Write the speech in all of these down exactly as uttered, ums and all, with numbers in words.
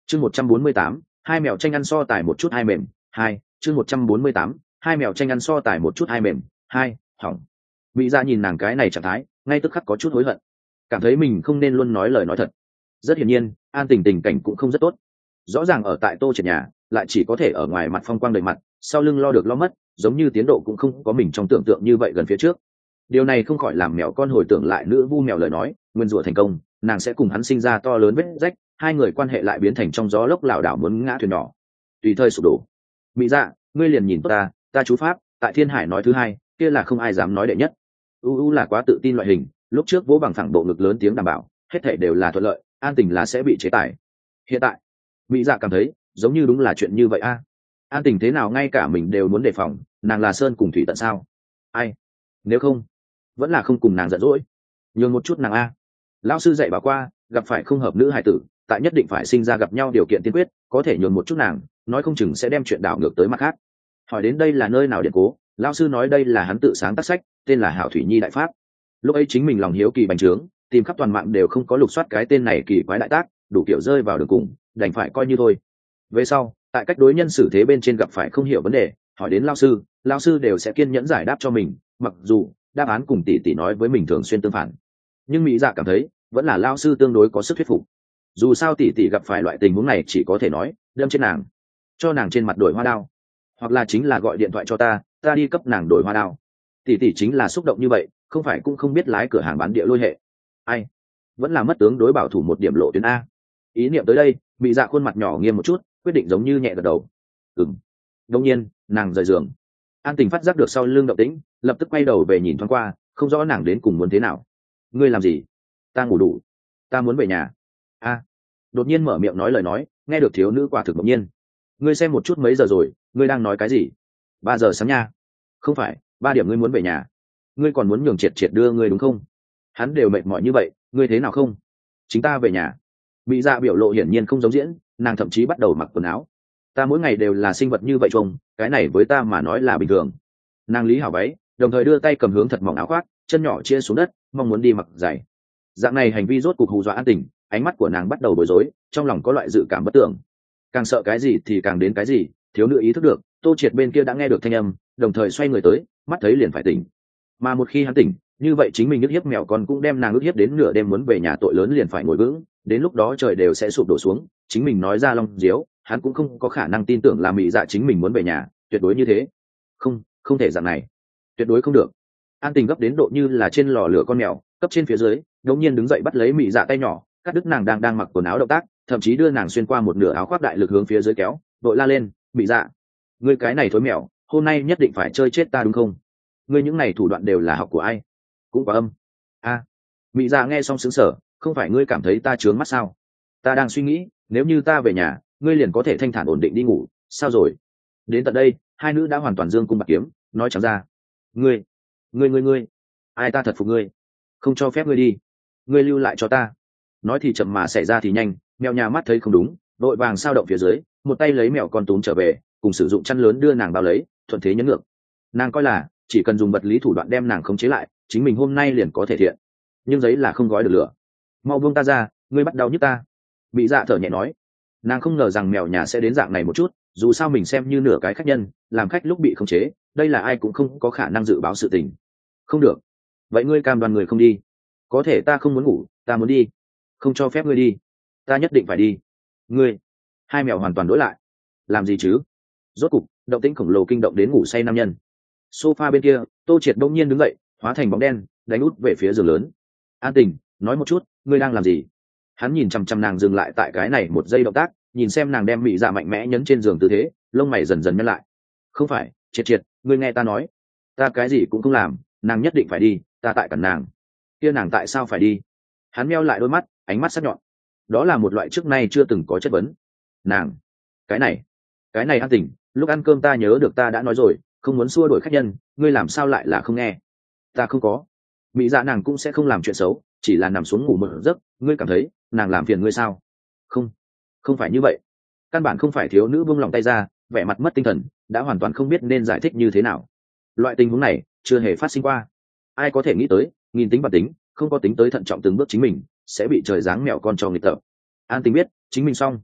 chương một trăm bốn mươi tám hai mèo tranh ăn so tài một chút hai mềm hai chương một trăm bốn mươi tám hai mèo tranh ăn so tài một chút hai mềm hai hỏng. Mỹ Dạ nhìn nàng cái này trạng thái ngay tức khắc có chút hối hận, cảm thấy mình không nên luôn nói lời nói thật. Rất hiển nhiên An Tình tình cảnh cũng không rất tốt, rõ ràng ở tại Tô Triệt nhà lại chỉ có thể ở ngoài mặt phong quang đầy mặt, sau lưng lo được lo mất, giống như tiến độ cũng không có mình trong tưởng tượng như vậy gần phía trước. Điều này không khỏi làm mèo con hồi tưởng lại nữ vu mèo lời nói, nguyên rủa thành công nàng sẽ cùng hắn sinh ra to lớn vết rách, hai người quan hệ lại biến thành trong gió lốc lảo đảo muốn ngã thuyền nhỏ, tùy thời sụp đổ. Mỹ Dạ, ngươi liền nhìn ta, ta chú pháp tại Thiên Hải nói thứ hai, kia là không ai dám nói đệ nhất. U U là quá tự tin loại hình, lúc trước vỗ bằng phẳng bộ ngực lớn tiếng đảm bảo hết thảy đều là thuận lợi, An Tình là sẽ bị chế tài. Hiện tại Mỹ Dạ cảm thấy giống như đúng là chuyện như vậy a. An Tình thế nào ngay cả mình đều muốn đề phòng, nàng là sơn cùng thủy tận sao? Ai? Nếu không, vẫn là không cùng nàng giận dỗi, nhường một chút nàng a. Lão sư dạy bảo qua, gặp phải không hợp nữ hài tử, tại nhất định phải sinh ra gặp nhau điều kiện tiên quyết, có thể nhường một chút nàng, nói không chừng sẽ đem chuyện đảo ngược tới mặt khác. Hỏi đến đây là nơi nào điện cố, lão sư nói đây là hắn tự sáng tác sách, tên là Hảo Thủy Nhi đại pháp. Lúc ấy chính mình lòng hiếu kỳ bành trướng, tìm khắp toàn mạng đều không có lục soát cái tên này kỳ quái đại tác, đủ kiểu rơi vào đường cùng, đành phải coi như thôi. Về sau, tại cách đối nhân xử thế bên trên gặp phải không hiểu vấn đề, hỏi đến lão sư, lão sư đều sẽ kiên nhẫn giải đáp cho mình, mặc dù đáp án cùng tỷ tỷ nói với mình thường xuyên tương phản, nhưng Mỹ Dạ cảm thấy vẫn là lão sư tương đối có sức thuyết phục. Dù sao tỷ tỷ gặp phải loại tình huống này chỉ có thể nói đâm trên nàng, cho nàng trên mặt đổi hoa đao, hoặc là chính là gọi điện thoại cho ta, ta đi cấp nàng đổi hoa đao. Tỷ tỷ chính là xúc động như vậy, không phải cũng không biết lái cửa hàng bán địa lôi hệ. Ai, vẫn là mất tướng đối bảo thủ một điểm lộ tuyến a. Ý niệm tới đây, Mỹ Dạ khuôn mặt nhỏ nghiêm một chút, quyết định giống như nhẹ gật đầu. Ừm. Đương nhiên, nàng rời giường. An Tình phát giác được sau lưng động tĩnh, lập tức quay đầu về nhìn thoáng qua, không rõ nàng đến cùng muốn thế nào. Ngươi làm gì? Ta ngủ đủ, ta muốn về nhà. A. Đột nhiên mở miệng nói lời nói, nghe được thiếu nữ quả thực đột nhiên. Ngươi xem một chút mấy giờ rồi, ngươi đang nói cái gì? Ba giờ sáng nha. Không phải, ba điểm ngươi muốn về nhà. Ngươi còn muốn nhường Triệt Triệt đưa ngươi đúng không? Hắn đều mệt mỏi như vậy, ngươi thế nào không? Chính ta về nhà. Mỹ Dạ biểu lộ hiển nhiên không giống diễn, nàng thậm chí bắt đầu mặc quần áo. Ta mỗi ngày đều là sinh vật như vậy trông, cái này với ta mà nói là bình thường. Nàng lý hảo váy, đồng thời đưa tay cầm hướng thật mỏng áo khoác, chân nhỏ chia xuống đất, mong muốn đi mặc giày. Dạng này hành vi rốt cục hù dọa An Tình, ánh mắt của nàng bắt đầu bối rối, trong lòng có loại dự cảm bất tưởng. Càng sợ cái gì thì càng đến cái gì, thiếu nữ ý thức được, Tô Triệt bên kia đã nghe được thanh âm, đồng thời xoay người tới, mắt thấy liền phải tỉnh. Mà một khi hắn tỉnh, như vậy chính mình ức hiếp mèo con cũng đem nàng ức hiếp đến nửa đêm muốn về nhà tội lớn liền phải ngồi vững, đến lúc đó trời đều sẽ sụp đổ xuống, chính mình nói ra long diếu, hắn cũng không có khả năng tin tưởng là Mỹ Dạ chính mình muốn về nhà, tuyệt đối như thế. Không, không thể dạng này, tuyệt đối không được. An Tình gấp đến độ như là trên lò lửa con mèo, cấp trên phía dưới, đột nhiên đứng dậy bắt lấy Mỹ Dạ tay nhỏ, cắt đứt nàng đang đang mặc quần áo động tác, thậm chí đưa nàng xuyên qua một nửa áo khoác đại lực hướng phía dưới kéo, vội la lên, Mỹ Dạ, ngươi cái này thối mèo, hôm nay nhất định phải chơi chết ta đúng không? Ngươi những này thủ đoạn đều là học của ai? Cũng quá âm. A. À. Mỹ Dạ nghe xong sững sờ, không phải ngươi cảm thấy ta trướng mắt sao? Ta đang suy nghĩ, nếu như ta về nhà, ngươi liền có thể thanh thản ổn định đi ngủ, sao rồi? Đến tận đây, hai nữ đã hoàn toàn dương cung bạc kiếm, nói chẳng ra. Ngươi, ngươi ngươi ngươi, ai ta thật phục ngươi, không cho phép ngươi đi, ngươi lưu lại cho ta. Nói thì chậm mà xảy ra thì nhanh, mèo nhà mắt thấy không đúng, vội vàng sao động phía dưới, một tay lấy mèo con túm trở về, cùng sử dụng chăn lớn đưa nàng bao lấy, thuận thế nhấn ngược. Nàng coi là chỉ cần dùng vật lý thủ đoạn đem nàng khống chế lại, chính mình hôm nay liền có thể thiện. Nhưng giấy là không gói được lửa. Mau buông ta ra, ngươi bắt đau nhức ta. Bị Dạ thở nhẹ nói. Nàng không ngờ rằng mèo nhà sẽ đến dạng này một chút, dù sao mình xem như nửa cái khách nhân, làm khách lúc bị khống chế, đây là ai cũng không có khả năng dự báo sự tình. Không được. Vậy ngươi cam đoan người không đi? Có thể ta không muốn ngủ, ta muốn đi. Không cho phép ngươi đi. Ta nhất định phải đi. Ngươi. Hai mèo hoàn toàn đối lại. Làm gì chứ? Rốt cục, động tĩnh khổng lồ kinh động đến ngủ say nam nhân. Sofa bên kia, Tô Triệt đông nhiên đứng dậy, hóa thành bóng đen, đánh út về phía giường lớn. An Tình, nói một chút, ngươi đang làm gì? Hắn nhìn chằm chằm nàng dừng lại tại cái này một giây động tác, nhìn xem nàng đem Mỹ Dạ mạnh mẽ nhấn trên giường tư thế, lông mày dần dần nhăn lại. Không phải, Triệt Triệt, ngươi nghe ta nói, ta cái gì cũng không làm, nàng nhất định phải đi, ta tại cản nàng. Kia nàng tại sao phải đi? Hắn meo lại đôi mắt, ánh mắt sắc nhọn. Đó là một loại trước nay chưa từng có chất vấn. Nàng, cái này, cái này An Tình, lúc ăn cơm ta nhớ được ta đã nói rồi, không muốn xua đuổi khách nhân, ngươi làm sao lại là không nghe? Ta không có. Mỹ Dạ nàng cũng sẽ không làm chuyện xấu, chỉ là nằm xuống ngủ một giấc, ngươi cảm thấy nàng làm phiền ngươi sao? Không, không phải như vậy. Căn bản không phải thiếu nữ buông lòng tay ra, vẻ mặt mất tinh thần, đã hoàn toàn không biết nên giải thích như thế nào. Loại tình huống này chưa hề phát sinh qua. Ai có thể nghĩ tới, nghìn tính và tính, không có tính tới thận trọng từng bước chính mình, sẽ bị trời giáng mèo con cho nghịch tập. An Tình biết, chính mình xong.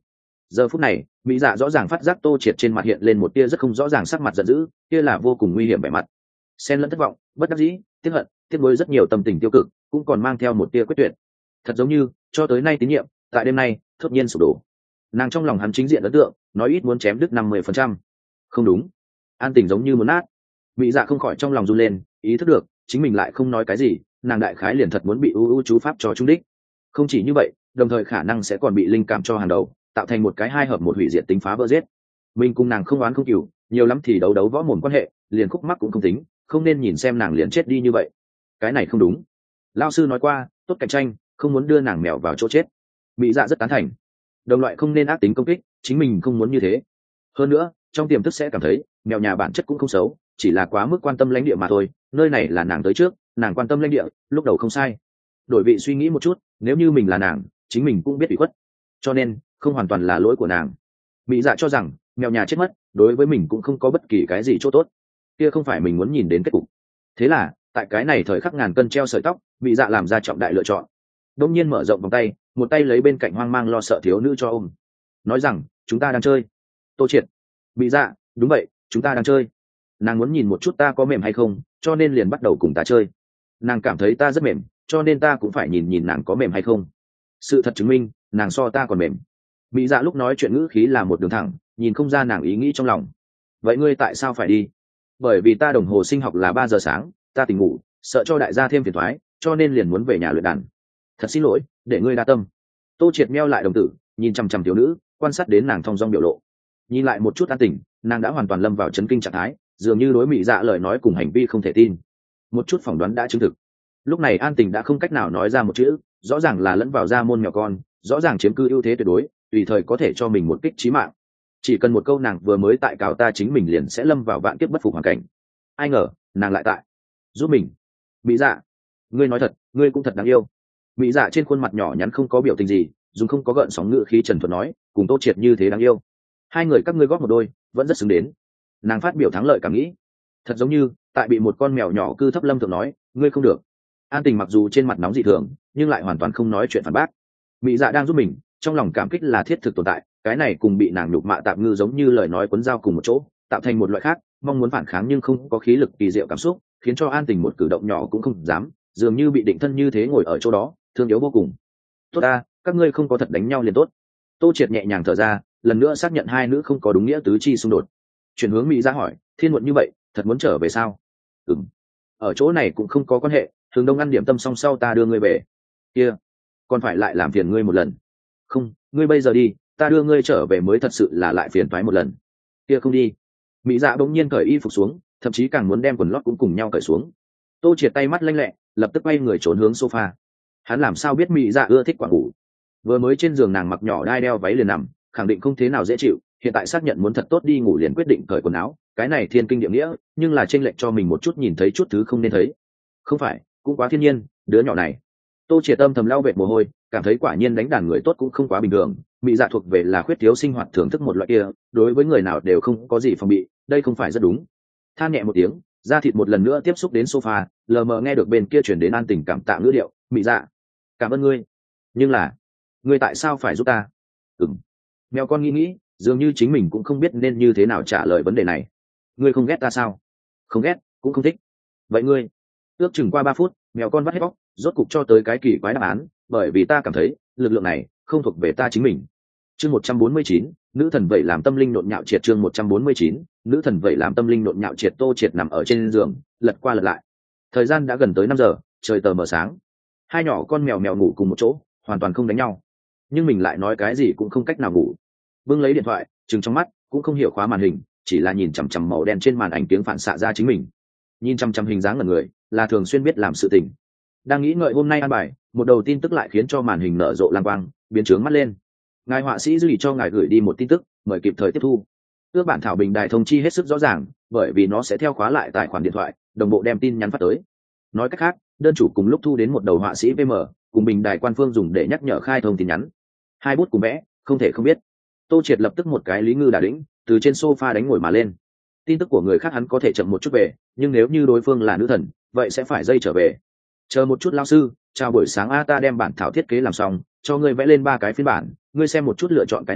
Giờ phút này mỹ dạ rõ ràng phát giác Tô Triệt trên mặt hiện lên một tia rất không rõ ràng sắc mặt giận dữ, kia là vô cùng nguy hiểm vẻ mặt, xen lẫn thất vọng, bất đắc dĩ, tiếc hận, tiếc nuối rất nhiều tâm tình tiêu cực, cũng còn mang theo một tia quyết tuyệt. Thật giống như cho tới nay tín nhiệm tại đêm nay thốt nhiên sụp đổ. Nàng trong lòng hắn chính diện ấn tượng nói ít muốn chém đứt năm mươi phần trăm. Không đúng, an tình giống như muốn nát. Mỹ dạ không khỏi trong lòng run lên, ý thức được chính mình lại không nói cái gì, nàng đại khái liền thật muốn bị u u chú pháp cho trung đích. Không chỉ như vậy, đồng thời khả năng sẽ còn bị linh cảm cho hàng đầu, tạo thành một cái hai hợp một hủy diệt tính phá vỡ giết. Mình cùng nàng không oán không cừu, nhiều lắm thì đấu đấu võ mồm quan hệ, liền khúc mắc cũng không tính, không nên nhìn xem nàng liền chết đi như vậy. Cái này không đúng. Lão sư nói qua, tốt cạnh tranh, không muốn đưa nàng mèo vào chỗ chết. Mỹ dạ rất tán thành. Đồng loại không nên ác tính công kích, chính mình không muốn như thế. Hơn nữa, trong tiềm thức sẽ cảm thấy, mèo nhà bản chất cũng không xấu, chỉ là quá mức quan tâm lãnh địa mà thôi, nơi này là nàng tới trước, nàng quan tâm lãnh địa, lúc đầu không sai. Đổi vị suy nghĩ một chút, nếu như mình là nàng, chính mình cũng biết ủy khuất. Cho nên, không hoàn toàn là lỗi của nàng. Mỹ dạ cho rằng, mèo nhà chết mất, đối với mình cũng không có bất kỳ cái gì chỗ tốt. Kia không phải mình muốn nhìn đến kết cục. Thế là, tại cái này thời khắc ngàn cân treo sợi tóc, Mỹ dạ làm ra trọng đại lựa chọn. Đông nhiên mở rộng vòng tay, một tay lấy bên cạnh hoang mang lo sợ thiếu nữ cho ôm, nói rằng, chúng ta đang chơi. Tô Triệt. Mỹ dạ, đúng vậy, chúng ta đang chơi. Nàng muốn nhìn một chút ta có mềm hay không, cho nên liền bắt đầu cùng ta chơi. Nàng cảm thấy ta rất mềm, cho nên ta cũng phải nhìn nhìn nàng có mềm hay không. Sự thật chứng minh, nàng so ta còn mềm. Mỹ dạ lúc nói chuyện ngữ khí là một đường thẳng, nhìn không ra nàng ý nghĩ trong lòng. Vậy ngươi tại sao phải đi? Bởi vì ta đồng hồ sinh học là ba giờ sáng, ta tỉnh ngủ, sợ cho đại gia thêm phiền thoái, cho nên liền muốn về nhà luyện đàn. Thật xin lỗi, để ngươi đa tâm. Tô Triệt meo lại đồng tử, nhìn chằm chằm thiếu nữ, quan sát đến nàng thong dong biểu lộ. Nhìn lại một chút an tình, nàng đã hoàn toàn lâm vào chấn kinh trạng thái, dường như đối Mỹ dạ lời nói cùng hành vi không thể tin. Một chút phỏng đoán đã chứng thực. Lúc này an tình đã không cách nào nói ra một chữ, rõ ràng là lẫn vào ra môn mèo con, rõ ràng chiếm cư ưu thế tuyệt đối, tùy thời có thể cho mình một kích chí mạng. Chỉ cần một câu nàng vừa mới tại cào ta chính mình liền sẽ lâm vào vạn kiếp bất phục hoàn cảnh. Ai ngờ, nàng lại tại giúp mình. Mỹ dạ, ngươi nói thật, ngươi cũng thật đáng yêu. Mỹ dạ trên khuôn mặt nhỏ nhắn không có biểu tình gì, dùng không có gợn sóng ngữ khí trần thuật nói, cùng Tô Triệt như thế đáng yêu. Hai người các ngươi góp một đôi, vẫn rất xứng đến. Nàng phát biểu thắng lợi cảm nghĩ. Thật giống như tại bị một con mèo nhỏ cư thấp lâm thượng nói, ngươi không được. An tình mặc dù trên mặt nóng dị thường, nhưng lại hoàn toàn không nói chuyện phản bác. Mỹ dạ đang giúp mình, trong lòng cảm kích là thiết thực tồn tại, cái này cùng bị nàng nhục mạ tạm ngư giống như lời nói quấn dao cùng một chỗ, tạo thành một loại khác, mong muốn phản kháng nhưng không có khí lực kỳ diệu cảm xúc, khiến cho an tình một cử động nhỏ cũng không dám, dường như bị định thân như thế ngồi ở chỗ đó, thương yếu vô cùng. Tốt ta, các ngươi không có thật đánh nhau liền tốt. Tô Triệt nhẹ nhàng thở ra, lần nữa xác nhận hai nữ không có đúng nghĩa tứ chi xung đột. Chuyển hướng Mỹ ra hỏi, thiên muộn như vậy, thật muốn trở về sao? Ừm, ở chỗ này cũng không có quan hệ, thường đông ăn điểm tâm xong sau ta đưa ngươi về. Kia, còn phải lại làm phiền ngươi một lần. Không, ngươi bây giờ đi, ta đưa ngươi trở về mới thật sự là lại phiền toái một lần. Kia không đi. Mỹ dạ bỗng nhiên cởi y phục xuống, thậm chí càng muốn đem quần lót cũng cùng nhau cởi xuống. Tô Triệt tay mắt lanh lẹ, lập tức quay người trốn hướng sofa. Hắn làm sao biết Mỹ dạ ưa thích quả ngủ? Vừa mới trên giường nàng mặc nhỏ đai đeo váy liền nằm, khẳng định không thế nào dễ chịu, hiện tại xác nhận muốn thật tốt đi ngủ liền quyết định cởi quần áo, cái này thiên kinh địa nghĩa, nhưng là chênh lệch cho mình một chút nhìn thấy chút thứ không nên thấy. Không phải, cũng quá thiên nhiên, đứa nhỏ này. Tô Triệt tâm thầm lau vệt mồ hôi, cảm thấy quả nhiên đánh đàn người tốt cũng không quá bình thường, Mỹ dạ thuộc về là khuyết thiếu sinh hoạt thưởng thức một loại kia, đối với người nào đều không có gì phòng bị, đây không phải rất đúng. Than nhẹ một tiếng, da thịt một lần nữa tiếp xúc đến sofa, lờ mờ nghe được bên kia truyền đến an tình cảm tạ ngữ điệu, Mỹ dạ, cảm ơn ngươi, nhưng là, ngươi tại sao phải giúp ta? Ừm. Mèo con nghĩ nghĩ, dường như chính mình cũng không biết nên như thế nào trả lời vấn đề này. Ngươi không ghét ta sao? Không ghét, cũng không thích. Vậy ngươi? Ước chừng qua ba phút, mèo con vắt hết bóc, rốt cục cho tới cái kỳ quái đáp án, bởi vì ta cảm thấy lực lượng này không thuộc về ta chính mình. Chương một trăm bốn mươi chín, nữ thần vậy làm tâm linh nhộn nhạo triệt. Chương một trăm bốn mươi chín, nữ thần vậy làm tâm linh nhộn nhạo triệt. Tô Triệt nằm ở trên giường, lật qua lật lại. Thời gian đã gần tới năm giờ, trời tờ mờ sáng. Hai nhỏ con mèo mèo ngủ cùng một chỗ, hoàn toàn không đánh nhau, nhưng mình lại nói cái gì cũng không cách nào ngủ. Vương lấy điện thoại, trừng trong mắt, cũng không hiểu khóa màn hình, chỉ là nhìn chằm chằm màu đen trên màn ảnh tiếng phản xạ ra chính mình. Nhìn chằm chằm hình dáng ngẩn người, là thường xuyên biết làm sự tình. Đang nghĩ ngợi hôm nay an bài, một đầu tin tức lại khiến cho màn hình nở rộ lang quang, biến trướng mắt lên. Ngài họa sĩ dư cho ngài gửi đi một tin tức, mời kịp thời tiếp thu. Ước bản thảo bình đài thông chi hết sức rõ ràng, bởi vì nó sẽ theo khóa lại tài khoản điện thoại, đồng bộ đem tin nhắn phát tới. Nói cách khác, đơn chủ cùng lúc thu đến một đầu họa sĩ vê em, cùng bình đài quan phương dùng để nhắc nhở khai thông tin nhắn. Hai bút cùng vẽ, không thể không biết. Tô Triệt lập tức một cái lý ngư đả đĩnh, từ trên sofa đánh ngồi mà lên. Tin tức của người khác hắn có thể chậm một chút về, nhưng nếu như đối phương là nữ thần, vậy sẽ phải dây trở về. Chờ một chút lão sư, chào buổi sáng a, ta đem bản thảo thiết kế làm xong, cho ngươi vẽ lên ba cái phiên bản, ngươi xem một chút lựa chọn cái nào,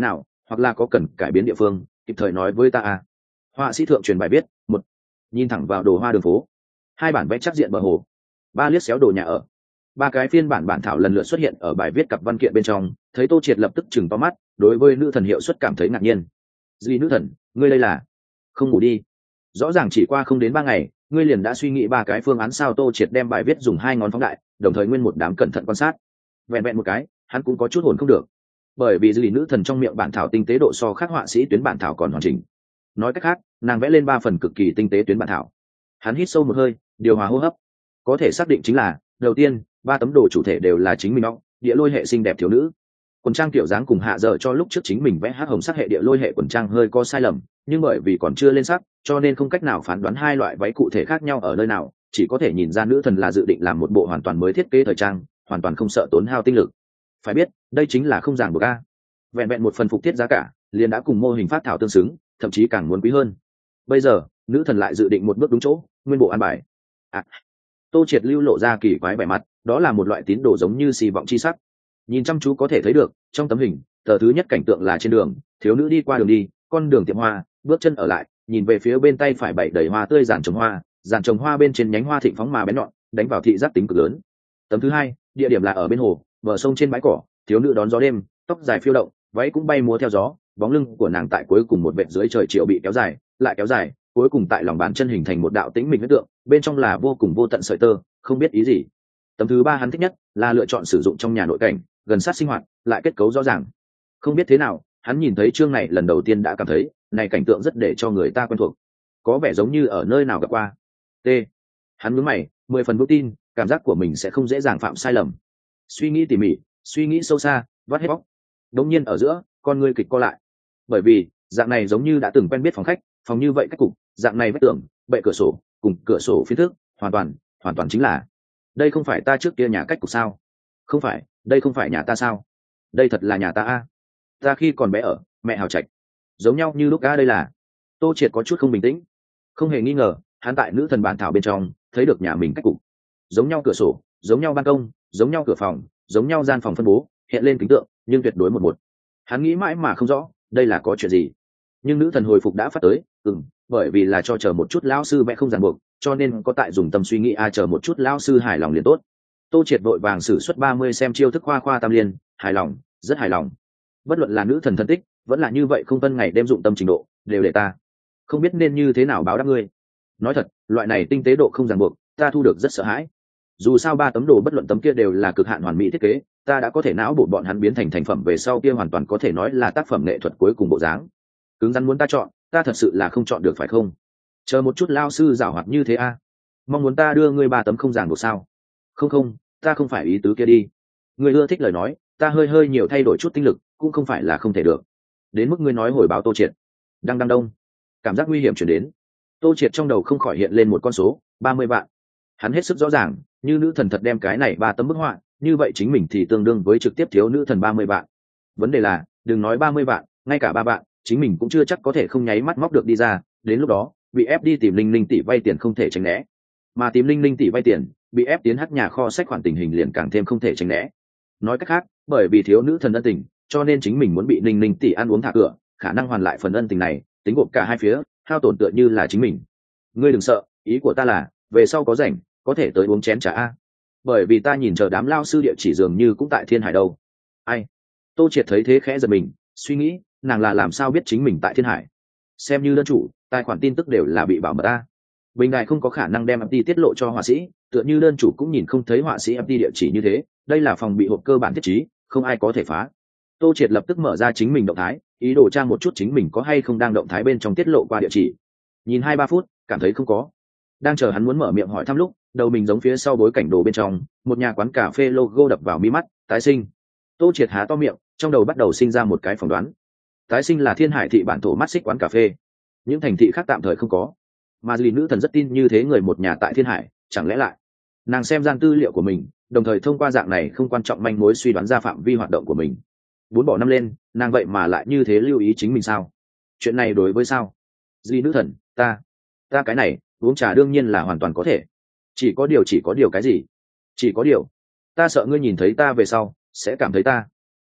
hoặc là có cần cải biến địa phương kịp thời nói với ta à. Họa sĩ thượng truyền bài viết một, nhìn thẳng vào đồ hoa đường phố. Hai bản vẽ chắc diện bờ hồ. Ba liếc xéo đồ nhà ở. Ba cái phiên bản bản thảo lần lượt xuất hiện ở bài viết cặp văn kiện bên trong, thấy Tô Triệt lập tức chừng to mắt, đối với nữ thần hiệu suất cảm thấy ngạc nhiên. Duy nữ thần, ngươi đây là không ngủ đi? Rõ ràng chỉ qua không đến ba ngày, ngươi liền đã suy nghĩ ba cái phương án sao? Tô Triệt đem bài viết dùng hai ngón phóng đại, đồng thời nguyên một đám cẩn thận quan sát. Vẹn vẹn một cái, hắn cũng có chút hồn không được, bởi vì Duy nữ thần trong miệng bản thảo tinh tế độ so khác họa sĩ tuyến bản thảo còn hoàn chỉnh. Nói cách khác, nàng vẽ lên ba phần cực kỳ tinh tế tuyến bản thảo. Hắn hít sâu một hơi, điều hòa hô hấp. Có thể xác định chính là, đầu tiên, ba tấm đồ chủ thể đều là chính mình nó, địa lôi hệ xinh đẹp thiếu nữ. Quần trang kiểu dáng cùng hạ giờ cho lúc trước chính mình vẽ hát hồng sắc hệ địa lôi hệ quần trang hơi có sai lầm, nhưng bởi vì còn chưa lên sắc, cho nên không cách nào phán đoán hai loại váy cụ thể khác nhau ở nơi nào, chỉ có thể nhìn ra nữ thần là dự định làm một bộ hoàn toàn mới thiết kế thời trang, hoàn toàn không sợ tốn hao tinh lực. Phải biết, đây chính là không ràng buộc a. Vẹn vẹn một phần phục thiết giá cả, liền đã cùng mô hình phát thảo tương xứng, thậm chí càng muốn quý hơn. Bây giờ, nữ thần lại dự định một bước đúng chỗ, nguyên bộ an bài. À, Tô Triệt lưu lộ ra kỳ quái vẻ mặt, đó là một loại tín đồ giống như xì vọng chi sắc. Nhìn chăm chú có thể thấy được, trong tấm hình, tờ thứ nhất cảnh tượng là trên đường, thiếu nữ đi qua đường đi, con đường tiệm hoa, bước chân ở lại, nhìn về phía bên tay phải bảy đầy hoa tươi giàn trồng hoa, giàn trồng hoa bên trên nhánh hoa thịnh phóng mà bén nhọn, đánh vào thị giác tính cực lớn. Tấm thứ hai, địa điểm là ở bên hồ, bờ sông trên bãi cỏ, thiếu nữ đón gió đêm, tóc dài phiêu động, váy cũng bay múa theo gió, bóng lưng của nàng tại cuối cùng một vệt dưới trời chiều bị kéo dài, lại kéo dài, cuối cùng tại lòng bàn chân hình thành một đạo tĩnh mịch huyết tượng, bên trong là vô cùng vô tận sợi tơ, không biết ý gì. Tấm thứ ba hắn thích nhất là lựa chọn sử dụng trong nhà nội cảnh, gần sát sinh hoạt, lại kết cấu rõ ràng. Không biết thế nào, hắn nhìn thấy chương này lần đầu tiên đã cảm thấy, này cảnh tượng rất để cho người ta quen thuộc, có vẻ giống như ở nơi nào gặp qua. T. Hắn nhướng mày, mười phần vững tin, cảm giác của mình sẽ không dễ dàng phạm sai lầm. Suy nghĩ tỉ mỉ, suy nghĩ sâu xa, vắt hết bóc. Đống nhiên ở giữa, con ngươi kịch co lại. Bởi vì, dạng này giống như đã từng quen biết phòng khách, phòng như vậy cách cục, dạng này vách tường, bệ cửa sổ, cùng cửa sổ phía trước, hoàn toàn, hoàn toàn chính là. Đây không phải ta trước kia nhà cách cục sao? Không phải, đây không phải nhà ta sao? Đây thật là nhà ta a. Ta khi còn bé ở, mẹ hào trạch. Giống nhau như lúc a đây là. Tô Triệt có chút không bình tĩnh. Không hề nghi ngờ, hắn tại nữ thần bản thảo bên trong, thấy được nhà mình cách cục. Giống nhau cửa sổ, giống nhau ban công, giống nhau cửa phòng, giống nhau gian phòng phân bố, hiện lên kính tượng, nhưng tuyệt đối một một. Hắn nghĩ mãi mà không rõ, đây là có chuyện gì. Nhưng nữ thần hồi phục đã phát tới, ừm, bởi vì là cho chờ một chút lão sư vẽ không ràng buộc, cho nên có tại dùng tâm suy nghĩ a chờ một chút lão sư hài lòng liền tốt. Tô Triệt vội vàng sử xuất ba mươi xem chiêu thức khoa khoa tam liên, hài lòng, rất hài lòng. Bất luận là nữ thần thân tích, vẫn là như vậy không phân ngày đêm dụng tâm trình độ, đều để ta. Không biết nên như thế nào báo đáp ngươi. Nói thật, loại này tinh tế độ không ràng buộc, ta thu được rất sợ hãi. Dù sao ba tấm đồ bất luận tấm kia đều là cực hạn hoàn mỹ thiết kế, ta đã có thể não bộ bọn hắn biến thành thành phẩm về sau kia hoàn toàn có thể nói là tác phẩm nghệ thuật cuối cùng bộ dáng. Cứng rắn muốn ta chọn, ta thật sự là không chọn được phải không? Chờ một chút lao sư giảo hoạt như thế a. Mong muốn ta đưa ngươi ba tấm không ràng buộc sao? Không không, ta không phải ý tứ kia đi. Ngươi ưa thích lời nói, ta hơi hơi nhiều thay đổi chút tinh lực, cũng không phải là không thể được. Đến mức ngươi nói hồi báo Tô Triệt. Đăng đăng đông. Cảm giác nguy hiểm chuyển đến. Tô Triệt trong đầu không khỏi hiện lên một con số, ba mươi vạn. Hắn hết sức rõ ràng, như nữ thần thật đem cái này ba tấm bức họa, như vậy chính mình thì tương đương với trực tiếp thiếu nữ thần ba mươi vạn. Vấn đề là, đừng nói ba mươi vạn, ngay cả ba vạn, chính mình cũng chưa chắc có thể không nháy mắt móc được đi ra, đến lúc đó, bị ép đi tìm Linh Linh tỷ vay tiền không thể tránh né. Mà tìm Linh Linh tỷ vay tiền, bị ép tiến hắc nhà kho sách khoản tình hình liền càng thêm không thể tránh né. Nói cách khác, bởi vì thiếu nữ thần ân tình, cho nên chính mình muốn bị Linh Linh tỷ ăn uống thả cửa, khả năng hoàn lại phần ân tình này, tính gộp cả hai phía, hao tổn tựa như là chính mình. Ngươi đừng sợ, ý của ta là, về sau có rảnh, có thể tới uống chén trà a. Bởi vì ta nhìn chờ đám lao sư địa chỉ dường như cũng tại Thiên Hải đâu. Ai? Tô Triệt thấy thế khẽ giật mình, suy nghĩ, nàng là làm sao biết chính mình tại Thiên Hải? Xem như đơn chủ, tài khoản tin tức đều là bị bảo mật a. Bình đại không có khả năng đem ép tê tiết lộ cho họa sĩ, tựa như đơn chủ cũng nhìn không thấy họa sĩ ép tê địa chỉ như thế, đây là phòng bị hộp cơ bản thiết trí, không ai có thể phá. Tô Triệt lập tức mở ra chính mình động thái, ý đồ tra một chút chính mình có hay không đang động thái bên trong tiết lộ qua địa chỉ. Nhìn hai ba phút, cảm thấy không có. Đang chờ hắn muốn mở miệng hỏi thăm lúc, đầu mình giống phía sau bối cảnh đồ bên trong, một nhà quán cà phê logo đập vào mi mắt, tái sinh. Tô Triệt há to miệng, trong đầu bắt đầu sinh ra một cái phỏng đoán. Tái sinh là Thiên Hải thị bản thổ mắt xích quán cà phê, những thành thị khác tạm thời không có. Mà lì nữ thần rất tin như thế người một nhà tại Thiên Hải, chẳng lẽ lại nàng xem gian tư liệu của mình, đồng thời thông qua dạng này không quan trọng manh mối suy đoán ra phạm vi hoạt động của mình. Bốn bỏ năm lên, nàng vậy mà lại như thế lưu ý chính mình sao? Chuyện này đối với sao? Lì nữ thần, ta, ta cái này, uống trà đương nhiên là hoàn toàn có thể. Chỉ có điều chỉ có điều cái gì? Chỉ có điều, ta sợ ngươi nhìn thấy ta về sau, sẽ cảm thấy ta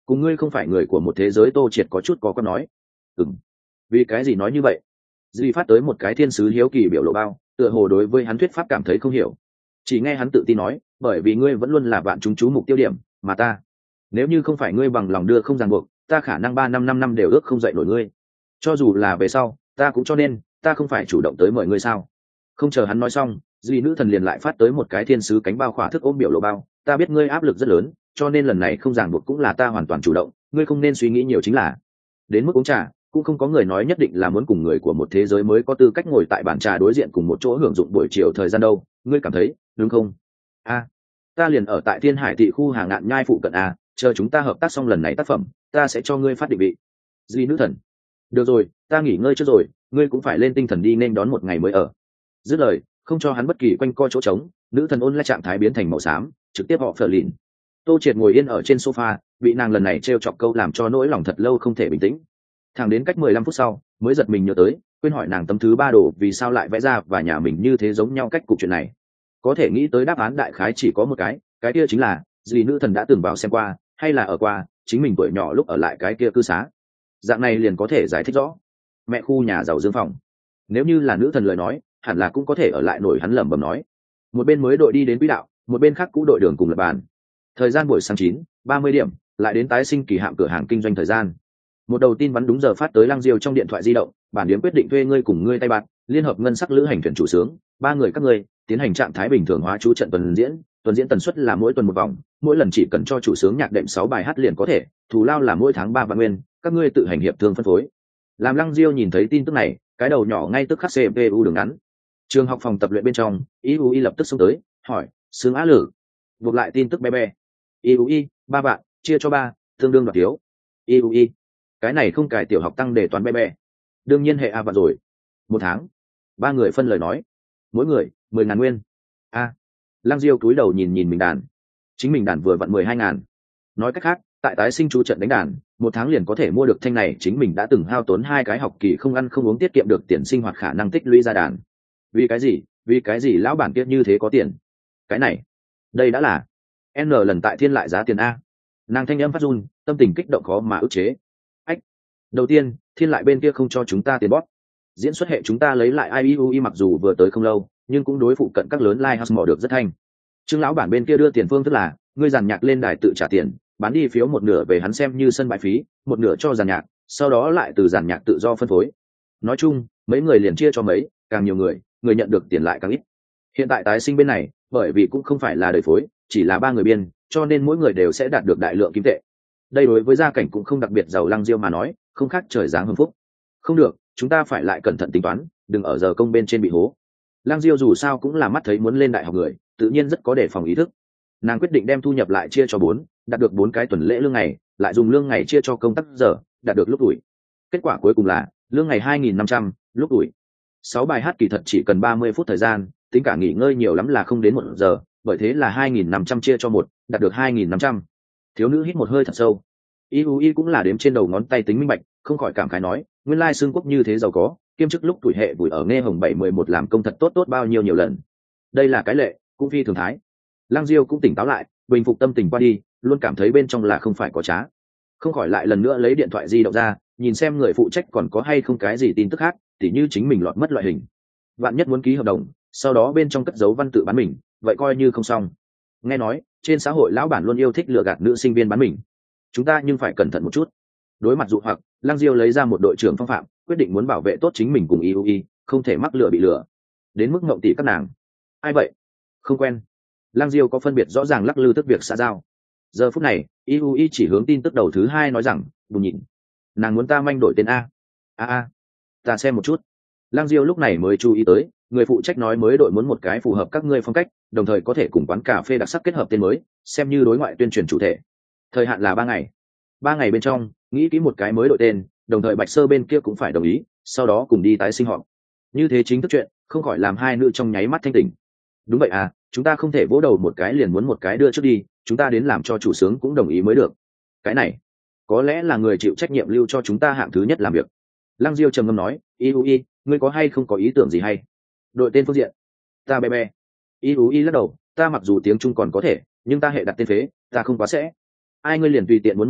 cùng ngươi không phải người của một thế giới. Tô Triệt có chút có con nói. Ừm, vì cái gì nói như vậy? Duy phát tới một cái thiên sứ hiếu kỳ biểu lộ bao, tựa hồ đối với hắn thuyết pháp cảm thấy không hiểu. Chỉ nghe hắn tự tin nói, bởi vì ngươi vẫn luôn là vạn chúng chú mục tiêu điểm, mà ta, nếu như không phải ngươi bằng lòng đưa không ràng buộc, ta khả năng ba năm năm năm đều ước không dậy nổi ngươi. Cho dù là về sau, ta cũng cho nên, ta không phải chủ động tới mời ngươi sao? Không chờ hắn nói xong, Duy nữ thần liền lại phát tới một cái thiên sứ cánh bao khỏa thức ôm biểu lộ bao, ta biết ngươi áp lực rất lớn, cho nên lần này không ràng buộc cũng là ta hoàn toàn chủ động, ngươi không nên suy nghĩ nhiều chính là. Đến mức uống trà, cũng không có người nói nhất định là muốn cùng người của một thế giới mới có tư cách ngồi tại bàn trà đối diện cùng một chỗ hưởng dụng buổi chiều thời gian đâu, ngươi cảm thấy đúng không? A, ta liền ở tại Thiên Hải thị khu Hà Ngạn Nhai phụ cận a, chờ chúng ta hợp tác xong lần này tác phẩm, ta sẽ cho ngươi phát định vị. Duy nữ thần, được rồi, ta nghỉ ngơi trước rồi, ngươi cũng phải lên tinh thần đi nên đón một ngày mới ở. Dứt lời, không cho hắn bất kỳ quanh co chỗ trống, nữ thần ôn lại trạng thái biến thành màu xám, trực tiếp họ phở lìn. Tô Triệt ngồi yên ở trên sofa, bị nàng lần này trêu chọc câu làm cho nỗi lòng thật lâu không thể bình tĩnh. Thẳng đến cách mười lăm phút sau, mới giật mình nhớ tới, quên hỏi nàng tấm thứ ba đồ vì sao lại vẽ ra và nhà mình như thế giống nhau cách cục chuyện này. Có thể nghĩ tới đáp án đại khái chỉ có một cái, cái kia chính là dì nữ thần đã từng vào xem qua, hay là ở qua, chính mình tuổi nhỏ lúc ở lại cái kia cư xá. Dạng này liền có thể giải thích rõ. Mẹ khu nhà giàu dương phòng. Nếu như là nữ thần lời nói, hẳn là cũng có thể ở lại nổi, hắn lẩm bẩm nói. Một bên mới đội đi đến quỹ đạo, một bên khác cũ đội đường cùng lập bàn. Thời gian buổi sáng chín ba mươi điểm, lại đến tái sinh kỳ hạm cửa hàng kinh doanh thời gian. Một đầu tin bắn đúng giờ phát tới Lăng Diêu trong điện thoại di động, bản điếm quyết định thuê ngươi cùng ngươi tay bạc, liên hợp ngân sắc lữ hành thuyền chủ sướng, ba người các ngươi tiến hành trạng thái bình thường hóa chú trận tuần diễn, tuần diễn tần suất là mỗi tuần một vòng, mỗi lần chỉ cần cho chủ sướng nhạc đệm sáu bài hát liền có thể, thù lao là mỗi tháng ba vạn nguyên, các ngươi tự hành hiệp thương phân phối. Làm Lăng Diêu nhìn thấy tin tức này, cái đầu nhỏ ngay tức khắc xê pê u đường ngắn. Trường học phòng tập luyện bên trong, i u i lập tức xông tới, hỏi, "Sướng Á Lử, buộc lại tin tức bé bé." i u i, ba bạn, chia cho ba, tương đương đoạt thiếu. i u i, cái này không cài tiểu học tăng đề toán bé bé. Đương nhiên hệ a vạn rồi. Một tháng. Ba người phân lời nói, mỗi người mười ngàn nguyên. A. Lăng Diêu cúi đầu nhìn nhìn mình đàn. Chính mình đàn vừa vặn mười hai ngàn. Nói cách khác, tại tái sinh chú trận đánh đàn, một tháng liền có thể mua được thanh này chính mình đã từng hao tốn hai cái học kỳ không ăn không uống tiết kiệm được tiền sinh hoạt khả năng tích lũy ra đàn. Vì cái gì? Vì cái gì lão bản kia như thế có tiền? Cái này, đây đã là n lần tại thiên lại giá tiền a. Nàng thanh âm phát run, tâm tình kích động khó mà ức chế. Ách, đầu tiên, thiên lại bên kia không cho chúng ta tiền bóp. Diễn xuất hệ chúng ta lấy lại i u i mặc dù vừa tới không lâu, nhưng cũng đối phụ cận các lớn Lighthouse mò được rất thanh. Trương lão bản bên kia đưa tiền phương thức là, ngươi dàn nhạc lên đài tự trả tiền, bán đi phiếu một nửa về hắn xem như sân bãi phí, một nửa cho dàn nhạc, sau đó lại từ dàn nhạc tự do phân phối. Nói chung, mấy người liền chia cho mấy, càng nhiều người, người nhận được tiền lại càng ít. Hiện tại tái sinh bên này, bởi vì cũng không phải là đời phối, chỉ là ba người biên, cho nên mỗi người đều sẽ đạt được đại lượng kim tệ. Đây đối với gia cảnh cũng không đặc biệt giàu Lăng Diêu mà nói, không khác trời giáng hưng phúc. Không được, chúng ta phải lại cẩn thận tính toán, đừng ở giờ công bên trên bị hố. Lăng Diêu dù sao cũng là mắt thấy muốn lên đại học người, tự nhiên rất có đề phòng ý thức. Nàng quyết định đem thu nhập lại chia cho bốn, đạt được bốn cái tuần lễ lương ngày, lại dùng lương ngày chia cho công tác giờ, đạt được lúc tuổi. Kết quả cuối cùng là lương ngày hai nghìn năm trăm, lúc tuổi. Sáu bài hát kỳ thật chỉ cần ba mươi phút thời gian, tính cả nghỉ ngơi nhiều lắm là không đến một giờ, bởi thế là hai nghìn năm trăm chia cho một, đạt được hai nghìn năm trăm. Thiếu nữ hít một hơi thật sâu. i u i cũng là đếm trên đầu ngón tay tính minh bạch, không khỏi cảm khái nói, nguyên lai xương quốc như thế giàu có, kiêm chức lúc tuổi hệ vùi ở nghe hồng bảy mười một làm công thật tốt tốt bao nhiêu nhiều lần. Đây là cái lệ, cũng phi thường thái. Lăng Diêu cũng tỉnh táo lại, bình phục tâm tình qua đi, luôn cảm thấy bên trong là không phải có trá. Không khỏi lại lần nữa lấy điện thoại di động ra, nhìn xem người phụ trách còn có hay không cái gì tin tức khác, tỉ như chính mình lọt mất loại hình. Vạn nhất muốn ký hợp đồng, sau đó bên trong cất dấu văn tự bán mình, vậy coi như không xong. Nghe nói, trên xã hội lão bản luôn yêu thích lừa gạt nữ sinh viên bán mình. Chúng ta nhưng phải cẩn thận một chút. Đối mặt dụ hoặc, Lăng Diêu lấy ra một đội trưởng phong phạm, quyết định muốn bảo vệ tốt chính mình cùng i u i, không thể mắc lừa bị lừa. Đến mức ngộng tỷ các nàng. Ai vậy? Không quen. Lăng Diêu có phân biệt rõ ràng lắc lư tức việc xã giao. Giờ phút này, i u i chỉ hướng tin tức đầu thứ hai nói rằng, bù nhìn. Nàng muốn ta manh đổi tên A. A A. Ta xem một chút. Lăng Diêu lúc này mới chú ý tới, người phụ trách nói mới đội muốn một cái phù hợp các ngươi phong cách, đồng thời có thể cùng quán cà phê đặc sắc kết hợp tên mới, xem như đối ngoại tuyên truyền chủ thể. Thời hạn là ba ngày. Ba ngày bên trong, nghĩ kỹ một cái mới đội tên, đồng thời Bạch Sơ bên kia cũng phải đồng ý, sau đó cùng đi tái sinh họp. Như thế chính thức chuyện, không khỏi làm hai nữ trong nháy mắt thanh tỉnh. Đúng vậy à, chúng ta không thể vỗ đầu một cái liền muốn một cái đưa trước đi, chúng ta đến làm cho chủ sướng cũng đồng ý mới được. Cái này, có lẽ là người chịu trách nhiệm lưu cho chúng ta hạng thứ nhất làm việc. Lăng Diêu trầm ngâm nói, i u i, ngươi có hay không có ý tưởng gì hay? Đội tên phương diện, ta bé bé. i u i lắc đầu, ta mặc dù tiếng Trung còn có thể, nhưng ta hệ đặt tên phế, ta không quá sẽ. Ai ngươi liền tùy tiện muốn một cái,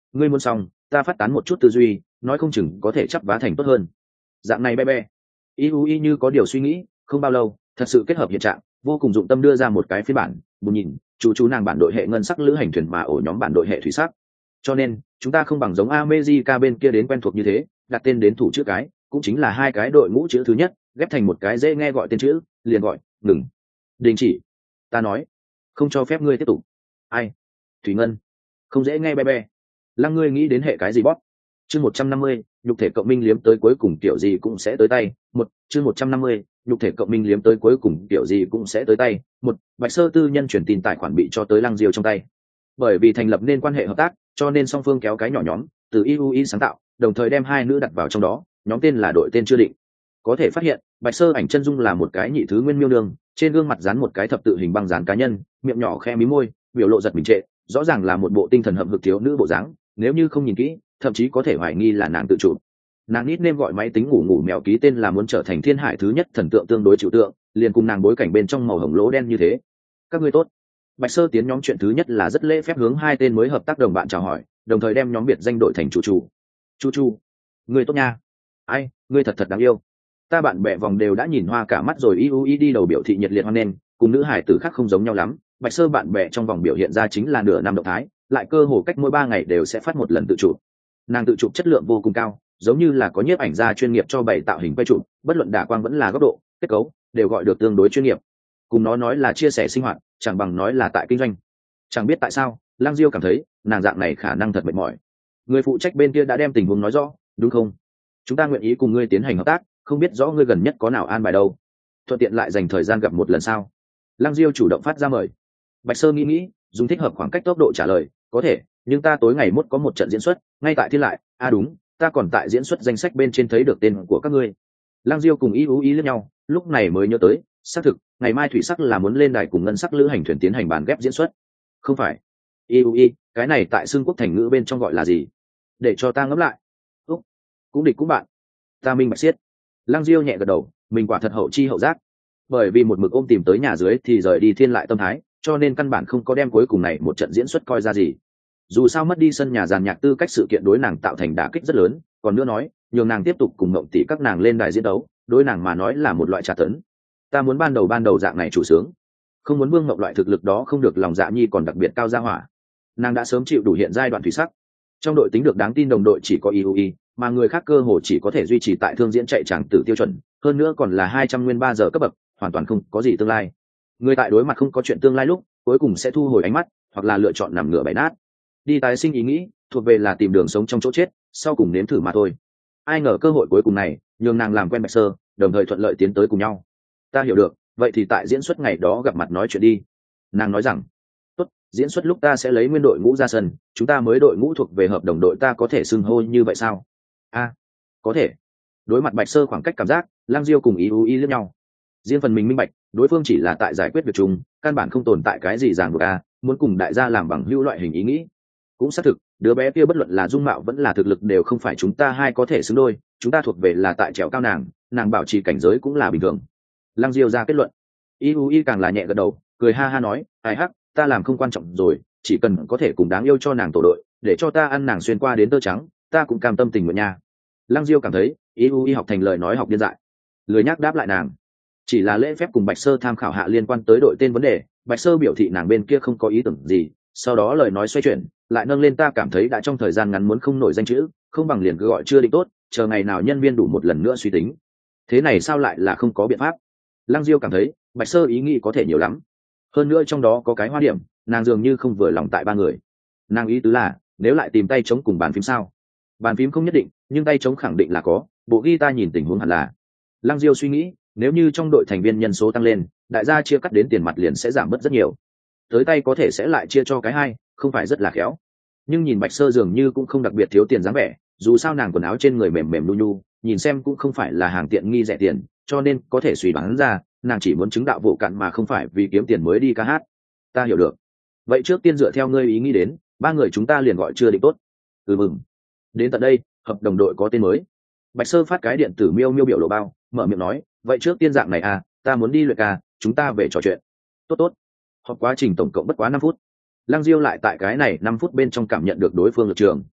ngươi muốn xong ta phát tán một chút tư duy, nói không chừng có thể chắp vá thành tốt hơn. Dạng này be be. Y U Y như có điều suy nghĩ, không bao lâu thật sự kết hợp hiện trạng, vô cùng dụng tâm đưa ra một cái phiên bản. Bùn nhìn chú chú nàng bản đội hệ ngân sắc lữ hành thuyền mà ổ nhóm bản đội hệ thủy sắc, cho nên chúng ta không bằng giống America bên kia đến quen thuộc như thế, đặt tên đến thủ chữ cái cũng chính là hai cái đội ngũ chữ thứ nhất ghép thành một cái dễ nghe gọi tên chữ, liền gọi ngừng. Đình chỉ. Ta nói không cho phép ngươi tiếp tục. Ai? Thủy Ngân. Không dễ nghe be be. Lăng ngươi nghĩ đến hệ cái gì bóp? Chương một trăm năm mươi, nhục thể cộng minh liếm tới cuối cùng kiểu gì cũng sẽ tới tay. Một, chương một trăm năm mươi, nhục thể cộng minh liếm tới cuối cùng kiểu gì cũng sẽ tới tay. Một, Bạch Sơ tư nhân truyền tin tài khoản bị cho tới Lăng Diêu trong tay. Bởi vì thành lập nên quan hệ hợp tác, cho nên song phương kéo cái nhỏ nhóm, từ i u i sáng tạo, đồng thời đem hai nữ đặt vào trong đó, nhóm tên là đội tên chưa định. Có thể phát hiện, Bạch Sơ ảnh chân dung là một cái nhị thứ nguyên miêu nương, trên gương mặt dán một cái thập tự hình băng dán cá nhân, miệng nhỏ khe mí môi, biểu lộ giật mình trệ, rõ ràng là một bộ tinh thần hậm hực thiếu nữ bộ dáng, nếu như không nhìn kỹ, thậm chí có thể hoài nghi là nàng tự chủ. Nàng nít nêm gọi máy tính ngủ ngủ mèo ký tên là muốn trở thành thiên hải thứ nhất thần tượng tương đối chịu tượng, liền cùng nàng bối cảnh bên trong màu hồng lỗ đen như thế. Các ngươi tốt. Bạch Sơ tiến nhóm chuyện thứ nhất là rất lễ phép hướng hai tên mới hợp tác đồng bạn chào hỏi, đồng thời đem nhóm biệt danh đổi thành chủ chủ. Chu chu, ngươi tốt nha. Ai, ngươi thật thật đáng yêu. Ta bạn bè vòng đều đã nhìn hoa cả mắt rồi. i u i đi đầu biểu thị nhiệt liệt hoan nghênh, cùng nữ hải tử khác không giống nhau lắm. Bạch Sơ bạn bè trong vòng biểu hiện ra chính là nửa năm động thái, lại cơ hồ cách mỗi ba ngày đều sẽ phát một lần tự chụp. Nàng tự chụp chất lượng vô cùng cao, giống như là có nhiếp ảnh gia chuyên nghiệp cho bày tạo hình quay chụp, bất luận đả quang vẫn là góc độ, kết cấu, đều gọi được tương đối chuyên nghiệp. Cùng nó nói là chia sẻ sinh hoạt, chẳng bằng nói là tại kinh doanh. Chẳng biết tại sao, Lăng Diêu cảm thấy nàng dạng này khả năng thật mệt mỏi. Người phụ trách bên kia đã đem tình huống nói rõ, đúng không? Chúng ta nguyện ý cùng ngươi tiến hành hợp tác, không biết rõ ngươi gần nhất có nào an bài đâu, thuận tiện lại dành thời gian gặp một lần sao? Lăng Diêu chủ động phát ra mời. Bạch Sơ nghĩ nghĩ, dùng thích hợp khoảng cách tốc độ trả lời, có thể, nhưng ta tối ngày mốt có một trận diễn xuất, ngay tại thiên lại. À đúng, ta còn tại diễn xuất danh sách bên trên thấy được tên của các ngươi. Lăng Diêu cùng ý ú ý lẫn nhau, lúc này mới nhớ tới, xác thực, ngày mai thủy sắc là muốn lên đài cùng ngân sắc lữ hành thuyền tiến hành bàn ghép diễn xuất. Không phải. i u i, cái này tại xương quốc thành ngữ bên trong gọi là gì? Để cho ta ngẫm lại. Úc, cũng địch cũng bạn. Ta minh bạch xiết. Lăng Diêu nhẹ gật đầu, mình quả thật hậu chi hậu giác. Bởi vì một mực ôm tìm tới nhà dưới thì rời đi thiên lại tâm thái, cho nên căn bản không có đem cuối cùng này một trận diễn xuất coi ra gì. Dù sao mất đi sân nhà giàn nhạc tư cách sự kiện đối nàng tạo thành đả kích rất lớn, còn nữa nói, nhường nàng tiếp tục cùng Mộng Tỷ các nàng lên đài diễn đấu, đối nàng mà nói là một loại tra tấn. Ta muốn ban đầu ban đầu dạng này chủ sướng, không muốn Vương Mộng loại thực lực đó không được lòng dạ nhi còn đặc biệt cao ra hỏa. Nàng đã sớm chịu đủ hiện giai đoạn thủy sắc. Trong đội tính được đáng tin đồng đội chỉ có i u i, mà người khác cơ hồ chỉ có thể duy trì tại thương diễn chạy tràng tử tiêu chuẩn, hơn nữa còn là hai trăm nguyên ba giờ cấp bậc, hoàn toàn không có gì tương lai. Người tại đối mặt không có chuyện tương lai lúc, cuối cùng sẽ thu hồi ánh mắt, hoặc là lựa chọn nằm ngửa bày nát. Đi tái sinh ý nghĩ, thuộc về là tìm đường sống trong chỗ chết, sau cùng nếm thử mà thôi. Ai ngờ cơ hội cuối cùng này, nhường nàng làm quen Bạch Sơ, đồng thời thuận lợi tiến tới cùng nhau. Ta hiểu được, vậy thì tại diễn xuất ngày đó gặp mặt nói chuyện đi. Nàng nói rằng, tốt, diễn xuất lúc ta sẽ lấy nguyên đội ngũ ra sân, chúng ta mới đội ngũ thuộc về hợp đồng đội, ta có thể xưng hô như vậy sao? A, à, có thể. Đối mặt Bạch Sơ khoảng cách cảm giác, Lang Diêu cùng i u i liếc nhau. Riêng phần mình minh bạch, đối phương chỉ là tại giải quyết việc chung, căn bản không tồn tại cái gì ràng buộc a, muốn cùng đại gia làm bằng hữu loại hình ý nghĩ. Cũng xác thực, đứa bé kia bất luận là dung mạo vẫn là thực lực đều không phải chúng ta hai có thể xứng đôi, chúng ta thuộc về là tại trèo cao nàng, nàng bảo trì cảnh giới cũng là bình thường. Lăng Diêu ra kết luận. i u i càng là nhẹ gật đầu, cười ha ha nói, ai hắc, ta làm không quan trọng rồi, chỉ cần có thể cùng đáng yêu cho nàng tổ đội, để cho ta ăn nàng xuyên qua đến tơ trắng, ta cũng cam tâm tình nguyện nha. Lăng Diêu cảm thấy i u i học thành lời nói học điên dại, lười nhắc đáp lại nàng, chỉ là lễ phép cùng Bạch Sơ tham khảo hạ liên quan tới đội tên vấn đề. Bạch Sơ biểu thị nàng bên kia không có ý tưởng gì, sau đó lời nói xoay chuyển, lại nâng lên ta cảm thấy đã trong thời gian ngắn muốn không nổi danh chữ, không bằng liền cứ gọi chưa định tốt, chờ ngày nào nhân viên đủ một lần nữa suy tính. Thế này sao lại là không có biện pháp? Lăng Diêu cảm thấy Bạch Sơ ý nghĩ có thể nhiều lắm, hơn nữa trong đó có cái hoa điểm, nàng dường như không vừa lòng tại ba người. Nàng ý tứ là nếu lại tìm tay chống cùng bàn phím sao? Bàn phím không nhất định, nhưng tay chống khẳng định là có, bộ guitar nhìn tình huống hẳn là. Lăng Diêu suy nghĩ, nếu như trong đội thành viên nhân số tăng lên, đại gia chia cắt đến tiền mặt liền sẽ giảm bớt rất nhiều, tới tay có thể sẽ lại chia cho cái hai, không phải rất là khéo. Nhưng nhìn Bạch Sơ dường như cũng không đặc biệt thiếu tiền dáng vẻ, dù sao nàng quần áo trên người mềm mềm nu nu, nhìn xem cũng không phải là hàng tiện nghi rẻ tiền, cho nên có thể suy đoán ra nàng chỉ muốn chứng đạo vụ cạn mà không phải vì kiếm tiền mới đi ca hát. Ta hiểu được. Vậy trước tiên dựa theo ngươi ý nghĩ đến, ba người chúng ta liền gọi chưa định tốt. Ừ mừng. Đến tận đây, hợp đồng đội có tên mới. Bạch Sơ phát cái điện tử miêu miêu biểu lộ bao, mở miệng nói, vậy trước tiên dạng này à, ta muốn đi luyện ca, chúng ta về trò chuyện. Tốt tốt. Họp quá trình tổng cộng bất quá năm phút. Lăng Diêu lại tại cái này năm phút bên trong cảm nhận được đối phương lực trường.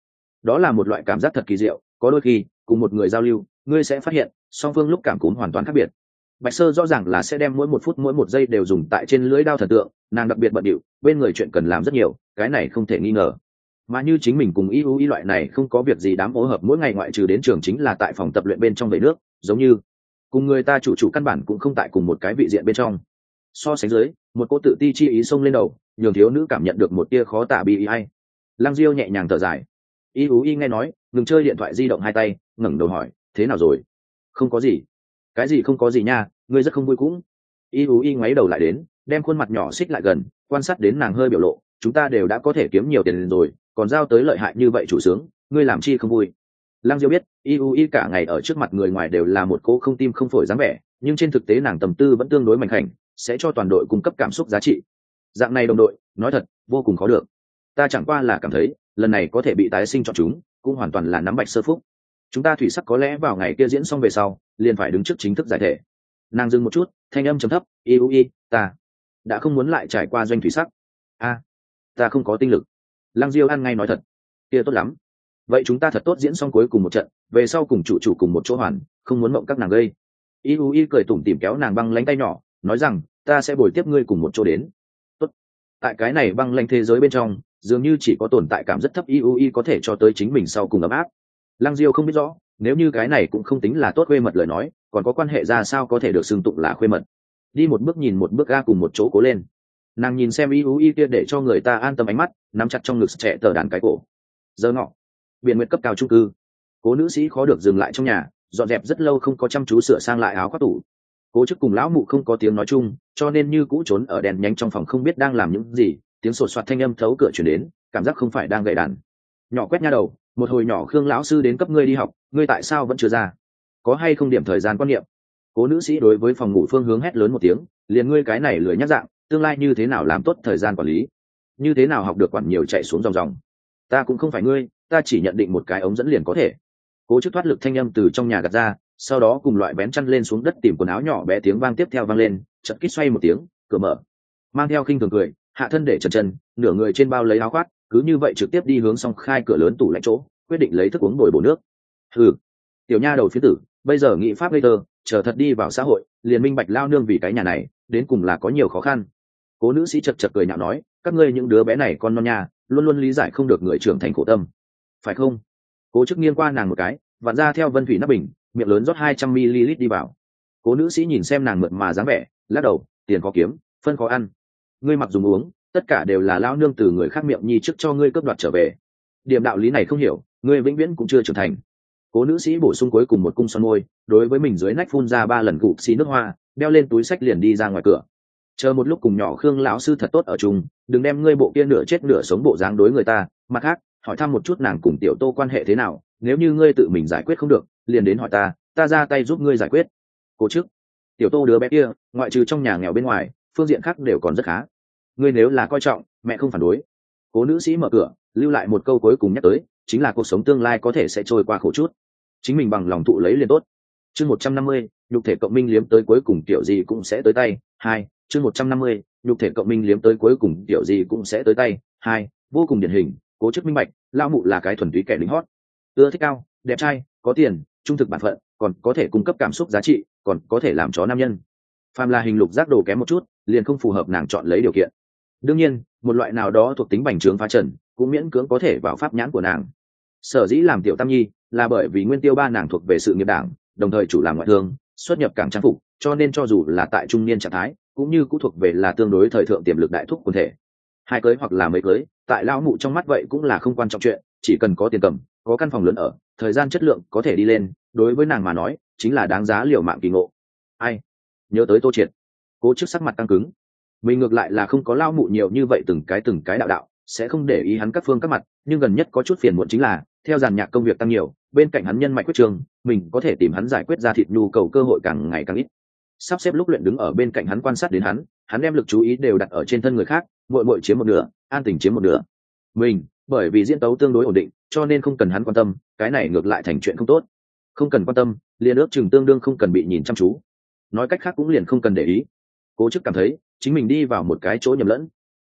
đó là một loại cảm giác thật kỳ diệu, có đôi khi cùng một người giao lưu ngươi sẽ phát hiện song phương lúc cảm cúm hoàn toàn khác biệt. Bạch Sơ rõ ràng là sẽ đem mỗi một phút mỗi một giây đều dùng tại trên lưỡi đao thần tượng, nàng đặc biệt bận điệu, bên người chuyện cần làm rất nhiều, cái này không thể nghi ngờ. Mà như chính mình cùng y u y loại này không có việc gì đám ô hợp mỗi ngày ngoại trừ đến trường chính là tại phòng tập luyện bên trong vẩy nước, giống như cùng người ta chủ chủ căn bản cũng không tại cùng một cái vị diện bên trong. So sánh dưới, một cô tự ti chi ý xông lên đầu, nhường thiếu nữ cảm nhận được một tia khó tả bi ai. Lăng Diêu nhẹ nhàng thở dài. Y u y nghe nói, ngừng chơi điện thoại di động hai tay, ngẩng đầu hỏi, thế nào rồi? Không có gì. Cái gì không có gì nha, ngươi rất không vui cũng. Y u y ngoáy đầu lại đến, đem khuôn mặt nhỏ xích lại gần, quan sát đến nàng hơi biểu lộ, chúng ta đều đã có thể kiếm nhiều tiền rồi, còn giao tới lợi hại như vậy chủ sướng, ngươi làm chi không vui? Lăng Diêu biết, y u y cả ngày ở trước mặt người ngoài đều là một cô không tim không phổi dáng vẻ, nhưng trên thực tế nàng tầm tư vẫn tương đối mạnh khảnh, sẽ cho toàn đội cung cấp cảm xúc giá trị. Dạng này đồng đội, nói thật, vô cùng khó được. Ta chẳng qua là cảm thấy, lần này có thể bị tái sinh chọn chúng, cũng hoàn toàn là nắm Bạch Sơ phúc. Chúng ta thủy sắc có lẽ vào ngày kia diễn xong về sau, liền phải đứng trước chính thức giải thể. Nàng dừng một chút, thanh âm trầm thấp, y u y, ta đã không muốn lại trải qua doanh thủy sắc. A, ta không có tinh lực. Lăng Diêu ăn ngay nói thật. Kia tốt lắm. Vậy chúng ta thật tốt diễn xong cuối cùng một trận, về sau cùng chủ chủ cùng một chỗ hoàn, không muốn mộng các nàng gây. Y u y cười tủm tỉm kéo nàng băng lánh tay nhỏ, nói rằng, ta sẽ bồi tiếp ngươi cùng một chỗ đến. Tốt. Tại cái này băng lánh thế giới bên trong, dường như chỉ có tồn tại cảm rất thấp y u y có thể cho tới chính mình sau cùng ấm áp. Lăng Diêu không biết rõ, nếu như cái này cũng không tính là tốt khuê mật lời nói, còn có quan hệ ra sao có thể được xưng tụng là khuê mật. Đi một bước nhìn một bước ga cùng một chỗ cố lên. Nàng nhìn xem y u y kia để cho người ta an tâm ánh mắt, nắm chặt trong ngực trẻ tờ đàn cái cổ. Giờ ngọ, biển nguyệt cấp cao trung cư. Cố nữ sĩ khó được dừng lại trong nhà, dọn dẹp rất lâu không có chăm chú sửa sang lại áo khoác tủ. Cố chức cùng lão mụ không có tiếng nói chung, cho nên như cũ trốn ở đèn nhánh trong phòng không biết đang làm những gì, tiếng sột soạt thanh âm thấu cửa truyền đến, cảm giác không phải đang gậy đàn. Nhỏ quét nha đầu, một hồi nhỏ Khương lão sư đến cấp ngươi đi học, ngươi tại sao vẫn chưa ra? Có hay không điểm thời gian quan niệm? Cố nữ sĩ đối với phòng ngủ phương hướng hét lớn một tiếng, liền ngươi cái này lười nhắc dạng, tương lai như thế nào làm tốt thời gian quản lý? Như thế nào học được quản nhiều chạy xuống dòng dòng? Ta cũng không phải ngươi, ta chỉ nhận định một cái ống dẫn liền có thể. Cố chức thoát lực thanh âm từ trong nhà gạt ra, sau đó cùng loại bén chăn lên xuống đất tìm quần áo nhỏ bé tiếng vang tiếp theo vang lên, chợt kít xoay một tiếng, cửa mở. Mang theo khinh thường cười, hạ thân để trần chân, nửa người trên bao lấy áo khoác, cứ như vậy trực tiếp đi hướng song khai cửa lớn tủ lạnh chỗ, quyết định lấy thức uống bồi bổ nước. Ừ, tiểu nha đầu phía tử, bây giờ nghị pháp gây tơ, chờ thật đi vào xã hội, liền minh bạch lao nương vì cái nhà này, đến cùng là có nhiều khó khăn. Cố nữ sĩ chật chật cười nhạo nói, các ngươi những đứa bé này con non nha, luôn luôn lý giải không được người trưởng thành khổ tâm, phải không? Cố chức nghiêng qua nàng một cái, vặn ra theo vân thủy nắp bình, miệng lớn rót hai trăm mi-li-lít đi vào. Cố nữ sĩ nhìn xem nàng mượt mà dáng vẻ, lắc đầu, tiền có kiếm, phân có ăn. Ngươi mặc dùng uống, tất cả đều là lao nương từ người khác miệng nhi trước cho ngươi cướp đoạt trở về. Điểm đạo lý này không hiểu, ngươi vĩnh viễn cũng chưa trưởng thành. Cố nữ sĩ bổ sung cuối cùng một cung son môi, đối với mình dưới nách phun ra ba lần gục xì nước hoa, đeo lên túi sách liền đi ra ngoài cửa. Chờ một lúc cùng nhỏ Khương lão sư thật tốt ở chung, đừng đem ngươi bộ kia nửa chết nửa sống bộ dáng đối người ta. Mặt khác, hỏi thăm một chút nàng cùng tiểu Tô quan hệ thế nào, nếu như ngươi tự mình giải quyết không được, liền đến hỏi ta, ta ra tay giúp ngươi giải quyết. Cố chức, tiểu Tô đứa bé kia, ngoại trừ trong nhà nghèo bên ngoài, phương diện khác đều còn rất khá. Ngươi nếu là coi trọng, mẹ không phản đối. Cố nữ sĩ mở cửa, lưu lại một câu cuối cùng nhắc tới, chính là cuộc sống tương lai có thể sẽ trôi qua khổ chút, chính mình bằng lòng thụ lấy liền tốt. Chương một trăm năm mươi, nhục thể cộng minh liếm tới cuối cùng kiểu gì cũng sẽ tới tay. Hai, chương một trăm năm mươi, nhục thể cộng minh liếm tới cuối cùng kiểu gì cũng sẽ tới tay. Hai, vô cùng điển hình, cố chức minh bạch, lão mụ là cái thuần túy kẻ lính hót, ưa thích cao, đẹp trai, có tiền, trung thực bản phận, còn có thể cung cấp cảm xúc giá trị, còn có thể làm chó nam nhân. Phàm là hình lục giác đồ kém một chút, liền không phù hợp nàng chọn lấy điều kiện. Đương nhiên, một loại nào đó thuộc tính bành trướng phá trần, cũng miễn cưỡng có thể vào pháp nhãn của nàng. Sở dĩ làm tiểu tam nhi, là bởi vì nguyên tiêu ba nàng thuộc về sự nghiệp đảng, đồng thời chủ làm ngoại thương, xuất nhập cảng trang phục, cho nên cho dù là tại trung niên trạng thái, cũng như cũng thuộc về là tương đối thời thượng tiềm lực đại thúc quần thể. Hai cưới hoặc là mấy cưới, tại lão mụ trong mắt vậy cũng là không quan trọng chuyện, chỉ cần có tiền cầm, có căn phòng lớn ở, thời gian chất lượng có thể đi lên, đối với nàng mà nói, chính là đáng giá liều mạng kỳ ngộ. Ai? Nhớ tới Tô Triệt, cố chức sắc mặt căng cứng. Mình ngược lại là không có lão mụ nhiều như vậy từng cái từng cái đạo đạo, sẽ không để ý hắn các phương các mặt, nhưng gần nhất có chút phiền muộn chính là, theo dàn nhạc công việc tăng nhiều, bên cạnh hắn nhân mạch quyết trường, mình có thể tìm hắn giải quyết ra thịt nhu cầu cơ hội càng ngày càng ít. Sắp xếp lúc luyện đứng ở bên cạnh hắn quan sát đến hắn, hắn đem lực chú ý đều đặt ở trên thân người khác, muội muội chiếm một nửa, an tình chiếm một nửa. Mình, bởi vì diễn tấu tương đối ổn định, cho nên không cần hắn quan tâm, cái này ngược lại thành chuyện không tốt. Không cần quan tâm, liền ước chừng tương đương không cần bị nhìn chăm chú. Nói cách khác cũng liền không cần để ý. Cố chức cảm thấy, chính mình đi vào một cái chỗ nhầm lẫn.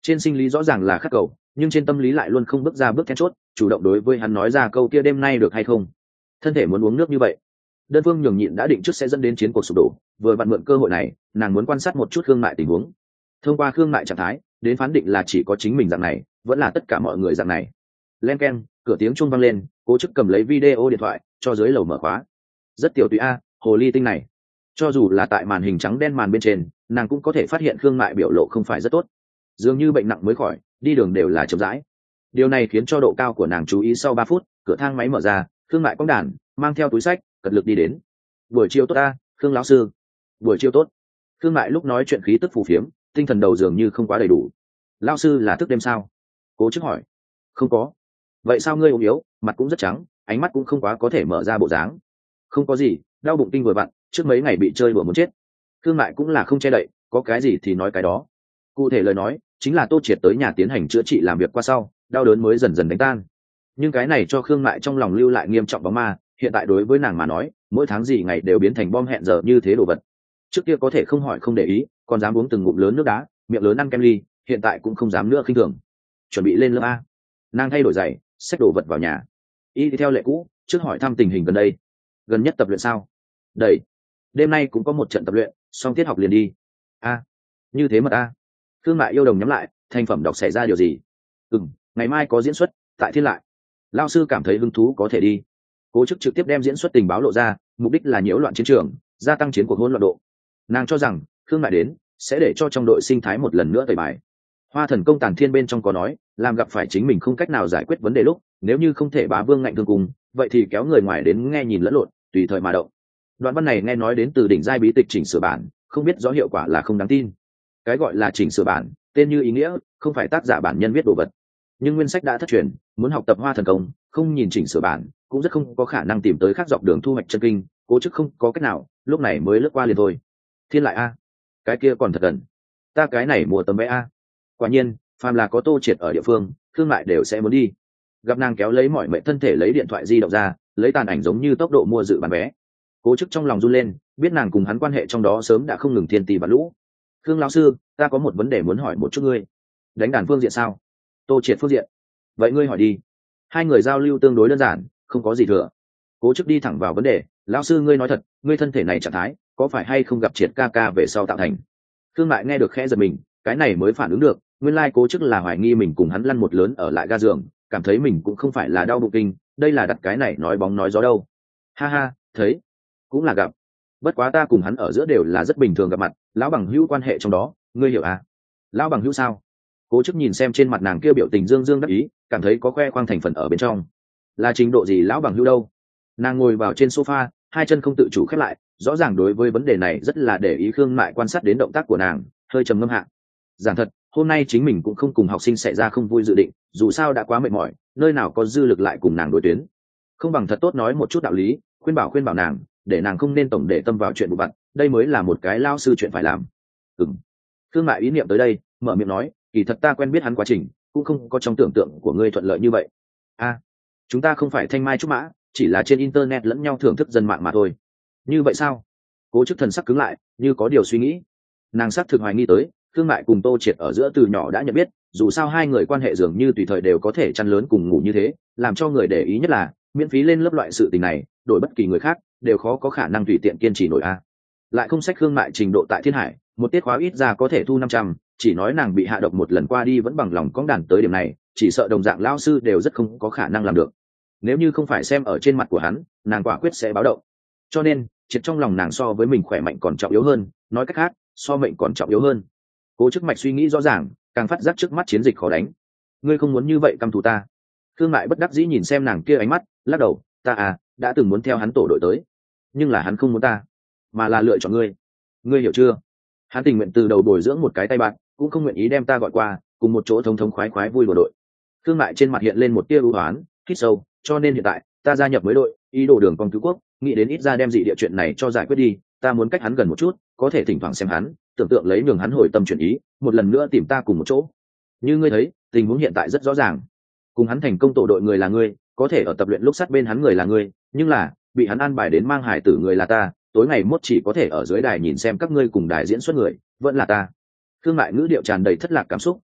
Trên sinh lý rõ ràng là khắc cầu, nhưng trên tâm lý lại luôn không bước ra bước then chốt, chủ động đối với hắn nói ra câu kia đêm nay được hay không. Thân thể muốn uống nước như vậy. Đơn phương nhường nhịn đã định trước sẽ dẫn đến chiến cuộc sụp đổ, vừa vặn mượn cơ hội này, nàng muốn quan sát một chút Khương Mại tình huống. Thông qua Khương Mại trạng thái, đến phán định là chỉ có chính mình dạng này, vẫn là tất cả mọi người dạng này. Len keng, cửa tiếng chuông vang lên, Cố Chức cầm lấy video điện thoại, cho dưới lầu mở khóa. Rất tiểu tùy a, hồ ly tinh này. Cho dù là tại màn hình trắng đen màn bên trên, nàng cũng có thể phát hiện Khương Mại biểu lộ không phải rất tốt. Dường như bệnh nặng mới khỏi, đi đường đều là chậm rãi. Điều này khiến cho độ cao của nàng chú ý. Sau ba phút, cửa thang máy mở ra, Khương Mại cong đàn, mang theo túi sách, cật lực đi đến. Buổi chiều tốt a, Khương lão sư. Buổi chiều tốt. Khương Mại lúc nói chuyện khí tức phù phiếm, tinh thần đầu dường như không quá đầy đủ. Lão sư là thức đêm sao? Cố Chức hỏi. Không có. Vậy sao ngươi ốm yếu, mặt cũng rất trắng, ánh mắt cũng không quá có thể mở ra bộ dáng? Không có gì, đau bụng kinh vừa vặn, trước mấy ngày bị chơi đùa muốn chết. Khương Mại cũng là không che đậy, có cái gì thì nói cái đó. Cụ thể lời nói chính là Tô Triệt tới nhà tiến hành chữa trị làm việc qua sau, đau đớn mới dần dần đánh tan. Nhưng cái này cho Khương Mại trong lòng lưu lại nghiêm trọng bóng ma, hiện tại đối với nàng mà nói, mỗi tháng gì ngày đều biến thành bom hẹn giờ như thế đồ vật. Trước kia có thể không hỏi không để ý, còn dám uống từng ngụm lớn nước đá, miệng lớn ăn kem ly, hiện tại cũng không dám nữa khinh thường. Chuẩn bị lên lớp a. Nàng thay đổi giày, xách đồ vật vào nhà. Y theo lệ cũ, trước hỏi thăm tình hình gần đây. Gần nhất tập luyện sao? Đầy. Đêm nay cũng có một trận tập luyện, xong tiết học liền đi. A, như thế mật a. Khương Mại yêu đồng nhắm lại, thành phẩm đọc xảy ra điều gì? Ừm, ngày mai có diễn xuất, tại Thiên Lại. Lao sư cảm thấy hứng thú có thể đi. Cố Chức trực tiếp đem diễn xuất tình báo lộ ra, mục đích là nhiễu loạn chiến trường, gia tăng chiến cuộc hỗn loạn độ. Nàng cho rằng Khương Mại đến sẽ để cho trong đội sinh thái một lần nữa tẩy bài. Hoa Thần Công Tàn Thiên bên trong có nói, làm gặp phải chính mình không cách nào giải quyết vấn đề lúc, nếu như không thể bá vương ngạnh thương cùng, vậy thì kéo người ngoài đến nghe nhìn lẫn lộn, tùy thời mà động. Đoạn văn này nghe nói đến từ đỉnh giai bí tịch chỉnh sửa bản, không biết rõ hiệu quả là không đáng tin. Cái gọi là chỉnh sửa bản, tên như ý nghĩa, không phải tác giả bản nhân viết đồ vật. Nhưng nguyên sách đã thất truyền, muốn học tập Hoa Thần Công, không nhìn chỉnh sửa bản, cũng rất không có khả năng tìm tới khác dọc đường thu hoạch chân kinh. Cố Chức không có cách nào, lúc này mới lướt qua liền thôi. Thiên Lại a, cái kia còn thật gần. Ta cái này mua tấm vé a. Quả nhiên, phàm là có Tô Triệt ở địa phương, Khương Mại đều sẽ muốn đi. Gặp nàng kéo lấy mọi mệnh thân thể lấy điện thoại di động ra, lấy tàn ảnh giống như tốc độ mua dự bán vé. Cố Chức trong lòng run lên, biết nàng cùng hắn quan hệ trong đó sớm đã không ngừng thiên tì và lũ. Khương lão sư, ta có một vấn đề muốn hỏi một chút ngươi. Đánh đàn phương diện sao? Tô Triệt phương diện. Vậy ngươi hỏi đi. Hai người giao lưu tương đối đơn giản, không có gì thừa. Cố Chức đi thẳng vào vấn đề. Lão sư, ngươi nói thật, ngươi thân thể này trạng thái có phải hay không gặp Triệt ca ca về sau tạo thành? Khương Mại nghe được khẽ giật mình, cái này mới phản ứng được, nguyên lai Cố Chức là hoài nghi mình cùng hắn lăn một lớn ở lại ga giường, cảm thấy mình cũng không phải là đau bụng kinh, đây là đặt cái này nói bóng nói gió đâu. Ha ha, thấy, cũng là gặp. Bất quá ta cùng hắn ở giữa đều là rất bình thường gặp mặt, lão bằng hữu quan hệ trong đó, ngươi hiểu à? Lão bằng hữu sao? Cố Chức nhìn xem trên mặt nàng kia biểu tình dương dương đắc ý, cảm thấy có khoe khoang thành phần ở bên trong. Là trình độ gì lão bằng hữu đâu? Nàng ngồi vào trên sofa, hai chân không tự chủ khép lại, rõ ràng đối với vấn đề này rất là để ý. Khương Mại quan sát đến động tác của nàng, hơi trầm ngâm hạ. Giảng thật, hôm nay chính mình cũng không cùng học sinh xảy ra không vui dự định, dù sao đã quá mệt mỏi, nơi nào có dư lực lại cùng nàng đối tuyến. Không bằng thật tốt nói một chút đạo lý, khuyên bảo khuyên bảo nàng, để nàng không nên tổng để tâm vào chuyện vụ vặt, đây mới là một cái lao sư chuyện phải làm. Ừm. Khương Mại ý niệm tới đây, mở miệng nói, kỳ thật ta quen biết hắn quá trình, cũng không có trong tưởng tượng của ngươi thuận lợi như vậy. A, à, chúng ta không phải thanh mai trúc mã, chỉ là trên internet lẫn nhau thưởng thức dân mạng mà thôi. Như vậy sao? Cố Chức thần sắc cứng lại, như có điều suy nghĩ. Nàng xác thực hoài nghi tới, Khương Mại cùng Tô Triệt ở giữa từ nhỏ đã nhận biết, dù sao hai người quan hệ dường như tùy thời đều có thể chăn lớn cùng ngủ như thế, làm cho người để ý nhất là miễn phí lên lớp loại sự tình này, đổi bất kỳ người khác đều khó có khả năng tùy tiện kiên trì nổi a. Lại không sách Khương Mại trình độ tại Thiên Hải, một tiết khóa ít ra có thể thu năm trăm, chỉ nói nàng bị hạ độc một lần qua đi vẫn bằng lòng cõng đàn tới điểm này, chỉ sợ đồng dạng lão sư đều rất không có khả năng làm được. Nếu như không phải xem ở trên mặt của hắn, nàng quả quyết sẽ báo động. Cho nên, triệt trong lòng nàng so với mình khỏe mạnh còn trọng yếu hơn, nói cách khác, so mệnh còn trọng yếu hơn. Cố Chức mạch suy nghĩ rõ ràng, càng phát giác trước mắt chiến dịch khó đánh. Ngươi không muốn như vậy căm thù ta? Khương Mại bất đắc dĩ nhìn xem nàng kia ánh mắt, lắc đầu, ta à, đã từng muốn theo hắn tổ đội tới, nhưng là hắn không muốn ta, mà là lựa chọn ngươi. Ngươi hiểu chưa? Hắn tình nguyện từ đầu bồi dưỡng một cái tay bạn, cũng không nguyện ý đem ta gọi qua, cùng một chỗ thống thống khoái khoái vui đùa đội. Khương Mại trên mặt hiện lên một tia ưu hoán, hít sâu, cho nên hiện tại, ta gia nhập mới đội, ý đồ đường con cứu quốc, nghĩ đến ít ra đem dị địa chuyện này cho giải quyết đi, ta muốn cách hắn gần một chút, có thể thỉnh thoảng xem hắn, tưởng tượng lấy nhường hắn hồi tâm chuyển ý, một lần nữa tìm ta cùng một chỗ. Như ngươi thấy, tình huống hiện tại rất rõ ràng. Cùng hắn thành công tổ đội người là ngươi, có thể ở tập luyện lúc sát bên hắn người là ngươi, nhưng là bị hắn an bài đến mang hải tử người là ta, tối ngày mốt chỉ có thể ở dưới đài nhìn xem các ngươi cùng đài diễn xuất người, vẫn là ta. Khương Mại ngữ điệu tràn đầy thất lạc cảm xúc,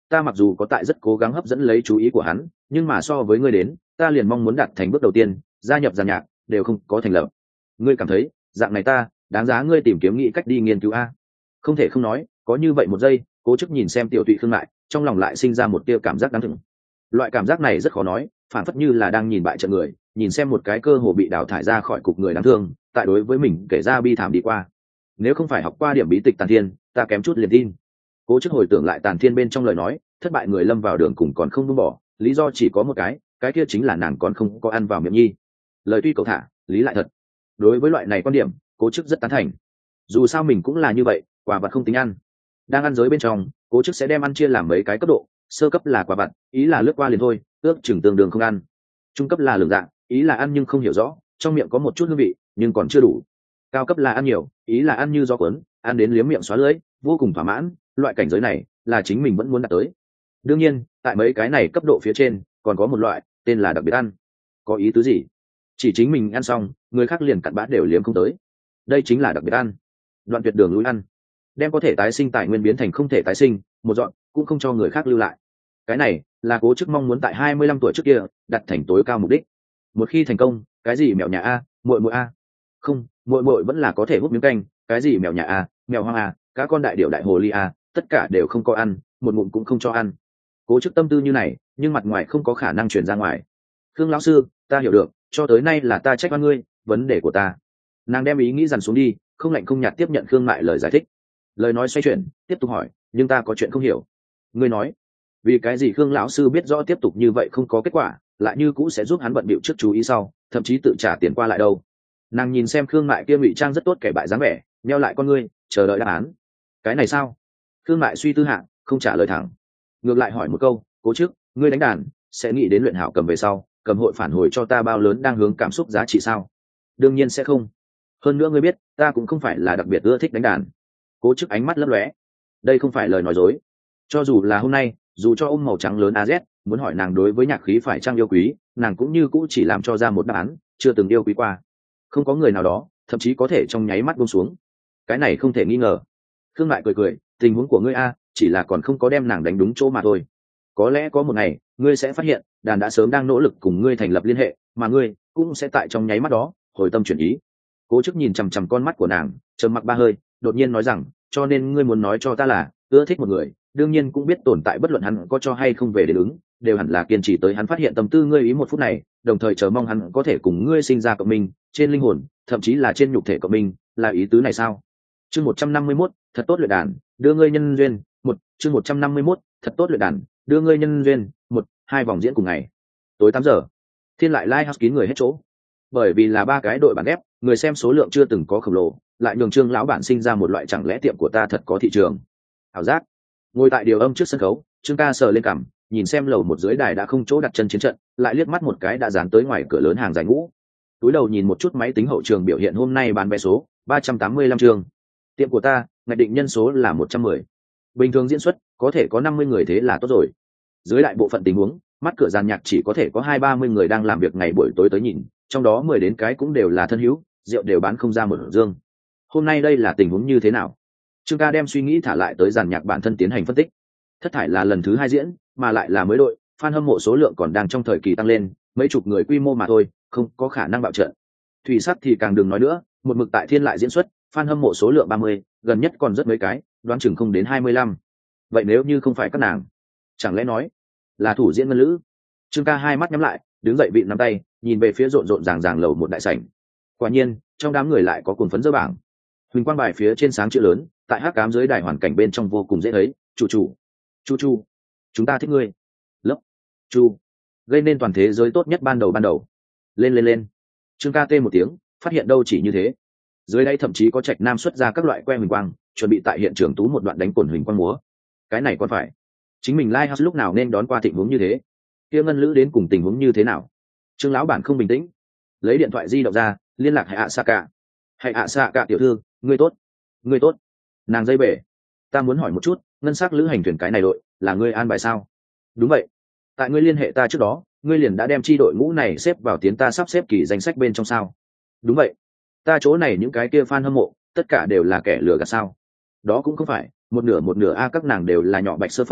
ta mặc dù có tại rất cố gắng hấp dẫn lấy chú ý của hắn, nhưng mà so với ngươi đến, ta liền mong muốn đạt thành bước đầu tiên, gia nhập giàn nhạc đều không có thành lập. Ngươi cảm thấy dạng này ta đáng giá ngươi tìm kiếm nghĩ cách đi nghiên cứu a? Không thể không nói, có như vậy một giây, Cố Chức nhìn xem Tiểu Tụy Khương Mại, trong lòng lại sinh ra một tia cảm giác đáng thương. Loại cảm giác này rất khó nói, phản phất như là đang nhìn bại trận người, nhìn xem một cái cơ hồ bị đào thải ra khỏi cục người đáng thương, tại đối với mình kể ra bi thảm đi qua. Nếu không phải học qua điểm bí tịch Tàn Thiên, ta kém chút liền tin. Cố Chức hồi tưởng lại Tàn Thiên bên trong lời nói, thất bại người lâm vào đường cùng còn không buông bỏ, lý do chỉ có một cái, cái kia chính là nàng còn không có ăn vào miệng nhi. Lời tuy cầu thả, lý lại thật. Đối với loại này quan điểm, Cố Chức rất tán thành. Dù sao mình cũng là như vậy, quả vật không tính ăn. Đang ăn giới bên trong, Cố Chức sẽ đem ăn chia làm mấy cái cấp độ, sơ cấp là quả vật, ý là lướt qua liền thôi, ước chừng tương đương không ăn. Trung cấp là lường dạng, ý là ăn nhưng không hiểu rõ, trong miệng có một chút hương vị, nhưng còn chưa đủ. Cao cấp là ăn nhiều, ý là ăn như gió cuốn, ăn đến liếm miệng xóa lưỡi, vô cùng thỏa mãn. Loại cảnh giới này là chính mình vẫn muốn đạt tới. Đương nhiên, tại mấy cái này cấp độ phía trên, còn có một loại tên là đặc biệt ăn. Có ý tứ gì? Chỉ chính mình ăn xong, người khác liền cặn bã đều liếm không tới. Đây chính là đặc biệt ăn. Đoạn tuyệt đường lui ăn, đem có thể tái sinh tài nguyên biến thành không thể tái sinh, một dọn cũng không cho người khác lưu lại. Cái này là Cố Chức mong muốn tại hai mươi lăm tuổi trước kia đặt thành tối cao mục đích. Một khi thành công, cái gì mèo nhà a, muội muội a, không, muội muội vẫn là có thể hút miếng canh, cái gì mèo nhà a, mèo hoang a, các con đại điểu đại hồ ly a, tất cả đều không có ăn, một ngụm cũng không cho ăn. Cố Chức tâm tư như này, nhưng mặt ngoài không có khả năng truyền ra ngoài. Khương lão sư, ta hiểu được, cho tới nay là ta trách oan ngươi, vấn đề của ta. Nàng đem ý nghĩ dằn xuống đi, không lạnh không nhạt tiếp nhận Khương Mại lời giải thích. Lời nói xoay chuyển, tiếp tục hỏi, nhưng ta có chuyện không hiểu. Ngươi nói, vì cái gì Khương lão sư biết rõ tiếp tục như vậy không có kết quả, lại như cũ sẽ giúp hắn bận bịu trước chú ý sau, thậm chí tự trả tiền qua lại đâu? Nàng nhìn xem Khương Mại kia ngụy trang rất tốt kẻ bại dáng vẻ, neo lại con ngươi, chờ đợi đáp án. Cái này sao? Khương Mại suy tư hạ, không trả lời thẳng. Ngược lại hỏi một câu, Cố Chức, ngươi đánh đàn sẽ nghĩ đến luyện hảo cầm về sau, cầm hội phản hồi cho ta bao lớn đang hướng cảm xúc giá trị sao? Đương nhiên sẽ không. Hơn nữa ngươi biết, ta cũng không phải là đặc biệt ưa thích đánh đàn. Cố Chức ánh mắt lấp lóe. Đây không phải lời nói dối. Cho dù là hôm nay, dù cho ôm màu trắng lớn a z muốn hỏi nàng đối với nhạc khí phải trang yêu quý, nàng cũng như cũ chỉ làm cho ra một đáp án, chưa từng yêu quý qua. Không có người nào đó, thậm chí có thể trong nháy mắt buông xuống. Cái này không thể nghi ngờ. Khương Mại cười cười, tình huống của ngươi a, chỉ là còn không có đem nàng đánh đúng chỗ mà thôi. Có lẽ có một ngày, ngươi sẽ phát hiện, đàn đã sớm đang nỗ lực cùng ngươi thành lập liên hệ, mà ngươi cũng sẽ tại trong nháy mắt đó hồi tâm chuyển ý. Cố Chức nhìn chằm chằm con mắt của nàng, trầm mặc ba hơi, đột nhiên nói rằng, cho nên ngươi muốn nói cho ta là, ưa thích một người, đương nhiên cũng biết tồn tại bất luận hắn có cho hay không về đến ứng, đều hẳn là kiên trì tới hắn phát hiện tâm tư ngươi ý một phút này, đồng thời chờ mong hắn có thể cùng ngươi sinh ra cộng minh, trên linh hồn, thậm chí là trên nhục thể cộng minh, là ý tứ này sao? Chương một trăm năm mươi mốt, thật tốt luyện đàn, đưa ngươi nhân duyên, một, chương một trăm năm mươi mốt, thật tốt luyện đàn, đưa ngươi nhân duyên, một, hai vòng diễn cùng ngày. Tối tám giờ, Thiên lại live house kín người hết chỗ. Bởi vì là ba cái đội bản ghép, người xem số lượng chưa từng có khổng lồ, lại nhường Trương lão bản sinh ra một loại chẳng lẽ tiệm của ta thật có thị trường. Ảo giác. Ngồi tại điều âm trước sân khấu, Trương ca sờ lên cằm, nhìn xem lầu một dưới đài đã không chỗ đặt chân chiến trận, lại liếc mắt một cái đã dán tới ngoài cửa lớn hàng dài ngũ. Túi đầu nhìn một chút máy tính hậu trường biểu hiện hôm nay bán vé số ba trăm tám mươi lăm trường. Tiệm của ta, ngạch định nhân số là một trăm mười. Bình thường diễn xuất có thể có năm mươi người thế là tốt rồi. Dưới đại bộ phận tình huống, mắt cửa dàn nhạc chỉ có thể có hai ba mươi người đang làm việc ngày buổi tối tới nhìn, trong đó mười đến cái cũng đều là thân hữu, rượu đều bán không ra một dương. Hôm nay đây là tình huống như thế nào? Trương ca đem suy nghĩ thả lại tới dàn nhạc bản thân tiến hành phân tích. Thất thải là lần thứ hai diễn, mà lại là mới đội, fan hâm mộ số lượng còn đang trong thời kỳ tăng lên, mấy chục người quy mô mà thôi, không có khả năng bạo trận. Thủy Sắc thì càng đừng nói nữa, một mực tại Thiên lại diễn xuất, fan hâm mộ số lượng ba mươi, gần nhất còn rất mấy cái, đoán chừng không đến hai mươi lăm. Vậy nếu như không phải các nàng, chẳng lẽ nói là thủ diễn ngân lữ? Trương ca hai mắt nhắm lại, đứng dậy vịn nắm tay, nhìn về phía rộn rộn ràng ràng lầu một đại sảnh. Quả nhiên, trong đám người lại có cuồng phấn dơ bảng. Huỳnh quang bài phía trên sáng chữ lớn, tại hắc ám dưới đài hoàn cảnh bên trong vô cùng dễ thấy, chủ chủ, chu chu, chúng ta thích ngươi, lấp, chu, gây nên toàn thế giới tốt nhất ban đầu ban đầu. Lên lên lên. Trương ca tê một tiếng, phát hiện đâu chỉ như thế. Dưới đây thậm chí có trạch nam xuất ra các loại que huỳnh quang, chuẩn bị tại hiện trường tú một đoạn đánh cồn huỳnh quang múa. Cái này còn phải, chính mình Lighthouse lúc nào nên đón qua tình huống như thế? Kia ngân lữ đến cùng tình huống như thế nào? Trương lão bản không bình tĩnh, lấy điện thoại di động ra, liên lạc Hải ạ Sa Cả. Hải ạ Sa Cả tiểu thư, ngươi tốt, ngươi tốt. Nàng dây bể, ta muốn hỏi một chút, ngân sắc lữ hành thuyền cái này đội là ngươi an bài sao? Đúng vậy, tại ngươi liên hệ ta trước đó, ngươi liền đã đem chi đội ngũ này xếp vào tiến ta sắp xếp kỳ danh sách bên trong sao? Đúng vậy, ta chỗ này những cái kia fan hâm mộ, tất cả đều là kẻ lừa gạt sao? Đó cũng không phải, một nửa một nửa a, các nàng đều là nhỏ bạch sơ phấn,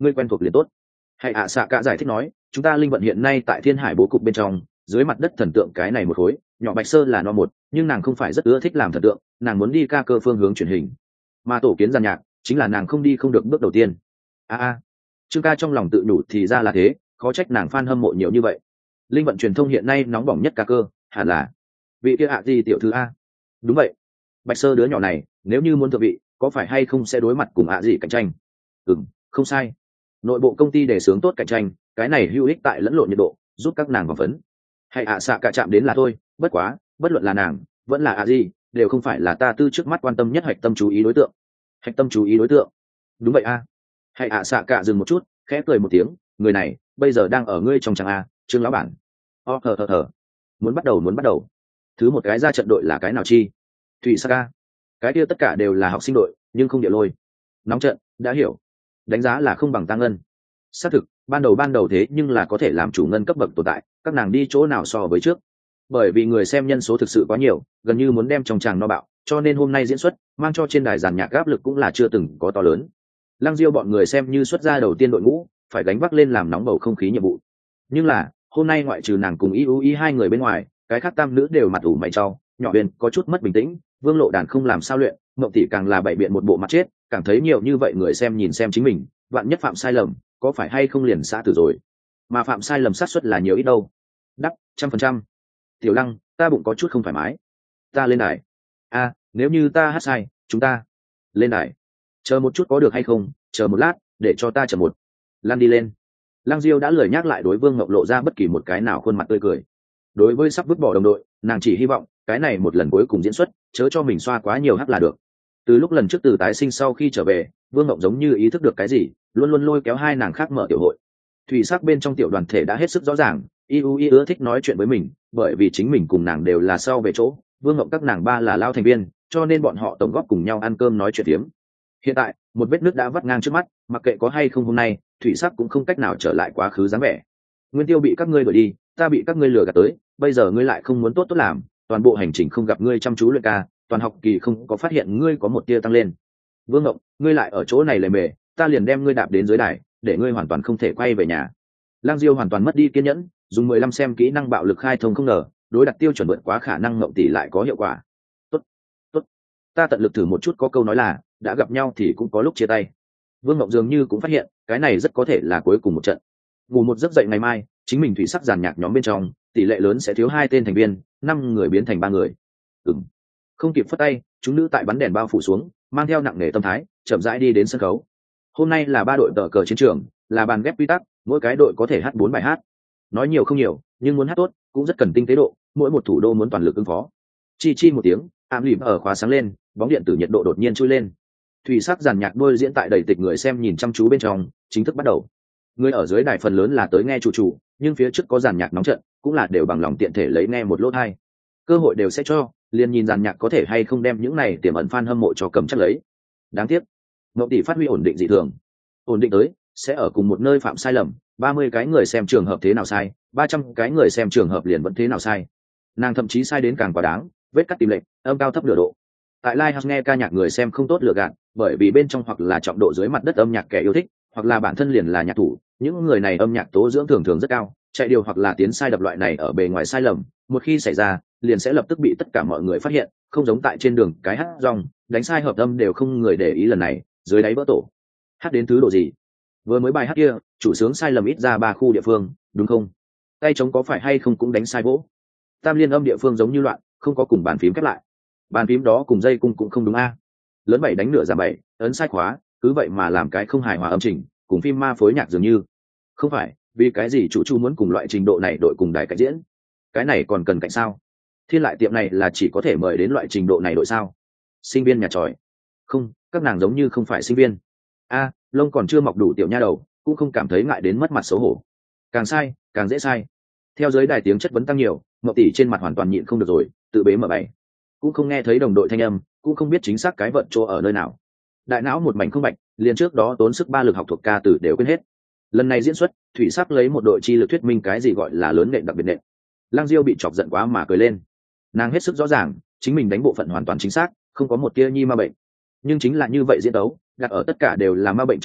ngươi quen thuộc liền tốt. Hãy ạ xạ cả giải thích nói, chúng ta linh vận hiện nay tại thiên hải bố cục bên trong, dưới mặt đất thần tượng cái này một khối, nhỏ bạch sơ là no một, nhưng nàng không phải rất ưa thích làm thần tượng, nàng muốn đi ca cơ phương hướng truyền hình, mà tổ kiến giàn nhạc chính là nàng không đi không được bước đầu tiên. a a Trương ca trong lòng tự nhủ thì ra là thế, khó trách nàng fan hâm mộ nhiều như vậy. Linh vận truyền thông hiện nay nóng bỏng nhất ca cơ hẳn là vị kia ạ gì tiểu thư a. Đúng vậy, bạch sơ đứa nhỏ này nếu như muốn thượng vị có phải hay không sẽ đối mặt cùng ạ gì cạnh tranh. Ừ, không sai, nội bộ công ty đề xướng tốt cạnh tranh, cái này hữu ích tại lẫn lộn nhiệt độ, giúp các nàng vòng phấn. Hay ạ xạ cả chạm đến là thôi, bất quá bất luận là nàng vẫn là ạ gì đều không phải là ta tư trước mắt quan tâm nhất hạch tâm chú ý đối tượng. Hạch tâm chú ý đối tượng? Đúng vậy a. Hay ạ xạ cả dừng một chút, khẽ cười một tiếng, người này bây giờ đang ở ngươi trong trang a, Trương lão bản. Ồ, thở thở thở, muốn bắt đầu muốn bắt đầu. Thứ một cái ra trận đội là cái nào chi? Thủy Sa. Cái kia tất cả đều là học sinh đội, nhưng không địa lôi. Nóng trận, đã hiểu. Đánh giá là không bằng tăng ngân. Xác thực, ban đầu ban đầu thế nhưng là có thể làm chủ ngân cấp bậc tồn tại, các nàng đi chỗ nào so với trước. Bởi vì người xem nhân số thực sự quá nhiều, gần như muốn đem trong tràng no bạo, cho nên hôm nay diễn xuất mang cho trên đài giàn nhạc áp lực cũng là chưa từng có to lớn. Lăng Diêu bọn người xem như xuất ra đầu tiên đội ngũ, phải gánh vác lên làm nóng bầu không khí nhiệm vụ. Nhưng là hôm nay ngoại trừ nàng cùng y u y hai người bên ngoài, cái khác tam nữ đều mặt ủ mày trao, nhỏ huyền có chút mất bình tĩnh, Vương Lộ Đàn không làm sao luyện, Mộng Tỷ càng là bày biện một bộ mặt chết, cảm thấy nhiều như vậy người xem nhìn xem chính mình, vạn nhất phạm sai lầm, có phải hay không liền xã tử rồi. Mà phạm sai lầm xác suất là nhiều ít đâu. Đắp, trăm phần trăm. Tiểu Lăng, ta bụng có chút không thoải mái. Ta lên đài. A, nếu như ta hát sai, chúng ta lên đài. Chờ một chút có được hay không, chờ một lát, để cho ta chờ một. Lan đi lên. Lăng Diêu đã lười nhắc lại đối Vương Ngọc lộ ra bất kỳ một cái nào khuôn mặt tươi cười. Đối với sắp vứt bỏ đồng đội, nàng chỉ hy vọng cái này một lần cuối cùng diễn xuất, chớ cho mình xoa quá nhiều hắc là được. Từ lúc lần trước từ tái sinh sau khi trở về, Vương Ngọc giống như ý thức được cái gì, luôn luôn lôi kéo hai nàng khác mở tiểu hội. Thủy sắc bên trong tiểu đoàn thể đã hết sức rõ ràng, y u y ưa thích nói chuyện với mình, bởi vì chính mình cùng nàng đều là sau về chỗ, Vương Ngọc các nàng ba là lao thành viên, cho nên bọn họ tổng góp cùng nhau ăn cơm nói chuyện tiếm. Hiện tại một vết nước đã vắt ngang trước mắt, mặc kệ có hay không hôm nay, thủy sắc cũng không cách nào trở lại quá khứ dáng vẻ. Nguyên Tiêu bị các ngươi đuổi đi, ta bị các ngươi lừa gạt tới, bây giờ ngươi lại không muốn tốt tốt làm, toàn bộ hành trình không gặp ngươi chăm chú luyện ca, toàn học kỳ không có phát hiện ngươi có một tia tăng lên. Vương Ngọc, ngươi lại ở chỗ này lề mề, ta liền đem ngươi đạp đến dưới đài, để ngươi hoàn toàn không thể quay về nhà. Lang Diêu hoàn toàn mất đi kiên nhẫn, dùng mười lăm xem kỹ năng bạo lực khai thông không ngờ, đối đặt tiêu chuẩn vượt quá khả năng Ngộng Tỷ lại có hiệu quả. Tốt, tốt, ta tận lực thử một chút, có câu nói là đã gặp nhau thì cũng có lúc chia tay. Vương Ngọc dường như cũng phát hiện cái này rất có thể là cuối cùng một trận. Ngủ một giấc dậy ngày mai, chính mình thủy sắc giàn nhạc nhóm bên trong tỷ lệ lớn sẽ thiếu hai tên thành viên, năm người biến thành ba người. Ừm. Không kịp phất tay, chúng nữ tại bắn đèn bao phủ xuống, mang theo nặng nề tâm thái, chậm rãi đi đến sân khấu. Hôm nay là ba đội tờ cờ chiến trường, là bàn ghép quy tắc, mỗi cái đội có thể hát bốn bài hát. Nói nhiều không nhiều, nhưng muốn hát tốt cũng rất cần tinh tế độ, mỗi một thủ đô muốn toàn lực ứng phó. Chi chi một tiếng, ám lìm ở khóa sáng lên, bóng điện tử nhiệt độ đột nhiên trôi lên. Thủy sắc giàn nhạc đôi diễn tại đầy tịch người xem nhìn chăm chú bên trong, chính thức bắt đầu. Người ở dưới đài phần lớn là tới nghe chủ chủ, nhưng phía trước có giàn nhạc nóng trận, cũng là đều bằng lòng tiện thể lấy nghe một lỗ hai. Cơ hội đều sẽ cho, liền nhìn giàn nhạc có thể hay không đem những này tiềm ẩn fan hâm mộ cho cầm chắc lấy. Đáng tiếc, Ngọc Tỷ phát huy ổn định dị thường. Ổn định tới, sẽ ở cùng một nơi phạm sai lầm, ba mươi cái người xem trường hợp thế nào sai, ba trăm cái người xem trường hợp liền vẫn thế nào sai. Nàng thậm chí sai đến càng quá đáng, vết cắt tìm lệch, âm cao thấp nửa độ. Tại live house nghe ca nhạc người xem không tốt lựa gạt, bởi vì bên trong hoặc là trọng độ dưới mặt đất âm nhạc kẻ yêu thích, hoặc là bản thân liền là nhạc thủ, những người này âm nhạc tố dưỡng thường thường rất cao, chạy điều hoặc là tiến sai đập loại này ở bề ngoài sai lầm, một khi xảy ra, liền sẽ lập tức bị tất cả mọi người phát hiện, không giống tại trên đường cái hát rong, đánh sai hợp âm đều không người để ý, lần này, dưới đáy vỡ tổ. Hát đến thứ độ gì? Vừa mới bài hát kia, chủ sướng sai lầm ít ra ba khu địa phương, đúng không? Tay trống có phải hay không cũng đánh sai vỗ. Tam liên âm địa phương giống như loạn, không có cùng bàn phím khép lại. Bàn phím đó cùng dây cung cũng không đúng a. Lớn bảy đánh nửa giảm bảy, ấn sai khóa, cứ vậy mà làm cái không hài hòa âm trình, cùng phim ma phối nhạc dường như. Không phải, vì cái gì chủ chu muốn cùng loại trình độ này đội cùng đài cạnh diễn? Cái này còn cần cạnh sao? Thiên lại tiệm này là chỉ có thể mời đến loại trình độ này đội sao? Sinh viên nhà tròi? Không, các nàng giống như không phải sinh viên. A, lông còn chưa mọc đủ tiểu nha đầu, cũng không cảm thấy ngại đến mất mặt xấu hổ. Càng sai, càng dễ sai. Theo giới đài tiếng chất vấn tăng nhiều, Ngọc Tỷ trên mặt hoàn toàn nhịn không được rồi, tự bế mở bảy. Cũng không nghe thấy đồng đội thanh âm, cũng không biết chính xác cái vận chỗ ở nơi nào. Đại não một mảnh không bạch, liền trước đó tốn sức ba lực học thuộc ca từ đều quên hết. Lần này diễn xuất, thủy sắc lấy một đội chi lực thuyết minh cái gì gọi là lớn nện đặc biệt nện. Lang Diêu bị chọc giận quá mà cười lên. Nàng hết sức rõ ràng, chính mình đánh bộ phận hoàn toàn chính xác, không có một tia nhi ma bệnh. Nhưng chính là như vậy diễn đấu, đặt ở tất cả đều là ma bệnh trong đội,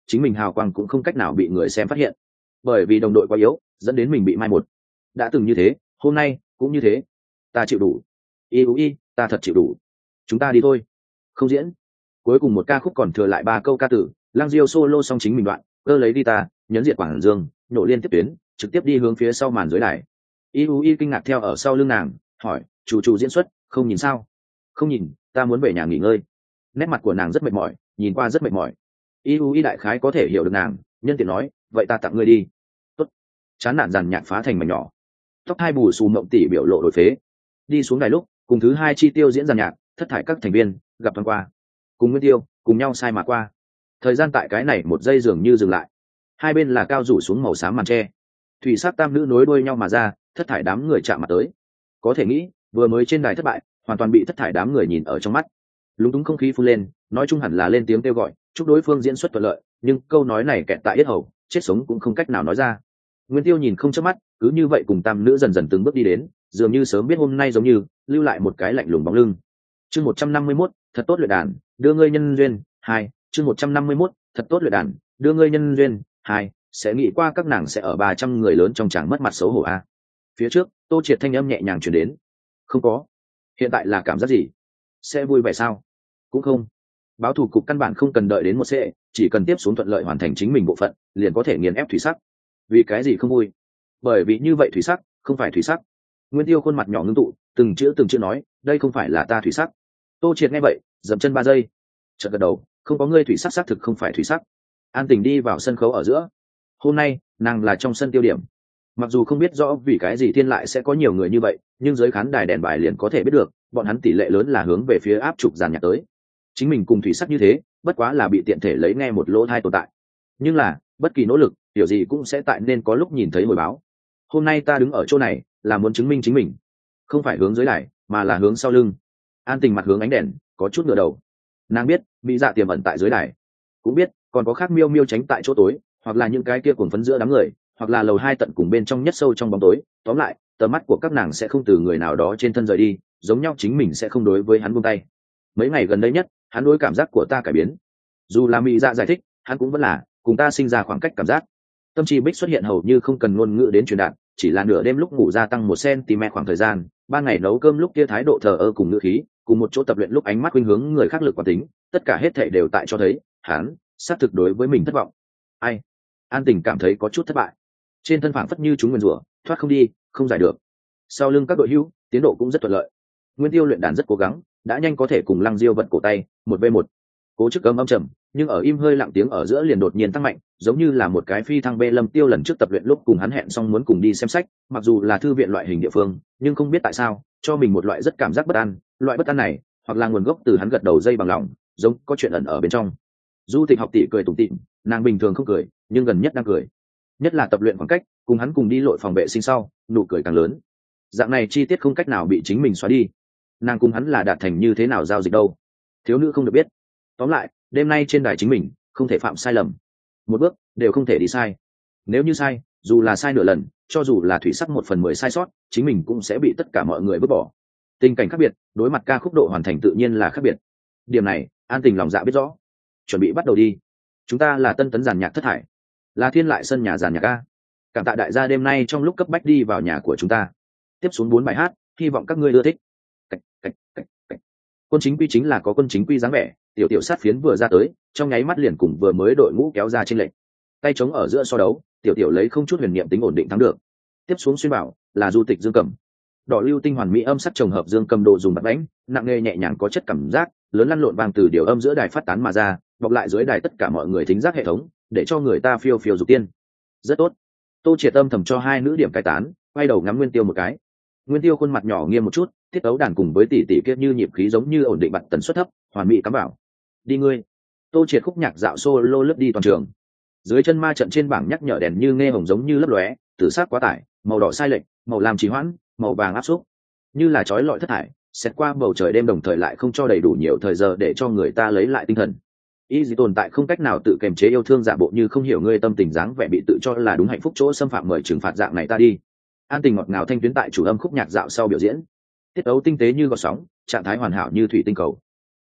chính mình hào quang cũng không cách nào bị người xem phát hiện, bởi vì đồng đội quá yếu dẫn đến mình bị mai một. Đã từng như thế, hôm nay cũng như thế. Ta chịu đủ. Y u y, ta thật chịu đủ. Chúng ta đi thôi. Không diễn. Cuối cùng một ca khúc còn thừa lại ba câu ca tử, Lăng Diêu solo xong chính mình đoạn, cơ lấy guitar, nhấn diệt quảng dương, nổ liên tiếp tuyến, trực tiếp đi hướng phía sau màn dưới đài. Y u y kinh ngạc theo ở sau lưng nàng, hỏi, chủ chủ diễn xuất, không nhìn sao? Không nhìn, ta muốn về nhà nghỉ ngơi. Nét mặt của nàng rất mệt mỏi, nhìn qua rất mệt mỏi. Y u y đại khái có thể hiểu được nàng, nhân tiện nói, vậy ta tặng ngươi đi. Tốt. Chán nản dàn nhạc phá thành mảnh nhỏ. Tóc hai bù xù mộng tỉ biểu lộ đổi phế. Đi xuống đài lúc, cùng thứ hai chi tiêu diễn dàn nhạc, thất thải các thành viên gặp thoáng qua, cùng Nguyên Tiêu cùng nhau sai mà qua. Thời gian tại cái này một giây dường như dừng lại. Hai bên là cao rủ xuống màu xám màn tre, thủy sắc tam nữ nối đuôi nhau mà ra, thất thải đám người chạm mặt tới. Có thể nghĩ, vừa mới trên đài thất bại, hoàn toàn bị thất thải đám người nhìn ở trong mắt. Lúng túng không khí phun lên, nói chung hẳn là lên tiếng kêu gọi, chúc đối phương diễn xuất thuận lợi, nhưng câu nói này kẹt tại yết hầu, chết sống cũng không cách nào nói ra. Nguyên Tiêu nhìn không chớp mắt, cứ như vậy cùng tam nữ dần dần từng bước đi đến, dường như sớm biết hôm nay giống như lưu lại một cái lạnh lùng bóng lưng. Chương một trăm năm mươi mốt, thật tốt luyện đàn, đưa ngươi nhân duyên. Hai, chương một trăm năm mươi mốt, thật tốt luyện đàn, đưa ngươi nhân duyên. Hai, sẽ nghĩ qua các nàng sẽ ở ba trăm người lớn trong tràng mất mặt xấu hổ a. À. Phía trước, Tô Triệt thanh âm nhẹ nhàng truyền đến. Không có. Hiện tại là cảm giác gì? Sẽ vui vẻ sao? Cũng không. Báo thủ cục căn bản không cần đợi đến một sẽ, chỉ cần tiếp xuống thuận lợi hoàn thành chính mình bộ phận, liền có thể nghiền ép thủy sắc. Vì cái gì không vui? Bởi vì như vậy thủy sắc không phải thủy sắc. Nguyên Tiêu khuôn mặt nhỏ ngưng tụ, từng chữ từng chữ nói, đây không phải là ta thủy sắc. Tô Triệt nghe vậy, dậm chân ba giây, chợt gật đầu, không có ngươi thủy sắc xác thực không phải thủy sắc. An Tình đi vào sân khấu ở giữa. Hôm nay, nàng là trong sân tiêu điểm. Mặc dù không biết rõ vì cái gì thiên lại sẽ có nhiều người như vậy, nhưng dưới khán đài đèn bài liền có thể biết được, bọn hắn tỷ lệ lớn là hướng về phía áp trục giàn nhạc tới. Chính mình cùng thủy sắc như thế, bất quá là bị tiện thể lấy nghe một lỗ thai tồn tại. Nhưng là, bất kỳ nỗ lực, điều gì cũng sẽ tại nên có lúc nhìn thấy hồi báo. Hôm nay ta đứng ở chỗ này, là muốn chứng minh chính mình, không phải hướng dưới đài, mà là hướng sau lưng. An Tình mặt hướng ánh đèn, có chút ngửa đầu. Nàng biết, mỹ dạ tiềm ẩn tại dưới đài, cũng biết còn có khác miêu miêu tránh tại chỗ tối, hoặc là những cái kia cuồng phấn giữa đám người, hoặc là lầu hai tận cùng bên trong nhất sâu trong bóng tối. Tóm lại, tầm mắt của các nàng sẽ không từ người nào đó trên thân rời đi, giống nhau chính mình sẽ không đối với hắn buông tay. Mấy ngày gần đây nhất, hắn đối cảm giác của ta cải biến. Dù là mỹ dạ giải thích, hắn cũng vẫn là cùng ta sinh ra khoảng cách cảm giác. Tâm trí bích xuất hiện hầu như không cần ngôn ngữ đến truyền đạt, chỉ là nửa đêm lúc ngủ gia tăng một cm khoảng thời gian, ban ngày nấu cơm lúc kia thái độ thờ ơ cùng ngữ khí, cùng một chỗ tập luyện lúc ánh mắt khuynh hướng người khác lực quán tính, tất cả hết thảy đều tại cho thấy hắn xác thực đối với mình thất vọng. Ai? An Tình cảm thấy có chút thất bại, trên thân phảng phất như chúng nguyên rủa, thoát không đi, không giải được. Sau lưng các đội hữu, tiến độ cũng rất thuận lợi. Nguyên Tiêu luyện đàn rất cố gắng, đã nhanh có thể cùng Lăng Diêu vận cổ tay, một v một. Cố chức âm âm trầm, nhưng ở im hơi lặng tiếng ở giữa liền đột nhiên tăng mạnh, giống như là một cái phi thăng bê Lâm Tiêu lần trước tập luyện lúc cùng hắn hẹn xong muốn cùng đi xem sách, mặc dù là thư viện loại hình địa phương, nhưng không biết tại sao, cho mình một loại rất cảm giác bất an, loại bất an này, hoặc là nguồn gốc từ hắn gật đầu dây bằng lòng, giống có chuyện ẩn ở bên trong. Du Tịch học tỷ cười tủm tỉm, nàng bình thường không cười, nhưng gần nhất đang cười. Nhất là tập luyện khoảng cách, cùng hắn cùng đi lội phòng vệ sinh sau, nụ cười càng lớn. Dạng này chi tiết không cách nào bị chính mình xóa đi. Nàng cùng hắn là đạt thành như thế nào giao dịch đâu? Thiếu nữ không được biết. Tóm lại, đêm nay trên đài chính mình, không thể phạm sai lầm. Một bước, đều không thể đi sai. Nếu như sai, dù là sai nửa lần, cho dù là thủy sắc một phần mười sai sót, chính mình cũng sẽ bị tất cả mọi người vứt bỏ. Tình cảnh khác biệt, đối mặt ca khúc độ hoàn thành tự nhiên là khác biệt. Điểm này, An Tình lòng dạ biết rõ. Chuẩn bị bắt đầu đi. Chúng ta là tân tấn giàn nhạc thất thải, là thiên lại sân nhà giàn nhạc a. Cảm tạ đại gia đêm nay trong lúc cấp bách đi vào nhà của chúng ta. Tiếp xuống bốn bài hát, hy vọng các ngươi ưa thích. Cách, cách, cách, cách. Quân chính quy chính là có quân chính quy dáng vẻ, tiểu tiểu sát phiến vừa ra tới, trong nháy mắt liền cùng vừa mới đội ngũ kéo ra trên lệnh. Tay trống ở giữa so đấu, tiểu tiểu lấy không chút huyền niệm tính ổn định thắng được. Tiếp xuống xuyên bảo là Du Tịch Dương Cầm. Đỏ lưu tinh hoàn mỹ âm sắc trồng hợp Dương Cầm đồ dùng bật đánh, nặng nề nhẹ nhàng có chất cảm giác, lớn lăn lộn vang từ điều âm giữa đài phát tán mà ra, bọc lại dưới đài tất cả mọi người thính giác hệ thống, để cho người ta phiêu phiêu dục tiên. Rất tốt. Tô Triệt âm thầm cho hai nữ điểm cải tán, quay đầu ngắm Nguyên Tiêu một cái. Nguyên Tiêu khuôn mặt nhỏ nghiêm một chút, tiết tấu đàn cùng với tỷ tỷ kia như nhịp khí giống như ổn định bật tần suất thấp, hoàn mỹ cắm vào. Đi ngươi. Tô Triệt khúc nhạc dạo solo lướt đi toàn trường. Dưới chân ma trận trên bảng nhắc nhở đèn như nghe hồng giống như lấp lóe, tử sắc quá tải, màu đỏ sai lệch, màu lam trì hoãn, màu vàng áp xúc, như là chói lọi thất thải, xét qua bầu trời đêm đồng thời lại không cho đầy đủ nhiều thời giờ để cho người ta lấy lại tinh thần. Ý gì tồn tại không cách nào tự kiềm chế yêu thương giả bộ như không hiểu ngươi tâm tình dáng vẻ bị tự cho là đúng hạnh phúc chỗ xâm phạm mời trừng phạt dạng này ta đi. An Tình ngọt ngào thanh tuyến tại chủ âm khúc nhạc dạo sau biểu diễn, tiết tấu tinh tế như gợn sóng, trạng thái hoàn hảo như thủy tinh cầu.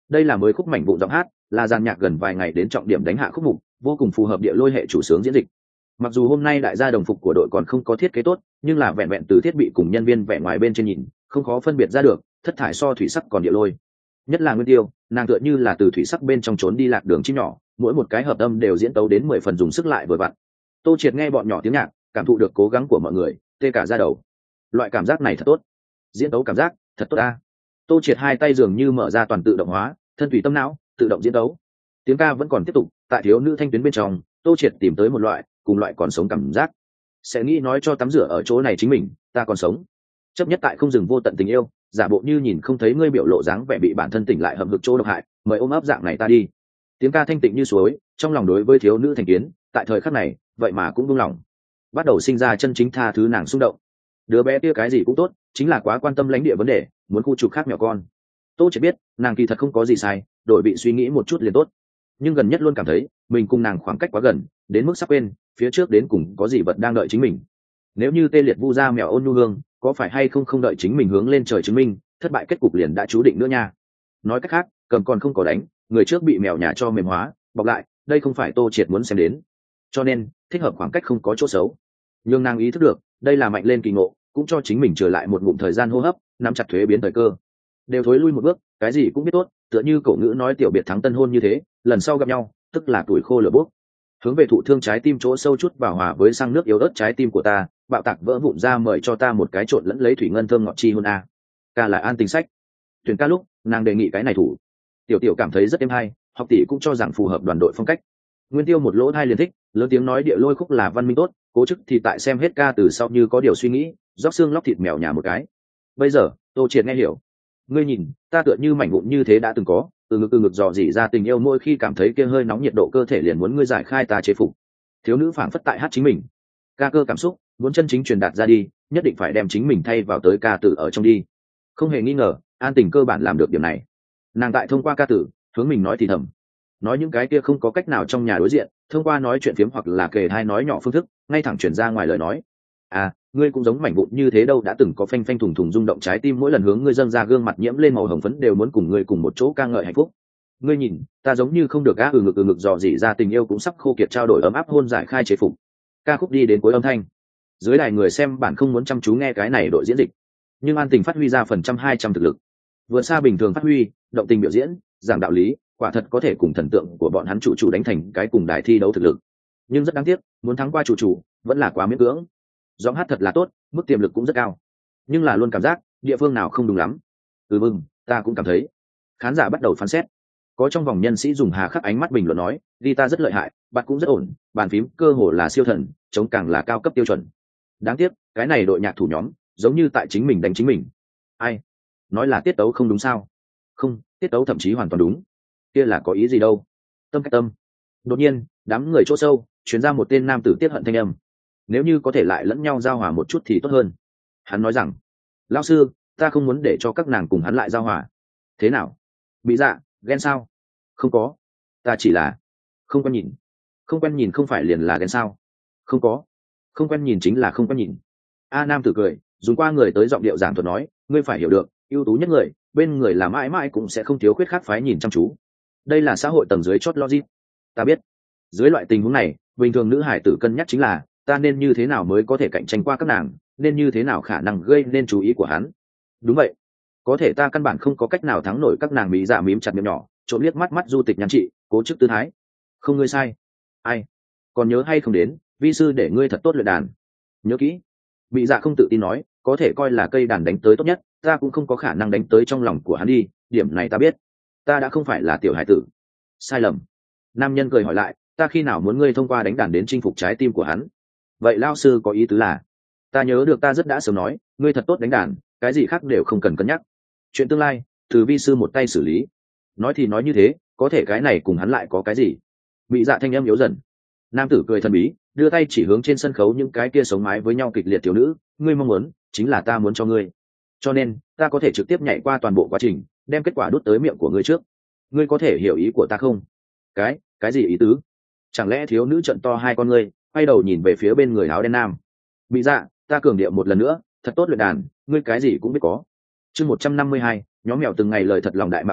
đây là mới khúc mảnh vụn giọng hát, là dàn nhạc gần vài ngày đến trọng điểm đánh hạ khúc mục, vô cùng phù hợp địa lôi hệ chủ sướng diễn dịch. Mặc dù hôm nay đại gia đồng phục của đội còn không có thiết kế tốt, nhưng là vẹn vẹn từ thiết bị cùng nhân viên vẻ ngoài bên trên nhìn, không khó phân biệt ra được, thất thải so thủy sắc còn địa lôi. Nhất là Nguyên Tiêu, nàng tựa như là từ thủy sắc bên trong trốn đi lạc đường chim nhỏ, mỗi một cái hợp âm đều diễn tấu đến mười phần dùng sức lại vừa vặn. Tô Triệt nghe bọn nhỏ tiếng nhạc, cảm thụ được cố gắng của mọi người, tê cả da đầu. Loại cảm giác này thật tốt, diễn tấu cảm giác thật tốt a. Tô Triệt hai tay dường như mở ra toàn tự động hóa, thân tùy tâm não, tự động diễn tấu. Tiếng ca vẫn còn tiếp tục, tại thiếu nữ thanh tuyến bên trong, Tô Triệt tìm tới một loại cùng loại còn sống cảm giác. Sẽ nghĩ nói cho tắm rửa ở chỗ này chính mình, ta còn sống. Chấp nhất tại không dừng vô tận tình yêu, giả bộ như nhìn không thấy ngươi biểu lộ dáng vẻ bị bản thân tỉnh lại hầm hực chỗ độc hại, mời ôm ấp dạng này ta đi. Tiếng ca thanh tịnh như suối, trong lòng đối với thiếu nữ thành kiến, tại thời khắc này, vậy mà cũng buông lòng, bắt đầu sinh ra chân chính tha thứ nàng xung động. Đứa bé kia cái gì cũng tốt, chính là quá quan tâm lãnh địa vấn đề, muốn khu trục khác mèo con. Tô chỉ biết, nàng kỳ thật không có gì sai, đổi bị suy nghĩ một chút liền tốt. Nhưng gần nhất luôn cảm thấy, mình cùng nàng khoảng cách quá gần, đến mức sắp quên, phía trước đến cùng có gì vật đang đợi chính mình. Nếu như tê liệt vu ra mèo ôn nhu hương, có phải hay không không đợi chính mình hướng lên trời chứng minh, thất bại kết cục liền đã chú định nữa nha. Nói cách khác, cầm còn không có đánh, người trước bị mèo nhà cho mềm hóa, bọc lại, đây không phải Tô Triệt muốn xem đến. Cho nên, thích hợp khoảng cách không có chỗ xấu. Nhưng nàng ý thức được, đây là mạnh lên kỳ ngộ, cũng cho chính mình trở lại một ngụm thời gian hô hấp, nắm chặt thuế biến thời cơ. Đều thối lui một bước, cái gì cũng biết tốt, tựa như cậu ngữ nói tiểu biệt thắng tân hôn như thế, lần sau gặp nhau, tức là tuổi khô lửa bốc. Hướng về thụ thương trái tim chỗ sâu chút vào hòa với sang nước yếu ớt trái tim của ta, bạo tạc vỡ vụn ra mời cho ta một cái trộn lẫn lấy thủy ngân thơm ngọt chi hôn a. Ca là An Tình Sách. Tuyển ca lúc, nàng đề nghị cái này thủ. Tiểu tiểu cảm thấy rất êm hay, học tỷ cũng cho rằng phù hợp đoàn đội phong cách. Nguyên Tiêu một lỗ thai liền thích, lớn tiếng nói địa lôi khúc là văn minh tốt, cố chức thì tại xem hết ca từ sau như có điều suy nghĩ, róc xương lóc thịt mèo nhà một cái. Bây giờ, Tô Triệt nghe hiểu. Ngươi nhìn, ta tựa như mảnh vụn như thế đã từng có, từ ngực từ ngực dò dỉ ra tình yêu mỗi khi cảm thấy kia hơi nóng nhiệt độ cơ thể liền muốn ngươi giải khai ta chế phục. Thiếu nữ phảng phất tại hát chính mình. Ca cơ cảm xúc, muốn chân chính truyền đạt ra đi, nhất định phải đem chính mình thay vào tới ca tử ở trong đi. Không hề nghi ngờ, An Tình cơ bản làm được điểm này. Nàng tại thông qua ca tử, hướng mình nói thì thầm. Nói những cái kia không có cách nào trong nhà đối diện, thông qua nói chuyện phiếm hoặc là kề thai nói nhỏ phương thức, ngay thẳng truyền ra ngoài lời nói. À, ngươi cũng giống mảnh vụn như thế đâu đã từng có phanh phanh thùng thùng rung động trái tim mỗi lần hướng ngươi dâng ra gương mặt nhiễm lên màu hồng phấn đều muốn cùng ngươi cùng một chỗ ca ngợi hạnh phúc. Ngươi nhìn, ta giống như không được á ừ ngực ừ ngực dò dỉ ra tình yêu cũng sắp khô kiệt trao đổi ấm áp hôn giải khai chế phục. Ca khúc đi đến cuối âm thanh. Dưới đài người xem bản không muốn chăm chú nghe cái này đội diễn dịch, nhưng An Tình phát huy ra phần trăm hai trăm thực lực, vượt xa bình thường phát huy, động tình biểu diễn, giảng đạo lý, quả thật có thể cùng thần tượng của bọn hắn chủ chủ đánh thành cái cùng đài thi đấu thực lực. Nhưng rất đáng tiếc, muốn thắng qua chủ chủ, vẫn là quá miễn cưỡng. Giọng hát thật là tốt, mức tiềm lực cũng rất cao, nhưng là luôn cảm giác địa phương nào không đúng lắm. Ừ mừng, ta cũng cảm thấy. Khán giả bắt đầu phán xét. Có trong vòng nhân sĩ dùng hà khắc ánh mắt bình luận nói, guitar rất lợi hại, bạt cũng rất ổn, bàn phím cơ hồ là siêu thần, chống càng là cao cấp tiêu chuẩn. Đáng tiếc, cái này đội nhạc thủ nhóm, giống như tại chính mình đánh chính mình. Ai? Nói là tiết tấu không đúng sao? Không, tiết tấu thậm chí hoàn toàn đúng. Kia là có ý gì đâu? Tâm cách tâm. Đột nhiên, đám người chỗ sâu, truyền ra một tên nam tử tiết hận thanh âm. Nếu như có thể lại lẫn nhau giao hòa một chút thì tốt hơn. Hắn nói rằng, lão sư, ta không muốn để cho các nàng cùng hắn lại giao hòa. Thế nào? Bị dạ, ghen sao? Không có. Ta chỉ là không quen nhìn. Không quen nhìn không phải liền là ghen sao? Không có. Không quen nhìn chính là không quen nhìn. A nam tử cười, dùng qua người tới giọng điệu giảng thuật nói, ngươi phải hiểu được, ưu tú nhất người, bên người là mãi mãi cũng sẽ không thiếu khuyết khác phái nhìn chăm chú. Đây là xã hội tầng dưới chót logic. Ta biết. Dưới loại tình huống này, bình thường nữ hải tử cân nhắc chính là, ta nên như thế nào mới có thể cạnh tranh qua các nàng, nên như thế nào khả năng gây nên chú ý của hắn. Đúng vậy. Có thể ta căn bản không có cách nào thắng nổi các nàng mỹ dạ mím chặt miệng nhỏ, trộm liếc mắt mắt du tịch nhắn chị, cố chức tư thái. Không ngươi sai. Ai? Còn nhớ hay không đến, vi sư để ngươi thật tốt luyện đàn. Nhớ kỹ. Mỹ dạ không tự tin nói, có thể coi là cây đàn đánh tới tốt nhất, ta cũng không có khả năng đánh tới trong lòng của hắn đi, điểm này ta biết. Ta đã không phải là tiểu hải tử. Sai lầm. Nam nhân cười hỏi lại, ta khi nào muốn ngươi thông qua đánh đàn đến chinh phục trái tim của hắn? Vậy lao sư có ý tứ là, ta nhớ được ta rất đã sớm nói, ngươi thật tốt đánh đàn, cái gì khác đều không cần cân nhắc. Chuyện tương lai, từ vi sư một tay xử lý. Nói thì nói như thế, có thể cái này cùng hắn lại có cái gì? Mỹ dạ thanh âm yếu dần. Nam tử cười thần bí, đưa tay chỉ hướng trên sân khấu những cái kia sống mái với nhau kịch liệt thiếu nữ, ngươi mong muốn, chính là ta muốn cho ngươi. Cho nên, ta có thể trực tiếp nhảy qua toàn bộ quá trình, đem kết quả đút tới miệng của ngươi trước. Ngươi có thể hiểu ý của ta không? Cái, cái gì ý tứ? Chẳng lẽ thiếu nữ trận to hai con ngươi, quay đầu nhìn về phía bên người áo đen nam. Mỹ dạ, ta cường điệu một lần nữa, thật tốt luyện đàn, ngươi cái gì cũng biết có. Chương một trăm năm mươi hai, nhóm mèo từng ngày lời thật lòng đại mạo hiểm,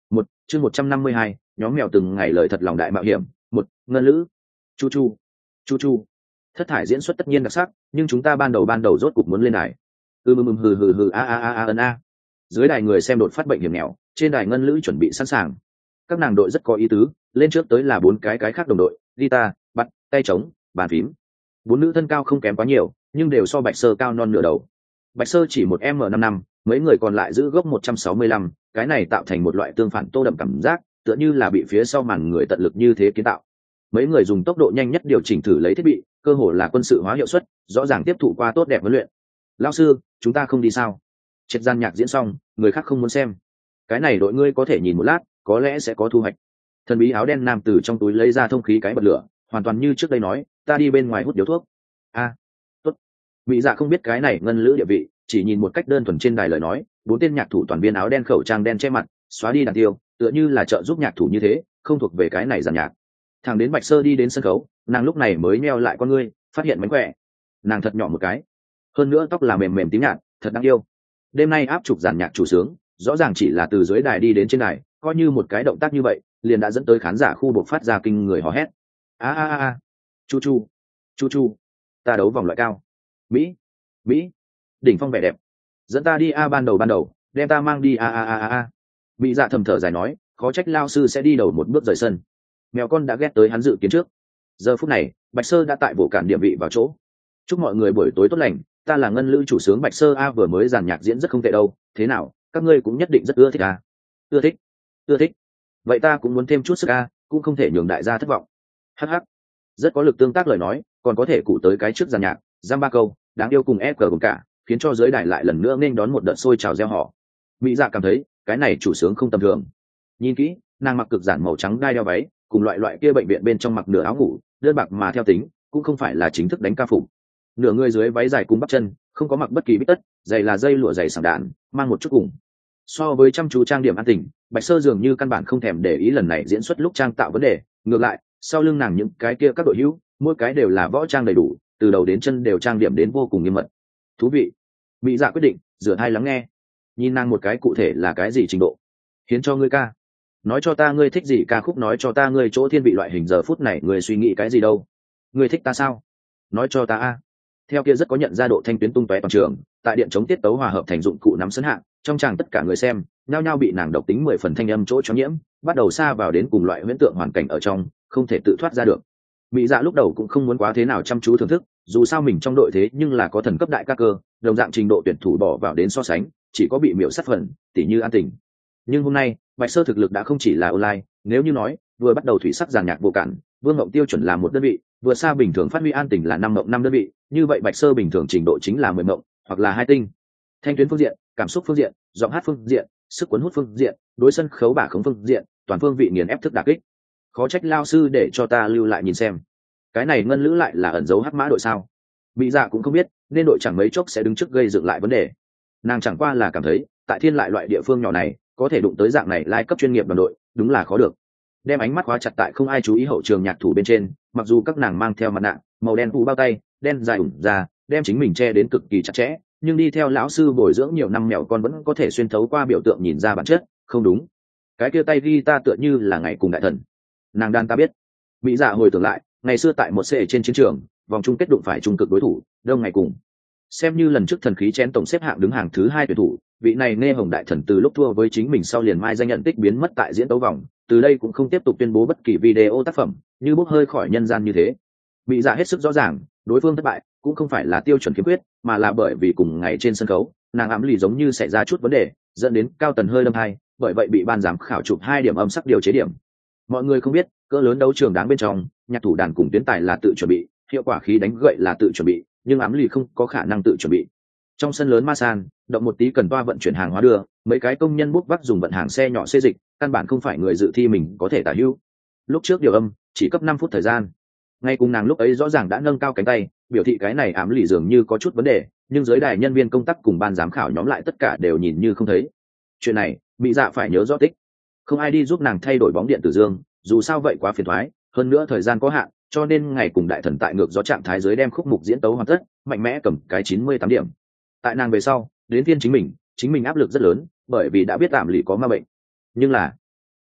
Một chương một trăm năm mươi hai, nhóm mèo từng ngày lời thật lòng đại mạo hiểm. Một, ngân lữ. Chu chu, chu chu. Thất thải diễn xuất tất nhiên đặc sắc, nhưng chúng ta ban đầu ban đầu rốt cục muốn lên đài. Ừ mừng hừ hừ hừ a a a a ân a. Dưới đài người xem đột phát bệnh hiểm nghèo, trên đài ngân lữ chuẩn bị sẵn sàng. Các nàng đội rất có ý tứ, lên trước tới là bốn cái cái khác đồng đội, guitar, bắt, tay trống, bàn phím. Bốn nữ thân cao không kém quá nhiều, nhưng đều so Bạch Sơ cao non nửa đầu. Bạch Sơ chỉ một m năm năm, mấy người còn lại giữ gốc một trăm sáu mươi lăm, cái này tạo thành một loại tương phản tô đậm cảm giác, tựa như là bị phía sau màn người tận lực như thế kiến tạo. Mấy người dùng tốc độ nhanh nhất điều chỉnh thử lấy thiết bị, cơ hồ là quân sự hóa hiệu suất, rõ ràng tiếp thụ qua tốt đẹp huấn luyện. Lão sư, chúng ta không đi sao? Triệt gian nhạc diễn xong, người khác không muốn xem. Cái này đội ngươi có thể nhìn một lát, có lẽ sẽ có thu hoạch. Thần bí áo đen nam từ trong túi lấy ra thông khí cái bật lửa, hoàn toàn như trước đây nói, ta đi bên ngoài hút điếu thuốc. A, tốt. Mỹ Dạ không biết cái này ngân lữ địa vị, chỉ nhìn một cách đơn thuần trên đài lời nói, bốn tên nhạc thủ toàn viên áo đen khẩu trang đen che mặt, xóa đi đàn tiêu, tựa như là trợ giúp nhạc thủ như thế, không thuộc về cái này giàn nhạc. Thằng đến Bạch Sơ đi đến sân khấu, nàng lúc này mới nheo lại con ngươi, phát hiện mánh khỏe. Nàng thật nhỏ một cái, hơn nữa tóc là mềm mềm tím nhạt, thật đáng yêu. Đêm nay áp trục giàn nhạc chủ sướng, rõ ràng chỉ là từ dưới đài đi đến trên đài, coi như một cái động tác như vậy, liền đã dẫn tới khán giả khu buộc phát ra kinh người hò hét. A a a a, chu chu, chu chu, ta đấu vòng loại cao, Mỹ, Mỹ, đỉnh phong vẻ đẹp, dẫn ta đi a ban đầu ban đầu, đem ta mang đi a a a a a. Mỹ Dạ thầm thở dài nói, khó trách lao sư sẽ đi đầu một bước rời sân. Mèo con đã ghét tới hắn dự kiến trước. Giờ phút này, Bạch Sơ đã tại bộ cản điểm vị vào chỗ. Chúc mọi người buổi tối tốt lành, ta là ngân lữ chủ sướng Bạch Sơ a, vừa mới giàn nhạc diễn rất không tệ đâu, thế nào, các ngươi cũng nhất định rất ưa thích a. Ưa thích, ưa thích. Vậy ta cũng muốn thêm chút sức a, cũng không thể nhường đại gia thất vọng. Hắc hắc. Rất có lực tương tác lời nói, còn có thể cụ tới cái trước giàn nhạc, giam ba câu, đáng yêu cùng ép cờ cùng cả, khiến cho giới đài lại lần nữa nên đón một đợt sôi trào reo hò. Mỹ Dạ cảm thấy, cái này chủ sướng không tầm thường. Nhìn kỹ, nàng mặc cực giản màu trắng đai đeo váy, cùng loại loại kia bệnh viện bên trong mặc nửa áo ngủ, đơn bạc mà theo tính, cũng không phải là chính thức đánh ca phục. Nửa người dưới váy dài cùng bắp chân, không có mặc bất kỳ bít tất, giày là dây lụa dày sảng đạn, mang một chút cùng. So với chăm chú trang điểm an tình, Bạch Sơ dường như căn bản không thèm để ý lần này diễn xuất lúc trang tạo vấn đề, ngược lại, sau lưng nàng những cái kia các đội hữu, mỗi cái đều là võ trang đầy đủ, từ đầu đến chân đều trang điểm đến vô cùng nghiêm mật. Thú vị. Mỹ Dạ quyết định, rửa hai lắng nghe. Nhìn nàng một cái cụ thể là cái gì trình độ. Hiến cho ngươi ca. Nói cho ta ngươi thích gì ca khúc, nói cho ta ngươi chỗ thiên vị loại hình, giờ phút này ngươi suy nghĩ cái gì đâu. Ngươi thích ta sao? Nói cho ta a. Theo kia rất có nhận ra độ thanh tuyến tung tóe toàn trường, tại điện chống tiết tấu hòa hợp thành dụng cụ nắm sấn hạng, trong tràng tất cả người xem, nhao nhao bị nàng độc tính mười phần thanh âm chỗ cho nhiễm, bắt đầu xa vào đến cùng loại huyễn tượng hoàn cảnh ở trong, không thể tự thoát ra được. Mỹ Dạ lúc đầu cũng không muốn quá thế nào chăm chú thưởng thức, dù sao mình trong đội thế nhưng là có thần cấp đại ca cơ, đồng dạng trình độ tuyển thủ bỏ vào đến so sánh, chỉ có bị miểu sát phần, tỉ như An Tình. Nhưng hôm nay, Bạch Sơ thực lực đã không chỉ là online, nếu như nói, vừa bắt đầu thủy sắc giàn nhạc vô cản, Vương Ngộng tiêu chuẩn là một đơn vị, vừa xa bình thường phát huy An Tình là năm ngộng năm đơn vị, như vậy Bạch Sơ bình thường trình độ chính là mười ngộng, hoặc là hai tinh. Thanh tuyến phương diện, cảm xúc phương diện, giọng hát phương diện, sức cuốn hút phương diện, đối sân khấu bả khống phương diện, toàn phương vị nghiền ép thức đả kích. Khó trách lao sư để cho ta lưu lại nhìn xem. Cái này ngân lữ lại là ẩn dấu hắc mã đội sao? Mỹ Dạ cũng không biết, nên đội chẳng mấy chốc sẽ đứng trước gây dựng lại vấn đề. Nàng chẳng qua là cảm thấy, tại thiên lại loại địa phương nhỏ này, có thể đụng tới dạng này lai cấp chuyên nghiệp đoàn đội, đúng là khó được. Đem ánh mắt khóa chặt tại không ai chú ý hậu trường nhạc thủ bên trên, mặc dù các nàng mang theo mặt nạ màu đen phủ bao tay, đen dài ủng ra, đem chính mình che đến cực kỳ chặt chẽ, nhưng đi theo lão sư bồi dưỡng nhiều năm mèo con vẫn có thể xuyên thấu qua biểu tượng nhìn ra bản chất, không đúng. Cái kia tay ghi ta tựa như là ngày cùng đại thần. Nàng đan ta biết. Mỹ Dạ hồi tưởng lại, ngày xưa tại một xệ trên chiến trường, vòng chung kết đụng phải trung cực đối thủ, đông ngày cùng. Xem như lần trước thần khí chén tổng xếp hạng đứng hàng thứ hai tuyển thủ, vị này nghe hồng đại thần từ lúc thua với chính mình sau liền mai danh nhận tích biến mất tại diễn đấu vòng, từ đây cũng không tiếp tục tuyên bố bất kỳ video tác phẩm, như bốc hơi khỏi nhân gian như thế. Mỹ Dạ hết sức rõ ràng, đối phương thất bại cũng không phải là tiêu chuẩn khiếm khuyết, mà là bởi vì cùng ngày trên sân khấu, nàng ám lì giống như xảy ra chút vấn đề, dẫn đến cao tần hơi đâm hai, bởi vậy bị ban giám khảo chụp hai điểm âm sắc điều chế điểm. Mọi người không biết, cỡ lớn đấu trường đáng bên trong, nhạc thủ đàn cùng tuyến tài là tự chuẩn bị, hiệu quả khí đánh gậy là tự chuẩn bị, nhưng ám lì không có khả năng tự chuẩn bị. Trong sân lớn ma san, động một tí cần toa vận chuyển hàng hóa đưa, mấy cái công nhân bốc vác dùng vận hàng xe nhỏ xê dịch, căn bản không phải người dự thi mình có thể tả hữu. Lúc trước điều âm chỉ cấp năm phút thời gian, ngay cùng nàng lúc ấy rõ ràng đã nâng cao cánh tay, biểu thị cái này ám lì dường như có chút vấn đề, nhưng giới đài nhân viên công tác cùng ban giám khảo nhóm lại tất cả đều nhìn như không thấy. Chuyện này, Mỹ Dạ phải nhớ rõ tích, không ai đi giúp nàng thay đổi bóng điện tử dương, dù sao vậy quá phiền toái, hơn nữa thời gian có hạn, cho nên ngày cùng đại thần tại ngược gió trạng thái dưới đem khúc mục diễn tấu hoàn tất, mạnh mẽ cầm cái chín mươi tám điểm. Tại nàng về sau, đến phiên chính mình, chính mình áp lực rất lớn, bởi vì đã biết tạm lì có ma bệnh. Nhưng là,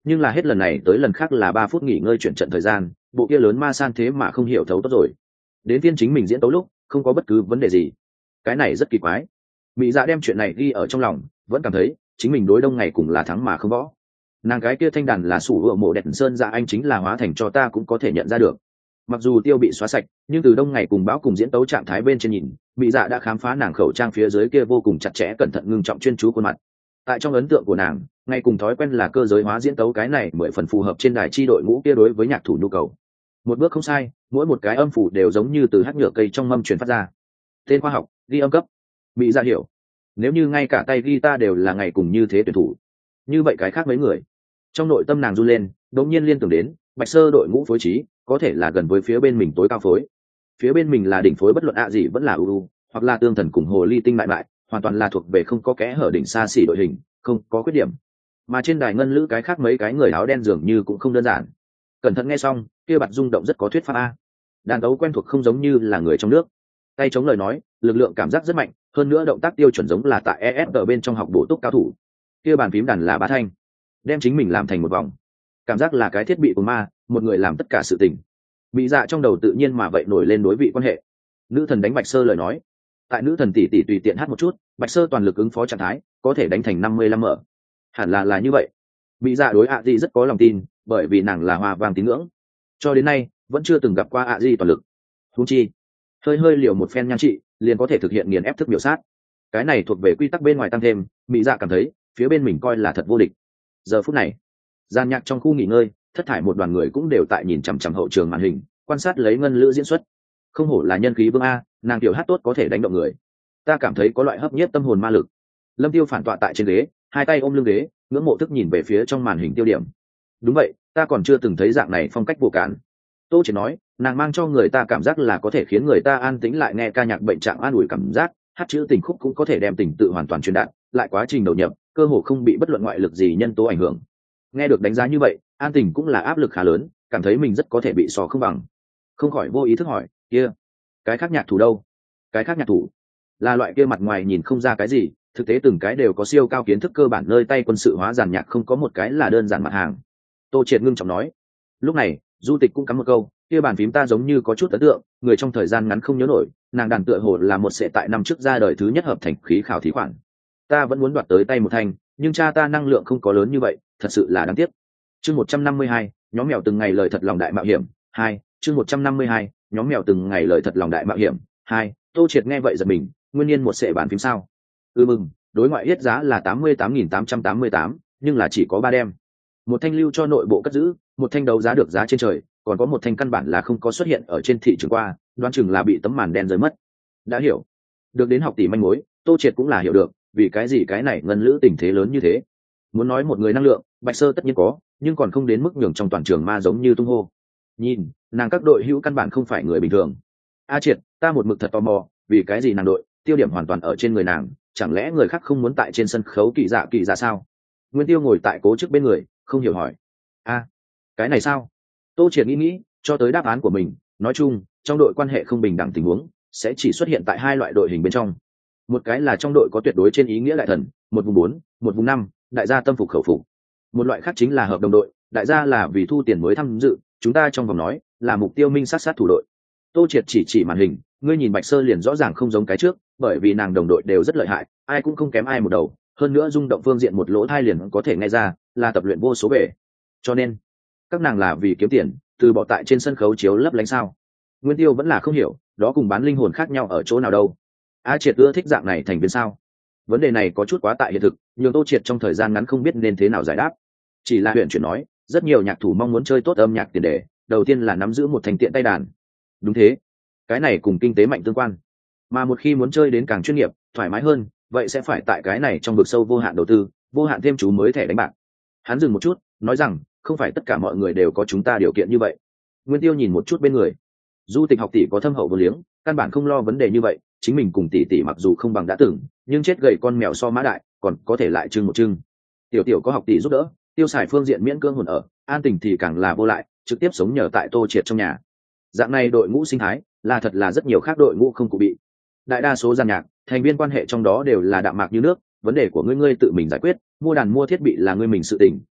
nhưng là hết lần này tới lần khác là ba phút nghỉ ngơi chuyển trận thời gian, bộ kia lớn ma san thế mà không hiểu thấu tốt rồi. Đến phiên chính mình diễn tấu lúc không có bất cứ vấn đề gì, cái này rất kỳ quái. Mỹ Dạ đem chuyện này ghi ở trong lòng, vẫn cảm thấy chính mình đối Đông ngày cùng là thắng mà không võ. Nàng cái kia thanh đàn là sủ hựa mộ đẹp sơn dạ anh chính là hóa thành cho ta cũng có thể nhận ra được. Mặc dù tiêu bị xóa sạch, nhưng từ Đông ngày cùng bão cùng diễn tấu trạng thái bên trên nhìn, Mỹ Dạ đã khám phá nàng khẩu trang phía dưới kia vô cùng chặt chẽ cẩn thận ngưng trọng chuyên chú khuôn mặt. Tại trong ấn tượng của nàng, ngay cùng thói quen là cơ giới hóa diễn tấu cái này mười phần phù hợp trên đài chi đội ngũ kia đối với nhạc thủ nhu cầu. Một bước không sai, mỗi một cái âm phủ đều giống như từ hắc nhựa cây trong mâm truyền phát ra. Tên khoa học, ghi âm cấp. Mỹ Dạ hiểu, nếu như ngay cả tay guitar đều là ngày cùng như thế tuyển thủ, như vậy cái khác mấy người. Trong nội tâm nàng run lên, đột nhiên liên tưởng đến Bạch Sơ đội ngũ phối trí có thể là gần với phía bên mình tối cao phối. Phía bên mình là đỉnh phối bất luận ạ gì vẫn là ưu, hoặc là tương thần cùng hồ ly tinh mại mại, hoàn toàn là thuộc về không có kẽ hở đỉnh xa xỉ đội hình, không có khuyết điểm. Mà trên đài ngân lữ cái khác mấy cái người áo đen dường như cũng không đơn giản. Cẩn thận nghe xong, kia bạt rung động rất có thuyết pháp a. Đàn tấu quen thuộc không giống như là người trong nước. Tay chống lời nói, lực lượng cảm giác rất mạnh, hơn nữa động tác tiêu chuẩn giống là tại e ét ở bên trong học bổ túc cao thủ. Kia bàn phím đàn là bá thanh, đem chính mình làm thành một vòng, cảm giác là cái thiết bị của ma, một người làm tất cả sự tình. Bị dạ trong đầu tự nhiên mà vậy nổi lên đối vị quan hệ. Nữ thần đánh Bạch Sơ lời nói, tại nữ thần tỷ tỷ tùy tiện hát một chút, Bạch Sơ toàn lực ứng phó trạng thái, có thể đánh thành năm mươi lăm mở. Hẳn là là như vậy. Bị dạ đối ạ di rất có lòng tin, bởi vì nàng là hoa vàng tín ngưỡng, cho đến nay vẫn chưa từng gặp qua ạ di toàn lực. Huống chi, hơi hơi liều một phen nhan trị, liền có thể thực hiện nghiền ép thức biểu sát. Cái này thuộc về quy tắc bên ngoài tăng thêm, mỹ dạ cảm thấy phía bên mình coi là thật vô địch. Giờ phút này, gian nhạc trong khu nghỉ ngơi, thất thải một đoàn người cũng đều tại nhìn chằm chằm hậu trường màn hình, quan sát lấy ngân lữ diễn xuất. Không hổ là nhân khí vương a, nàng tiểu hát tốt có thể đánh động người. Ta cảm thấy có loại hấp nhiếp tâm hồn ma lực. Lâm Tiêu phản tọa tại trên ghế, hai tay ôm lưng ghế, ngưỡng mộ thức nhìn về phía trong màn hình tiêu điểm. Đúng vậy, ta còn chưa từng thấy dạng này phong cách vô cản. Tô chỉ nói, nàng mang cho người ta cảm giác là có thể khiến người ta an tĩnh lại nghe ca nhạc bệnh trạng an ủi cảm giác, hát chữ tình khúc cũng có thể đem tình tự hoàn toàn truyền đạt, lại quá trình đầu nhập, cơ hồ không bị bất luận ngoại lực gì nhân tố ảnh hưởng. Nghe được đánh giá như vậy, An Tình cũng là áp lực khá lớn, cảm thấy mình rất có thể bị so không bằng. Không khỏi vô ý thức hỏi, kia, cái khác nhạc thủ đâu? Cái khác nhạc thủ là loại kia mặt ngoài nhìn không ra cái gì, thực tế từng cái đều có siêu cao kiến thức cơ bản nơi tay quân sự hóa giàn nhạc, không có một cái là đơn giản mặt hàng. Tô Triệt ngưng trọng nói. Lúc này, Du Tịch cũng cắm một câu, kia bàn phím ta giống như có chút ấn tượng, người trong thời gian ngắn không nhớ nổi, nàng đàn tựa hồ là một sệ tại năm trước ra đời thứ nhất hợp thành khí khảo thí khoản. Ta vẫn muốn đoạt tới tay một thanh, nhưng cha ta năng lượng không có lớn như vậy, thật sự là đáng tiếc. Chương một trăm năm mươi hai, nhóm mèo từng ngày lời thật lòng đại mạo hiểm, hai, chương một trăm năm mươi hai, nhóm mèo từng ngày lời thật lòng đại mạo hiểm, hai. Tô Triệt nghe vậy giật mình, nguyên nhiên một sệ bàn phím sao? Ừ mừng, đối ngoại yết giá là tám mươi tám nghìn tám trăm tám mươi tám, nhưng là chỉ có ba đem. Một thanh lưu cho nội bộ cất giữ, một thanh đấu giá được giá trên trời, còn có một thanh căn bản là không có xuất hiện ở trên thị trường qua, đoán chừng là bị tấm màn đen rơi mất. Đã hiểu. Được đến học tỷ manh mối, Tô Triệt cũng là hiểu được, vì cái gì cái này ngân lữ tình thế lớn như thế. Muốn nói một người năng lượng, Bạch Sơ tất nhiên có, nhưng còn không đến mức nhường trong toàn trường ma giống như tung hô. Nhìn, nàng các đội hữu căn bản không phải người bình thường. A Triệt, ta một mực thật tò mò, vì cái gì nàng đội, tiêu điểm hoàn toàn ở trên người nàng, chẳng lẽ người khác không muốn tại trên sân khấu kỳ dạ kỳ dạ sao? Nguyên Tiêu ngồi tại cố trước bên người, không hiểu hỏi. A, cái này sao? Tô Triệt nghĩ nghĩ, cho tới đáp án của mình, nói chung, trong đội quan hệ không bình đẳng tình huống sẽ chỉ xuất hiện tại hai loại đội hình bên trong. Một cái là trong đội có tuyệt đối trên ý nghĩa đại thần, một vùng bốn, một vùng năm, đại gia tâm phục khẩu phục. Một loại khác chính là hợp đồng đội, đại gia là vì thu tiền mới tham dự, chúng ta trong vòng nói là mục tiêu minh sát sát thủ đội. Tô Triệt chỉ chỉ màn hình, ngươi nhìn Bạch Sơ liền rõ ràng không giống cái trước, bởi vì nàng đồng đội đều rất lợi hại, ai cũng không kém ai một đầu, hơn nữa rung động phương diện một lỗ thai liền có thể nghe ra, là tập luyện vô số bể. Cho nên, các nàng là vì kiếm tiền, từ bỏ tại trên sân khấu chiếu lấp lánh sao? Nguyên Tiêu vẫn là không hiểu, đó cùng bán linh hồn khác nhau ở chỗ nào đâu? A Triệt ưa thích dạng này thành viên sao? Vấn đề này có chút quá tại hiện thực, nhưng Tô Triệt trong thời gian ngắn không biết nên thế nào giải đáp. Chỉ là huyện chuyển nói, rất nhiều nhạc thủ mong muốn chơi tốt âm nhạc tiền đề, đầu tiên là nắm giữ một thành tiện tay đàn. Đúng thế, cái này cùng kinh tế mạnh tương quan. Mà một khi muốn chơi đến càng chuyên nghiệp, thoải mái hơn, vậy sẽ phải tại cái này trong vực sâu vô hạn đầu tư, vô hạn thêm chú mới thẻ đánh bạc. Hắn dừng một chút, nói rằng, không phải tất cả mọi người đều có chúng ta điều kiện như vậy. Nguyên Tiêu nhìn một chút bên người, Du Tịch học tỷ có thâm hậu vô liếng, căn bản không lo vấn đề như vậy, chính mình cùng tỷ tỷ mặc dù không bằng đã từng, nhưng chết gầy con mèo so mã đại, còn có thể lại trưng một trưng. Tiểu Tiểu có học tỷ giúp đỡ, tiêu xài phương diện miễn cưỡng hồn ở, An Tình thì càng là vô lại, trực tiếp sống nhờ tại Tô Triệt trong nhà. Dạng này đội ngũ sinh thái, là thật là rất nhiều khác đội ngũ không cụ bị. Đại đa số gian nhạc, thành viên quan hệ trong đó đều là đạm mạc như nước, vấn đề của ngươi ngươi tự mình giải quyết, mua đàn mua thiết bị là ngươi mình sự tình,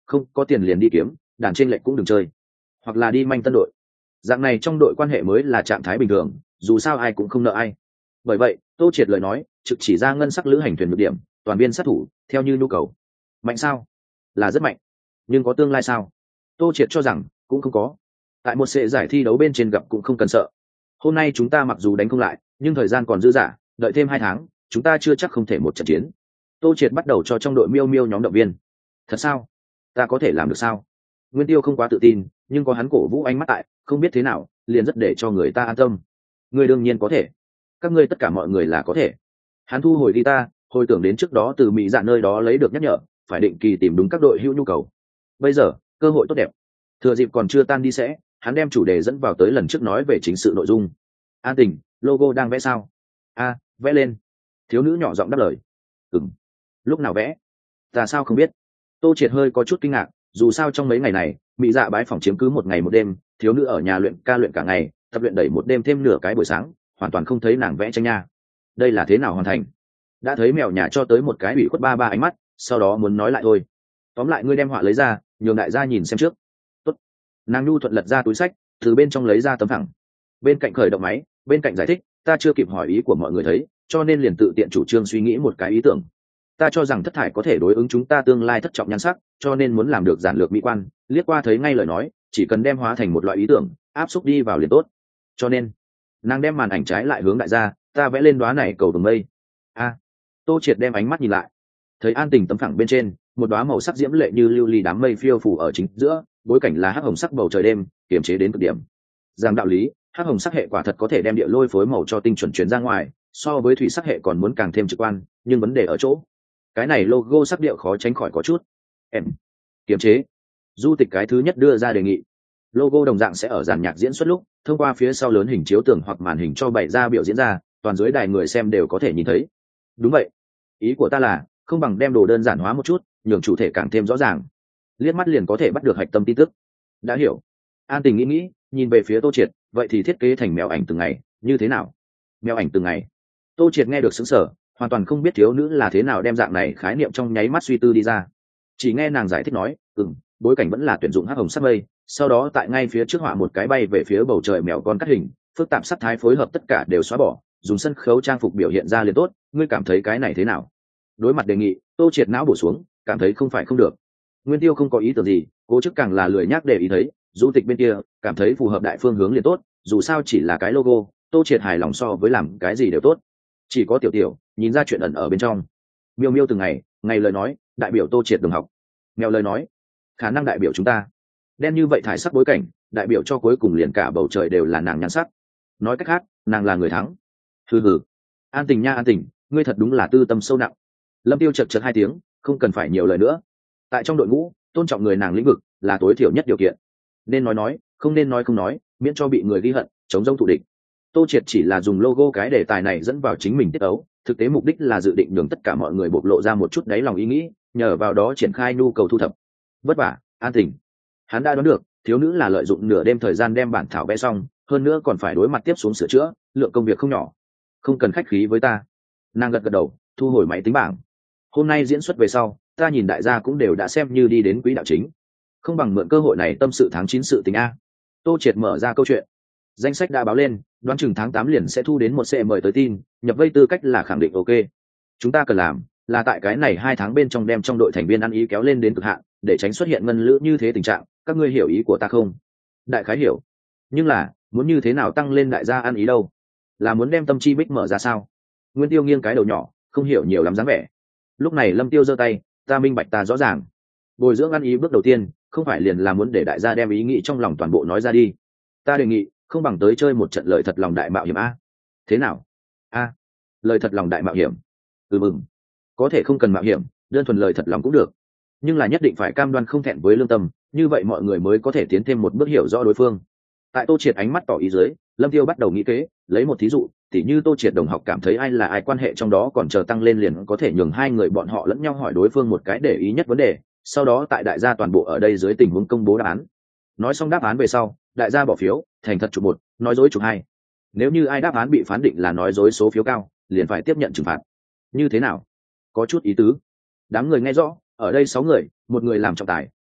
không có tiền liền đi kiếm, đàn trên lệnh cũng đừng chơi, hoặc là đi manh tân đội. Dạng này trong đội quan hệ mới là trạng thái bình thường, dù sao ai cũng không nợ ai. Bởi vậy Tô Triệt lời nói trực chỉ ra ngân sắc lữ hành thuyền nhược điểm, toàn viên sát thủ theo như nhu cầu. Mạnh sao? Là rất mạnh, nhưng có tương lai sao? Tô Triệt cho rằng cũng không có. Tại một sệ giải thi đấu bên trên gặp cũng không cần sợ. Hôm nay chúng ta mặc dù đánh không lại, nhưng thời gian còn dư dả, đợi thêm hai tháng chúng ta chưa chắc không thể một trận chiến. Tô Triệt bắt đầu cho trong đội miêu miêu nhóm động viên. Thật sao? Ta có thể làm được sao? Nguyên Tiêu không quá tự tin, nhưng có hắn cổ vũ ánh mắt tại, không biết thế nào liền rất để cho người ta an tâm. Ngươi đương nhiên có thể, các ngươi tất cả mọi người là có thể. Hắn thu hồi guitar, hồi tưởng đến trước đó từ mỹ dạ nơi đó lấy được nhắc nhở, phải định kỳ tìm đúng các đội hữu nhu cầu. Bây giờ cơ hội tốt đẹp, thừa dịp còn chưa tan đi sẽ, hắn đem chủ đề dẫn vào tới lần trước nói về chính sự nội dung. An Tình, logo đang vẽ sao? A, vẽ lên. Thiếu nữ nhỏ giọng đáp lời. Ừm. Lúc nào vẽ? Ta sao không biết? Tô Triệt hơi có chút kinh ngạc, dù sao trong mấy ngày này mỹ dạ bái phòng chiếm cứ một ngày một đêm, thiếu nữ ở nhà luyện ca luyện cả ngày, tập luyện đẩy một đêm thêm nửa cái buổi sáng, hoàn toàn không thấy nàng vẽ tranh nha. Đây là thế nào hoàn thành? Đã thấy mèo nhà cho tới một cái ủy khuất ba ba ánh mắt, sau đó muốn nói lại thôi. Tóm lại ngươi đem họa lấy ra, nhường đại gia nhìn xem trước. Tốt. Nàng nhu thuận lật ra túi sách, từ bên trong lấy ra tấm phẳng. Bên cạnh khởi động máy, bên cạnh giải thích, ta chưa kịp hỏi ý của mọi người thấy, cho nên liền tự tiện chủ trương suy nghĩ một cái ý tưởng. Ta cho rằng thất thải có thể đối ứng chúng ta tương lai thất trọng nhan sắc, cho nên muốn làm được giản lược mỹ quan, liếc qua thấy ngay lời nói, chỉ cần đem hóa thành một loại ý tưởng, áp xúc đi vào liền tốt. Cho nên nàng đem màn ảnh trái lại hướng đại gia, ta vẽ lên đóa này cầu vồng mây. A. Tô Triệt đem ánh mắt nhìn lại, thấy An Tình tấm phẳng bên trên một đóa màu sắc diễm lệ như lưu ly đám mây phiêu phủ ở chính giữa, bối cảnh là hắc hồng sắc bầu trời đêm, kiềm chế đến cực điểm. Giang đạo lý, hắc hồng sắc hệ quả thật có thể đem địa lôi phối màu cho tinh chuẩn chuyển ra ngoài, so với thủy sắc hệ còn muốn càng thêm trực quan, nhưng vấn đề ở chỗ cái này logo sắc điệu khó tránh khỏi có chút em kiềm chế. Du Tịch cái thứ nhất đưa ra đề nghị, logo đồng dạng sẽ ở dàn nhạc diễn xuất lúc thông qua phía sau lớn hình chiếu tường hoặc màn hình cho bày ra biểu diễn ra, toàn dưới đài người xem đều có thể nhìn thấy. Đúng vậy, ý của ta là không bằng đem đồ đơn giản hóa một chút, nhường chủ thể càng thêm rõ ràng, liếc mắt liền có thể bắt được hạch tâm tin tức. Đã hiểu. An Tình nghĩ nghĩ, nhìn về phía Tô Triệt, vậy thì thiết kế thành mèo ảnh từng ngày như thế nào? Mèo ảnh từng ngày? Tô Triệt nghe được sững sờ, hoàn toàn không biết thiếu nữ là thế nào đem dạng này khái niệm trong nháy mắt suy tư đi ra. Chỉ nghe nàng giải thích nói, ừm, bối cảnh vẫn là tuyển dụng hắc hồng sắc mây, sau đó tại ngay phía trước họa một cái bay về phía bầu trời mèo con cắt hình, phức tạp sắc thái phối hợp tất cả đều xóa bỏ, dùng sân khấu trang phục biểu hiện ra liền tốt. Ngươi cảm thấy cái này thế nào? Đối mặt đề nghị, Tô Triệt não bổ xuống, cảm thấy không phải không được. Nguyên Tiêu không có ý tưởng gì, cố chức càng là lười nhác để ý thấy. Du Tịch bên kia cảm thấy phù hợp đại phương hướng liền tốt, dù sao chỉ là cái logo, Tô Triệt hài lòng so với làm cái gì đều tốt. Chỉ có tiểu tiểu nhìn ra chuyện ẩn ở bên trong. Miêu miêu từng ngày ngày lời nói đại biểu Tô Triệt đồng học, mèo lời nói khả năng đại biểu chúng ta. Đen như vậy thải sắc bối cảnh đại biểu cho cuối cùng liền cả bầu trời đều là nàng nhan sắc. Nói cách khác nàng là người thắng. Hừ hừ. An Tình nha, An Tình, ngươi thật đúng là tư tâm sâu nặng. Lâm Tiêu chật chật hai tiếng, không cần phải nhiều lời nữa. Tại trong đội ngũ tôn trọng người nàng lĩnh vực là tối thiểu nhất điều kiện. Nên nói nói, không nên nói không nói, miễn cho bị người ghi hận, chống dông thù địch. Tô Triệt chỉ là dùng logo cái đề tài này dẫn vào chính mình tiết ấu, thực tế mục đích là dự định nhường tất cả mọi người bộc lộ ra một chút đáy lòng ý nghĩ, nhờ vào đó triển khai nhu cầu thu thập. Vất vả, An Tình. Hắn đã đoán được, thiếu nữ là lợi dụng nửa đêm thời gian đem bản thảo vẽ xong, hơn nữa còn phải đối mặt tiếp xuống sửa chữa, lượng công việc không nhỏ. Không cần khách khí với ta. Nàng gật gật đầu, thu hồi máy tính bảng. Hôm nay diễn xuất về sau, ta nhìn đại gia cũng đều đã xem như đi đến quỹ đạo chính, không bằng mượn cơ hội này tâm sự tháng chín sự tình a. Tô Triệt mở ra câu chuyện. Danh sách đã báo lên, đoán chừng tháng tám liền sẽ thu đến một xe mời tới tin, nhập vây tư cách là khẳng định ok. Chúng ta cần làm là tại cái này hai tháng bên trong đem trong đội thành viên ăn ý kéo lên đến cực hạn, để tránh xuất hiện ngân lữ như thế tình trạng. Các ngươi hiểu ý của ta không? Đại khái hiểu, nhưng là muốn như thế nào tăng lên đại gia ăn ý đâu? Là muốn đem tâm chi bích mở ra sao? Nguyên Tiêu nghiêng cái đầu nhỏ, không hiểu nhiều lắm dáng vẻ. Lúc này Lâm Tiêu giơ tay, ta minh bạch, ta rõ ràng. Bồi dưỡng ăn ý bước đầu tiên không phải liền là muốn để đại gia đem ý nghĩ trong lòng toàn bộ nói ra đi. Ta đề nghị không bằng tới chơi một trận lời thật lòng đại mạo hiểm a. Thế nào? A, lời thật lòng đại mạo hiểm. Ừ mừng, có thể không cần mạo hiểm, đơn thuần lời thật lòng cũng được, nhưng là nhất định phải cam đoan không thẹn với lương tâm, như vậy mọi người mới có thể tiến thêm một bước hiểu rõ đối phương. Tại Tô Triệt ánh mắt tỏ ý dưới, Lâm Tiêu bắt đầu nghĩ kế, lấy một thí dụ, tỉ như Tô Triệt đồng học cảm thấy ai là ai, quan hệ trong đó còn chờ tăng lên liền có thể nhường hai người bọn họ lẫn nhau hỏi đối phương một cái để ý nhất vấn đề, sau đó tại đại gia toàn bộ ở đây dưới tình huống công bố đáp án. Nói xong đáp án về sau, đại gia bỏ phiếu, thành thật chụp một, nói dối chụp hai. Nếu như ai đáp án bị phán định là nói dối số phiếu cao, liền phải tiếp nhận trừng phạt. Như thế nào? Có chút ý tứ. Đám người nghe rõ, ở đây sáu người, một người làm trọng tài,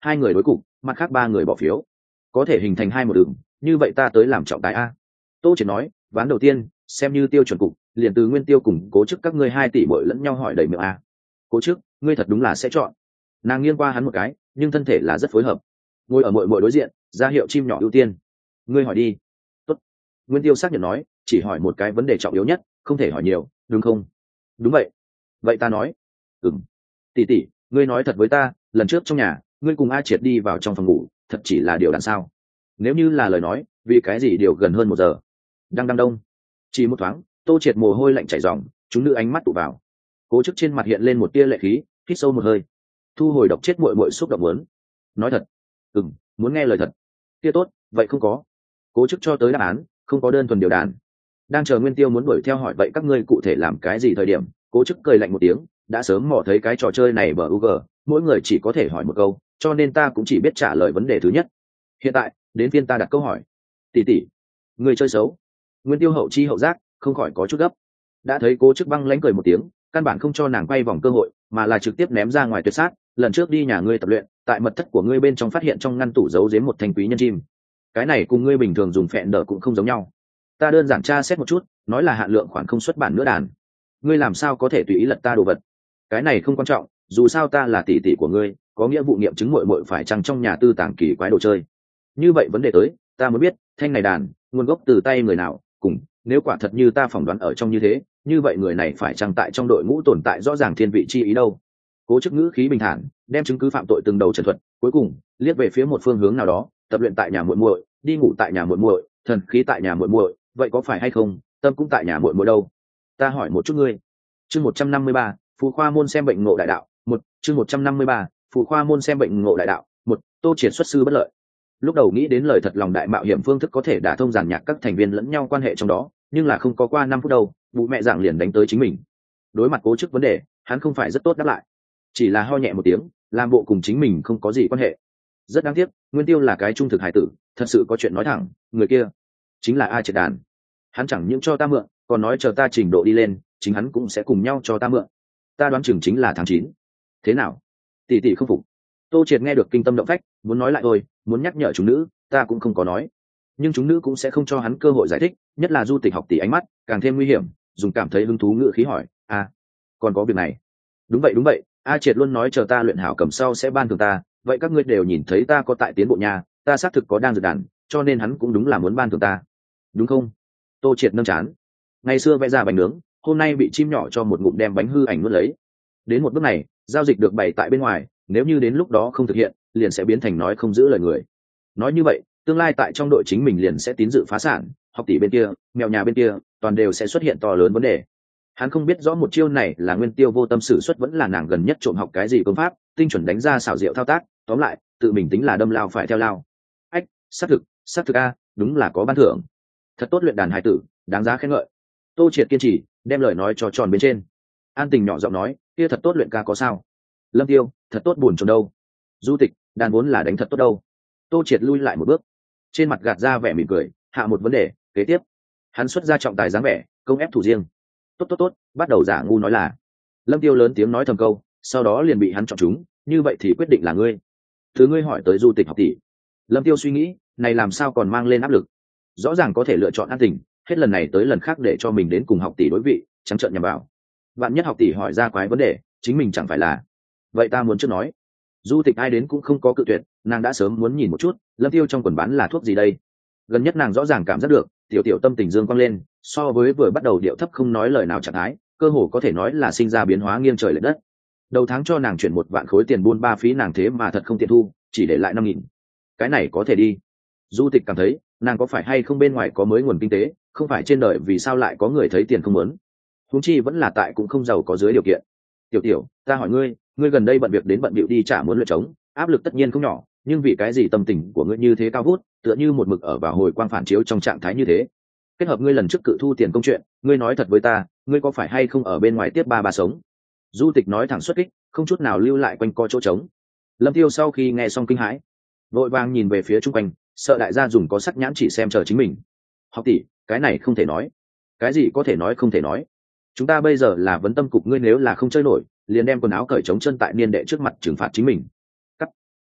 hai người đối cục, mặt khác ba người bỏ phiếu, có thể hình thành hai một đường, như vậy ta tới làm trọng tài a. Tô Triệt nói, ván đầu tiên xem như tiêu chuẩn cục, liền từ Nguyên Tiêu cùng Cố Chức các ngươi hai tỷ bội lẫn nhau hỏi đầy miệng a. Cố Chức, ngươi thật đúng là sẽ chọn. Nàng nghiêng qua hắn một cái, nhưng thân thể là rất phối hợp, ngồi ở muội muội đối diện, ra hiệu chim nhỏ ưu tiên. Ngươi hỏi đi. Tốt. Nguyên Tiêu xác nhận nói, chỉ hỏi một cái vấn đề trọng yếu nhất, không thể hỏi nhiều, đúng không? Đúng vậy. Vậy ta nói. Ừm. Tỷ tỷ, ngươi nói thật với ta, lần trước trong nhà, ngươi cùng A Triệt đi vào trong phòng ngủ, thật chỉ là điều đàn sao? Nếu như là lời nói, vì cái gì điều gần hơn một giờ? Đang đang đông. Chỉ một thoáng, Tô Triệt mồ hôi lạnh chảy ròng, chúng nữ ánh mắt tụ vào. Cố Chức trên mặt hiện lên một tia lệ khí, hít sâu một hơi, thu hồi độc chết muội muội xúc động muốn. Nói thật. Ừm, muốn nghe lời thật. Kia tốt, vậy không có. Cố Chức cho tới đáp án, không có đơn thuần điều đàn. Đang chờ Nguyên Tiêu muốn đuổi theo hỏi vậy các ngươi cụ thể làm cái gì thời điểm, Cố Chức cười lạnh một tiếng, đã sớm mò thấy cái trò chơi này bờ u gờ, mỗi người chỉ có thể hỏi một câu, cho nên ta cũng chỉ biết trả lời vấn đề thứ nhất. Hiện tại, đến phiên ta đặt câu hỏi. Tỷ tỷ, người chơi xấu. Nguyên Tiêu hậu chi hậu giác, không khỏi có chút gấp. Đã thấy Cố Chức băng lãnh cười một tiếng, căn bản không cho nàng quay vòng cơ hội, mà là trực tiếp ném ra ngoài tuyệt sát. Lần trước đi nhà ngươi tập luyện, tại mật thất của ngươi bên trong phát hiện trong ngăn tủ giấu giếm một thanh quý nhân chim. Cái này cùng ngươi bình thường dùng phẹn đỡ cũng không giống nhau. Ta đơn giản tra xét một chút, nói là hạn lượng khoản không xuất bản nữa đàn. Ngươi làm sao có thể tùy ý lật ta đồ vật? Cái này không quan trọng, dù sao ta là tỷ tỷ của ngươi, có nghĩa vụ nghiệm chứng muội muội phải chăng trong nhà tư tàng kỳ quái đồ chơi. Như vậy vấn đề tới, ta muốn biết, thanh này đàn, nguồn gốc từ tay người nào, cùng, nếu quả thật như ta phỏng đoán ở trong như thế, như vậy người này phải chăng tại trong đội ngũ tồn tại rõ ràng thiên vị chi ý đâu? Cố Chức ngữ khí bình thản, đem chứng cứ phạm tội từng đầu trần thuật, cuối cùng liếc về phía một phương hướng nào đó, tập luyện tại nhà muội muội, đi ngủ tại nhà muội muội, thần khí tại nhà muội muội, vậy có phải hay không, tâm cũng tại nhà muội muội đâu? Ta hỏi một chút ngươi. Chương một trăm năm mươi ba, Phù Khoa môn xem bệnh ngộ đại đạo, một, chương một trăm năm mươi ba, Phù Khoa môn xem bệnh ngộ đại đạo, một, Tô Triệt xuất sư bất lợi. Lúc đầu nghĩ đến lời thật lòng đại mạo hiểm phương thức có thể đả thông giàn nhạc các thành viên lẫn nhau quan hệ trong đó, nhưng là không có qua năm phút đâu, bố mẹ giảng liền đánh tới chính mình. Đối mặt Cố Chức vấn đề, hắn không phải rất tốt đáp lại, chỉ là ho nhẹ một tiếng, làm bộ cùng chính mình không có gì quan hệ. Rất đáng tiếc, Nguyên Tiêu là cái trung thực hải tử, thật sự có chuyện nói thẳng, người kia chính là A Triệt đàn. Hắn chẳng những cho ta mượn, còn nói chờ ta trình độ đi lên, chính hắn cũng sẽ cùng nhau cho ta mượn. Ta đoán chừng chính là tháng chín. Thế nào? Tỷ tỷ không phục. Tô Triệt nghe được kinh tâm động phách, muốn nói lại thôi, muốn nhắc nhở chúng nữ, ta cũng không có nói. Nhưng chúng nữ cũng sẽ không cho hắn cơ hội giải thích, nhất là Du Tịch học tỷ ánh mắt, càng thêm nguy hiểm, dùng cảm thấy hứng thú ngữ khí hỏi, "À, còn có việc này?" "Đúng vậy đúng vậy, A Triệt luôn nói chờ ta luyện hảo cầm sau sẽ ban thưởng ta, vậy các ngươi đều nhìn thấy ta có tại tiến bộ nhà, ta xác thực có đang dược đàn, cho nên hắn cũng đúng là muốn ban thưởng ta. Đúng không?" Tô Triệt nâng chán. Ngày xưa vẽ ra bánh nướng, hôm nay bị chim nhỏ cho một ngụm đem bánh hư ảnh nuốt lấy. Đến một bước này, giao dịch được bày tại bên ngoài, nếu như đến lúc đó không thực hiện, liền sẽ biến thành nói không giữ lời người. Nói như vậy, tương lai tại trong đội chính mình liền sẽ tín dự phá sản, học tỷ bên kia, mèo nhà bên kia, toàn đều sẽ xuất hiện to lớn vấn đề. Hắn không biết rõ một chiêu này là Nguyên Tiêu vô tâm sử xuất vẫn là nàng gần nhất trộm học cái gì công pháp, tinh chuẩn đánh ra xảo diệu thao tác, tóm lại, tự mình tính là đâm lao phải theo lao. Ách, xác thực, xác thực a, đúng là có ban thưởng. Thật tốt luyện đàn hài tử, đáng giá khen ngợi. Tô Triệt kiên trì, đem lời nói cho tròn bên trên. An Tình nhỏ giọng nói, kia thật tốt luyện ca có sao? Lâm Tiêu, thật tốt buồn chồn đâu. Du Tịch, đàn vốn là đánh thật tốt đâu. Tô Triệt lui lại một bước, trên mặt gạt ra vẻ mỉm cười, hạ một vấn đề, kế tiếp. Hắn xuất ra trọng tài dáng vẻ, công ép thủ riêng. Tốt tốt tốt, bắt đầu giả ngu nói là. Lâm Tiêu lớn tiếng nói thầm câu, sau đó liền bị hắn chọn chúng, như vậy thì quyết định là ngươi. Thứ ngươi hỏi tới Du Tịch học tỷ. Lâm Tiêu suy nghĩ, này làm sao còn mang lên áp lực. Rõ ràng có thể lựa chọn An Tình, hết lần này tới lần khác để cho mình đến cùng học tỷ đối vị, trắng trợn nhằm vào. Bạn nhất học tỷ hỏi ra quái vấn đề, chính mình chẳng phải là. Vậy ta muốn trước nói. Du Tịch ai đến cũng không có cự tuyệt, nàng đã sớm muốn nhìn một chút, Lâm Tiêu trong quần bán là thuốc gì đây. Gần nhất nàng rõ ràng cảm giác được, tiểu tiểu tâm tình dương quang lên, so với vừa bắt đầu điệu thấp không nói lời nào trạng thái, cơ hồ có thể nói là sinh ra biến hóa nghiêng trời lệch đất. Đầu tháng cho nàng chuyển một vạn khối tiền buôn ba phí nàng thế mà thật không tiện thu, chỉ để lại năm nghìn. Cái này có thể đi. Du Tịch cảm thấy, nàng có phải hay không bên ngoài có mới nguồn kinh tế, không phải trên đời vì sao lại có người thấy tiền không muốn. Huống chi vẫn là tại cũng không giàu có dưới điều kiện. Tiểu tiểu, ta hỏi ngươi, ngươi gần đây bận việc đến bận bịu đi trả muốn luyện trống, áp lực tất nhiên không nhỏ, nhưng vì cái gì tâm tình của ngươi như thế cao vút, tựa như một mực ở vào hồi quang phản chiếu trong trạng thái như thế. Kết hợp ngươi lần trước cự thu tiền công chuyện, ngươi nói thật với ta, ngươi có phải hay không ở bên ngoài tiếp ba bà sống? Du Tịch nói thẳng xuất kích, không chút nào lưu lại quanh co chỗ trống. Lâm Tiêu sau khi nghe xong kinh hãi, vội vàng nhìn về phía chung quanh, sợ đại gia dùng có sắc nhãn chỉ xem chờ chính mình. Học tỷ, cái này không thể nói. Cái gì có thể nói không thể nói? Chúng ta bây giờ là vấn tâm cục, ngươi nếu là không chơi nổi, liền đem quần áo cởi trống chân tại niên đệ trước mặt trừng phạt chính mình. Cắt.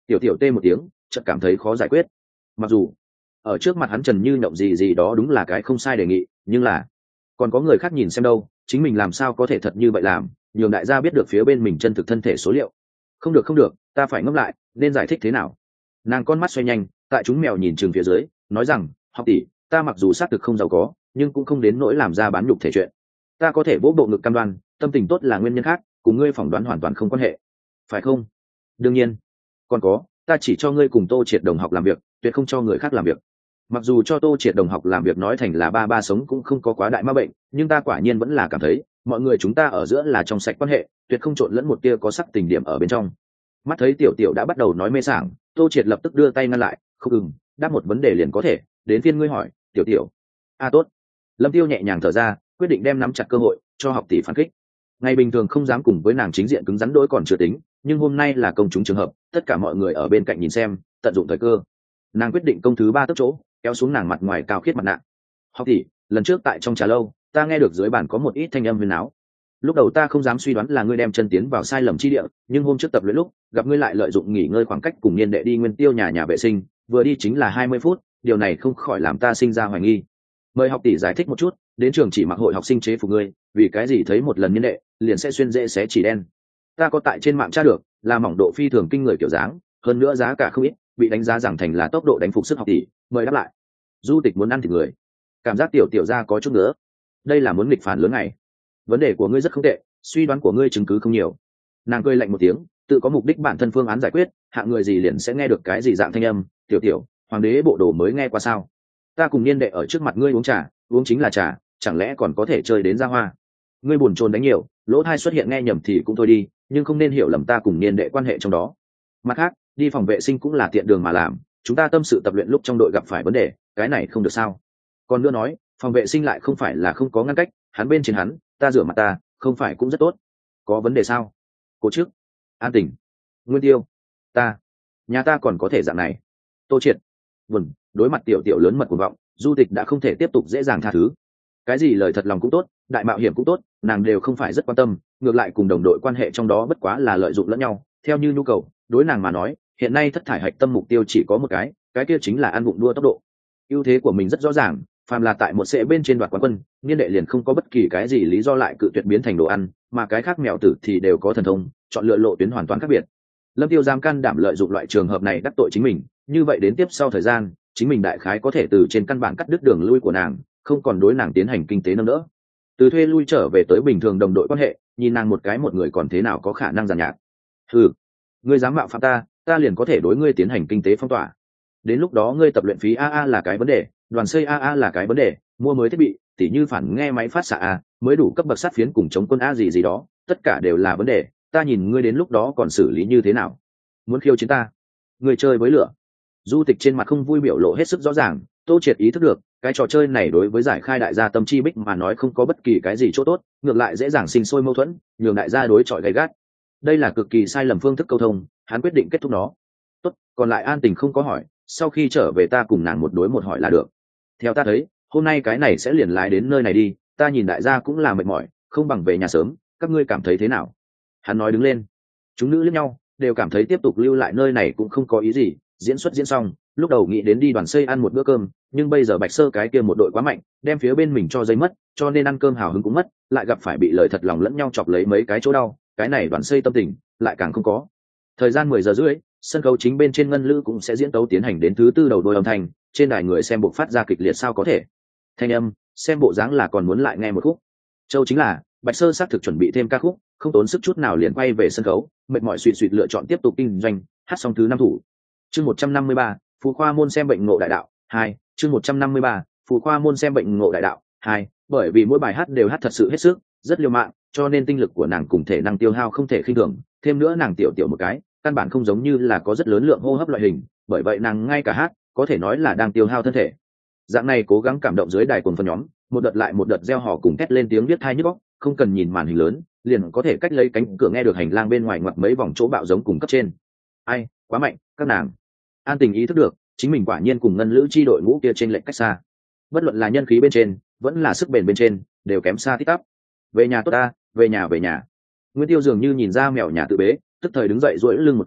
Tiểu tiểu tê một tiếng, chợt cảm thấy khó giải quyết. Mặc dù ở trước mặt hắn Trần Như Nhộng gì gì đó đúng là cái không sai đề nghị, nhưng là còn có người khác nhìn xem đâu, chính mình làm sao có thể thật như vậy làm, nhường đại gia biết được phía bên mình chân thực thân thể số liệu. Không được không được, ta phải ngẫm lại, nên giải thích thế nào. Nàng con mắt xoay nhanh, tại chúng mèo nhìn chừng phía dưới, nói rằng, học tỷ, ta mặc dù xác thực không giàu có, nhưng cũng không đến nỗi làm ra bán nhục thể chuyện. Ta có thể vỗ bộ ngực cam đoan, tâm tình tốt là nguyên nhân khác, cùng ngươi phỏng đoán hoàn toàn không quan hệ, phải không? Đương nhiên. Còn có, ta chỉ cho ngươi cùng Tô Triệt đồng học làm việc, tuyệt không cho người khác làm việc. Mặc dù cho Tô Triệt đồng học làm việc nói thành là ba ba sống cũng không có quá đại ma bệnh, nhưng ta quả nhiên vẫn là cảm thấy mọi người chúng ta ở giữa là trong sạch quan hệ, tuyệt không trộn lẫn một tia có sắc tình điểm ở bên trong. Mắt thấy tiểu tiểu đã bắt đầu nói mê sảng, Tô Triệt lập tức đưa tay ngăn lại, không ừng, đáp một vấn đề liền có thể, đến phiên ngươi hỏi, tiểu tiểu. A tốt. Lâm Tiêu nhẹ nhàng thở ra, quyết định đem nắm chặt cơ hội cho học tỷ phản kích. Ngày bình thường không dám cùng với nàng chính diện cứng rắn đối còn chưa tính, nhưng hôm nay là công chúng trường hợp, tất cả mọi người ở bên cạnh nhìn xem, tận dụng thời cơ. Nàng quyết định công thứ ba tấc chỗ, kéo xuống nàng mặt ngoài cao khiết mặt nạ. Học tỷ, lần trước tại trong trà lâu, ta nghe được dưới bàn có một ít thanh âm huyền áo. Lúc đầu ta không dám suy đoán là ngươi đem chân tiến vào sai lầm chi địa, nhưng hôm trước tập luyện lúc, gặp ngươi lại lợi dụng nghỉ ngơi khoảng cách cùng niên đệ đi nguyên tiêu nhà nhà vệ sinh, vừa đi chính là hai mươi phút, điều này không khỏi làm ta sinh ra hoài nghi. Mời học tỷ giải thích một chút, đến trường chỉ mặc hội học sinh chế phục ngươi, vì cái gì thấy một lần niên đệ, liền sẽ xuyên dễ xé chỉ đen. Ta có tại trên mạng tra được, là mỏng độ phi thường kinh người kiểu dáng, hơn nữa giá cả không ít, bị đánh giá rằng thành là tốc độ đánh phục sức học tỷ. Mời đáp lại. Du Tịch muốn ăn thịt người, cảm giác tiểu tiểu ra có chút nữa, đây là muốn nghịch phản lớn này. Vấn đề của ngươi rất không tệ, suy đoán của ngươi chứng cứ không nhiều. Nàng cười lạnh một tiếng, tự có mục đích bản thân phương án giải quyết, hạng người gì liền sẽ nghe được cái gì dạng thanh âm. Tiểu tiểu, hoàng đế bộ đồ mới nghe qua sao? Ta cùng niên đệ ở trước mặt ngươi uống trà, uống chính là trà, chẳng lẽ còn có thể chơi đến ra hoa? Ngươi buồn chồn đánh nhiều, lỗ thai xuất hiện nghe nhầm thì cũng thôi đi, nhưng không nên hiểu lầm ta cùng niên đệ quan hệ trong đó. Mặt khác, đi phòng vệ sinh cũng là tiện đường mà làm, chúng ta tâm sự tập luyện lúc trong đội gặp phải vấn đề, cái này không được sao? Còn nữa nói, phòng vệ sinh lại không phải là không có ngăn cách, hắn bên trên hắn, ta rửa mặt ta, không phải cũng rất tốt? Có vấn đề sao? Cố trước, an tình, nguyên tiêu, ta, nhà ta còn có thể dạng này. Tô Triệt, vừng, đối mặt tiểu tiểu lớn mật cuồng vọng, Du Tịch đã không thể tiếp tục dễ dàng tha thứ. Cái gì lời thật lòng cũng tốt, đại mạo hiểm cũng tốt, nàng đều không phải rất quan tâm, ngược lại cùng đồng đội quan hệ trong đó bất quá là lợi dụng lẫn nhau, theo như nhu cầu. Đối nàng mà nói, hiện nay thất thải hạch tâm mục tiêu chỉ có một cái, cái kia chính là ăn bụng đua tốc độ. Ưu thế của mình rất rõ ràng, phàm là tại một sẽ bên trên đoạt quán quân, niên đệ liền không có bất kỳ cái gì lý do lại cự tuyệt biến thành đồ ăn, mà cái khác mèo tử thì đều có thần thông, chọn lựa lộ tuyến hoàn toàn khác biệt. Lâm Tiêu dám can đảm lợi dụng loại trường hợp này đắc tội chính mình, như vậy đến tiếp sau thời gian, chính mình đại khái có thể từ trên căn bản cắt đứt đường lui của nàng, không còn đối nàng tiến hành kinh tế nâng đỡ. Từ thuê lui trở về tới bình thường đồng đội quan hệ, nhìn nàng một cái một người còn thế nào có khả năng giàn nhạt. Ừ, ngươi dám mạo phạm ta, ta liền có thể đối ngươi tiến hành kinh tế phong tỏa. Đến lúc đó ngươi tập luyện phí a a là cái vấn đề, đoàn xây a a là cái vấn đề, mua mới thiết bị, tỉ như phản nghe máy phát xạ a, mới đủ cấp bậc sát phiến cùng chống quân a gì gì đó, tất cả đều là vấn đề, ta nhìn ngươi đến lúc đó còn xử lý như thế nào? Muốn khiêu chiến ta? Ngươi chơi với lửa. Du Tịch trên mặt không vui biểu lộ hết sức rõ ràng, Tô Triệt ý thức được, cái trò chơi này đối với giải khai đại gia tâm chi bích mà nói không có bất kỳ cái gì chỗ tốt, ngược lại dễ dàng sinh sôi mâu thuẫn, nhường đại gia đối chọi gay gắt. Đây là cực kỳ sai lầm phương thức câu thông, hắn quyết định kết thúc nó. Tốt, còn lại An Tình không có hỏi, sau khi trở về ta cùng nàng một đối một hỏi là được. Theo ta thấy, hôm nay cái này sẽ liền lái đến nơi này đi, ta nhìn đại gia cũng là mệt mỏi, không bằng về nhà sớm, các ngươi cảm thấy thế nào? Hắn nói đứng lên. Chúng nữ liếc nhau, đều cảm thấy tiếp tục lưu lại nơi này cũng không có ý gì, diễn xuất diễn xong, lúc đầu nghĩ đến đi đoàn xây ăn một bữa cơm, nhưng bây giờ Bạch Sơ cái kia một đội quá mạnh, đem phía bên mình cho dây mất, cho nên ăn cơm hào hứng cũng mất, lại gặp phải bị lời thật lòng lẫn nhau chọc lấy mấy cái chỗ đau, cái này đoàn xây tâm tình lại càng không có. Thời gian mười giờ rưỡi, sân khấu chính bên trên ngân lữ cũng sẽ diễn tấu tiến hành đến thứ tư đầu đôi âm thanh, trên đài người xem buộc phát ra kịch liệt sao có thể. Thanh âm, xem bộ dáng là còn muốn lại nghe một khúc. Châu chính là, Bạch Sơ xác thực chuẩn bị thêm ca khúc, không tốn sức chút nào liền quay về sân khấu, mệt mỏi suỵt suỵt lựa chọn tiếp tục kinh doanh, hát xong thứ năm thủ. Chương một trăm năm mươi ba, Phú Khoa môn xem bệnh ngộ đại đạo, hai, chương một trăm năm mươi ba, Phú Khoa môn xem bệnh ngộ đại đạo, hai, bởi vì mỗi bài hát đều hát thật sự hết sức, rất liều mạng, cho nên tinh lực của nàng cùng thể năng tiêu hao không thể khinh thường, thêm nữa nàng tiểu tiểu một cái, căn bản không giống như là có rất lớn lượng hô hấp loại hình, bởi vậy nàng ngay cả hát, có thể nói là đang tiêu hao thân thể. Dạng này cố gắng cảm động dưới đài cuồng phân nhóm, một đợt lại một đợt reo hò cùng thét lên tiếng biết thai nhức óc, không cần nhìn màn hình lớn, liền có thể cách lấy cánh cửa nghe được hành lang bên ngoài ngoặt mấy vòng chỗ bạo giống cùng cấp trên. Ai, quá mạnh, các nàng. An Tình ý thức được, chính mình quả nhiên cùng ngân lữ chi đội ngũ kia trên lệnh cách xa. Bất luận là nhân khí bên trên, vẫn là sức bền bên trên, đều kém xa tít tắp. Về nhà tốt ta, về nhà về nhà. Nguyên Tiêu dường như nhìn ra mèo nhà tự bế, tức thời đứng dậy duỗi lưng một cái,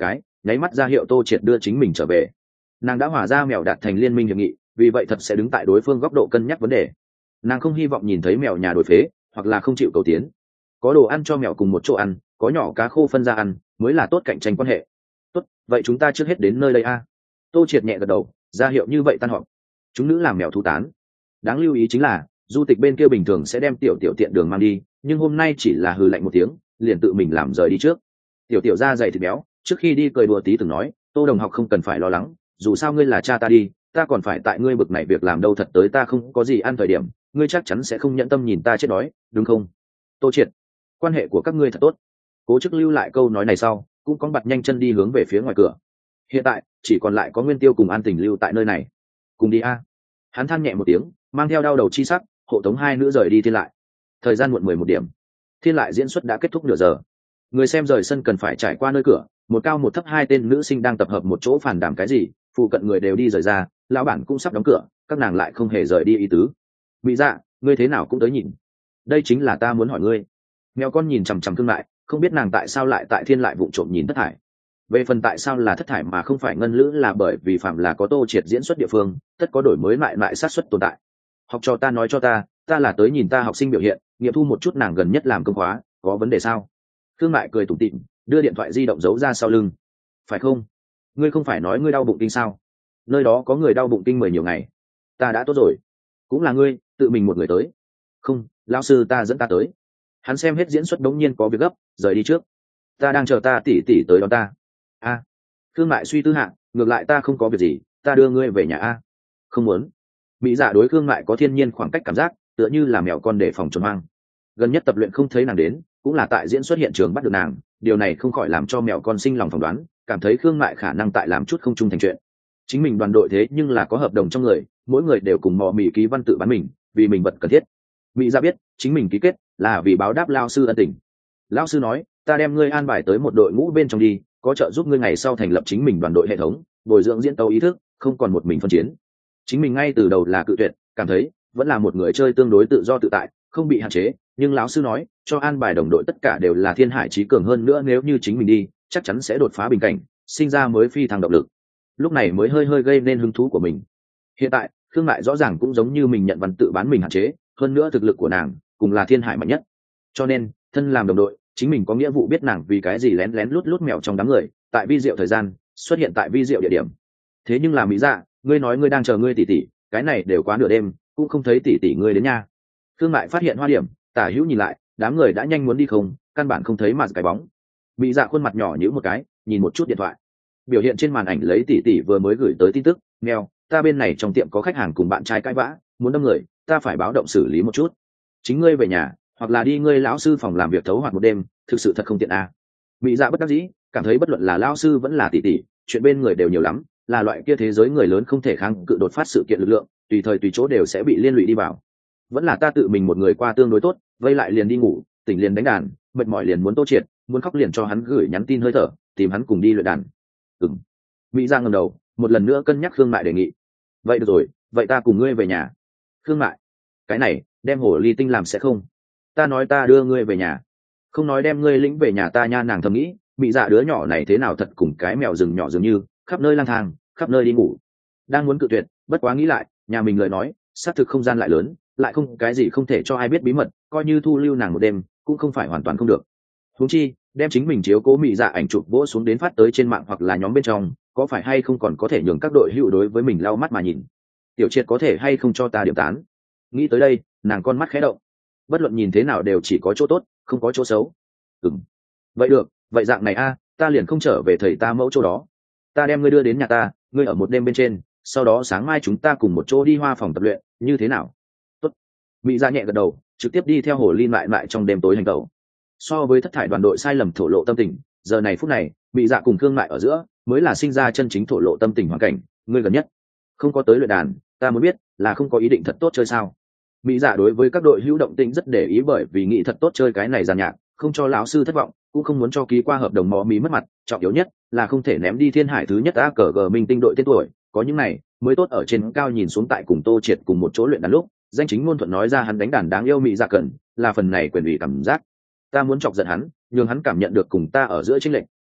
nháy mắt ra hiệu Tô Triệt đưa chính mình trở về. Nàng đã hòa ra mèo đạt thành liên minh hiệp nghị, vì vậy thật sẽ đứng tại đối phương góc độ cân nhắc vấn đề. Nàng không hy vọng nhìn thấy mèo nhà đổi phế, hoặc là không chịu cầu tiến. Có đồ ăn cho mèo cùng một chỗ ăn, có nhỏ cá khô phân ra ăn, mới là tốt cạnh tranh quan hệ. Tốt, vậy chúng ta trước hết đến nơi đây a. Tô Triệt nhẹ gật đầu, ra hiệu như vậy tan họp. Chúng nữ làm mèo thú tán. Đáng lưu ý chính là, du tịch bên kia bình thường sẽ đem tiểu tiểu tiện đường mang đi, nhưng hôm nay chỉ là hừ lạnh một tiếng, liền tự mình làm rời đi trước. Tiểu tiểu da dày thịt béo, trước khi đi cười đùa tí từng nói, Tô đồng học không cần phải lo lắng, dù sao ngươi là cha ta đi, ta còn phải tại ngươi bực này việc làm đâu thật tới ta không có gì ăn thời điểm, ngươi chắc chắn sẽ không nhẫn tâm nhìn ta chết đói, đúng không? Tô Triệt, quan hệ của các ngươi thật tốt. Cố Chức lưu lại câu nói này sau, cũng có bật nhanh chân đi hướng về phía ngoài cửa. Hiện tại chỉ còn lại có Nguyên Tiêu cùng An Tình lưu tại nơi này. Cùng đi a. Hắn than nhẹ một tiếng, mang theo đau đầu chi sắc, hộ tống hai nữ rời đi Thiên Lại. Thời gian muộn mười một điểm, Thiên Lại diễn xuất đã kết thúc nửa giờ. Người xem rời sân cần phải trải qua nơi cửa, một cao một thấp hai tên nữ sinh đang tập hợp một chỗ phản đàm cái gì, phụ cận người đều đi rời ra, lão bản cũng sắp đóng cửa, các nàng lại không hề rời đi ý tứ. Mỹ Dạ, ngươi thế nào cũng tới nhìn. Đây chính là ta muốn hỏi ngươi. Mèo con nhìn chằm chằm Thương Lại, không biết nàng tại sao lại tại Thiên Lại vụng trộm nhìn Thất Thải. Về phần tại sao là Thất Thải mà không phải Ngân Lữ là bởi vì phạm là có Tô Triệt diễn xuất địa phương, tất có đổi mới lại lại sát xuất tồn tại. Học cho ta nói cho ta, ta là tới nhìn ta học sinh biểu hiện, nghiệm thu một chút nàng gần nhất làm công khóa, có vấn đề sao? Thương Lại cười tủm tỉm, đưa điện thoại di động giấu ra sau lưng. Phải không? Ngươi không phải nói ngươi đau bụng kinh sao? Nơi đó có người đau bụng kinh mười nhiều ngày. Ta đã tốt rồi. Cũng là ngươi, tự mình một người tới. Không, lão sư ta dẫn ta tới. Hắn xem hết diễn xuất đống nhiên có việc gấp, rời đi trước. Ta đang chờ ta tỉ tỉ tới đón ta. A. À. Thương Mại suy tư hạ, ngược lại ta không có việc gì, ta đưa ngươi về nhà a. Không muốn. Mỹ Dạ đối Thương Mại có thiên nhiên khoảng cách cảm giác, tựa như là mèo con để phòng trốn hoang. Gần nhất tập luyện không thấy nàng đến, cũng là tại diễn xuất hiện trường bắt được nàng, điều này không khỏi làm cho mèo con sinh lòng phỏng đoán, cảm thấy Khương Mại khả năng tại làm chút không trung thành chuyện. Chính mình đoàn đội thế nhưng là có hợp đồng trong người, mỗi người đều cùng mò mì ký văn tự bán mình, vì mình vật cần thiết. Mỹ Dạ biết, chính mình ký kết là vì báo đáp lao sư ân tình. Lao sư nói, ta đem ngươi an bài tới một đội ngũ bên trong đi, có trợ giúp ngươi ngày sau thành lập chính mình đoàn đội hệ thống, bồi dưỡng diễn tấu ý thức, không còn một mình phân chiến. Chính mình ngay từ đầu là cự tuyệt, cảm thấy vẫn là một người chơi tương đối tự do tự tại, không bị hạn chế, nhưng lão sư nói, cho an bài đồng đội tất cả đều là thiên hải trí cường hơn nữa, nếu như chính mình đi, chắc chắn sẽ đột phá bình cảnh, sinh ra mới phi thăng động lực. Lúc này mới hơi hơi gây nên hứng thú của mình. Hiện tại, Khương Mại rõ ràng cũng giống như mình nhận văn tự bán mình hạn chế, hơn nữa thực lực của nàng cùng là thiên hải mạnh nhất. Cho nên, thân làm đồng đội, chính mình có nghĩa vụ biết nàng vì cái gì lén lén lút lút mèo trong đám người, tại vi diệu thời gian, xuất hiện tại vi diệu địa điểm. Thế nhưng là Mỹ Dạ, ngươi nói ngươi đang chờ ngươi tỷ tỷ, cái này đều quá nửa đêm, cũng không thấy tỷ tỷ ngươi đến nha. Khương Mại phát hiện hoa điểm, tả hữu nhìn lại, đám người đã nhanh muốn đi không, căn bản không thấy mà cái bóng. Mỹ Dạ khuôn mặt nhỏ nhíu một cái, nhìn một chút điện thoại. Biểu hiện trên màn ảnh lấy tỷ tỷ vừa mới gửi tới tin tức, "Mèo, ta bên này trong tiệm có khách hàng cùng bạn trai cãi vã, muốn đâm người, ta phải báo động xử lý một chút. Chính ngươi về nhà, hoặc là đi ngươi lão sư phòng làm việc thấu hoạt một đêm, thực sự thật không tiện à." Mỹ Dạ bất đắc dĩ, cảm thấy bất luận là lão sư vẫn là tỷ tỷ, chuyện bên người đều nhiều lắm, là loại kia thế giới người lớn không thể kháng cự đột phát sự kiện lực lượng, tùy thời tùy chỗ đều sẽ bị liên lụy đi vào. Vẫn là ta tự mình một người qua tương đối tốt, vây lại liền đi ngủ, tỉnh liền đánh đàn, mệt mỏi liền muốn Tô Triệt, muốn khóc liền cho hắn gửi nhắn tin hơi thở, tìm hắn cùng đi luyện đàn. Ừm. Mỹ Giang ngẩng đầu, một lần nữa cân nhắc Khương Mại đề nghị. Vậy được rồi, vậy ta cùng ngươi về nhà. Khương Mại, cái này, đem hồ ly tinh làm sẽ không? Ta nói ta đưa ngươi về nhà, không nói đem ngươi lĩnh về nhà ta nha. Nàng thầm nghĩ, Mỹ Dạ đứa nhỏ này thế nào thật cùng cái mèo rừng nhỏ dường như, khắp nơi lang thang, khắp nơi đi ngủ. Đang muốn cự tuyệt, bất quá nghĩ lại, nhà mình lời nói, xác thực không gian lại lớn, lại không cái gì không thể cho ai biết bí mật, coi như thu lưu nàng một đêm, cũng không phải hoàn toàn không được. Huống chi, đem chính mình chiếu cố Mỹ Dạ ảnh chụp vỗ xuống đến phát tới trên mạng hoặc là nhóm bên trong, có phải hay không còn có thể nhường các đội hữu đối với mình lau mắt mà nhìn. Tiểu Triệt có thể hay không cho ta điểm tán. Nghĩ tới đây, nàng con mắt khẽ động. Bất luận nhìn thế nào đều chỉ có chỗ tốt, không có chỗ xấu. Ừm. Vậy được, vậy dạng này a, ta liền không trở về thầy ta mẫu chỗ đó. Ta đem ngươi đưa đến nhà ta, ngươi ở một đêm bên trên, sau đó sáng mai chúng ta cùng một chỗ đi Hoa phòng tập luyện, như thế nào? Tốt. Mỹ Dạ nhẹ gật đầu, trực tiếp đi theo Hồ Ly lại lại trong đêm tối hành động. So với thất thải đoàn đội sai lầm thổ lộ tâm tình, giờ này phút này, Mỹ Dạ cùng Khương Mại ở giữa, mới là sinh ra chân chính thổ lộ tâm tình hoàn cảnh. Ngươi gần nhất không có tới luyện đàn, ta muốn biết là không có ý định thật tốt chơi sao? Mỹ Dạ đối với các đội hữu động tĩnh rất để ý, bởi vì nghĩ thật tốt chơi cái này giàn nhạc, không cho lão sư thất vọng, cũng không muốn cho ký qua hợp đồng mò mí mất mặt, trọng yếu nhất là không thể ném đi thiên hải thứ nhất a cờ g minh tinh đội tên tuổi, có những này mới tốt ở trên cao nhìn xuống tại cùng Tô Triệt cùng một chỗ luyện đàn lúc, danh chính ngôn thuận nói ra hắn đánh đàn đáng yêu. Mỹ Dạ cần là phần này quyền ủy cảm giác, ta muốn chọc giận hắn, nhường hắn cảm nhận được cùng ta ở giữa chênh lệch,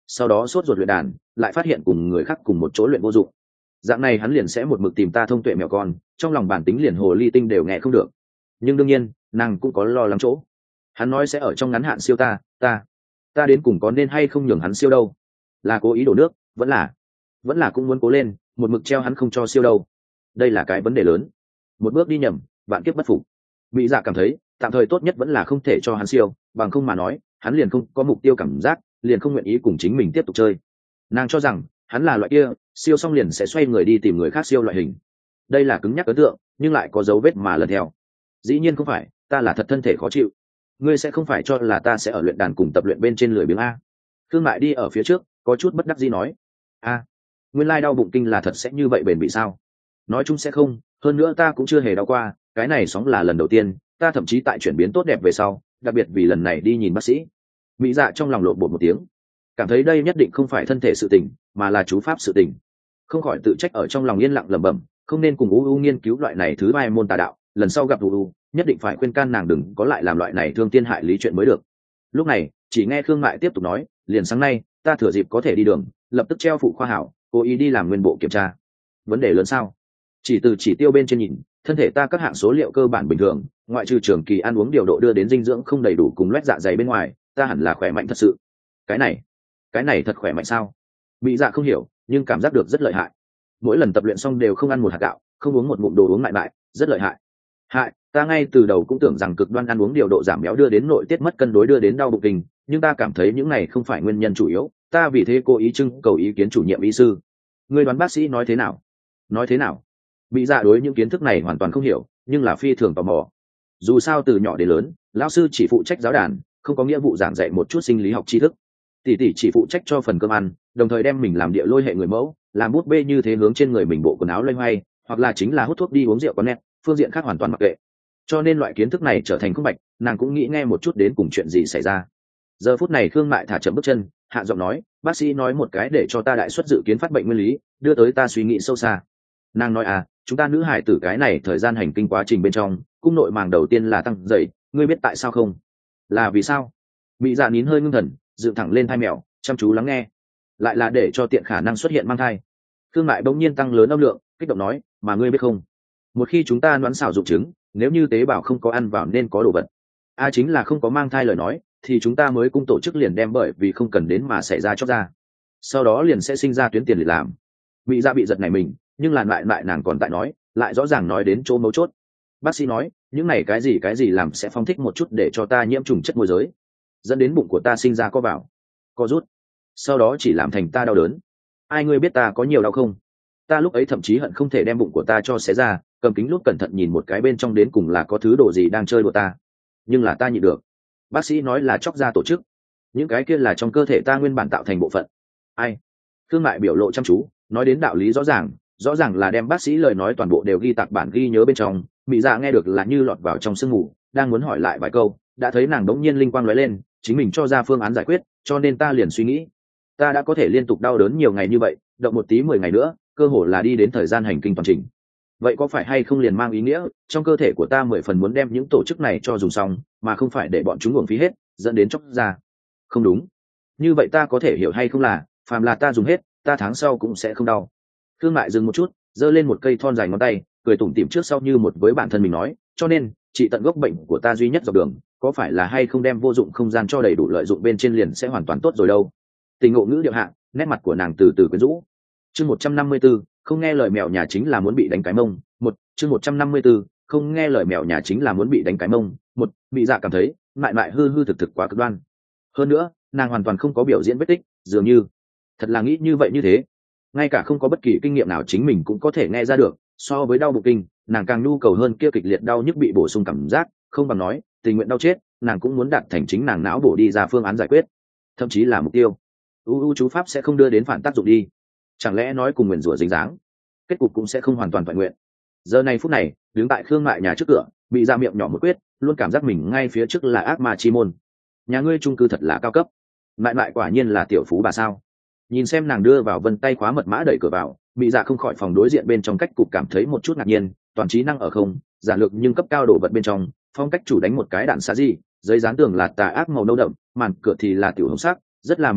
sau đó sốt ruột luyện đàn lại phát hiện cùng người khác cùng một chỗ luyện vô dụng, dạng này hắn liền sẽ một mực tìm ta thông tuệ mèo con, trong lòng bản tính liền hồ ly tinh đều nghe không được. Nhưng đương nhiên nàng cũng có lo lắng chỗ, hắn nói sẽ ở trong ngắn hạn siêu ta ta ta đến cùng có nên hay không nhường hắn siêu đâu, là cố ý đổ nước vẫn là vẫn là cũng muốn cố lên một mực treo hắn không cho siêu đâu, đây là cái vấn đề lớn. Một bước đi nhầm vạn kiếp bất phục. Mỹ dạ cảm thấy tạm thời tốt nhất vẫn là không thể cho hắn siêu, bằng không mà nói hắn liền không có mục tiêu cảm giác, liền không nguyện ý cùng chính mình tiếp tục chơi. Nàng cho rằng hắn là loại kia siêu xong liền sẽ xoay người đi tìm người khác siêu loại hình. Đây là cứng nhắc ấn tượng nhưng lại có dấu vết mà lần theo. Dĩ nhiên không phải, ta là thật thân thể khó chịu. Ngươi sẽ không phải cho là ta sẽ ở luyện đàn cùng tập luyện bên trên lười biếng a? Thương Mại đi ở phía trước có chút bất đắc dĩ nói. A, nguyên lai đau bụng kinh là thật sẽ như vậy bền bị sao? Nói chung sẽ không, hơn nữa ta cũng chưa hề đau qua, cái này sóng là lần đầu tiên, ta thậm chí tại chuyển biến tốt đẹp về sau, đặc biệt vì lần này đi nhìn bác sĩ. Mỹ Dạ trong lòng lộn bột một tiếng, cảm thấy đây nhất định không phải thân thể sự tình, mà là chú pháp sự tình. Không khỏi tự trách ở trong lòng yên lặng lẩm bẩm, không nên cùng u u nghiên cứu loại này thứ ba môn tà đạo, lần sau gặp u u nhất định phải khuyên can nàng đừng có lại làm loại này thương tiên hại lý chuyện mới được. Lúc này chỉ nghe Khương Mại tiếp tục nói, liền sáng nay ta thừa dịp có thể đi đường, lập tức treo phụ khoa hảo, cố ý đi làm nguyên bộ kiểm tra. Vấn đề lớn sao? Chỉ từ chỉ tiêu bên trên nhìn, thân thể ta các hạng số liệu cơ bản bình thường, ngoại trừ trường kỳ ăn uống điều độ đưa đến dinh dưỡng không đầy đủ cùng loét dạ dày bên ngoài, ta hẳn là khỏe mạnh thật sự. Cái này, cái này thật khỏe mạnh sao? Bị dạ không hiểu, nhưng cảm giác được rất lợi hại. Mỗi lần tập luyện xong đều không ăn một hạt gạo, không uống một ngụm đồ uống lại lại, rất lợi hại. Hại, ta ngay từ đầu cũng tưởng rằng cực đoan ăn uống điều độ giảm béo đưa đến nội tiết mất cân đối đưa đến đau bụng kinh, nhưng ta cảm thấy những này không phải nguyên nhân chủ yếu, ta vì thế cố ý trưng cầu ý kiến chủ nhiệm y sư. Ngươi đoán bác sĩ nói thế nào? Nói thế nào? Bị dạ đối những kiến thức này hoàn toàn không hiểu, nhưng là phi thường tò mò. Dù sao từ nhỏ đến lớn, lão sư chỉ phụ trách giáo đàn, không có nghĩa vụ giảng dạy một chút sinh lý học tri thức. Tỷ tỷ chỉ phụ trách cho phần cơm ăn, đồng thời đem mình làm địa lôi hệ người mẫu, làm bút bê như thế hướng trên người mình bộ quần áo loay hoay, hoặc là chính là hút thuốc đi uống rượu có nét, phương diện khác hoàn toàn mặc kệ. Cho nên loại kiến thức này trở thành không bạch, nàng cũng nghĩ nghe một chút đến cùng chuyện gì xảy ra. Giờ phút này Khương Mại thả chậm bước chân, hạ giọng nói, bác sĩ nói một cái để cho ta đại suất dự kiến phát bệnh nguyên lý, đưa tới ta suy nghĩ sâu xa. Nàng nói à, chúng ta nữ hải tử cái này thời gian hành kinh quá trình bên trong, cung nội màng đầu tiên là tăng dày, ngươi biết tại sao không? Là vì sao? Mỹ Dạ nín hơi ngưng thần, dựng thẳng lên thai mèo, chăm chú lắng nghe. Lại là để cho tiện khả năng xuất hiện mang thai. Khương Mại bỗng nhiên tăng lớn âm lượng, kích động nói, mà ngươi biết không? Một khi chúng ta đoán xảo dụng trứng, nếu như tế bào không có ăn vào nên có đồ vật, a chính là không có mang thai lời nói, thì chúng ta mới cung tổ chức liền đem bởi vì không cần đến mà xảy ra chóc ra. Sau đó liền sẽ sinh ra tuyến tiền liệt làm. Mỹ Dạ bị giật này mình, nhưng làn lại lại nàng còn tại nói, lại rõ ràng nói đến chỗ mấu chốt. Bác sĩ nói, những này cái gì cái gì làm sẽ phóng thích một chút để cho ta nhiễm trùng chất môi giới, dẫn đến bụng của ta sinh ra co vào, co rút, sau đó chỉ làm thành ta đau đớn. Ai ngươi biết ta có nhiều đau không? Ta lúc ấy thậm chí hận không thể đem bụng của ta cho xé ra, cầm kính lúc cẩn thận nhìn một cái bên trong đến cùng là có thứ đồ gì đang chơi đùa ta, nhưng là ta nhịn được. Bác sĩ nói là chóc ra tổ chức, những cái kia là trong cơ thể ta nguyên bản tạo thành bộ phận. Ai? Thương Mại biểu lộ chăm chú, nói đến đạo lý rõ ràng, rõ ràng là đem bác sĩ lời nói toàn bộ đều ghi tạc bản ghi nhớ bên trong. Mỹ Dạ nghe được là như lọt vào trong sương mù, đang muốn hỏi lại vài câu, đã thấy nàng đống nhiên linh quang lóe lên, chính mình cho ra phương án giải quyết, cho nên ta liền suy nghĩ, ta đã có thể liên tục đau đớn nhiều ngày như vậy, động một tí mười ngày nữa, cơ hồ là đi đến thời gian hành kinh toàn trình. Vậy có phải hay không liền mang ý nghĩa trong cơ thể của ta mười phần muốn đem những tổ chức này cho dùng xong, mà không phải để bọn chúng uổng phí hết, dẫn đến chóc ra? Không đúng. Như vậy ta có thể hiểu hay không là, phàm là ta dùng hết, ta tháng sau cũng sẽ không đau. Thương Mại dừng một chút, giơ lên một cây thon dài ngón tay, cười tủm tỉm trước sau như một với bản thân mình nói, cho nên trị tận gốc bệnh của ta duy nhất dọc đường, có phải là hay không đem vô dụng không gian cho đầy đủ lợi dụng bên trên liền sẽ hoàn toàn tốt rồi đâu. Tình ngộ ngữ điệu hạ, nét mặt của nàng từ từ quyến rũ. Chương một trăm năm mươi tư, không nghe lời mèo nhà chính là muốn bị đánh cái mông. Một, chương một trăm năm mươi tư, không nghe lời mèo nhà chính là muốn bị đánh cái mông. Một, Bị Dạ cảm thấy, Mại Mại hư hư thực thực quá cực đoan. Hơn nữa, nàng hoàn toàn không có biểu diễn vết tích, dường như thật là nghĩ như vậy như thế. Ngay cả không có bất kỳ kinh nghiệm nào chính mình cũng có thể nghe ra được, so với đau bụng kinh, nàng càng nhu cầu hơn kia kịch liệt đau nhức bị bổ sung cảm giác, không bằng nói, tình nguyện đau chết, nàng cũng muốn đạt thành chính nàng não bổ đi ra phương án giải quyết, thậm chí là mục tiêu. U u chú pháp sẽ không đưa đến phản tác dụng đi, chẳng lẽ nói cùng nguyền rủa dính dáng, kết cục cũng sẽ không hoàn toàn toàn nguyện. Giờ này phút này, đứng tại Khương Mại nhà trước cửa, Bị Dạ miệng nhỏ một quyết, luôn cảm giác mình ngay phía trước là ác ma chi môn. Nhà ngươi chung cư thật là cao cấp. Mại Mại quả nhiên là tiểu phú bà sao? Nhìn xem nàng đưa vào vân tay khóa mật mã đẩy cửa vào, Bị Dạ không khỏi phòng đối diện bên trong cách cục cảm thấy một chút ngạc nhiên, toàn trí năng ở không, giản lược nhưng cấp cao đổ vật bên trong, phong cách chủ đánh một cái đạn xá gì, giấy dán tường là tà ác màu nâu đậm, màn cửa thì là tiểu hồng sắc, rất là mị hoặc,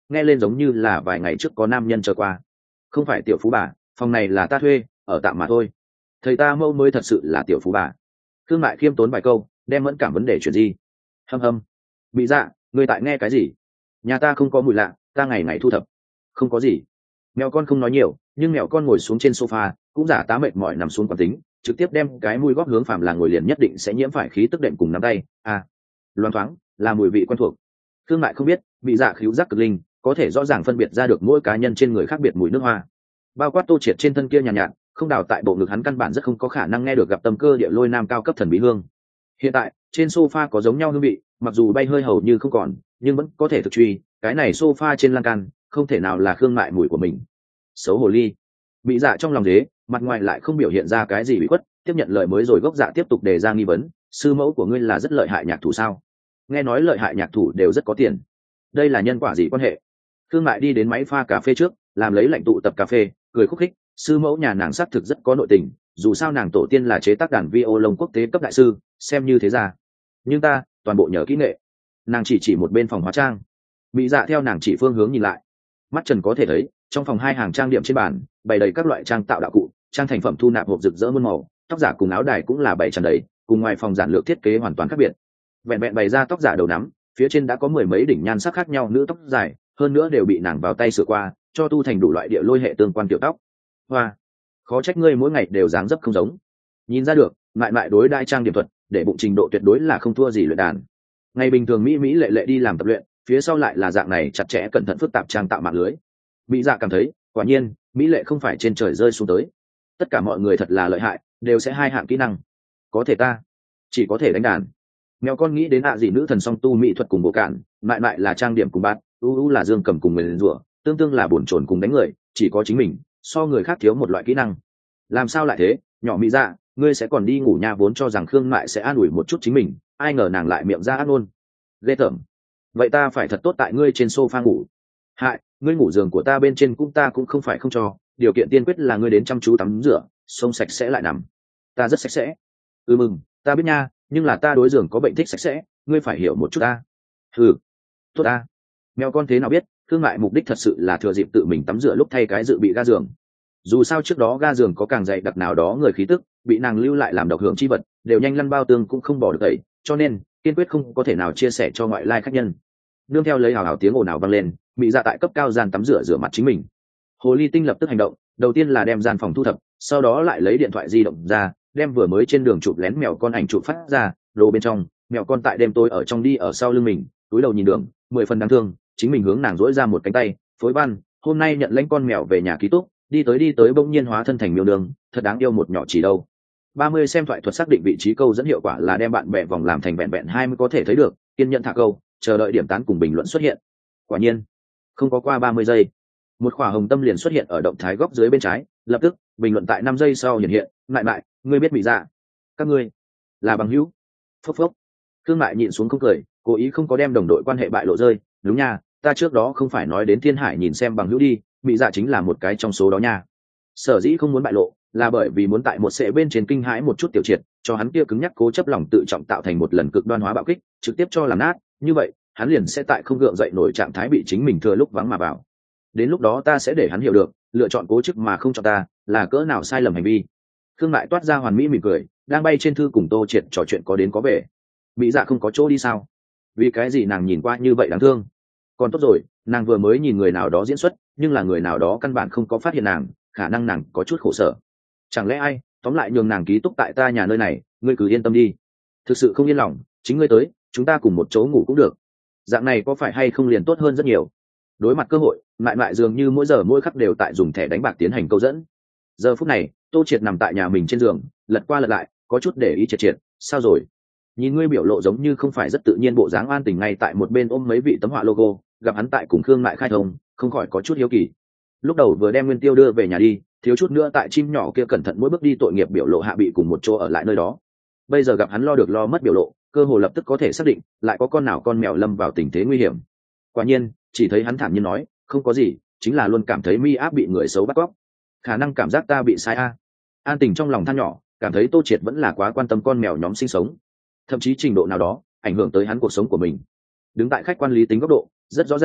nghe lên giống như là vài ngày trước có nam nhân trở qua. Không phải tiểu phú bà, phòng này là ta thuê, ở tạm mà thôi. Thầy ta mẫu mới thật sự là tiểu phú bà. Khương Mại khiêm tốn vài câu, đem mẫn cảm vấn đề chuyện gì. Hâm hâm. Bị dạ, người tại nghe cái gì? Nhà ta không có mùi lạ, ta ngày ngày thu thập. Không có gì. Mèo con không nói nhiều, nhưng mèo con ngồi xuống trên sofa, cũng giả tá mệt mỏi nằm xuống quán tính, trực tiếp đem cái mùi góp hướng phàm là ngồi liền nhất định sẽ nhiễm phải khí tức đệm cùng nắm tay. À, loáng thoáng, là mùi vị quen thuộc. Khương Mại không biết, bị dạ khíu giác cực linh, có thể rõ ràng phân biệt ra được mỗi cá nhân trên người khác biệt mùi nước hoa. Bao quát Tô Triệt trên thân kia nhàn nhạt, nhạt, không đào tại bộ ngực hắn căn bản rất không có khả năng nghe được gặp tâm cơ địa lôi nam cao cấp thần bí hương. Hiện tại, trên sofa có giống nhau hương vị, mặc dù bay hơi hầu như không còn, nhưng vẫn có thể thực truy, cái này sofa trên lan can, không thể nào là Khương Mại mùi của mình. Xấu hồ ly. Bị dạ trong lòng ghế, mặt ngoài lại không biểu hiện ra cái gì bị khuất, tiếp nhận lời mới rồi gốc dạ tiếp tục đề ra nghi vấn, sư mẫu của ngươi là rất lợi hại nhạc thủ sao? Nghe nói lợi hại nhạc thủ đều rất có tiền. Đây là nhân quả gì quan hệ? Khương Mại đi đến máy pha cà phê trước, làm lấy lạnh tụ tập cà phê, cười khúc khích, sư mẫu nhà nàng xác thực rất có nội tình, dù sao nàng tổ tiên là chế tác đàn violon quốc tế cấp đại sư, xem như thế ra. Nhưng ta, toàn bộ nhờ kỹ nghệ. Nàng chỉ chỉ một bên phòng hóa trang. Bị dạ theo nàng chỉ phương hướng nhìn lại. Mắt trần có thể thấy, trong phòng hai hàng trang điểm trên bàn, bày đầy các loại trang tạo đạo cụ, trang thành phẩm thu nạp hộp rực rỡ muôn màu, tóc giả cùng áo đài cũng là bày tràn đầy, cùng ngoài phòng giản lược thiết kế hoàn toàn khác biệt. Vẹn vẹn bày ra tóc giả đầu nắm, phía trên đã có mười mấy đỉnh nhan sắc khác nhau nữ tóc dài, hơn nữa đều bị nàng vào tay sửa qua, cho tu thành đủ loại địa lôi hệ tương quan kiểu tóc. Hoa, khó trách ngươi mỗi ngày đều dáng dấp không giống. Nhìn ra được, mại mại đối đai trang điểm thuật, để bụng trình độ tuyệt đối là không thua gì luyện đàn. Ngày bình thường mỹ mỹ lệ lệ đi làm tập luyện, phía sau lại là dạng này chặt chẽ cẩn thận phức tạp trang tạo mạng lưới. Mỹ dạ cảm thấy, quả nhiên, mỹ lệ không phải trên trời rơi xuống tới. Tất cả mọi người thật là lợi hại, đều sẽ hai hạng kỹ năng. Có thể ta, chỉ có thể đánh đàn. Mèo con nghĩ đến ạ gì nữ thần song tu mỹ thuật cùng bộ cạn, mại mại là trang điểm cùng bạn, u u là dương cầm cùng người rủa, tương tương là bổn chồn cùng đánh người, chỉ có chính mình, so người khác thiếu một loại kỹ năng. Làm sao lại thế, nhỏ mỹ dạ, ngươi sẽ còn đi ngủ nha, vốn cho rằng Khương Mại sẽ an ủi một chút chính mình, ai ngờ nàng lại miệng ra ác ngôn. Ghê tởm. Vậy ta phải thật tốt tại ngươi trên sofa ngủ. Hại, ngươi ngủ giường của ta bên trên cũng ta cũng không phải không cho, điều kiện tiên quyết là ngươi đến chăm chú tắm rửa, xông sạch sẽ lại nằm. Ta rất sạch sẽ. Ừ mừng, ta biết nha, nhưng là ta đối giường có bệnh thích sạch sẽ, ngươi phải hiểu một chút ta. Ừ, tốt ta. Mèo con thế nào biết, Khương Mại mục đích thật sự là thừa dịp tự mình tắm rửa lúc thay cái dự bị ga giường. Dù sao trước đó ga giường có càng dày đặc nào đó người khí tức, bị nàng lưu lại làm độc hưởng chi vật, đều nhanh lăn bao tương cũng không bỏ được tẩy, cho nên kiên quyết không có thể nào chia sẻ cho ngoại lai khách nhân. Nương theo lấy hào hào tiếng ồn ào vang lên, mỹ dạ tại cấp cao gian tắm rửa rửa mặt chính mình. Hồ ly tinh lập tức hành động, đầu tiên là đem gian phòng thu thập, sau đó lại lấy điện thoại di động ra, đem vừa mới trên đường chụp lén mèo con ảnh chụp phát ra, đồ bên trong, mèo con tại đêm tối ở trong đi ở sau lưng mình, túi đầu nhìn đường, mười phần đáng thương, chính mình hướng nàng dỗi ra một cánh tay, phối văn, hôm nay nhận lãnh con mèo về nhà ký túc, đi tới đi tới bỗng nhiên hóa thân thành miêu đường, thật đáng yêu một nhỏ chỉ đâu. ba mươi xem thoại thuật xác định vị trí câu dẫn hiệu quả là đem bạn bè vòng làm thành vẹn vẹn hai mươi có thể thấy được, kiên nhận thả câu, chờ đợi điểm tán cùng bình luận xuất hiện. Quả nhiên, không có qua ba mươi giây, một khỏa hồng tâm liền xuất hiện ở động thái góc dưới bên trái, lập tức, bình luận tại năm giây sau hiện hiện, lại lại, ngươi biết bị dạ. Các ngươi là bằng hữu. Phốc phốc. Khương Mại nhịn xuống không cười, cố ý không có đem đồng đội quan hệ bại lộ rơi, đúng nha, ta trước đó không phải nói đến Thiên Hải nhìn xem bằng hữu đi, bị dạ chính là một cái trong số đó nha. Sở dĩ không muốn bại lộ, là bởi vì muốn tại một sệ bên trên kinh hãi một chút tiểu triệt, cho hắn kia cứng nhắc cố chấp lòng tự trọng tạo thành một lần cực đoan hóa bạo kích, trực tiếp cho làm nát, như vậy, hắn liền sẽ tại không gượng dậy nổi trạng thái bị chính mình thừa lúc vắng mà vào. Đến lúc đó ta sẽ để hắn hiểu được, lựa chọn cố chấp mà không cho ta, là cỡ nào sai lầm hành vi. Khương Mại toát ra hoàn mỹ mỉm cười, đang bay trên thư cùng Tô Triệt trò chuyện có đến có về. Mỹ dạ không có chỗ đi sao? Vì cái gì nàng nhìn qua như vậy đáng thương? Còn tốt rồi, nàng vừa mới nhìn người nào đó diễn xuất, nhưng là người nào đó căn bản không có phát hiện nàng, khả năng nàng có chút khổ sở. Chẳng lẽ ai, tóm lại nhường nàng ký túc tại ta nhà nơi này, ngươi cứ yên tâm đi. Thực sự không yên lòng, chính ngươi tới, chúng ta cùng một chỗ ngủ cũng được. Dạng này có phải hay không liền tốt hơn rất nhiều. Đối mặt cơ hội, Mại Mại dường như mỗi giờ mỗi khắc đều tại dùng thẻ đánh bạc tiến hành câu dẫn. Giờ phút này, Tô Triệt nằm tại nhà mình trên giường, lật qua lật lại, có chút để ý Triệt Triệt, sao rồi? Nhìn ngươi biểu lộ giống như không phải rất tự nhiên, bộ dáng an tình ngay tại một bên ôm mấy vị tấm họa logo, gặp hắn tại cùng Khương Mại khai thông, không khỏi có chút hiếu kỳ. Lúc đầu vừa đem Nguyên Tiêu đưa về nhà đi, thiếu chút nữa tại chim nhỏ kia cẩn thận mỗi bước đi tội nghiệp biểu lộ hạ bị cùng một chỗ ở lại nơi đó. Bây giờ gặp hắn lo được lo mất biểu lộ, cơ hồ lập tức có thể xác định, lại có con nào con mèo lâm vào tình thế nguy hiểm. Quả nhiên, chỉ thấy hắn thản nhiên nói, không có gì, chính là luôn cảm thấy mi áp bị người xấu bắt cóc. Khả năng cảm giác ta bị sai a. An tình trong lòng than nhỏ, cảm thấy Tô Triệt vẫn là quá quan tâm con mèo nhóm sinh sống, thậm chí trình độ nào đó ảnh hưởng tới hắn cuộc sống của mình. Đứng tại khách quan lý tính góc độ, rất rõ ràng,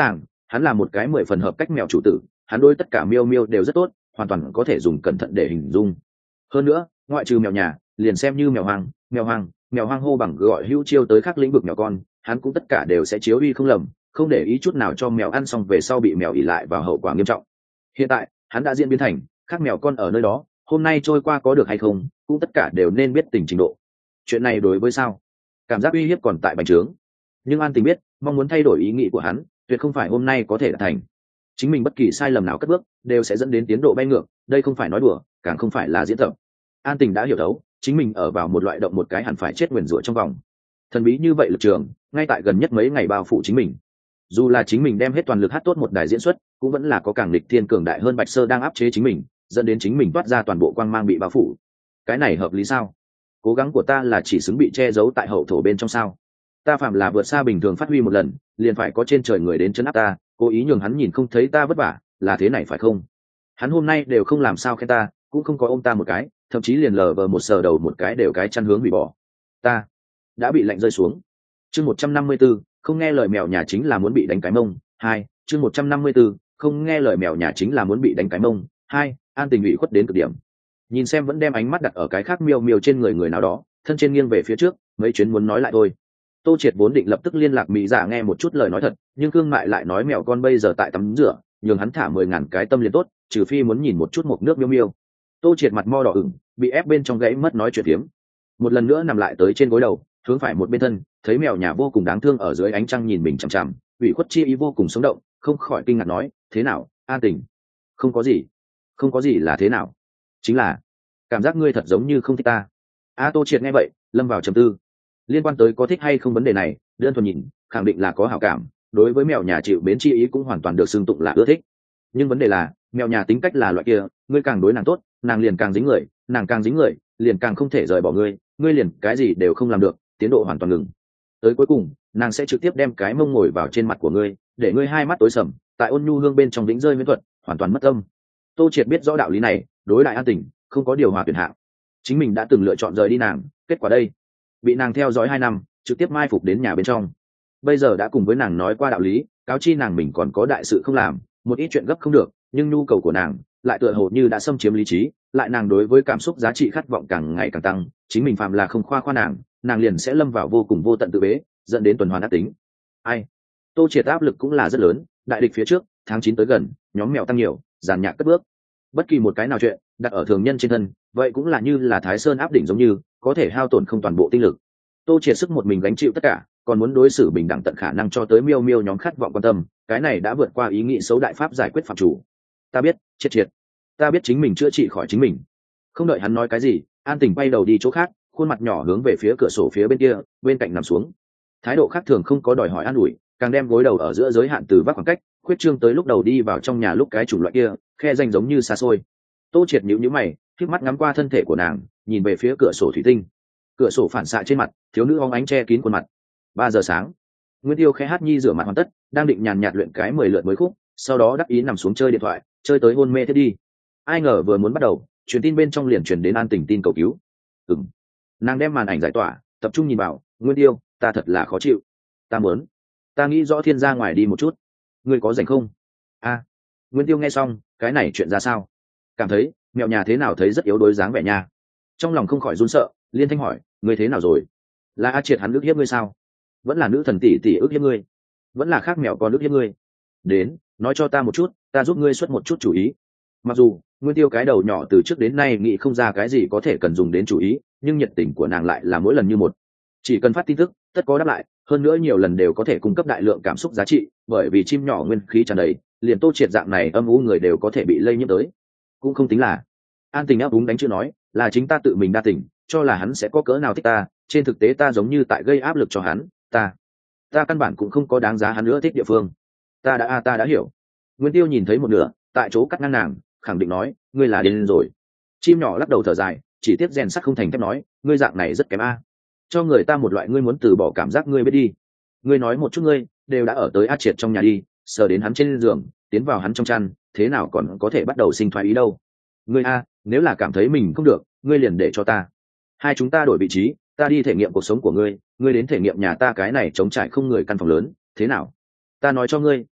hắn là một cái mười phần hợp cách mèo chủ tử, hắn đôi tất cả miêu miêu đều rất tốt, hoàn toàn có thể dùng cẩn thận để hình dung. Hơn nữa ngoại trừ mèo nhà, liền xem như mèo hoang, mèo hoang mèo hoang hô bằng gọi hữu chiêu tới khác lĩnh vực mèo con, hắn cũng tất cả đều sẽ chiếu uy không lầm, không để ý chút nào cho mèo ăn xong về sau bị mèo ỉ lại vào hậu quả nghiêm trọng. Hiện tại hắn đã diễn biến thành khác mèo con ở nơi đó, hôm nay trôi qua có được hay không cũng tất cả đều nên biết tình trình độ. Chuyện này đối với sao cảm giác uy hiếp còn tại bành trướng, nhưng An Tình biết mong muốn thay đổi ý nghĩ của hắn tuyệt không phải hôm nay có thể đạt thành. Chính mình bất kỳ sai lầm nào cất bước đều sẽ dẫn đến tiến độ bay ngược, đây không phải nói đùa, càng không phải là diễn tập. An Tình đã hiểu thấu chính mình ở vào một loại động một cái hẳn phải chết nguyền rủa trong vòng. Thần bí như vậy lực trường ngay tại gần nhất mấy ngày bao phủ chính mình, dù là chính mình đem hết toàn lực hát tốt một đài diễn xuất cũng vẫn là có càng lịch thiên cường đại hơn Bạch Sơ đang áp chế chính mình, dẫn đến chính mình toát ra toàn bộ quang mang bị bao phủ. Cái này hợp lý sao? Cố gắng của ta là chỉ xứng bị che giấu tại hậu thổ bên trong sao? Ta phạm là vượt xa bình thường phát huy một lần liền phải có trên trời người đến chân áp ta, cố ý nhường hắn nhìn không thấy ta vất vả, là thế này phải không? Hắn hôm nay đều không làm sao khen ta, cũng không có ôm ta một cái, thậm chí liền lờ vờ một sờ đầu một cái đều cái chăn hướng hủy bỏ. Ta đã bị lạnh rơi xuống. Chương một trăm năm mươi 154, không nghe lời mèo nhà chính là muốn bị đánh cái mông. Hai, chương một trăm năm mươi 154, không nghe lời mèo nhà chính là muốn bị đánh cái mông. Hai, An Tình ủy khuất đến cực điểm. Nhìn xem vẫn đem ánh mắt đặt ở cái khác miêu miêu trên người người nào đó, thân trên nghiêng về phía trước, mấy chuyến muốn nói lại thôi. Tô Triệt vốn định lập tức liên lạc mỹ giả nghe một chút lời nói thật, nhưng cương mại lại nói mèo con bây giờ tại tắm rửa, nhường hắn thả mười ngàn cái tâm liền tốt, trừ phi muốn nhìn một chút một nước miêu miêu. Tô Triệt mặt mo đỏ ửng, bị ép bên trong gãy mất nói chuyện tiếm. Một lần nữa nằm lại tới trên gối đầu, hướng phải một bên thân, thấy mèo nhà vô cùng đáng thương ở dưới ánh trăng nhìn mình chằm chằm, ủy khuất chi ý vô cùng sống động, không khỏi kinh ngạc nói, thế nào, An Tình? Không có gì, không có gì là thế nào? Chính là cảm giác ngươi thật giống như không thích ta. A Tô Triệt nghe vậy, lâm vào trầm tư. Liên quan tới có thích hay không vấn đề này, đơn thuần nhìn, khẳng định là có hảo cảm, đối với mèo nhà chịu bến chi ý cũng hoàn toàn được xưng tụng là ưa thích. Nhưng vấn đề là, mèo nhà tính cách là loại kia, ngươi càng đối nàng tốt, nàng liền càng dính người, nàng càng dính người, liền càng không thể rời bỏ ngươi, ngươi liền cái gì đều không làm được, tiến độ hoàn toàn ngừng. Tới cuối cùng, nàng sẽ trực tiếp đem cái mông ngồi vào trên mặt của ngươi, để ngươi hai mắt tối sầm, tại ôn nhu hương bên trong đỉnh rơi miễn thuật, hoàn toàn mất tâm. Tô Triệt biết rõ đạo lý này, đối đại An Tình, không có điều hòa tuyển hạng. Chính mình đã từng lựa chọn rời đi nàng, kết quả đây, bị nàng theo dõi hai năm, trực tiếp mai phục đến nhà bên trong. Bây giờ đã cùng với nàng nói qua đạo lý, cáo chi nàng mình còn có đại sự không làm, một ít chuyện gấp không được, nhưng nhu cầu của nàng lại tựa hồ như đã xâm chiếm lý trí, lại nàng đối với cảm xúc giá trị khát vọng càng ngày càng tăng, chính mình phạm là không khoa khoa nàng, nàng liền sẽ lâm vào vô cùng vô tận tự bế, dẫn đến tuần hoàn ác tính. Ai? Tô Triệt áp lực cũng là rất lớn, đại địch phía trước, tháng chín tới gần, nhóm mèo tăng nhiều, giàn nhạc cất bước. Bất kỳ một cái nào chuyện đặt ở thường nhân trên thân, vậy cũng là như là Thái Sơn áp đỉnh giống như, có thể hao tổn không toàn bộ tinh lực. Tô Triệt sức một mình gánh chịu tất cả, còn muốn đối xử bình đẳng tận khả năng cho tới miêu miêu nhóm khát vọng quan tâm, cái này đã vượt qua ý nghĩ xấu đại pháp giải quyết phạm chủ. Ta biết, Triệt Triệt, ta biết chính mình chữa trị khỏi chính mình. Không đợi hắn nói cái gì, An Tình bay đầu đi chỗ khác, khuôn mặt nhỏ hướng về phía cửa sổ phía bên kia, bên cạnh nằm xuống. Thái độ khác thường không có đòi hỏi an ủi, càng đem gối đầu ở giữa giới hạn từ vác khoảng cách, khuyết trương tới lúc đầu đi vào trong nhà lúc cái chủng loại kia, khe danh giống như xa xôi. Tô Triệt nhíu nhíu mày, khép mắt ngắm qua thân thể của nàng, nhìn về phía cửa sổ thủy tinh. Cửa sổ phản xạ trên mặt, thiếu nữ óng ánh che kín khuôn mặt. Ba giờ sáng, Nguyên Tiêu khẽ hát nhi rửa mặt hoàn tất, đang định nhàn nhạt luyện cái mười lượt mới khúc, sau đó đắc ý nằm xuống chơi điện thoại, chơi tới hôn mê thiết đi. Ai ngờ vừa muốn bắt đầu, truyền tin bên trong liền truyền đến An Tình tin cầu cứu. Ừm. Nàng đem màn ảnh giải tỏa, tập trung nhìn vào, Nguyên Tiêu, ta thật là khó chịu. Ta muốn, ta nghĩ rõ thiên ra ngoài đi một chút. Ngươi có rảnh không? A. À. Nguyên Tiêu nghe xong, cái này chuyện ra sao? Cảm thấy mèo nhà thế nào thấy rất yếu đuối dáng vẻ nha. Trong lòng không khỏi run sợ, liên thanh hỏi, ngươi thế nào rồi? Là A Triệt hắn ức hiếp ngươi sao? Vẫn là nữ thần tỷ tỷ ức hiếp ngươi? Vẫn là khác mèo con ức hiếp ngươi? Đến, nói cho ta một chút, ta giúp ngươi xuất một chút chủ ý. Mặc dù Nguyên Tiêu cái đầu nhỏ từ trước đến nay nghĩ không ra cái gì có thể cần dùng đến chủ ý, nhưng nhiệt tình của nàng lại là mỗi lần như một. Chỉ cần phát tin tức, tất có đáp lại, hơn nữa nhiều lần đều có thể cung cấp đại lượng cảm xúc giá trị, bởi vì chim nhỏ nguyên khí tràn đầy, liền Tô Triệt dạng này âm u người đều có thể bị lây nhiễm tới. Cũng không tính là. An Tình áp đúng đánh chữ nói, là chính ta tự mình đa tình, cho là hắn sẽ có cỡ nào thích ta, trên thực tế ta giống như tại gây áp lực cho hắn, ta, ta căn bản cũng không có đáng giá hắn nữa thích địa phương. Ta đã a ta đã hiểu. Nguyên Tiêu nhìn thấy một nửa, tại chỗ cắt ngang nàng, khẳng định nói, ngươi là điên rồi. Chim nhỏ lắc đầu thở dài, chỉ tiếc rèn sắt không thành thép nói, ngươi dạng này rất kém a, cho người ta một loại ngươi muốn từ bỏ cảm giác ngươi biết đi. Ngươi nói một chút ngươi, đều đã ở tới A Triệt trong nhà đi, sờ đến hắn trên giường, tiến vào hắn trong chăn, thế nào còn có thể bắt đầu sinh thoái ý đâu. Ngươi a, nếu là cảm thấy mình không được, ngươi liền để cho ta. Hai chúng ta đổi vị trí, ta đi thể nghiệm cuộc sống của ngươi, ngươi đến thể nghiệm nhà ta cái này trống trải không người căn phòng lớn, thế nào? Ta nói cho ngươi,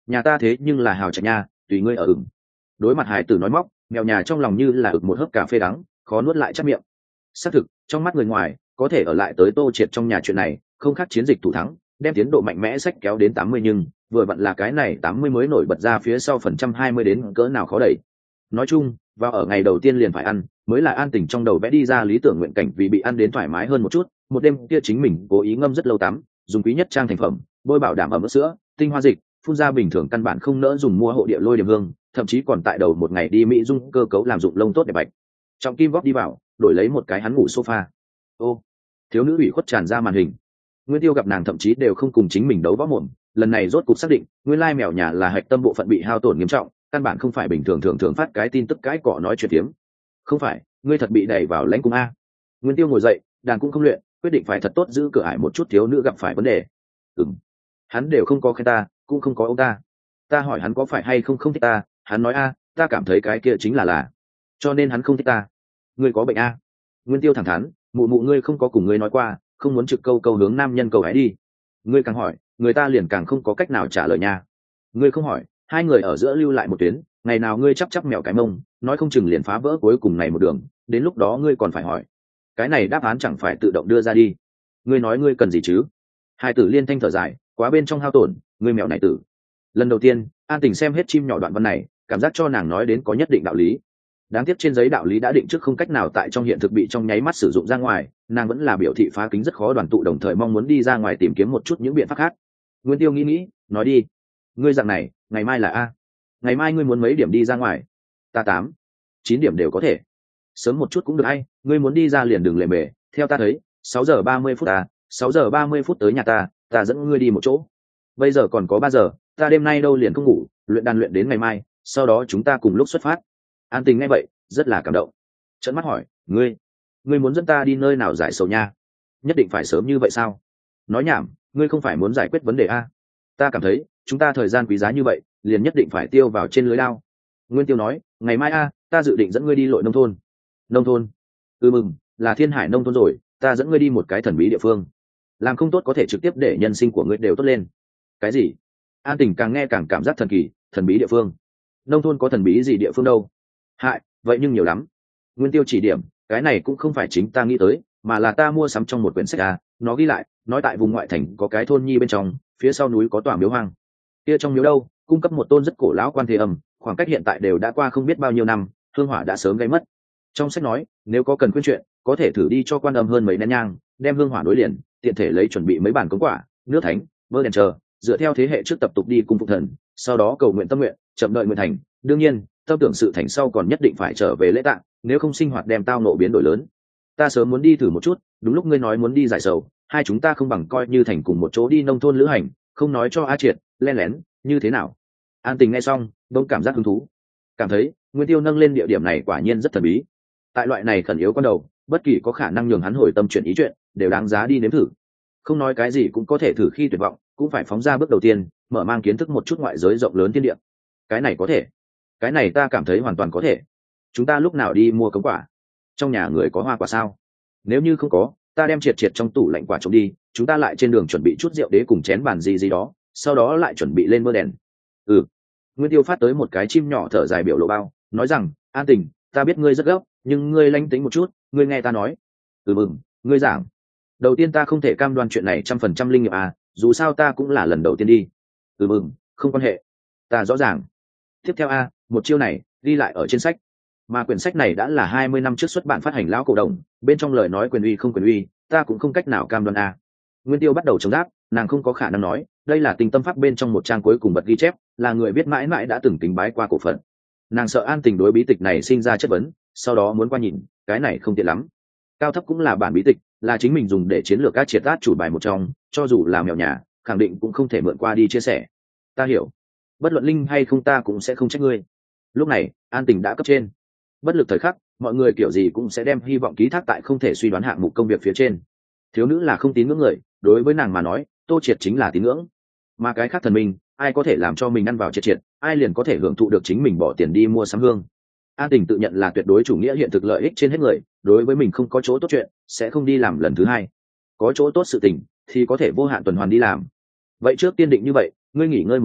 nhà ta thế nhưng là hào trạch nha, tùy ngươi ở ửng. Đối mặt hải tử nói móc, mèo nhà trong lòng như là ực một hớp cà phê đắng, khó nuốt lại chắc miệng. Xác thực, trong mắt người ngoài, có thể ở lại tới Tô Triệt trong nhà chuyện này, không khác chiến dịch thủ thắng, đem tiến độ mạnh mẽ sách kéo đến tám mươi, nhưng vừa vặn là cái này tám mươi mới nổi bật ra phía sau phần trăm hai mươi đến cỡ nào khó đẩy. Nói chung, vào ở ngày đầu tiên liền phải ăn, mới là an tình trong đầu vẽ đi ra lý tưởng nguyện cảnh, vì bị ăn đến thoải mái hơn một chút. Một đêm kia chính mình cố ý ngâm rất lâu tắm, dùng quý nhất trang thành phẩm, bôi bảo đảm ẩm sữa, tinh hoa dịch, phun ra bình thường căn bản không nỡ dùng mua hộ địa lôi điểm hương, thậm chí còn tại đầu một ngày đi mỹ dung cơ cấu làm dụng lông tốt đẹp bạch. Trọng kim góp đi vào, đổi lấy một cái hắn ngủ sofa. Ô, thiếu nữ ủy khuất tràn ra màn hình. Nguyên Tiêu gặp nàng thậm chí đều không cùng chính mình đấu võ mồm, lần này rốt cục xác định, nguyên lai mèo nhà là hạch tâm bộ phận bị hao tổn nghiêm trọng, căn bản không phải bình thường thường thường phát cái tin tức cái cỏ nói chuyện tiếm. Không phải, ngươi thật bị đẩy vào lãnh cung a. Nguyên Tiêu ngồi dậy, đàn cũng không luyện, quyết định phải thật tốt giữ cửa ải một chút, thiếu nữ gặp phải vấn đề. Ừm, hắn đều không có khen ta, cũng không có ông ta. Ta hỏi hắn có phải hay không không thích ta, hắn nói a, ta cảm thấy cái kia chính là là, cho nên hắn không thích ta. Ngươi có bệnh a? Nguyên Tiêu thẳng thắn, mụ mụ ngươi không có cùng ngươi nói qua, không muốn trực câu câu hướng nam nhân cầu ấy đi. Ngươi càng hỏi, người ta liền càng không có cách nào trả lời nha. Ngươi không hỏi, hai người ở giữa lưu lại một tuyến, ngày nào ngươi chắp chắp mèo cái mông, nói không chừng liền phá vỡ cuối cùng này một đường, đến lúc đó ngươi còn phải hỏi. Cái này đáp án chẳng phải tự động đưa ra đi. Ngươi nói ngươi cần gì chứ? Hai tử liên thanh thở dài, quá bên trong hao tổn, ngươi mèo này tử. Lần đầu tiên, An Tình xem hết chim nhỏ đoạn văn này, cảm giác cho nàng nói đến có nhất định đạo lý. Đáng tiếc trên giấy đạo lý đã định trước không cách nào tại trong hiện thực bị trong nháy mắt sử dụng ra ngoài, nàng vẫn là biểu thị phá kính rất khó đoàn tụ, đồng thời mong muốn đi ra ngoài tìm kiếm một chút những biện pháp khác. Nguyên Tiêu nghĩ nghĩ, nói đi. Ngươi dạng này, ngày mai là a? Ngày mai ngươi muốn mấy điểm đi ra ngoài? Ta tám, chín điểm đều có thể. Sớm một chút cũng được hay, ngươi muốn đi ra liền đừng lề mề, theo ta thấy, sáu giờ ba mươi phút à, sáu giờ ba mươi phút tới nhà ta, ta dẫn ngươi đi một chỗ. Bây giờ còn có ba giờ, ta đêm nay đâu liền không ngủ, luyện đàn luyện đến ngày mai, sau đó chúng ta cùng lúc xuất phát. An Tình nghe vậy, rất là cảm động. Trợn mắt hỏi, ngươi, ngươi muốn dẫn ta đi nơi nào giải sầu nha? Nhất định phải sớm như vậy sao? Nói nhảm, ngươi không phải muốn giải quyết vấn đề a? Ta cảm thấy, chúng ta thời gian quý giá như vậy, liền nhất định phải tiêu vào trên lưới lao. Nguyên Tiêu nói, ngày mai a, ta dự định dẫn ngươi đi lội nông thôn. Nông thôn? Ừ mừng, là Thiên Hải nông thôn rồi, ta dẫn ngươi đi một cái thần bí địa phương. Làm không tốt có thể trực tiếp để nhân sinh của ngươi đều tốt lên. Cái gì? An Tình càng nghe càng cảm giác thần kỳ, thần bí địa phương. Nông thôn có thần bí gì địa phương đâu? Hại, vậy nhưng nhiều lắm. Nguyên Tiêu chỉ điểm, cái này cũng không phải chính ta nghĩ tới, mà là ta mua sắm trong một quyển sách à, nó ghi lại, nói tại vùng ngoại thành có cái thôn nhi bên trong, phía sau núi có tòa miếu hoang. Kia trong miếu đâu, cung cấp một tôn rất cổ lão quan thế âm, khoảng cách hiện tại đều đã qua không biết bao nhiêu năm, hương hỏa đã sớm gây mất. Trong sách nói, nếu có cần khuyên chuyện, có thể thử đi cho quan âm hơn mấy nén nhang, đem hương hỏa đối liền, tiện thể lấy chuẩn bị mấy bản cống quả, nước thánh, bơ đèn chờ, dựa theo thế hệ trước tập tục đi cung phục thần, sau đó cầu nguyện tâm nguyện, chậm đợi nguyện thành. Đương nhiên, tâm tưởng sự thành sau còn nhất định phải trở về lễ tạng, nếu không sinh hoạt đem tao nộ biến đổi lớn. Ta sớm muốn đi thử một chút, đúng lúc ngươi nói muốn đi giải sầu, hai chúng ta không bằng coi như thành cùng một chỗ đi nông thôn lữ hành, không nói cho A Triệt, len lén, như thế nào? An Tình nghe xong, đông cảm giác hứng thú, cảm thấy Nguyên Tiêu nâng lên địa điểm này quả nhiên rất thần bí. Tại loại này khẩn yếu con đầu, bất kỳ có khả năng nhường hắn hồi tâm chuyển ý chuyện, đều đáng giá đi nếm thử. Không nói cái gì cũng có thể thử khi tuyệt vọng, cũng phải phóng ra bước đầu tiên, mở mang kiến thức một chút ngoại giới rộng lớn thiên địa. Cái này có thể, cái này ta cảm thấy hoàn toàn có thể. Chúng ta lúc nào đi mua cống quả? Trong nhà người có hoa quả sao? Nếu như không có, ta đem triệt triệt trong tủ lạnh quả trộm đi, chúng ta lại trên đường chuẩn bị chút rượu đế cùng chén bàn gì gì đó, sau đó lại chuẩn bị lên mưa đèn. Ừ. Nguyên Tiêu phát tới một cái chim nhỏ thở dài biểu lộ bao, nói rằng, An Tình, ta biết ngươi rất gấp, nhưng ngươi lanh tính một chút, ngươi nghe ta nói. Ừ mừng, ngươi giảng. Đầu tiên ta không thể cam đoan chuyện này trăm phần trăm linh nghiệm à, dù sao ta cũng là lần đầu tiên đi. Ừ mừng, không quan hệ. Ta rõ ràng. Tiếp theo a, một chiêu này, ghi lại ở trên sách. Mà quyển sách này đã là hai mươi năm trước xuất bản phát hành lão cổ đồng, bên trong lời nói quyền uy không quyền uy, ta cũng không cách nào cam đoan a. Nguyên Tiêu bắt đầu chống đáp, nàng không có khả năng nói, đây là tình tâm pháp bên trong một trang cuối cùng bật ghi chép, là người viết mãi mãi đã từng kính bái qua cổ phận. Nàng sợ An Tình đối bí tịch này sinh ra chất vấn, sau đó muốn qua nhìn, cái này không tiện lắm. Cao thấp cũng là bản bí tịch, là chính mình dùng để chiến lược các triệt át chủ bài một trong, cho dù là mèo nhà, khẳng định cũng không thể mượn qua đi chia sẻ. Ta hiểu, bất luận linh hay không ta cũng sẽ không trách ngươi. Lúc này, An Tình đã cấp trên. Bất lực thời khắc, mọi người kiểu gì cũng sẽ đem hy vọng ký thác tại không thể suy đoán hạng mục công việc phía trên. Thiếu nữ là không tín ngưỡng người, đối với nàng mà nói, Tô Triệt chính là tín ngưỡng. Mà cái khác thần minh, ai có thể làm cho mình ăn vào triệt triệt, ai liền có thể hưởng thụ được chính mình bỏ tiền đi mua sắm hương. An Tình tự nhận là tuyệt đối chủ nghĩa hiện thực lợi ích trên hết người, đối với mình không có chỗ tốt chuyện, sẽ không đi làm lần thứ hai. Có chỗ tốt sự tình, thì có thể vô hạn tuần hoàn đi làm. Vậy trước tiên định như vậy, ngươi nghỉ ngơi một hồi,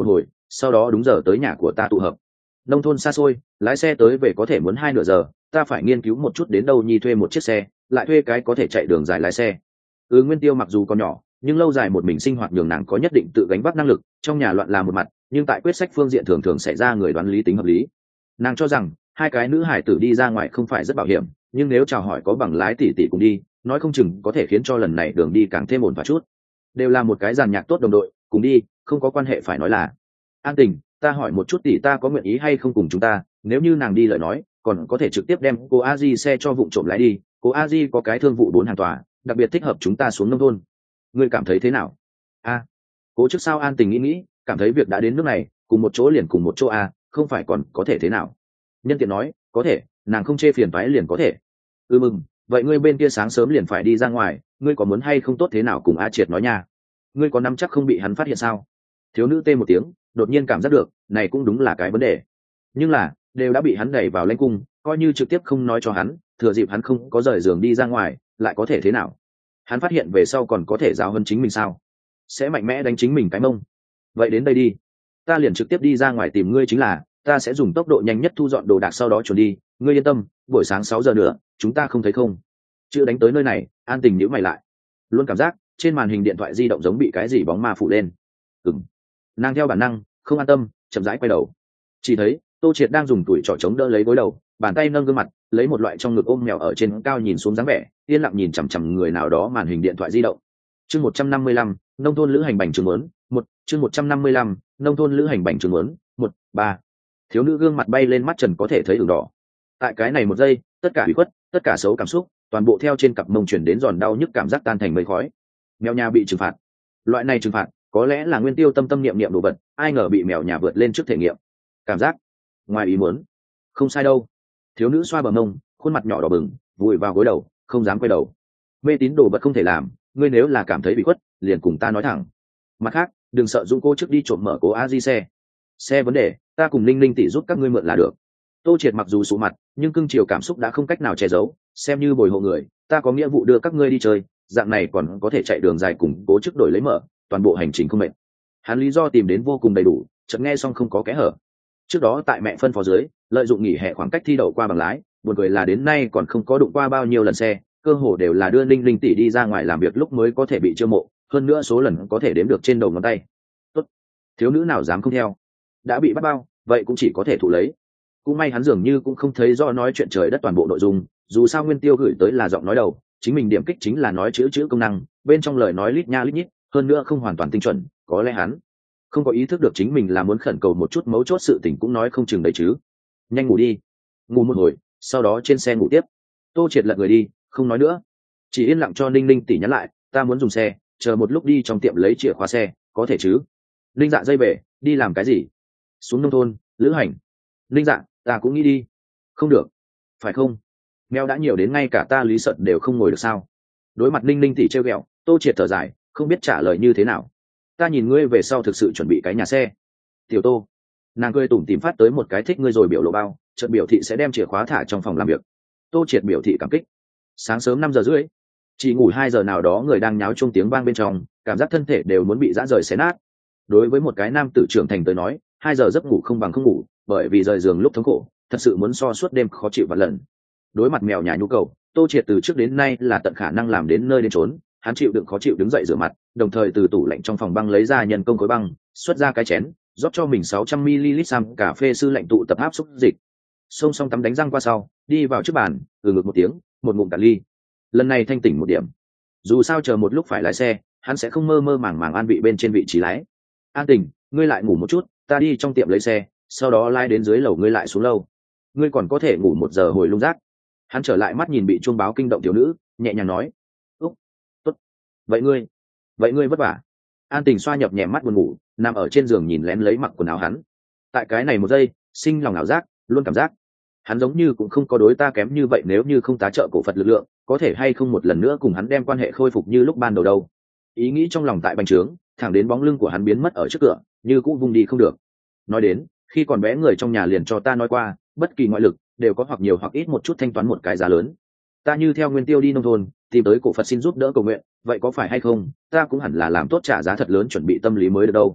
sau đó đúng giờ tới nhà của ta tụ hợp. Nông thôn xa xôi, lái xe tới về có thể muốn hai nửa giờ, ta phải nghiên cứu một chút đến đâu nhi thuê một chiếc xe, lại thuê cái có thể chạy đường dài lái xe. Ừ, Nguyên Tiêu mặc dù còn nhỏ, nhưng lâu dài một mình sinh hoạt nhường nàng có nhất định tự gánh vác năng lực, trong nhà loạn là một mặt, nhưng tại quyết sách phương diện thường thường xảy ra người đoán lý tính hợp lý. Nàng cho rằng hai cái nữ hải tử đi ra ngoài không phải rất bảo hiểm, nhưng nếu chào hỏi có bằng lái tỷ tỷ cùng đi, nói không chừng có thể khiến cho lần này đường đi càng thêm ổn và chút. Đều là một cái dàn nhạc tốt đồng đội, cùng đi, không có quan hệ phải nói là. An Tình, ta hỏi một chút tỷ ta có nguyện ý hay không cùng chúng ta, nếu như nàng đi lời nói, còn có thể trực tiếp đem cô A Di xe cho vụng trộm lái đi, cô A Di có cái thương vụ bốn hàng tòa, đặc biệt thích hợp chúng ta xuống nông thôn. Ngươi cảm thấy thế nào? A, cố trước sao? An Tình nghĩ nghĩ, cảm thấy việc đã đến nước này, cùng một chỗ liền cùng một chỗ a, không phải còn có thể thế nào? Nhân tiện nói, có thể, nàng không chê phiền toái liền có thể. Ừ mừng, vậy ngươi bên kia sáng sớm liền phải đi ra ngoài, ngươi có muốn hay không tốt thế nào cùng A Triệt nói nha? Ngươi có nắm chắc không bị hắn phát hiện sao? Thiếu nữ tê một tiếng, đột nhiên cảm giác được, này cũng đúng là cái vấn đề. Nhưng là, đều đã bị hắn đẩy vào lãnh cung, coi như trực tiếp không nói cho hắn, thừa dịp hắn không có rời giường đi ra ngoài, lại có thể thế nào? Hắn phát hiện về sau còn có thể giáo hơn chính mình sao? Sẽ mạnh mẽ đánh chính mình cái mông. Vậy đến đây đi, ta liền trực tiếp đi ra ngoài tìm ngươi chính là, ta sẽ dùng tốc độ nhanh nhất thu dọn đồ đạc sau đó chuẩn đi, ngươi yên tâm, buổi sáng sáu giờ nữa, chúng ta không thấy không? Chưa đánh tới nơi này, An Tình nhíu mày lại, luôn cảm giác trên màn hình điện thoại di động giống bị cái gì bóng ma phủ lên. Ừm. Nàng theo bản năng, không an tâm, chậm rãi quay đầu. Chỉ thấy Tô Triệt đang dùng tuổi trỏ chống đỡ lấy gối đầu, bàn tay nâng gương mặt, lấy một loại trong ngực ôm mèo ở trên cao nhìn xuống dáng vẻ, yên lặng nhìn chằm chằm người nào đó màn hình điện thoại di động. Chương một trăm năm mươi lăm, nông thôn lữ hành bành trường muốn, một, chương một trăm năm mươi lăm, nông thôn lữ hành bành trường muốn, một, ba. Thiếu nữ gương mặt bay lên mắt trần có thể thấy ửng đỏ. Tại cái này một giây, tất cả ủy khuất, tất cả xấu cảm xúc, toàn bộ theo trên cặp mông chuyển đến giòn đau nhức cảm giác tan thành mây khói. Mèo nhà bị trừng phạt. Loại này trừng phạt, có lẽ là Nguyên Tiêu tâm tâm niệm niệm đồ vật, ai ngờ bị mèo nhà vượt lên trước thể nghiệm. Cảm giác ngoài ý muốn. Không sai đâu. Thiếu nữ xoa bờ mông, khuôn mặt nhỏ đỏ bừng, vùi vào gối đầu, không dám quay đầu. Mê tín đồ vật không thể làm, ngươi nếu là cảm thấy bị khuất, liền cùng ta nói thẳng. Mặt khác, đừng sợ Dũng cô trước đi trộm mở cố A Di xe. Xe vấn đề, ta cùng Linh Linh tỷ giúp các ngươi mượn là được. Tô Triệt mặc dù sụ mặt, nhưng cưng chiều cảm xúc đã không cách nào che giấu, xem như bồi hộ người, ta có nghĩa vụ đưa các ngươi đi chơi, dạng này còn có thể chạy đường dài cùng cố chức đổi lấy mở, toàn bộ hành trình không mệt. Hắn lý do tìm đến vô cùng đầy đủ, chợt nghe xong không có kẽ hở. Trước đó tại mẹ phân phó dưới, lợi dụng nghỉ hè khoảng cách thi đậu qua bằng lái, buồn cười là đến nay còn không có đụng qua bao nhiêu lần xe, cơ hồ đều là đưa Linh Linh tỷ đi ra ngoài làm việc lúc mới có thể bị chiêu mộ, hơn nữa số lần có thể đếm được trên đầu ngón tay. Tốt, thiếu nữ nào dám không theo, đã bị bắt bao, vậy cũng chỉ có thể thụ lấy. Cũng may hắn dường như cũng không thấy do nói chuyện trời đất toàn bộ nội dung, dù sao Nguyên Tiêu gửi tới là giọng nói đầu, chính mình điểm kích chính là nói chữ chữ công năng, bên trong lời nói lít nha lít nhít, hơn nữa không hoàn toàn tinh chuẩn, có lẽ hắn không có ý thức được chính mình là muốn khẩn cầu một chút mấu chốt sự tình cũng nói không chừng đấy chứ. Nhanh ngủ đi, ngủ một hồi, sau đó trên xe ngủ tiếp. Tô Triệt lật người đi, không nói nữa, chỉ yên lặng cho Ninh Ninh tỷ nhắn lại, ta muốn dùng xe, chờ một lúc đi trong tiệm lấy chìa khóa xe, có thể chứ? Ninh Dạ dây bể, đi làm cái gì? Xuống nông thôn, lữ hành. Ninh Dạ, ta cũng nghĩ đi. Không được, phải không? Mèo đã nhiều đến ngay cả ta Lý Sợt đều không ngồi được sao? Đối mặt Ninh Ninh tỷ trêu ghẹo, Tô Triệt thở dài, không biết trả lời như thế nào. Ta nhìn ngươi về sau thực sự chuẩn bị cái nhà xe. Tiểu Tô, nàng cười tủm tìm phát tới một cái thích ngươi rồi biểu lộ bao, chợt biểu thị sẽ đem chìa khóa thả trong phòng làm việc. Tô Triệt biểu thị cảm kích. Sáng sớm năm giờ rưỡi, chỉ ngủ hai giờ nào đó người đang nháo chung tiếng vang bên trong, cảm giác thân thể đều muốn bị dã rời xé nát. Đối với một cái nam tử trưởng thành tới nói, hai giờ giấc ngủ không bằng không ngủ, bởi vì rời giường lúc thống khổ, thật sự muốn so suốt đêm khó chịu vạn lần. Đối mặt mèo nhà nhu cầu, Tô Triệt từ trước đến nay là tận khả năng làm đến nơi đến chốn, hắn chịu đựng khó chịu đứng dậy rửa mặt, đồng thời từ tủ lạnh trong phòng băng lấy ra nhân công khối băng, xuất ra cái chén, rót cho mình sáu trăm mi-li-lít sam cà phê sư lạnh tụ tập áp xúc dịch. Xông xong tắm đánh răng qua sau, đi vào trước bàn, từ ngực một tiếng, một ngụm cạn ly. Lần này thanh tỉnh một điểm. Dù sao chờ một lúc phải lái xe, hắn sẽ không mơ mơ màng màng an vị bên trên vị trí lái. An Tình, ngươi lại ngủ một chút, ta đi trong tiệm lấy xe, sau đó lái đến dưới lầu ngươi lại xuống lâu. Ngươi còn có thể ngủ một giờ hồi lung rác. Hắn trở lại mắt nhìn bị chuông báo kinh động thiếu nữ, nhẹ nhàng nói, úc, tốt. Vậy ngươi, vậy ngươi vất vả. An Tình xoa nhập nhẹ mắt buồn ngủ, nằm ở trên giường nhìn lén lấy mặc quần áo hắn. Tại cái này một giây, sinh lòng ảo giác, luôn cảm giác hắn giống như cũng không có đối ta kém như vậy, nếu như không tá trợ cổ Phật lực lượng, có thể hay không một lần nữa cùng hắn đem quan hệ khôi phục như lúc ban đầu đâu. Ý nghĩ trong lòng tại bành trướng, thẳng đến bóng lưng của hắn biến mất ở trước cửa, như cũ vung đi không được. Nói đến, khi còn bé người trong nhà liền cho ta nói qua, bất kỳ ngoại lực đều có hoặc nhiều hoặc ít một chút thanh toán một cái giá lớn. Ta như theo Nguyên Tiêu đi nông thôn, tìm tới cổ Phật xin giúp đỡ cầu nguyện, vậy có phải hay không, ta cũng hẳn là làm tốt trả giá thật lớn chuẩn bị tâm lý mới được đâu.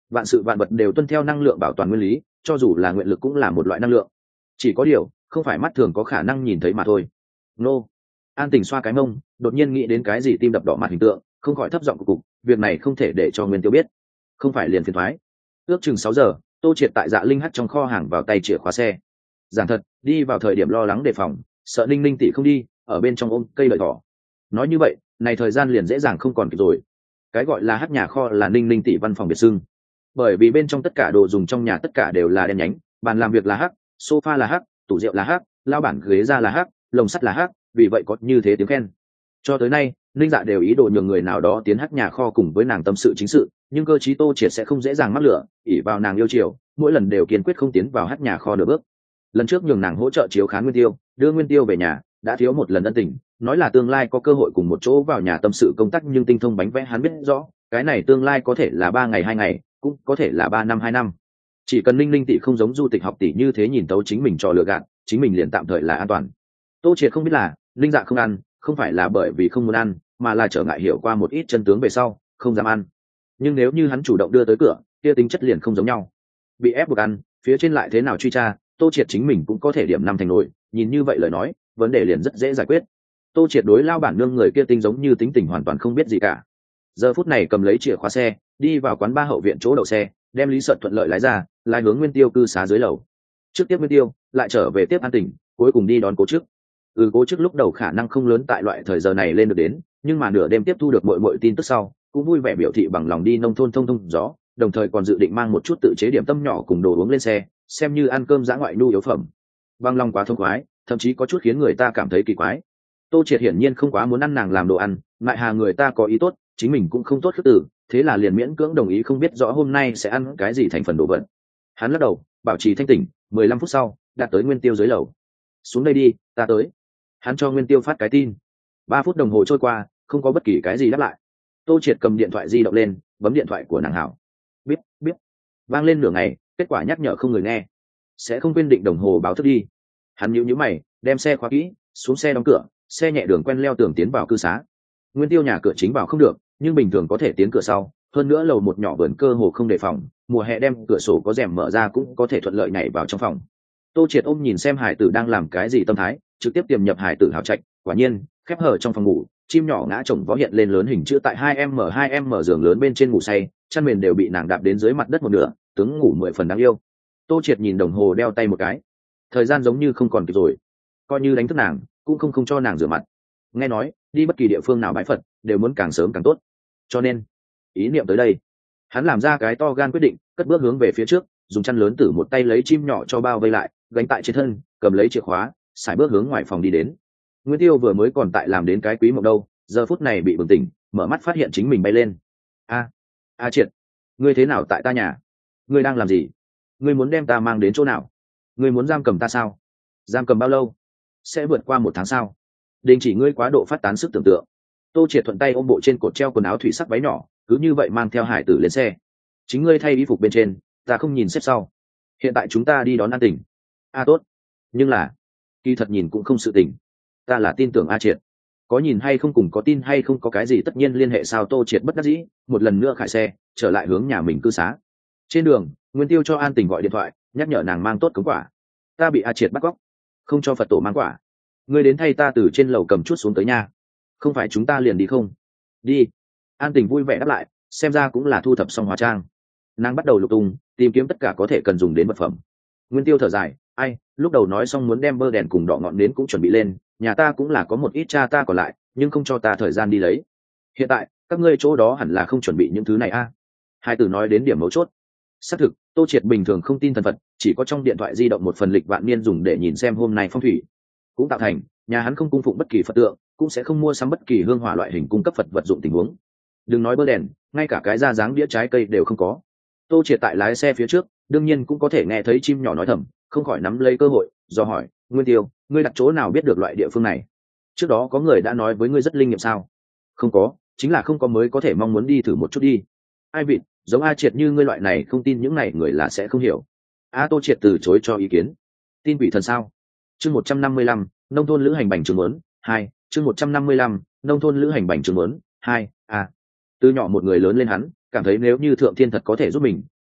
vạn sự vạn vật đều tuân theo năng lượng bảo toàn nguyên lý, cho dù là nguyện lực cũng là một loại năng lượng, chỉ có điều không phải mắt thường có khả năng nhìn thấy mà thôi. Nô. An Tình xoa cái mông, đột nhiên nghĩ đến cái gì tim đập đỏ mặt hình tượng, không khỏi thấp giọng cục cục, việc này không thể để cho Nguyên Tiêu biết, không phải liền phiền thoái. Ước chừng sáu giờ, Tô Triệt tại Dạ Linh hắt trong kho hàng vào tay chìa khóa xe. Giảng thật, đi vào thời điểm lo lắng đề phòng, sợ Ninh Ninh tỷ không đi, ở bên trong ôm cây lợi thỏ. Nói như vậy, này thời gian liền dễ dàng không còn kịp rồi. Cái gọi là hắt nhà kho là Ninh Ninh tỷ văn phòng biệt xưng, bởi vì bên trong tất cả đồ dùng trong nhà tất cả đều là đen nhánh, bàn làm việc là hắc, sofa là hắc, tủ rượu là hắc, lao bản ghế ra là hắc, lồng sắt là hắc, vì vậy có như thế tiếng khen. Cho tới nay, Ninh Dạ đều ý đồ nhường người nào đó tiến hắc nhà kho cùng với nàng tâm sự chính sự, nhưng cơ chí Tô Triệt sẽ không dễ dàng mắc lửa, ỷ vào nàng yêu chiều, mỗi lần đều kiên quyết không tiến vào hắc nhà kho nửa bước. Lần trước nhường nàng hỗ trợ chiếu khán Nguyên Tiêu, đưa Nguyên Tiêu về nhà, đã thiếu một lần ân tình, nói là tương lai có cơ hội cùng một chỗ vào nhà tâm sự công tác, nhưng tinh thông bánh vẽ hắn biết rõ, cái này tương lai có thể là ba ngày hai ngày, cũng có thể là ba năm hai năm. Chỉ cần Ninh Ninh tỷ không giống du tịch học tỷ như thế nhìn tấu chính mình trò lừa gạt, chính mình liền tạm thời là an toàn. Tô Triệt không biết là Ninh Dạ không ăn, không phải là bởi vì không muốn ăn, mà là trở ngại hiểu qua một ít chân tướng về sau, không dám ăn. Nhưng nếu như hắn chủ động đưa tới cửa, kia tính chất liền không giống nhau. Bị ép buộc ăn, phía trên lại thế nào truy tra, Tô Triệt chính mình cũng có thể điểm năm thành nổi, nhìn như vậy lời nói, vấn đề liền rất dễ giải quyết. Tô Triệt đối lao bản nương người kia tinh giống như tính tình hoàn toàn không biết gì cả. Giờ phút này cầm lấy chìa khóa xe, đi vào quán ba hậu viện chỗ đậu xe, đem Lý Sợ thuận lợi lái ra, lái hướng Nguyên Tiêu cư xá dưới lầu. Trước tiếp Nguyên Tiêu, lại trở về tiếp An Tình, cuối cùng đi đón Cố Chức. Ừ, Cố Chức lúc đầu khả năng không lớn tại loại thời giờ này lên được đến, nhưng mà nửa đêm tiếp thu được mọi mọi tin tức sau, cũng vui vẻ biểu thị bằng lòng đi nông thôn thông thông gió, đồng thời còn dự định mang một chút tự chế điểm tâm nhỏ cùng đồ uống lên xe, xem như ăn cơm dã ngoại nhu yếu phẩm. Bằng lòng quá thông khoái, thậm chí có chút khiến người ta cảm thấy kỳ quái. Tô Triệt hiển nhiên không quá muốn ăn nàng làm đồ ăn, ngại hà người ta có ý tốt, chính mình cũng không tốt khước từ, thế là liền miễn cưỡng đồng ý, không biết rõ hôm nay sẽ ăn cái gì thành phần đồ vật. Hắn lắc đầu, bảo trì thanh tỉnh, mười lăm phút sau, đạt tới Nguyên Tiêu dưới lầu. Xuống đây đi, ta tới. Hắn cho Nguyên Tiêu phát cái tin. Ba phút đồng hồ trôi qua, không có bất kỳ cái gì đáp lại. Tô Triệt cầm điện thoại di động lên, bấm điện thoại của nàng Hảo. Biết, biết. Vang lên nửa ngày, kết quả nhắc nhở không người nghe. Sẽ không quên định đồng hồ báo thức đi. Hắn nhíu nhíu mày, đem xe khóa kỹ, xuống xe đóng cửa, xe nhẹ đường quen leo tường tiến vào cư xá. Nguyên Tiêu nhà cửa chính vào không được, nhưng bình thường có thể tiến cửa sau, hơn nữa lầu một nhỏ vườn cơ hồ không đề phòng, mùa hè đem cửa sổ có rèm mở ra cũng có thể thuận lợi nhảy vào trong phòng. Tô Triệt ôm nhìn xem hải tử đang làm cái gì tâm thái, trực tiếp tiềm nhập hải tử hào trạch, quả nhiên khép hở trong phòng ngủ, chim nhỏ ngã chồng vó hiện lên lớn hình chữ tại hai m hai m giường lớn bên trên ngủ say, chăn mền đều bị nàng đạp đến dưới mặt đất một nửa, tướng ngủ mười phần đáng yêu. Tô Triệt nhìn đồng hồ đeo tay một cái, thời gian giống như không còn kịp rồi, coi như đánh thức nàng cũng không không cho nàng rửa mặt. Nghe nói đi bất kỳ địa phương nào bái Phật đều muốn càng sớm càng tốt, cho nên ý niệm tới đây, hắn làm ra cái to gan quyết định, cất bước hướng về phía trước, dùng chăn lớn từ một tay lấy chim nhỏ cho bao vây lại, gánh tại trên thân, cầm lấy chìa khóa, xài bước hướng ngoài phòng đi đến. Nguyên Tiêu vừa mới còn tại làm đến cái quý mộng đâu, giờ phút này bị bừng tỉnh, mở mắt phát hiện chính mình bay lên. A, a Triệt, ngươi thế nào tại ta nhà? Ngươi đang làm gì? Ngươi muốn đem ta mang đến chỗ nào? Ngươi muốn giam cầm ta sao? Giam cầm bao lâu? Sẽ vượt qua một tháng sao? Đình chỉ ngươi quá độ phát tán sức tưởng tượng. Tô Triệt thuận tay ôm bộ trên cột treo quần áo thủy sắc váy nhỏ, cứ như vậy mang theo hải tử lên xe. Chính ngươi thay y phục bên trên, ta không nhìn xếp sau. Hiện tại chúng ta đi đón An Tình. A tốt, nhưng là kỳ thật nhìn cũng không sự tình. Ta là tin tưởng A Triệt, có nhìn hay không cùng có tin hay không có cái gì tất nhiên liên hệ sao? Tô Triệt bất đắc dĩ, một lần nữa khải xe trở lại hướng nhà mình cư xá. Trên đường, Nguyên Tiêu cho An Tình gọi điện thoại, nhắc nhở nàng mang tốt cống quả. Ta bị A Triệt bắt cóc, không cho Phật tổ mang quả. Ngươi đến thay ta từ trên lầu cầm chút xuống tới nha. Không phải chúng ta liền đi không? Đi. An Tình vui vẻ đáp lại, xem ra cũng là thu thập xong hóa trang. Nàng bắt đầu lục tung, tìm kiếm tất cả có thể cần dùng đến vật phẩm. Nguyên Tiêu thở dài, ai, lúc đầu nói xong muốn đem bơ đèn cùng đỏ ngọn nến cũng chuẩn bị lên, nhà ta cũng là có một ít cha ta còn lại, nhưng không cho ta thời gian đi lấy. Hiện tại các ngươi chỗ đó hẳn là không chuẩn bị những thứ này a? À? Hai tử nói đến điểm mấu chốt. Xác thực, Tô Triệt bình thường không tin thần Phật, chỉ có trong điện thoại di động một phần lịch vạn niên dùng để nhìn xem hôm nay phong thủy. Cũng tạo thành nhà hắn không cung phụng bất kỳ Phật tượng, cũng sẽ không mua sắm bất kỳ hương hỏa loại hình cung cấp Phật vật dụng tình huống. Đừng nói bơ đèn, ngay cả cái ra dáng đĩa trái cây đều không có. Tô Triệt tại lái xe phía trước, đương nhiên cũng có thể nghe thấy chim nhỏ nói thầm, không khỏi nắm lấy cơ hội do hỏi, Nguyên Tiêu, ngươi đặt chỗ nào biết được loại địa phương này? Trước đó có người đã nói với ngươi rất linh nghiệm sao? Không có, chính là không có mới có thể mong muốn đi thử một chút đi. Ai vịt, giống A Triệt như ngươi loại này không tin những này người là sẽ không hiểu. A Tô Triệt từ chối cho ý kiến. Tin quỷ thần sao? Chương một trăm năm mươi lăm, nông thôn lữ hành bành trường muốn hai. Chương một trăm năm mươi lăm, nông thôn lữ hành bành trường muốn hai. A. Từ nhỏ một người lớn lên hắn, cảm thấy nếu như thượng thiên thật có thể giúp mình,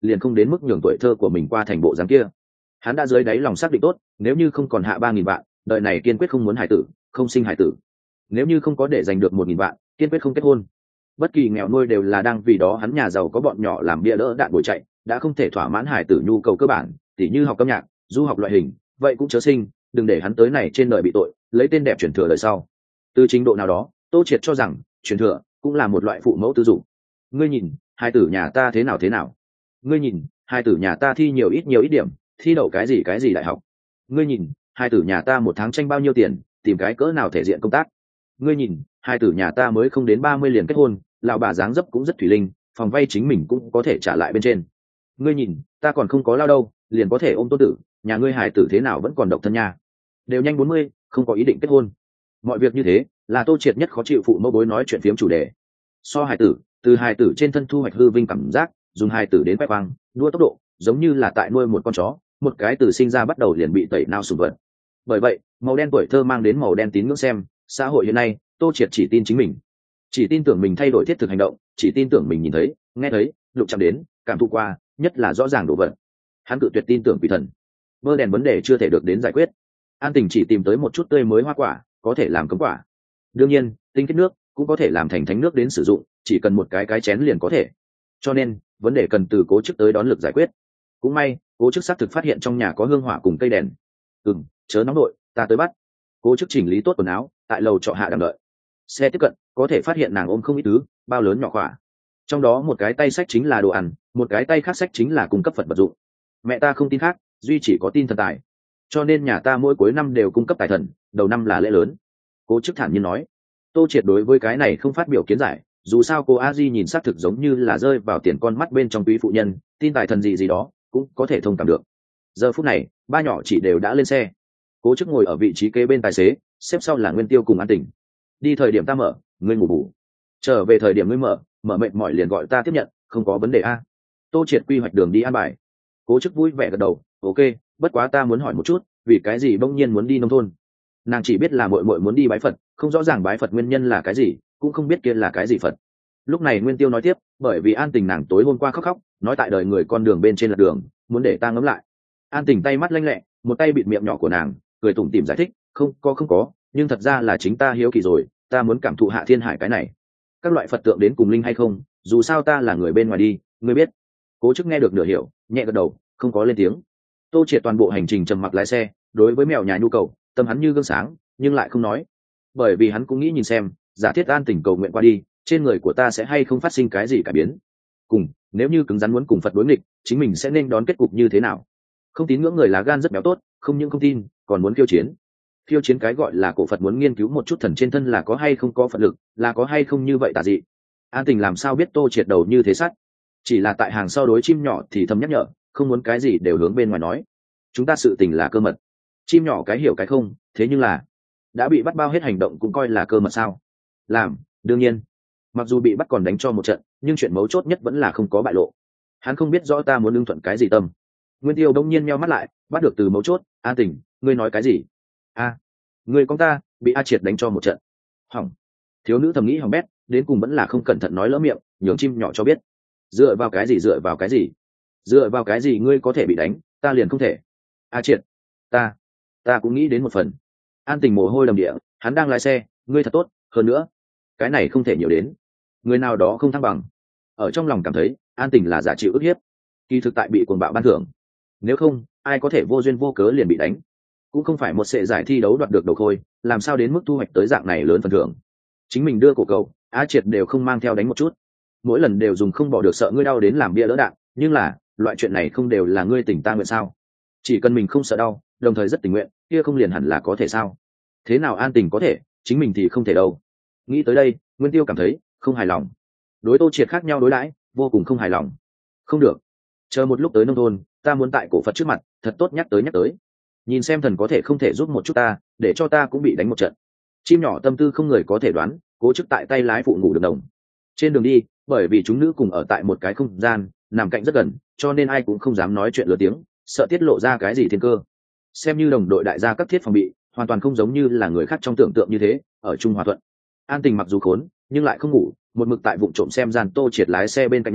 liền không đến mức nhường tuổi thơ của mình qua thành bộ dáng kia. Hắn đã dưới đáy lòng xác định tốt, nếu như không còn hạ ba nghìn vạn, đời này kiên quyết không muốn hải tử, không sinh hải tử. Nếu như không có để giành được một nghìn vạn, kiên quyết không kết hôn. Bất kỳ nghèo nuôi đều là đang vì đó hắn nhà giàu có bọn nhỏ làm bia đỡ đạn bồi chạy, đã không thể thỏa mãn hải tử nhu cầu cơ bản, tỉ như học âm nhạc, du học loại hình, vậy cũng chớ sinh, đừng để hắn tới này trên đời bị tội, lấy tên đẹp truyền thừa đời sau. Từ trình độ nào đó, Tô Triệt cho rằng truyền thừa cũng là một loại phụ mẫu tư dụng. Ngươi nhìn, hai tử nhà ta thế nào thế nào? Ngươi nhìn, hai tử nhà ta thi nhiều ít nhiều ít điểm, thi đậu cái gì cái gì đại học? Ngươi nhìn, hai tử nhà ta một tháng tranh bao nhiêu tiền, tìm cái cỡ nào thể diện công tác? Ngươi nhìn, hai tử nhà ta mới không đến ba mươi liền kết hôn, lão bà dáng dấp cũng rất thủy linh, phòng vay chính mình cũng có thể trả lại bên trên. Ngươi nhìn, ta còn không có lao đâu, liền có thể ôm tôn tử, nhà ngươi hài tử thế nào vẫn còn độc thân nha, đều nhanh bốn mươi, không có ý định kết hôn. Mọi việc như thế là Tô Triệt nhất khó chịu phụ mẫu bối nói chuyện phiếm chủ đề. So hài tử, từ hài tử trên thân thu hoạch hư vinh cảm giác, dùng hài tử đến quay quang đua tốc độ, giống như là tại nuôi một con chó, một cái từ sinh ra bắt đầu liền bị tẩy nao sùng vật. Bởi vậy màu đen tuổi thơ mang đến màu đen tín ngưỡng xem xã hội hiện nay. Tô Triệt chỉ tin chính mình, chỉ tin tưởng mình thay đổi thiết thực hành động, chỉ tin tưởng mình nhìn thấy, nghe thấy, lục chạm đến, cảm thụ qua, nhất là rõ ràng đồ vật. Hắn cự tuyệt tin tưởng quỷ thần. Bơ đèn vấn đề chưa thể được đến giải quyết. An Tình chỉ tìm tới một chút tươi mới hoa quả, có thể làm cấm quả. Đương nhiên, tinh kết nước cũng có thể làm thành thánh nước đến sử dụng, chỉ cần một cái cái chén liền có thể. Cho nên, vấn đề cần từ Cố Chức tới đón lực giải quyết. Cũng may, Cố Chức xác thực phát hiện trong nhà có hương hỏa cùng cây đèn. Ừm, chớ nóng nội, ta tới bắt. Cố Chức chỉnh lý tốt quần áo, tại lầu trọ hạ đàm đợi. Xe tiếp cận, có thể phát hiện nàng ôm không ít thứ, bao lớn nhỏ khỏa. Trong đó một cái tay sách chính là đồ ăn, một cái tay khác sách chính là cung cấp vật vật dụng. Mẹ ta không tin khác, duy chỉ có tin thần tài. Cho nên nhà ta mỗi cuối năm đều cung cấp tài thần, đầu năm là lễ lớn. Cố Chức thản nhiên nói. Tô Triệt đối với cái này không phát biểu kiến giải, dù sao cô a di nhìn xác thực giống như là rơi vào tiền con mắt bên trong túy phụ nhân, tin tài thần gì gì đó cũng có thể thông cảm được. Giờ phút này ba nhỏ chỉ đều đã lên xe. Cố Chức ngồi ở vị trí kế bên tài xế, xếp sau là Nguyên Tiêu cùng An Tình. Đi thời điểm ta mở, ngươi ngủ bù, trở về thời điểm ngươi mở mở mệt mỏi liền gọi ta tiếp nhận, không có vấn đề a. Tô Triệt quy hoạch đường đi an bài. Cố Chức vui vẻ gật đầu, ok, bất quá ta muốn hỏi một chút, vì cái gì bỗng nhiên muốn đi nông thôn? Nàng chỉ biết là muội muội muốn đi bái Phật, không rõ ràng bái Phật nguyên nhân là cái gì, cũng không biết kia là cái gì Phật. Lúc này Nguyên Tiêu nói tiếp, bởi vì An Tình nàng tối hôm qua khóc khóc, nói tại đời người con đường bên trên lật đường, muốn để ta ngẫm lại. An Tình tay mắt lanh lẹ, một tay bịt miệng nhỏ của nàng, cười tủm tỉm giải thích, không có không có, nhưng thật ra là chính ta hiếu kỳ rồi, ta muốn cảm thụ hạ thiên hải cái này. Các loại Phật tượng đến cùng linh hay không, dù sao ta là người bên ngoài đi, ngươi biết. Cố Chức nghe được nửa hiểu, nhẹ gật đầu, không có lên tiếng. Tô Triệt toàn bộ hành trình trầm mặc lái xe, đối với mèo nhà nhu cầu, tâm hắn như gương sáng, nhưng lại không nói. Bởi vì hắn cũng nghĩ nhìn xem, giả thiết An Tình cầu nguyện qua đi, trên người của ta sẽ hay không phát sinh cái gì cải biến. Cùng, nếu như cứng rắn muốn cùng Phật đối nghịch, chính mình sẽ nên đón kết cục như thế nào? Không tín ngưỡng người lá gan rất béo tốt, không những không tin, còn muốn khiêu chiến. Khiêu chiến cái gọi là cổ Phật muốn nghiên cứu một chút thần trên thân là có hay không có Phật lực, là có hay không như vậy tà dị. An Tình làm sao biết Tô Triệt đầu như thế sát? Chỉ là tại hàng sau đối chim nhỏ thì thầm nhắc nhở, không muốn cái gì đều hướng bên ngoài nói. Chúng ta sự tình là cơ mật. Chim nhỏ cái hiểu cái không, thế nhưng là đã bị bắt bao hết hành động cũng coi là cơ mật sao? Làm, đương nhiên. Mặc dù bị bắt còn đánh cho một trận, nhưng chuyện mấu chốt nhất vẫn là không có bại lộ. Hắn không biết rõ ta muốn lương thuận cái gì tâm. Nguyên Tiêu đông nhiên meo mắt lại, bắt được từ mấu chốt. An Tình, ngươi nói cái gì? A, à, ngươi con ta bị A Triệt đánh cho một trận. Hỏng. Thiếu nữ thầm nghĩ hỏng bét, đến cùng vẫn là không cẩn thận nói lỡ miệng, nhường chim nhỏ cho biết. Dựa vào cái gì dựa vào cái gì? Dựa vào cái gì ngươi có thể bị đánh, ta liền không thể? A Triệt, ta, ta cũng nghĩ đến một phần. An Tình mồ hôi đầm địa, hắn đang lái xe, ngươi thật tốt, hơn nữa, cái này không thể nhiều đến. Người nào đó không thăng bằng. Ở trong lòng cảm thấy, An Tình là giả chịu ức hiếp, kỳ thực tại bị cuồng bạo ban thưởng. Nếu không, ai có thể vô duyên vô cớ liền bị đánh? Cũng không phải một sệ giải thi đấu đoạt được đầu khôi, làm sao đến mức thu hoạch tới dạng này lớn phần thưởng. Chính mình đưa cổ cầu, A Triệt đều không mang theo đánh một chút, mỗi lần đều dùng không bỏ được sợ ngươi đau đến làm bia đỡ đạn, nhưng là loại chuyện này không đều là ngươi tỉnh ta nguyện sao? Chỉ cần mình không sợ đau, đồng thời rất tình nguyện, kia không liền hẳn là có thể sao? Thế nào An Tình có thể, chính mình thì không thể đâu. Nghĩ tới đây, Nguyên Tiêu cảm thấy không hài lòng. Đối Tô Triệt khác nhau đối đãi, vô cùng không hài lòng. Không được, chờ một lúc tới nông thôn, ta muốn tại cổ Phật trước mặt thật tốt nhắc tới nhắc tới, nhìn xem thần có thể không thể giúp một chút ta, để cho ta cũng bị đánh một trận. Chim nhỏ tâm tư không người có thể đoán, Cố Chức tại tay lái phụ ngủ được đồng. Trên đường đi, bởi vì chúng nữ cùng ở tại một cái không gian nằm cạnh rất gần, cho nên ai cũng không dám nói chuyện lớn tiếng, sợ tiết lộ ra cái gì thiên cơ. Xem như đồng đội đại gia cấp thiết phòng bị, hoàn toàn không giống như là người khác trong tưởng tượng như thế, ở chung hòa thuận. An Tình mặc dù khốn, nhưng lại không ngủ, một mực tại vụng trộm xem gian Tô Triệt lái xe bên cạnh Nhan,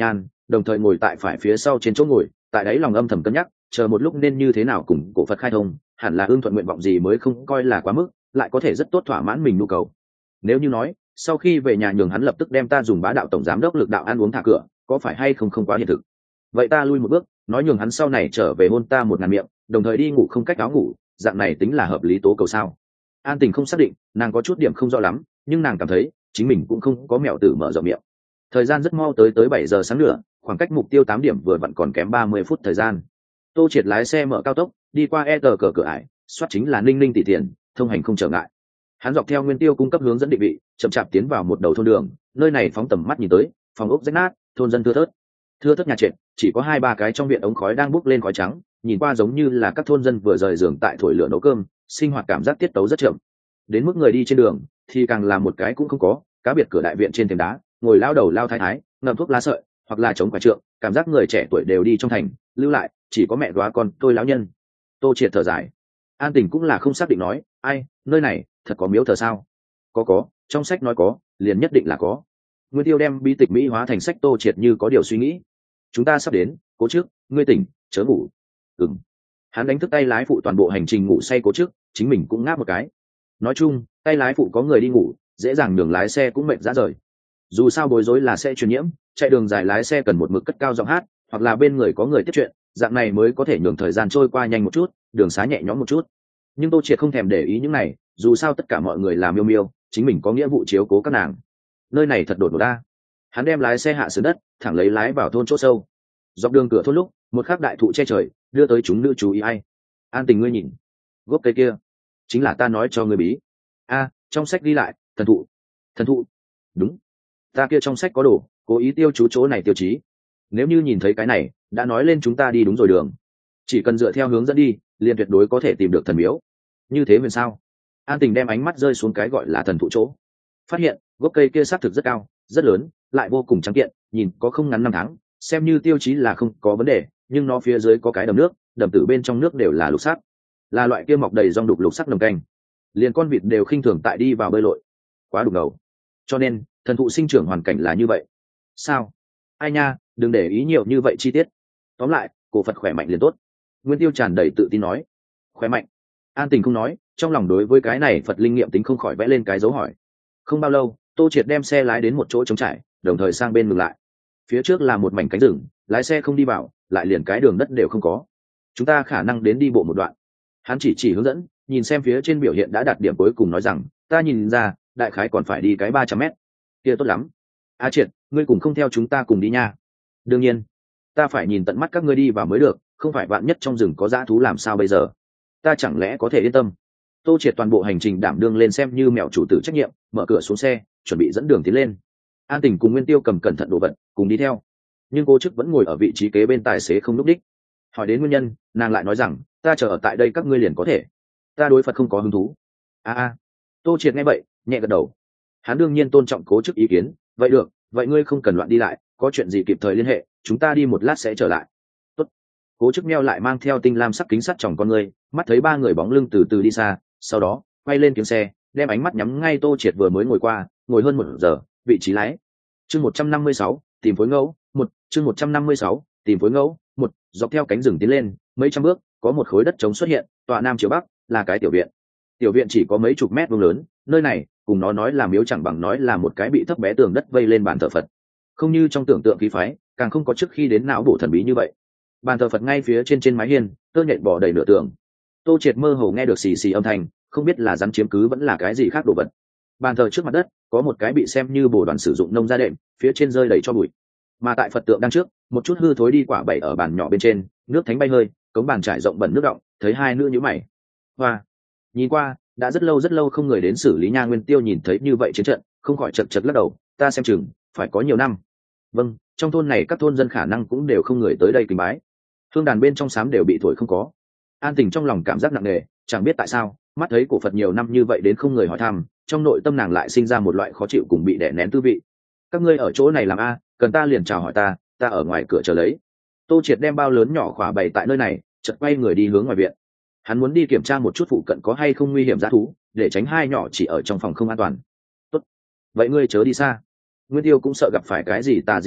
đồng thời ngồi tại phải phía sau trên chỗ ngồi, tại đấy lòng âm thầm cân nhắc, chờ một lúc nên như thế nào cùng cổ Phật khai thông, hẳn là ưng thuận nguyện vọng gì mới không coi là quá mức, lại có thể rất tốt thỏa mãn mình nhu cầu. Nếu như nói sau khi về nhà nhường hắn lập tức đem ta dùng bá đạo tổng giám đốc lực đạo ăn uống thả cửa, có phải hay không không quá hiện thực? Vậy ta lui một bước, nói nhường hắn sau này trở về hôn ta một ngàn miệng, đồng thời đi ngủ không cách áo ngủ, dạng này tính là hợp lý tố cầu sao? An Tình không xác định, nàng có chút điểm không rõ lắm, nhưng nàng cảm thấy chính mình cũng không có mẹo tử mở rộng miệng. Thời gian rất mau tới tới bảy giờ sáng nữa, khoảng cách mục tiêu tám điểm vừa vặn còn kém ba mươi phút thời gian. Tô Triệt lái xe mở cao tốc, đi qua e tờ cờ cửa ải, soát chính là Ninh Ninh tỷ tiền, thông hành không trở ngại. Hắn dọc theo Nguyên Tiêu cung cấp hướng dẫn định vị, chậm chạp tiến vào một đầu thôn đường, nơi này phóng tầm mắt nhìn tới, phòng ốc rách nát, thôn dân thưa thớt. Thưa thớt nhà trệt, chỉ có hai ba cái trong viện ống khói đang bốc lên khói trắng, nhìn qua giống như là các thôn dân vừa rời giường tại thổi lửa nấu cơm, sinh hoạt cảm giác tiết tấu rất chậm. Đến mức người đi trên đường thì càng là một cái cũng không có, cá biệt cửa đại viện trên thềm đá, ngồi lao đầu lao thái thái, ngậm thuốc lá sợi, hoặc là chống quả trượng, cảm giác người trẻ tuổi đều đi trong thành, lưu lại chỉ có mẹ góa con tôi lão nhân. Tô Triệt thở dài. An Tình cũng là không xác định nói, ai, nơi này thật có miếu thờ sao? Có có, trong sách nói có, liền nhất định là có. Nguyên Tiêu đem bi tịch mỹ hóa thành sách. Tô Triệt như có điều suy nghĩ. Chúng ta sắp đến, Cố Trước, ngươi tỉnh, chớ ngủ. Ừm. Hắn đánh thức tay lái phụ toàn bộ hành trình ngủ say Cố Trước, chính mình cũng ngáp một cái. Nói chung, tay lái phụ có người đi ngủ, dễ dàng nhường lái xe cũng mệt rã rời. Dù sao bối rối là xe truyền nhiễm, chạy đường dài lái xe cần một mực cất cao giọng hát, hoặc là bên người có người tiếp chuyện, dạng này mới có thể nhường thời gian trôi qua nhanh một chút, đường xá nhẹ nhõm một chút. Nhưng Tô Triệt không thèm để ý những này, dù sao tất cả mọi người là miêu miêu, chính mình có nghĩa vụ chiếu cố các nàng. Nơi này thật đột ngột đa. Hắn đem lái xe hạ sườn đất, thẳng lấy lái vào thôn chỗ sâu. Dọc đường cửa thôn lúc, một khắc đại thụ che trời, đưa tới chúng nữ chú ý ai. An Tình ngươi nhìn, gốc cây kia, chính là ta nói cho ngươi bí. A, trong sách ghi lại, thần thụ. Thần thụ? Đúng. Ta kia trong sách có đồ, cố ý tiêu chú chỗ này tiêu chí. Nếu như nhìn thấy cái này, đã nói lên chúng ta đi đúng rồi đường. Chỉ cần dựa theo hướng dẫn đi, liền tuyệt đối có thể tìm được thần miếu. Như thế huyền sao? An Tình đem ánh mắt rơi xuống cái gọi là thần thụ chỗ, phát hiện gốc cây kia xác thực rất cao, rất lớn, lại vô cùng trắng kiện, nhìn có không ngắn năm tháng, xem như tiêu chí là không có vấn đề. Nhưng nó phía dưới có cái đầm nước, đầm tử bên trong nước đều là lục sắc, là loại kia mọc đầy rong đục lục sắc nồng canh, liền con vịt đều khinh thường tại đi vào bơi lội, quá đục ngầu. Cho nên thần thụ sinh trưởng hoàn cảnh là như vậy. Sao? Ai nha, đừng để ý nhiều như vậy chi tiết. Tóm lại, cổ Phật khỏe mạnh liền tốt. Nguyên Tiêu tràn đầy tự tin nói. Khỏe mạnh? An Tình không nói, trong lòng đối với cái này Phật linh nghiệm tính không khỏi vẽ lên cái dấu hỏi. Không bao lâu, Tô Triệt đem xe lái đến một chỗ trống trải, đồng thời sang bên ngừng lại. Phía trước là một mảnh cánh rừng, lái xe không đi vào, lại liền cái đường đất đều không có. Chúng ta khả năng đến đi bộ một đoạn. Hắn chỉ chỉ hướng dẫn, nhìn xem phía trên biểu hiện đã đạt điểm cuối cùng nói rằng, ta nhìn ra, đại khái còn phải đi cái ba trăm mét. Kia tốt lắm. A Triệt, ngươi cùng không theo chúng ta cùng đi nha. Đương nhiên, ta phải nhìn tận mắt các ngươi đi vào mới được, không phải vạn nhất trong rừng có dã thú làm sao bây giờ? Ta chẳng lẽ có thể yên tâm? Tô Triệt toàn bộ hành trình đảm đương lên xem như mèo chủ tử trách nhiệm, mở cửa xuống xe, chuẩn bị dẫn đường tiến lên. An Tình cùng Nguyên Tiêu cầm cẩn thận đồ vật, cùng đi theo. Nhưng Cố Chức vẫn ngồi ở vị trí kế bên tài xế không lúc đích. Hỏi đến nguyên nhân, nàng lại nói rằng, ta chờ ở tại đây các ngươi liền có thể. Ta đối Phật không có hứng thú. A a. Tô Triệt nghe vậy, nhẹ gật đầu. Hắn đương nhiên tôn trọng Cố Chức ý kiến, vậy được, vậy ngươi không cần loạn đi lại, có chuyện gì kịp thời liên hệ, chúng ta đi một lát sẽ trở lại. Tốt. Cố Chức meo lại mang theo tinh lam sắc kính sắt tròng con ngươi, mắt thấy ba người bóng lưng từ từ đi xa, sau đó quay lên kiếm xe, đem ánh mắt nhắm ngay Tô Triệt vừa mới ngồi qua, ngồi hơn một giờ, vị trí lái. Chương một trăm năm mươi sáu, tìm phối ngẫu, một, chương một trăm năm mươi sáu, tìm phối ngẫu, một, dọc theo cánh rừng tiến lên, mấy trăm bước, có một khối đất trống xuất hiện, tọa nam chiều bắc, là cái tiểu viện. Tiểu viện chỉ có mấy chục mét vuông lớn, nơi này, cùng nó nói là miếu chẳng bằng nói là một cái bị thấp bé tường đất vây lên bàn thờ Phật. Không như trong tưởng tượng khí phái, càng không có trước khi đến não bộ thần bí như vậy. Bàn thờ Phật ngay phía trên trên mái hiên, tơ nhện bò đầy nửa tường. Tô Triệt mơ hồ nghe được xì xì âm thanh, không biết là rắn chiếm cứ vẫn là cái gì khác đồ vật. Bàn thờ trước mặt đất có một cái bị xem như bồ đoàn sử dụng nông gia đệm, phía trên rơi đầy cho bụi. Mà tại Phật tượng đằng trước, một chút hư thối đi quả bày ở bàn nhỏ bên trên, nước thánh bay hơi, cống bàn trải rộng bẩn nước động, thấy hai nữ nhíu mày. Hoa, nhìn qua, đã rất lâu rất lâu không người đến xử lý nha. Nguyên Tiêu nhìn thấy như vậy chiến trận, không khỏi chật chật lắc đầu, ta xem chừng phải có nhiều năm. Vâng, trong thôn này các thôn dân khả năng cũng đều không người tới đây kính bái. Hương đàn bên trong sám đều bị thổi không có. An Tình trong lòng cảm giác nặng nề, chẳng biết tại sao, mắt thấy cổ Phật nhiều năm như vậy đến không người hỏi thăm, trong nội tâm nàng lại sinh ra một loại khó chịu cùng bị đè nén tư vị. Các ngươi ở chỗ này làm a, cần ta liền chào hỏi ta, ta ở ngoài cửa chờ lấy. Tô Triệt đem bao lớn nhỏ khỏa bày tại nơi này, chợt quay người đi hướng ngoài viện. Hắn muốn đi kiểm tra một chút phụ cận có hay không nguy hiểm dã thú, để tránh hai nhỏ chỉ ở trong phòng không an toàn. Tốt, vậy ngươi chớ đi xa. Nguyên Tiêu cũng sợ gặp phải cái gì tà dị đồ vật,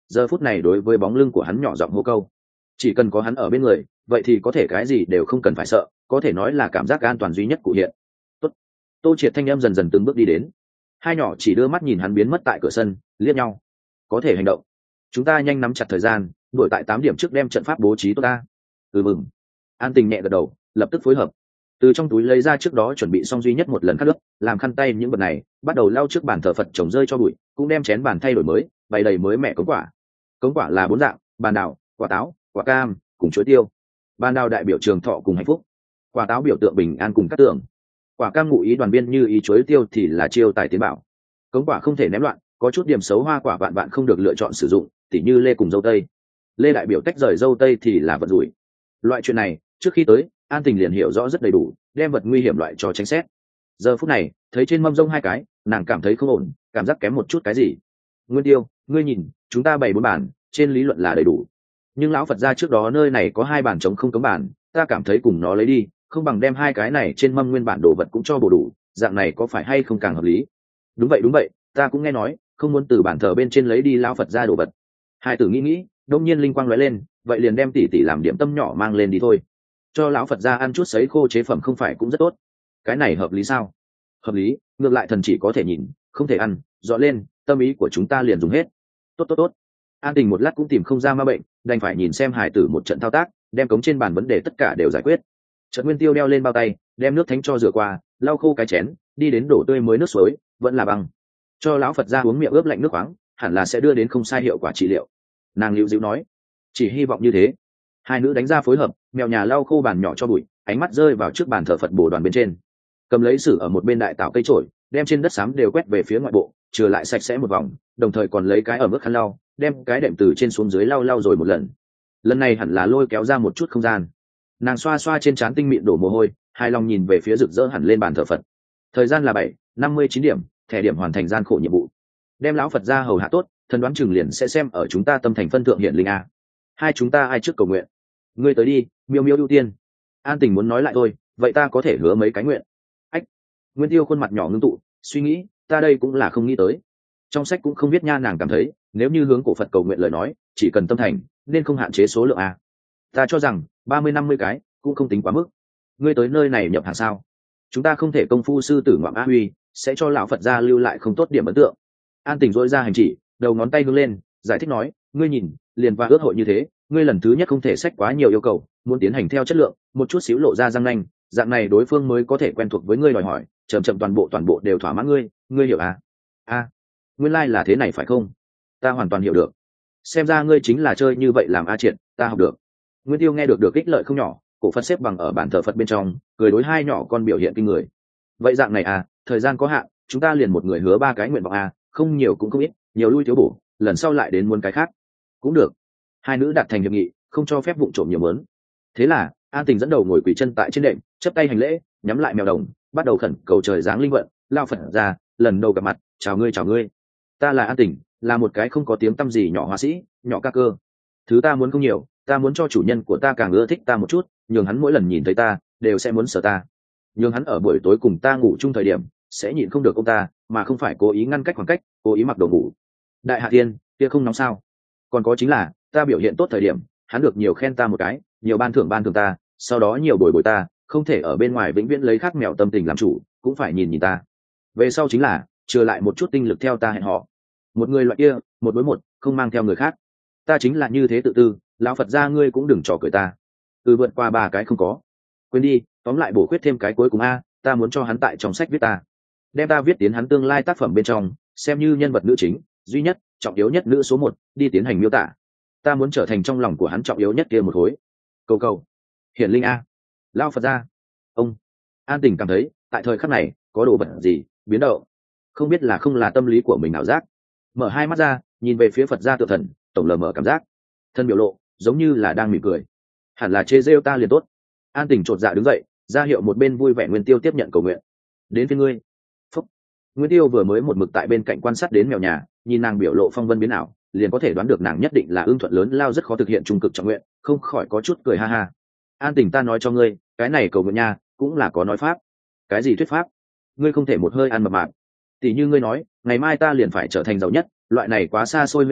giờ phút này đối với bóng lưng của hắn nhỏ giọng hô câu. Chỉ cần có hắn ở bên người, vậy thì có thể cái gì đều không cần phải sợ, có thể nói là cảm giác an toàn duy nhất của hiện. Tốt. Tô Triệt thanh em dần dần từng bước đi đến. Hai nhỏ chỉ đưa mắt nhìn hắn biến mất tại cửa sân, liếc nhau. Có thể hành động. Chúng ta nhanh nắm chặt thời gian, đuổi tại tám điểm trước đem trận pháp bố trí tốt ta. Ừ mừng. An Tình nhẹ gật đầu, lập tức phối hợp. Từ trong túi lấy ra trước đó chuẩn bị xong duy nhất một lần cắt nước, làm khăn tay những vật này, bắt đầu lau trước bàn thờ Phật trồng rơi cho bụi, cũng đem chén bàn thay đổi mới, bày đầy mới mẹ cống quả. Cống quả là bốn dạng: bàn đào, quả táo, quả cam, cùng chuối tiêu. Bàn đào đại biểu trường thọ cùng hạnh phúc, quả táo biểu tượng bình an cùng các tượng, quả cam ngụ ý đoàn viên như ý, chuối tiêu thì là chiêu tài tiến bảo. Cống quả không thể ném loạn, có chút điểm xấu hoa quả vạn vạn không được lựa chọn sử dụng, tỉ như lê cùng dâu tây. Lê đại biểu tách rời, dâu tây thì là vật rủi. Loại chuyện này trước khi tới, An Tình liền hiểu rõ rất đầy đủ, đem vật nguy hiểm loại cho tránh xét. Giờ phút này thấy trên mâm rông hai cái, nàng cảm thấy không ổn, cảm giác kém một chút cái gì. Nguyên Tiêu, ngươi nhìn, chúng ta bày bốn bàn, trên lý luận là đầy đủ, nhưng lão Phật gia trước đó nơi này có hai bàn trống không cấm bàn, ta cảm thấy cùng nó lấy đi, không bằng đem hai cái này trên mâm nguyên bản đồ vật cũng cho bổ đủ, dạng này có phải hay không càng hợp lý? Đúng vậy đúng vậy, ta cũng nghe nói, không muốn từ bàn thờ bên trên lấy đi lão Phật gia đồ vật. Hai tử nghĩ nghĩ, đông nhiên linh quang lóe lên, vậy liền đem tỷ tỷ làm điểm tâm nhỏ mang lên đi thôi, cho lão Phật gia ăn chút sấy khô chế phẩm không phải cũng rất tốt. Cái này hợp lý sao? Hợp lý, ngược lại thần chỉ có thể nhìn, không thể ăn, dọn lên, tâm ý của chúng ta liền dùng hết. Tốt tốt tốt. An Tình một lát cũng tìm không ra ma bệnh, đành phải nhìn xem hải tử một trận thao tác, đem cống trên bàn vấn đề tất cả đều giải quyết. Trần Nguyên Tiêu đeo lên bao tay, đem nước thánh cho rửa qua, lau khô cái chén, đi đến đổ tươi mới nước suối, vẫn là bằng. Cho lão Phật gia uống miệng ướp lạnh nước khoáng, hẳn là sẽ đưa đến không sai hiệu quả trị liệu. Nàng liễu dĩu nói, chỉ hy vọng như thế. Hai nữ đánh ra phối hợp, mèo nhà lau khô bàn nhỏ cho bụi, ánh mắt rơi vào trước bàn thờ Phật bồ đoàn bên trên, cầm lấy sử ở một bên đại tạo cây trổi, đem trên đất xám đều quét về phía ngoại bộ, trừ lại sạch sẽ một vòng, đồng thời còn lấy cái ở mức khăn lau, đem cái đệm từ trên xuống dưới lau lau rồi một lần. Lần này hẳn là lôi kéo ra một chút không gian. Nàng xoa xoa trên trán tinh mịn đổ mồ hôi, hài lòng nhìn về phía rực rỡ hẳn lên bàn thờ Phật. Thời gian là bảy năm mươi chín điểm, thẻ điểm hoàn thành gian khổ nhiệm vụ, đem lão Phật ra hầu hạ tốt, thần đoán chừng liền sẽ xem ở chúng ta tâm thành phân thượng hiện linh a. Hai chúng ta ai trước cầu nguyện? Ngươi tới đi, miêu miêu ưu tiên. An Tình muốn nói lại thôi, vậy ta có thể hứa mấy cái nguyện. Ách. Nguyên Tiêu khuôn mặt nhỏ ngưng tụ, suy nghĩ, ta đây cũng là không nghĩ tới. Trong sách cũng không biết nha, nàng cảm thấy nếu như hướng cổ Phật cầu nguyện lời nói, chỉ cần tâm thành, nên không hạn chế số lượng a. Ta cho rằng ba mươi năm mươi cái cũng không tính quá mức. Ngươi tới nơi này nhập hàng sao? Chúng ta không thể công phu sư tử Ngoạm A Huy, sẽ cho lão Phật gia lưu lại không tốt điểm ấn tượng. An Tình dỗi ra hành chỉ, đầu ngón tay hướng lên, giải thích nói, ngươi nhìn, liền và ước hội như thế, ngươi lần thứ nhất không thể xách quá nhiều yêu cầu, muốn tiến hành theo chất lượng, một chút xíu lộ ra răng nanh, dạng này đối phương mới có thể quen thuộc với ngươi đòi hỏi, chậm chậm toàn bộ toàn bộ đều thỏa mãn ngươi, ngươi hiểu à? A, à, nguyên lai like là thế này phải không? Ta hoàn toàn hiểu được. Xem ra ngươi chính là chơi như vậy làm A Triệt, ta học được. Nguyên Tiêu nghe được được ích lợi không nhỏ, cổ Phật xếp bằng ở bàn thờ Phật bên trong, cười đối hai nhỏ con biểu hiện kinh người. Vậy dạng này à, thời gian có hạn, chúng ta liền một người hứa ba cái nguyện vọng a, không nhiều cũng không ít, nhiều lui thiếu bổ, lần sau lại đến muốn cái khác. Cũng được. Hai nữ đạt thành hiệp nghị, không cho phép vụng trộm nhiều mớn. Thế là An Tình dẫn đầu ngồi quỳ chân tại trên đệm, chấp tay hành lễ, nhắm lại mèo đồng, bắt đầu khẩn cầu trời giáng linh vận, lao Phật ra, lần đầu gặp mặt, chào ngươi chào ngươi. Ta là An Tình, là một cái không có tiếng tăm gì nhỏ họa sĩ, nhỏ ca cơ. Thứ ta muốn không nhiều, ta muốn cho chủ nhân của ta càng ưa thích ta một chút, nhường hắn mỗi lần nhìn thấy ta đều sẽ muốn sờ ta, nhường hắn ở buổi tối cùng ta ngủ chung thời điểm sẽ nhịn không được ông ta, mà không phải cố ý ngăn cách khoảng cách, cố ý mặc đồ ngủ. Đại hạ thiên kia không nóng sao? Còn có chính là ta biểu hiện tốt thời điểm, hắn được nhiều khen ta một cái, nhiều ban thưởng ban thưởng ta, sau đó nhiều bồi bồi ta, không thể ở bên ngoài vĩnh viễn lấy khác mèo tâm tình làm chủ, cũng phải nhìn nhìn ta. Về sau chính là trừ lại một chút tinh lực theo ta hẹn họ, một người loại kia một đối một, không mang theo người khác. Ta chính là như thế tự tư, lão Phật gia ngươi cũng đừng trò cười ta. Từ vượt qua ba cái không có, quên đi, tóm lại bổ khuyết thêm cái cuối cùng a, ta muốn cho hắn tại trong sách viết ta, đem ta viết tiến hắn tương lai tác phẩm bên trong, xem như nhân vật nữ chính duy nhất, trọng yếu nhất nữ số một, đi tiến hành miêu tả. Ta muốn trở thành trong lòng của hắn trọng yếu nhất kia một khối. Cầu cầu hiển linh a, lao Phật gia. Ông An Tình cảm thấy tại thời khắc này có đồ vật gì biến động, không biết là không là tâm lý của mình ảo giác. Mở hai mắt ra nhìn về phía Phật gia tự thần, tổng lờ mở cảm giác thân biểu lộ giống như là đang mỉm cười, hẳn là chế rêu ta liền tốt. An Tình chột dạ đứng dậy, ra hiệu một bên vui vẻ Nguyên Tiêu tiếp nhận cầu nguyện. Đến phía ngươi. Phúc. Nguyên Tiêu vừa mới một mực tại bên cạnh quan sát đến mèo nhà, nhìn nàng biểu lộ phong vân biến ảo, liền có thể đoán được nàng nhất định là ưng thuận lớn lao rất khó thực hiện trung cực trọng nguyện, không khỏi có chút cười ha ha. An Tình, ta nói cho ngươi, cái này cầu nguyện nha, cũng là có nói pháp. Cái gì thuyết pháp? Ngươi không thể một hơi ăn mập mạp. Tỷ như ngươi nói, ngày mai ta liền phải trở thành giàu nhất, loại này quá xa xôi mới tưởng,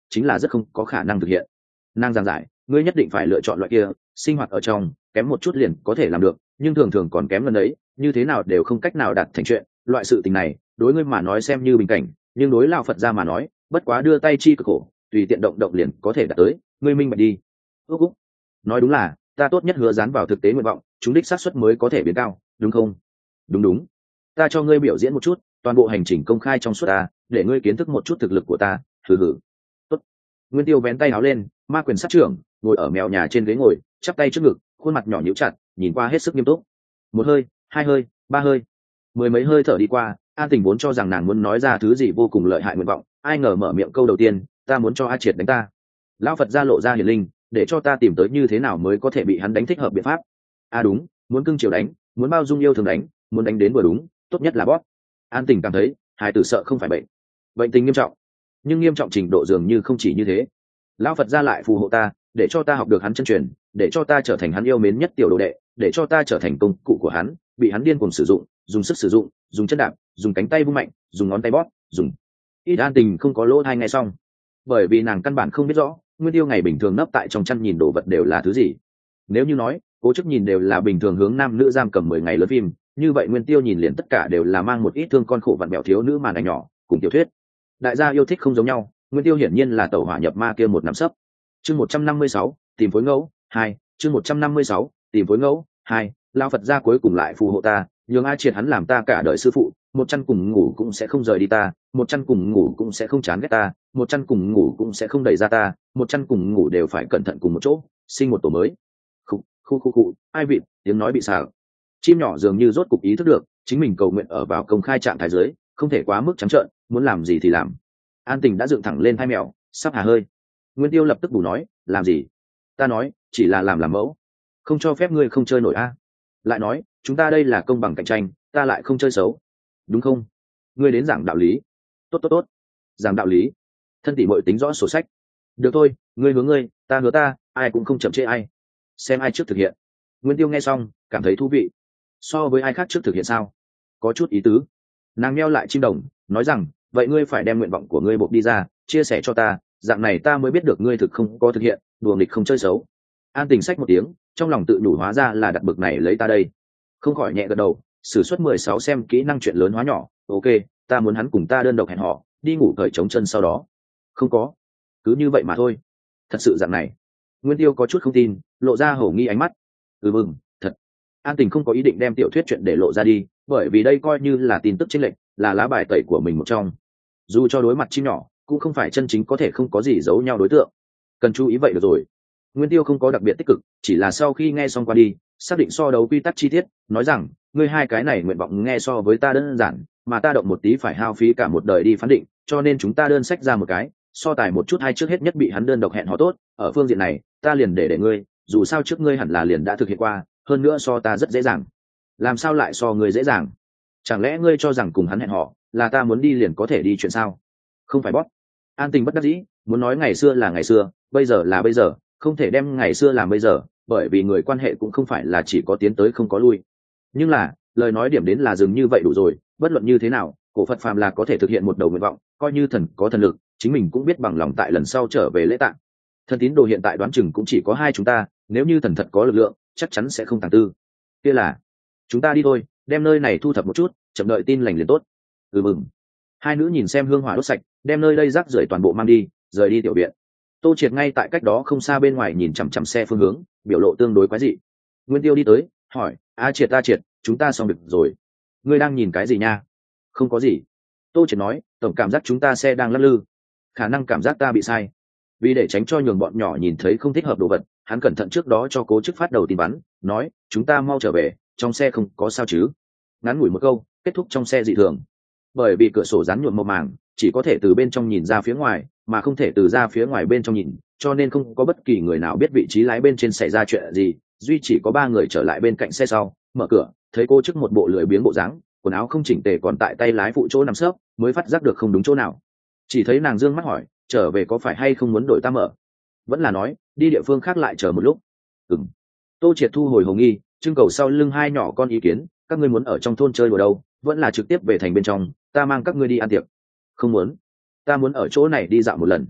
chính là rất không có khả năng thực hiện. Nàng giảng giải, ngươi nhất định phải lựa chọn loại kia sinh hoạt ở trong kém một chút liền có thể làm được, nhưng thường thường còn kém lần đấy, như thế nào đều không cách nào đạt thành chuyện. Loại sự tình này đối ngươi mà nói xem như bình cảnh, nhưng đối lão Phật gia mà nói bất quá đưa tay chi cực khổ, tùy tiện động động liền có thể đạt tới. Ngươi minh bạch đi. Úc úc, nói đúng là ta tốt nhất hứa dán vào thực tế nguyện vọng, chúng đích xác suất mới có thể biến cao, đúng không? Đúng đúng, ta cho ngươi biểu diễn một chút, toàn bộ hành trình công khai trong suốt ta, để ngươi kiến thức một chút thực lực của ta. Hừ hừ. Tốt. Nguyên Tiêu vén tay áo lên, ma quyền sát trưởng, ngồi ở mèo nhà trên ghế ngồi, chắp tay trước ngực, khuôn mặt nhỏ nhíu chặt, nhìn qua hết sức nghiêm túc. Một hơi, hai hơi, ba hơi, mười mấy hơi thở đi qua, An Tình vốn cho rằng nàng muốn nói ra thứ gì vô cùng lợi hại nguyện vọng, ai ngờ mở miệng câu đầu tiên, ta muốn cho A Triệt đánh ta. Lão Phật gia lộ ra hiển linh, để cho ta tìm tới như thế nào mới có thể bị hắn đánh thích hợp biện pháp. À đúng, muốn cưng chiều đánh, muốn bao dung yêu thương đánh, muốn đánh đến vừa đúng, tốt nhất là bóp. An Tình cảm thấy hài tử sợ không phải bệnh, bệnh tình nghiêm trọng, nhưng nghiêm trọng trình độ dường như không chỉ như thế. Lão Phật gia lại phù hộ ta, để cho ta học được hắn chân truyền, để cho ta trở thành hắn yêu mến nhất tiểu đồ đệ, để cho ta trở thành công cụ của hắn, bị hắn điên cuồng sử dụng, dùng sức sử dụng, dùng chân đạp, dùng cánh tay vung mạnh, dùng ngón tay bóp, dùng. Ít An Tình không có lỗ tai nghe xong, bởi vì nàng căn bản không biết rõ Nguyên Tiêu ngày bình thường nấp tại trong chăn nhìn đồ vật đều là thứ gì. Nếu như nói cố chức nhìn đều là bình thường hướng nam nữ giam cầm mười ngày lớn phim, như vậy Nguyên Tiêu nhìn liền tất cả đều là mang một ít thương con khổ vặn bẹo thiếu nữ màn ảnh nhỏ cùng tiểu thuyết. Đại gia yêu thích không giống nhau, Nguyên Tiêu hiển nhiên là tẩu hỏa nhập ma kia một nắm sấp. Chương một trăm năm mươi sáu, tìm phối ngẫu hai. Chương một trăm năm mươi sáu, tìm phối ngẫu hai. Lão Phật gia cuối cùng lại phù hộ ta, nhường A Triệt hắn làm ta cả đời sư phụ, một chăn cùng ngủ cũng sẽ không rời đi ta, một chăn cùng ngủ cũng sẽ không chán ghét ta, một chăn cùng ngủ cũng sẽ không đẩy ra ta, một chăn cùng ngủ đều phải cẩn thận cùng một chỗ, sinh một tổ mới. Khụ khụ khụ khụ, ai vịt, tiếng nói bị xào. Chim nhỏ dường như rốt cục ý thức được, chính mình cầu nguyện ở vào công khai trạng thái dưới, không thể quá mức trắng trợn, muốn làm gì thì làm. An Tình đã dựng thẳng lên hai mèo, sắp hà hơi. Nguyên Tiêu lập tức bù nói, làm gì? Ta nói, chỉ là làm làm mẫu, không cho phép ngươi không chơi nổi a. Lại nói, chúng ta đây là công bằng cạnh tranh, ta lại không chơi xấu, đúng không? Ngươi đến giảng đạo lý. Tốt tốt tốt, giảng đạo lý. Thân tỷ muội tính rõ sổ sách. Được thôi, ngươi hứa ngươi, ta hứa ta, ai cũng không chậm trễ ai, xem ai trước thực hiện. Nguyên Tiêu nghe xong cảm thấy thú vị. So với ai khác trước thực hiện sao? Có chút ý tứ. Nàng meo lại chim đồng, nói rằng, vậy ngươi phải đem nguyện vọng của ngươi bộc đi ra, chia sẻ cho ta, dạng này ta mới biết được ngươi thực không có thực hiện, đùa nghịch không chơi xấu. An Tình sách một tiếng, trong lòng tự nhủ hóa ra là đặt bực này lấy ta đây. Không khỏi nhẹ gật đầu, sử xuất mười sáu xem kỹ năng chuyện lớn hóa nhỏ. Ok, ta muốn hắn cùng ta đơn độc hẹn hò, đi ngủ cởi trống chân sau đó. Không có, cứ như vậy mà thôi. Thật sự dạng này. Nguyên Tiêu có chút không tin, lộ ra hổ nghi ánh mắt. Ừ mừng, thật. An Tình không có ý định đem tiểu thuyết chuyện để lộ ra đi, bởi vì đây coi như là tin tức chênh lệch, là lá bài tẩy của mình một trong. Dù cho đối mặt chim nhỏ, cũng không phải chân chính có thể không có gì giấu nhau đối tượng. Cần chú ý vậy được rồi. Nguyên Tiêu không có đặc biệt tích cực, chỉ là sau khi nghe xong qua đi, xác định so đấu quy tắc chi tiết, nói rằng, ngươi hai cái này nguyện vọng nghe so với ta đơn giản, mà ta động một tí phải hao phí cả một đời đi phán định, cho nên chúng ta đơn sách ra một cái, so tài một chút, hai trước hết nhất bị hắn đơn độc hẹn hò tốt, ở phương diện này, ta liền để để ngươi, dù sao trước ngươi hẳn là liền đã thực hiện qua, hơn nữa so ta rất dễ dàng. Làm sao lại so ngươi dễ dàng? Chẳng lẽ ngươi cho rằng cùng hắn hẹn hò là ta muốn đi liền có thể đi chuyện sao? Không phải bóp. An Tình bất đắc dĩ, muốn nói ngày xưa là ngày xưa, bây giờ là bây giờ, không thể đem ngày xưa làm bây giờ, bởi vì người quan hệ cũng không phải là chỉ có tiến tới không có lui. Nhưng là lời nói điểm đến là dừng như vậy đủ rồi, bất luận như thế nào, cổ Phật phàm là có thể thực hiện một đầu nguyện vọng, coi như thần có thần lực, chính mình cũng biết bằng lòng tại lần sau trở về lễ tạng. Thần tín đồ hiện tại đoán chừng cũng chỉ có hai chúng ta, nếu như thần thật có lực lượng, chắc chắn sẽ không tàng tư. Kia là, chúng ta đi thôi, đem nơi này thu thập một chút, chậm đợi tin lành liền tốt. Ừ mừng. Hai nữ nhìn xem hương hỏa đốt sạch, đem nơi đây rác rưởi toàn bộ mang đi, rời đi tiểu viện. Tô Triệt ngay tại cách đó không xa bên ngoài nhìn chằm chằm xe phương hướng, biểu lộ tương đối quái dị. Nguyên Tiêu đi tới, hỏi, A Triệt ta Triệt, chúng ta xong việc rồi. Ngươi đang nhìn cái gì nha? Không có gì. Tô Triệt nói, tổng cảm giác chúng ta xe đang lắc lư, khả năng cảm giác ta bị sai. Vì để tránh cho nhường bọn nhỏ nhìn thấy không thích hợp đồ vật, hắn cẩn thận trước đó cho cố chức phát đầu tin bắn, nói, chúng ta mau trở về, trong xe không có sao chứ? Ngắn ngủi một câu, kết thúc trong xe dị thường. Bởi vì cửa sổ dán nhuộm màu màng, chỉ có thể từ bên trong nhìn ra phía ngoài, mà không thể từ ra phía ngoài bên trong nhìn, cho nên không có bất kỳ người nào biết vị trí lái bên trên xảy ra chuyện gì, duy chỉ có ba người trở lại bên cạnh xe sau, mở cửa, thấy cô trước một bộ lười biếng bộ dáng, quần áo không chỉnh tề còn tại tay lái phụ chỗ nằm sấp, mới phát giác được không đúng chỗ nào. Chỉ thấy nàng dương mắt hỏi, trở về có phải hay không muốn đổi ta mở? Vẫn là nói, đi địa phương khác lại chờ một lúc. Ừm. Tô Triệt thu hồi hồ nghi, trưng cầu sau lưng hai nhỏ con ý kiến, các ngươi muốn ở trong thôn chơi đùa đâu, vẫn là trực tiếp về thành bên trong, ta mang các ngươi đi ăn tiệc. Không muốn, ta muốn ở chỗ này đi dạo một lần.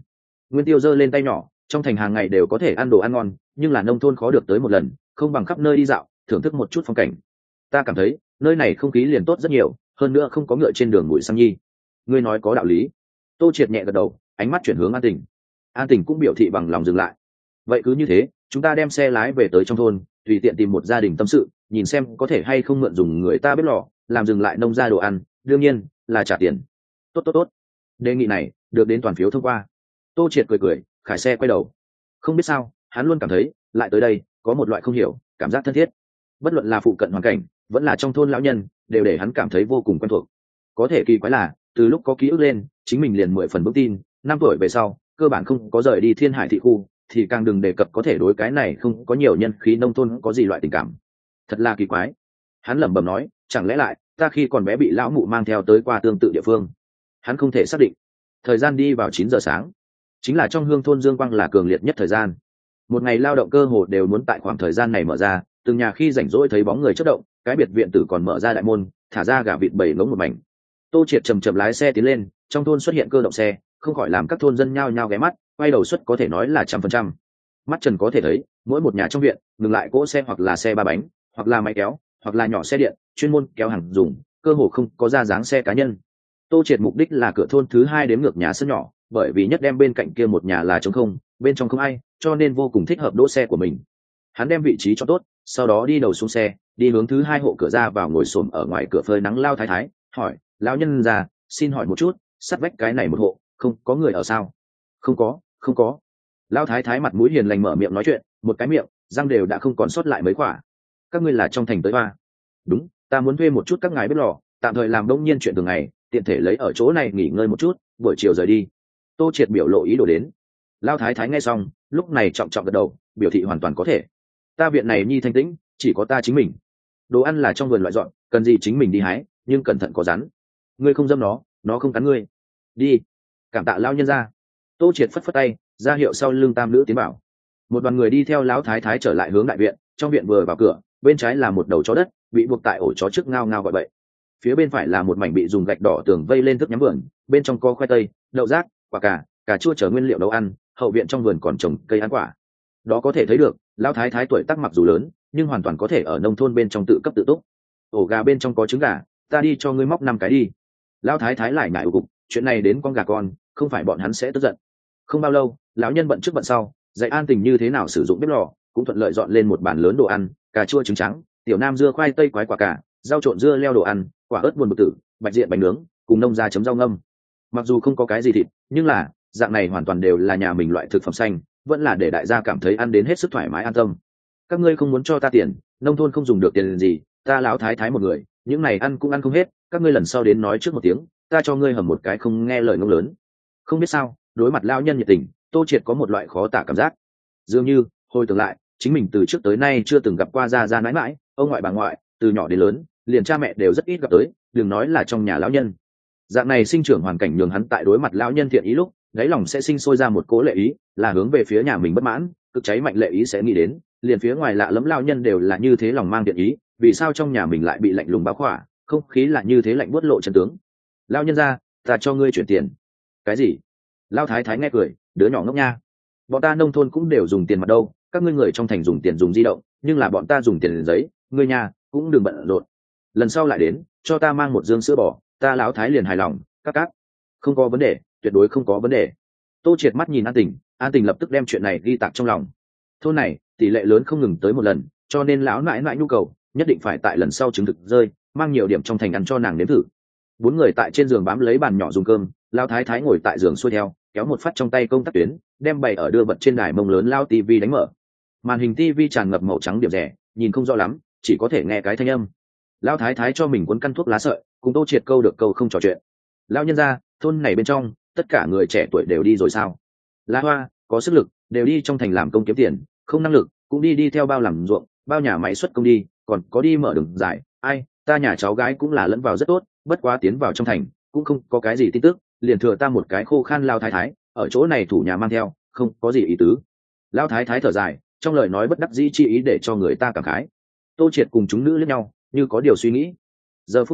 Nguyên Tiêu giơ lên tay nhỏ, trong thành hàng ngày đều có thể ăn đồ ăn ngon, nhưng là nông thôn khó được tới một lần, không bằng khắp nơi đi dạo, thưởng thức một chút phong cảnh. Ta cảm thấy nơi này không khí liền tốt rất nhiều, hơn nữa không có ngựa trên đường bụi xăng nhi. Ngươi nói có đạo lý. Tô Triệt nhẹ gật đầu, ánh mắt chuyển hướng An Tình. An Tình cũng biểu thị bằng lòng dừng lại. Vậy cứ như thế, chúng ta đem xe lái về tới trong thôn, tùy tiện tìm một gia đình tâm sự, nhìn xem có thể hay không mượn dùng người ta bếp lò, làm dừng lại nông gia đồ ăn, đương nhiên là trả tiền. Tốt tốt tốt. Đề nghị này được đến toàn phiếu thông qua. Tô Triệt cười cười, khải xe quay đầu. Không biết sao, hắn luôn cảm thấy lại tới đây có một loại không hiểu cảm giác thân thiết. Bất luận là phụ cận hoàn cảnh vẫn là trong thôn lão nhân, đều để hắn cảm thấy vô cùng quen thuộc. Có thể kỳ quái là từ lúc có ký ức lên, chính mình liền mười phần vững tin, năm tuổi về sau cơ bản không có rời đi Thiên Hải thị khu, thì càng đừng đề cập có thể đối cái này không có nhiều nhân khí nông thôn có gì loại tình cảm. Thật là kỳ quái. Hắn lẩm bẩm nói, chẳng lẽ lại ta khi còn bé bị lão mụ mang theo tới qua tương tự địa phương. Hắn không thể xác định. Thời gian đi vào chín giờ sáng, chính là trong hương thôn dương quang là cường liệt nhất thời gian. Một ngày lao động cơ hồ đều muốn tại khoảng thời gian này mở ra, từng nhà khi rảnh rỗi thấy bóng người chất động, cái biệt viện tử còn mở ra đại môn, thả ra gà vịt bầy ngống một mảnh. Tô Triệt chầm chậm lái xe tiến lên, trong thôn xuất hiện cơ động xe, không khỏi làm các thôn dân nhao nhao ghé mắt, quay đầu suất có thể nói là trăm phần trăm. Mắt trần có thể thấy, mỗi một nhà trong viện ngừng lại cỗ xe hoặc là xe ba bánh, hoặc là máy kéo, hoặc là nhỏ xe điện, chuyên môn kéo hàng dùng, cơ hồ không có ra dáng xe cá nhân. Tô Triệt mục đích là cửa thôn thứ hai đếm ngược nhà sân nhỏ, bởi vì nhất đem bên cạnh kia một nhà là trống không, bên trong không ai, cho nên vô cùng thích hợp đỗ xe của mình. Hắn đem vị trí cho tốt, sau đó đi đầu xuống xe, đi hướng thứ hai hộ cửa ra vào, ngồi xổm ở ngoài cửa phơi nắng lao thái thái, hỏi: "Lão nhân già, xin hỏi một chút, sát vách cái này một hộ, không có người ở sao?" "Không có, không có." Lao thái thái mặt mũi hiền lành mở miệng nói chuyện, một cái miệng răng đều đã không còn sót lại mấy quả. "Các ngươi là trong thành tới hoa?" "Đúng, ta muốn thuê một chút các ngài bếp lò, tạm thời làm đông nhiên chuyện thường ngày, tiện thể lấy ở chỗ này nghỉ ngơi một chút, buổi chiều rời đi." Tô Triệt biểu lộ ý đồ đến. Lao thái thái nghe xong, lúc này trọng trọng gật đầu, biểu thị hoàn toàn có thể. "Ta viện này nhi thanh tĩnh, chỉ có ta chính mình. Đồ ăn là trong vườn loại dọn, cần gì chính mình đi hái, nhưng cẩn thận có rắn. Ngươi không dâm nó, nó không cắn ngươi. Đi." "Cảm tạ lao nhân ra." Tô Triệt phất phất tay, ra hiệu sau lưng tam nữ tiến bảo. Một đoàn người đi theo lão thái thái trở lại hướng đại viện. Trong viện vừa vào cửa, bên trái là một đầu chó đất bị buộc tại ổ chó trước ngao ngao gọi bậy. Phía bên phải là một mảnh bị dùng gạch đỏ tường vây lên thức nhắm vườn, bên trong có khoai tây, đậu rác, quả cà, cà chua chở nguyên liệu nấu ăn. Hậu viện trong vườn còn trồng cây ăn quả. Đó có thể thấy được, lão thái thái tuổi tác mặc dù lớn, nhưng hoàn toàn có thể ở nông thôn bên trong tự cấp tự túc. Ổ gà bên trong có trứng gà, ta đi cho ngươi móc năm cái đi. Lão thái thái lại ngại ủ cục, chuyện này đến con gà con, không phải bọn hắn sẽ tức giận. Không bao lâu, lão nhân bận trước bận sau, dạy An Tình như thế nào sử dụng bếp lò, cũng thuận lợi dọn lên một bàn lớn đồ ăn, cà chua trứng trắng, tiểu nam dưa khoai tây quái quả cà, rau trộn dưa leo đồ ăn, quả ớt buồn bực tử, bạch diện bánh nướng, cùng nông gia chấm rau ngâm. Mặc dù không có cái gì thịt, nhưng là dạng này hoàn toàn đều là nhà mình loại thực phẩm xanh, vẫn là để đại gia cảm thấy ăn đến hết sức thoải mái an tâm. "Các ngươi không muốn cho ta tiền, nông thôn không dùng được tiền gì, ta lão thái thái một người, những này ăn cũng ăn không hết, các ngươi lần sau đến nói trước một tiếng, ta cho ngươi hầm một cái không nghe lời ngông lớn." Không biết sao, đối mặt lão nhân nhiệt tình, Tô Triệt có một loại khó tả cảm giác. Dường như hồi tưởng lại, chính mình từ trước tới nay chưa từng gặp qua gia gia nãi mãi, ông ngoại bà ngoại, từ nhỏ đến lớn, liền cha mẹ đều rất ít gặp tới, đừng nói là trong nhà lão nhân. Dạng này sinh trưởng hoàn cảnh nhường hắn tại đối mặt lão nhân thiện ý lúc, đáy lòng sẽ sinh sôi ra một cố lệ ý, là hướng về phía nhà mình bất mãn, cực cháy mạnh lệ ý sẽ nghĩ đến, liền phía ngoài lạ lẫm lão nhân đều là như thế lòng mang thiện ý, vì sao trong nhà mình lại bị lạnh lùng bao khỏa, không khí là như thế lạnh buốt lộ chân tướng. "Lão nhân gia, ta cho ngươi chuyển tiền." "Cái gì?" Lão thái thái nghe cười, "Đứa nhỏ ngốc nha. Bọn ta nông thôn cũng đều dùng tiền mặt đâu, các ngươi người trong thành dùng tiền dùng di động, nhưng là bọn ta dùng tiền giấy, ngươi nhà cũng đừng bận rộn. Lần sau lại đến, cho ta mang một dương sữa bò, ta lão thái liền hài lòng." "Các các, không có vấn đề, tuyệt đối không có vấn đề." Tô Triệt mắt nhìn An Tình, An Tình lập tức đem chuyện này ghi tạc trong lòng. Thôn này tỷ lệ lớn không ngừng tới một lần, cho nên lão nãi nãi nhu cầu nhất định phải tại lần sau chứng thực rơi, mang nhiều điểm trong thành ăn cho nàng nếm thử. Bốn người tại trên giường bám lấy bàn nhỏ dùng cơm, lão thái thái ngồi tại giường xuôi theo, kéo một phát trong tay công tắc tuyến, đem bày ở đưa bật trên đài mông lớn lao tivi đánh mở. Màn hình tivi tràn ngập màu trắng điểm rẻ, nhìn không rõ lắm, chỉ có thể nghe cái thanh âm. Lão thái thái cho mình cuốn căn thuốc lá sợi, cùng Tô Triệt câu được câu không trò chuyện. "Lão nhân gia, thôn này bên trong tất cả người trẻ tuổi đều đi rồi sao?" "La Hoa, có sức lực đều đi trong thành làm công kiếm tiền, không năng lực cũng đi đi theo bao làm ruộng, bao nhà máy xuất công đi, còn có đi mở đường dài. Ai, ta nhà cháu gái cũng là lẫn vào rất tốt, bất quá tiến vào trong thành cũng không có cái gì tin tức, liền thừa ta một cái khô khan lao thái thái, ở chỗ này thủ nhà mang theo, không có gì ý tứ." Lao thái thái thở dài, trong lời nói bất đắc dĩ chi ý để cho người ta cảm khái. Tô Triệt cùng chúng nữ liếc nhau, như có điều suy nghĩ. Giờ phút này,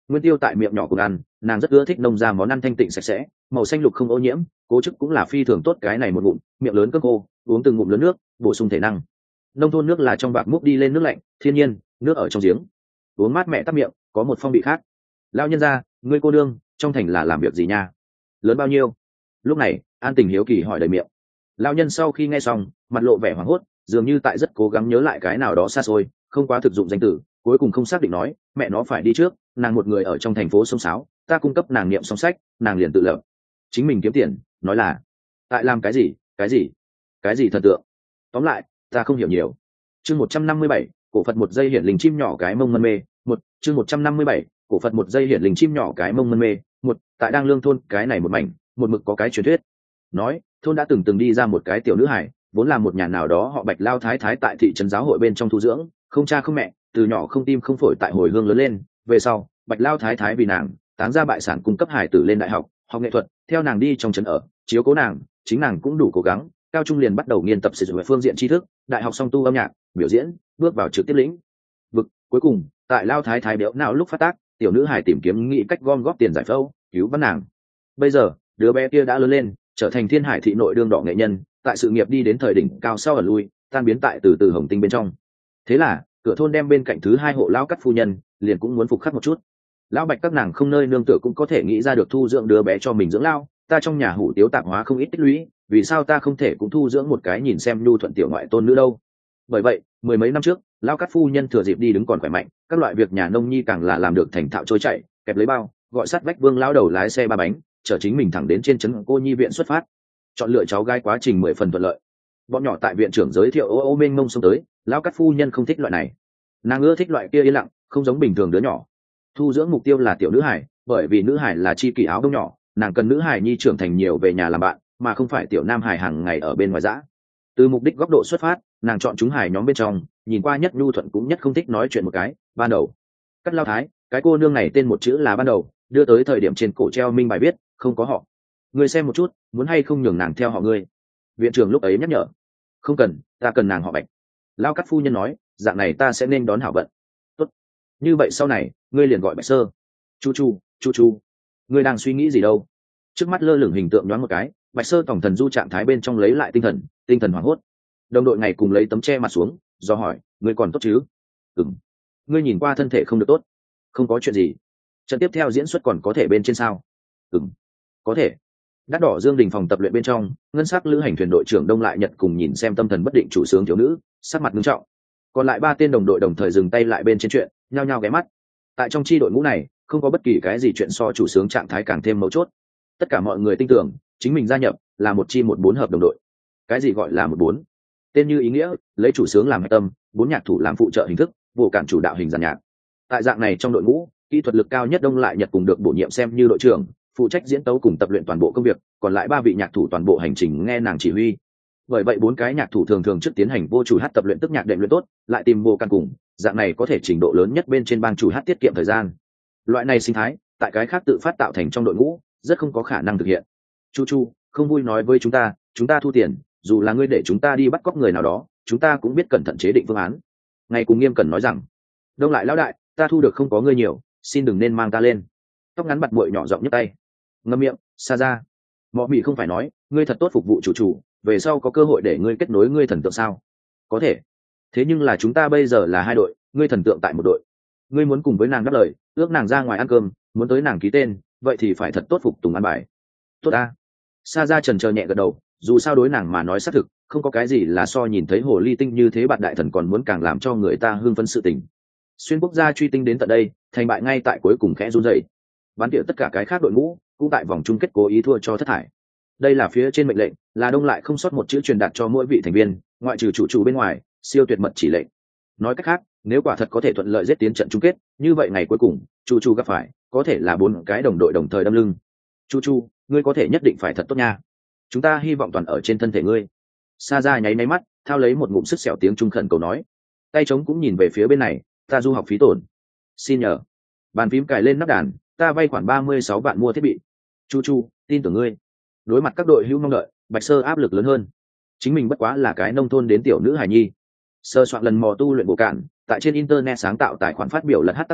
Nguyên Tiêu tại miệng nhỏ cùng ăn, nàng rất ưa thích nông gia món ăn thanh tịnh sạch sẽ, màu xanh lục không ô nhiễm, cố chức cũng là phi thường tốt. Cái này một ngụm, miệng lớn cơm khô, uống từng ngụm lớn nước, bổ sung thể năng. Nông thôn nước là trong bạc múc đi lên nước lạnh, thiên nhiên, nước ở trong giếng. Uống mát mẹ tắt miệng, có một phong vị khác. Lão nhân gia, ngươi cô đương, trong thành là làm việc gì nha? Lớn bao nhiêu? Lúc này, An Tình hiếu kỳ hỏi đầy miệng. Lão nhân sau khi nghe xong, mặt lộ vẻ hoảng hốt, dường như tại rất cố gắng nhớ lại cái nào đó xa xôi, không quá thực dụng danh từ, cuối cùng không xác định nói, mẹ nó phải đi trước, nàng một người ở trong thành phố sông sáo, ta cung cấp nàng niệm song sách, nàng liền tự lập, chính mình kiếm tiền, nói là tại làm cái gì, cái gì, cái gì thần tượng. Tóm lại, ta không hiểu nhiều. Chương một trăm năm mươi bảy, cổ Phật một giây hiển linh chim nhỏ cái mông mân mê, một, chương một trăm năm mươi bảy, cổ Phật một giây hiển linh chim nhỏ cái mông mân mê, một, tại Đang Lương thôn, cái này một mảnh, một mực có cái truyền thuyết. Nói, thôn đã từng từng đi ra một cái tiểu nữ hải, vốn là một nhà nào đó họ Bạch lao thái thái tại thị trấn giáo hội bên trong thu dưỡng, không cha không mẹ, từ nhỏ không tim không phổi tại hồi hương lớn lên. Về sau, Bạch lao thái thái vì nàng táng ra bại sản cung cấp hải tử lên đại học, học nghệ thuật, theo nàng đi trong trấn ở, chiếu cố nàng, chính nàng cũng đủ cố gắng, cao trung liền bắt đầu nghiên tập sử dụng phương diện tri thức, đại học song tu âm nhạc, biểu diễn, bước vào trực tiếp lĩnh vực. Cuối cùng, tại lao thái thái béo não lúc phát tác, tiểu nữ hải tìm kiếm nghĩ cách gom góp tiền giải phẫu, cứu vãn nàng. Bây giờ, đứa bé kia đã lớn lên, trở thành Thiên Hải thị nội đương đỏ nghệ nhân, tại sự nghiệp đi đến thời đỉnh cao sau ở lui, tan biến tại từ từ hồng tinh bên trong. Thế là, cửa thôn đem bên cạnh thứ hai hộ lão cắt phu nhân, liền cũng muốn phục khắc một chút. Lão Bạch các nàng không nơi nương tựa cũng có thể nghĩ ra được thu dưỡng đứa bé cho mình dưỡng lao, ta trong nhà hủ tiếu tạp hóa không ít tích lũy, vì sao ta không thể cũng thu dưỡng một cái nhìn xem nhu thuận tiểu ngoại tôn nữ đâu. Bởi vậy, mười mấy năm trước, lão cắt phu nhân thừa dịp đi đứng còn khỏe mạnh, các loại việc nhà nông nhi càng là làm được thành thạo trôi chảy, kẹp lấy bao, gọi sát vách Vương lão đầu lái xe ba bánh, chở chính mình thẳng đến trên trấn cô nhi viện xuất phát. Chọn lựa cháu gái quá trình mười phần thuận lợi. Bọn nhỏ tại viện trưởng giới thiệu ô ô mênh mông xông tới, lão cắt phu nhân không thích loại này, nàng ưa thích loại kia yên lặng, không giống bình thường đứa nhỏ. Thu dưỡng mục tiêu là tiểu nữ hải, bởi vì nữ hải là chi kỷ áo đông nhỏ, nàng cần nữ hải nhi trưởng thành nhiều về nhà làm bạn, mà không phải tiểu nam hải hàng ngày ở bên ngoài dã. Từ mục đích góc độ xuất phát, nàng chọn chúng hải nhóm bên trong, nhìn qua nhất nhu thuận cũng nhất không thích nói chuyện một cái. Ban đầu, Cắt Lao Thái, cái cô nương này tên một chữ là ban đầu, đưa tới thời điểm trên cổ treo minh bài viết, không có họ. Ngươi xem một chút, muốn hay không nhường nàng theo họ ngươi. Viện trưởng lúc ấy nhắc nhở, không cần, ta cần nàng họ Bạch. Lao Cắt phu nhân nói, dạng này ta sẽ nên đón hảo vận. Tốt, như vậy sau này ngươi liền gọi Bạch Sơ. Chu chu, chu chu, ngươi đang suy nghĩ gì đâu? Trước mắt lơ lửng hình tượng nhoáng một cái, Bạch Sơ tổng thần du trạng thái bên trong lấy lại tinh thần, tinh thần hoảng hốt. Đồng đội ngày cùng lấy tấm che mặt xuống, do hỏi, ngươi còn tốt chứ? Ừm. Ngươi nhìn qua thân thể không được tốt. Không có chuyện gì. Trận tiếp theo diễn xuất còn có thể bên trên sao? Ừm. Có thể. Đắt đỏ Dương Đình phòng tập luyện bên trong, ngân sắc lữ hành thuyền đội trưởng Đông Lại Nhật cùng nhìn xem tâm thần bất định chủ sướng thiếu nữ, sắc mặt nghiêm trọng. Còn lại ba tên đồng đội đồng thời dừng tay lại bên trên chuyện, nhao nhao ghé mắt. Tại trong chi đội ngũ này, không có bất kỳ cái gì chuyện so chủ sướng trạng thái càng thêm mấu chốt. Tất cả mọi người tin tưởng, chính mình gia nhập là một chi một bốn hợp đồng đội. Cái gì gọi là một bốn? Tên như ý nghĩa, lấy chủ sướng làm hệ tâm, bốn nhạc thủ làm phụ trợ hình thức, vô cản chủ đạo hình dàn nhạc. Tại dạng này trong đội ngũ, kỹ thuật lực cao nhất Đông Lại Nhật cùng được bổ nhiệm xem như đội trưởng, phụ trách diễn tấu cùng tập luyện toàn bộ công việc, còn lại ba vị nhạc thủ toàn bộ hành trình nghe nàng chỉ huy. Bởi vậy bốn cái nhạc thủ thường thường trước tiến hành vô chủ hát tập luyện tức nhạc đệm luyện tốt, lại tìm vô căn cùng, dạng này có thể trình độ lớn nhất bên trên bang chủ hát tiết kiệm thời gian. Loại này sinh thái, tại cái khác tự phát tạo thành trong đội ngũ, rất không có khả năng thực hiện. Chu Chu, không vui nói với chúng ta, chúng ta thu tiền, dù là ngươi để chúng ta đi bắt cóc người nào đó, chúng ta cũng biết cẩn thận chế định phương án. Ngày cùng nghiêm cẩn nói rằng, Đông Lại lão đại, ta thu được không có ngươi nhiều, xin đừng nên mang ta lên. Tóc ngắn bặt muội nhỏ giọng nhấc tay, ngậm miệng, xa ra. Mọ mị không phải nói, ngươi thật tốt phục vụ chủ chủ, về sau có cơ hội để ngươi kết nối ngươi thần tượng sao? Có thể. Thế nhưng là chúng ta bây giờ là hai đội, ngươi thần tượng tại một đội. Ngươi muốn cùng với nàng đáp lời, ước nàng ra ngoài ăn cơm, muốn tới nàng ký tên, vậy thì phải thật tốt phục tùng ăn bài. Tốt a. Sa ra trần chờ nhẹ gật đầu, dù sao đối nàng mà nói xác thực, không có cái gì là so nhìn thấy hồ ly tinh như thế bạn đại thần còn muốn càng làm cho người ta hưng phấn sự tình. Xuyên quốc gia truy tinh đến tận đây, thành bại ngay tại cuối cùng khẽ run rẩy. Bán tiệu tất cả cái khác đội ngũ, cũng tại vòng chung kết cố ý thua cho thất thải. Đây là phía trên mệnh lệnh, là Đông Lại không sót một chữ truyền đạt cho mỗi vị thành viên, ngoại trừ chủ chủ bên ngoài, siêu tuyệt mật chỉ lệnh. Nói cách khác, nếu quả thật có thể thuận lợi giết tiến trận chung kết, như vậy ngày cuối cùng, chủ chủ gặp phải, có thể là bốn cái đồng đội đồng thời đâm lưng. Chu Chu, ngươi có thể nhất định phải thật tốt nha. Chúng ta hy vọng toàn ở trên thân thể ngươi. Sa ra nháy máy mắt, thao lấy một ngụm sức sẹo tiếng trung khẩn cầu nói. Tay trống cũng nhìn về phía bên này, ta du học phí tổn. Xin nhờ. Bàn phím cài lên nắp đàn, ta vay khoảng ba mươi sáu vạn mua thiết bị. Chu Chu, tin tưởng ngươi. Đối mặt các đội hữu mong đợi, Bạch Sơ áp lực lớn hơn. Chính mình bất quá là cái nông thôn đến tiểu nữ hài nhi. Sơ soạn lần mò tu luyện bộ cạn, tại trên internet sáng tạo tài khoản phát biểu lật hát tác phẩm,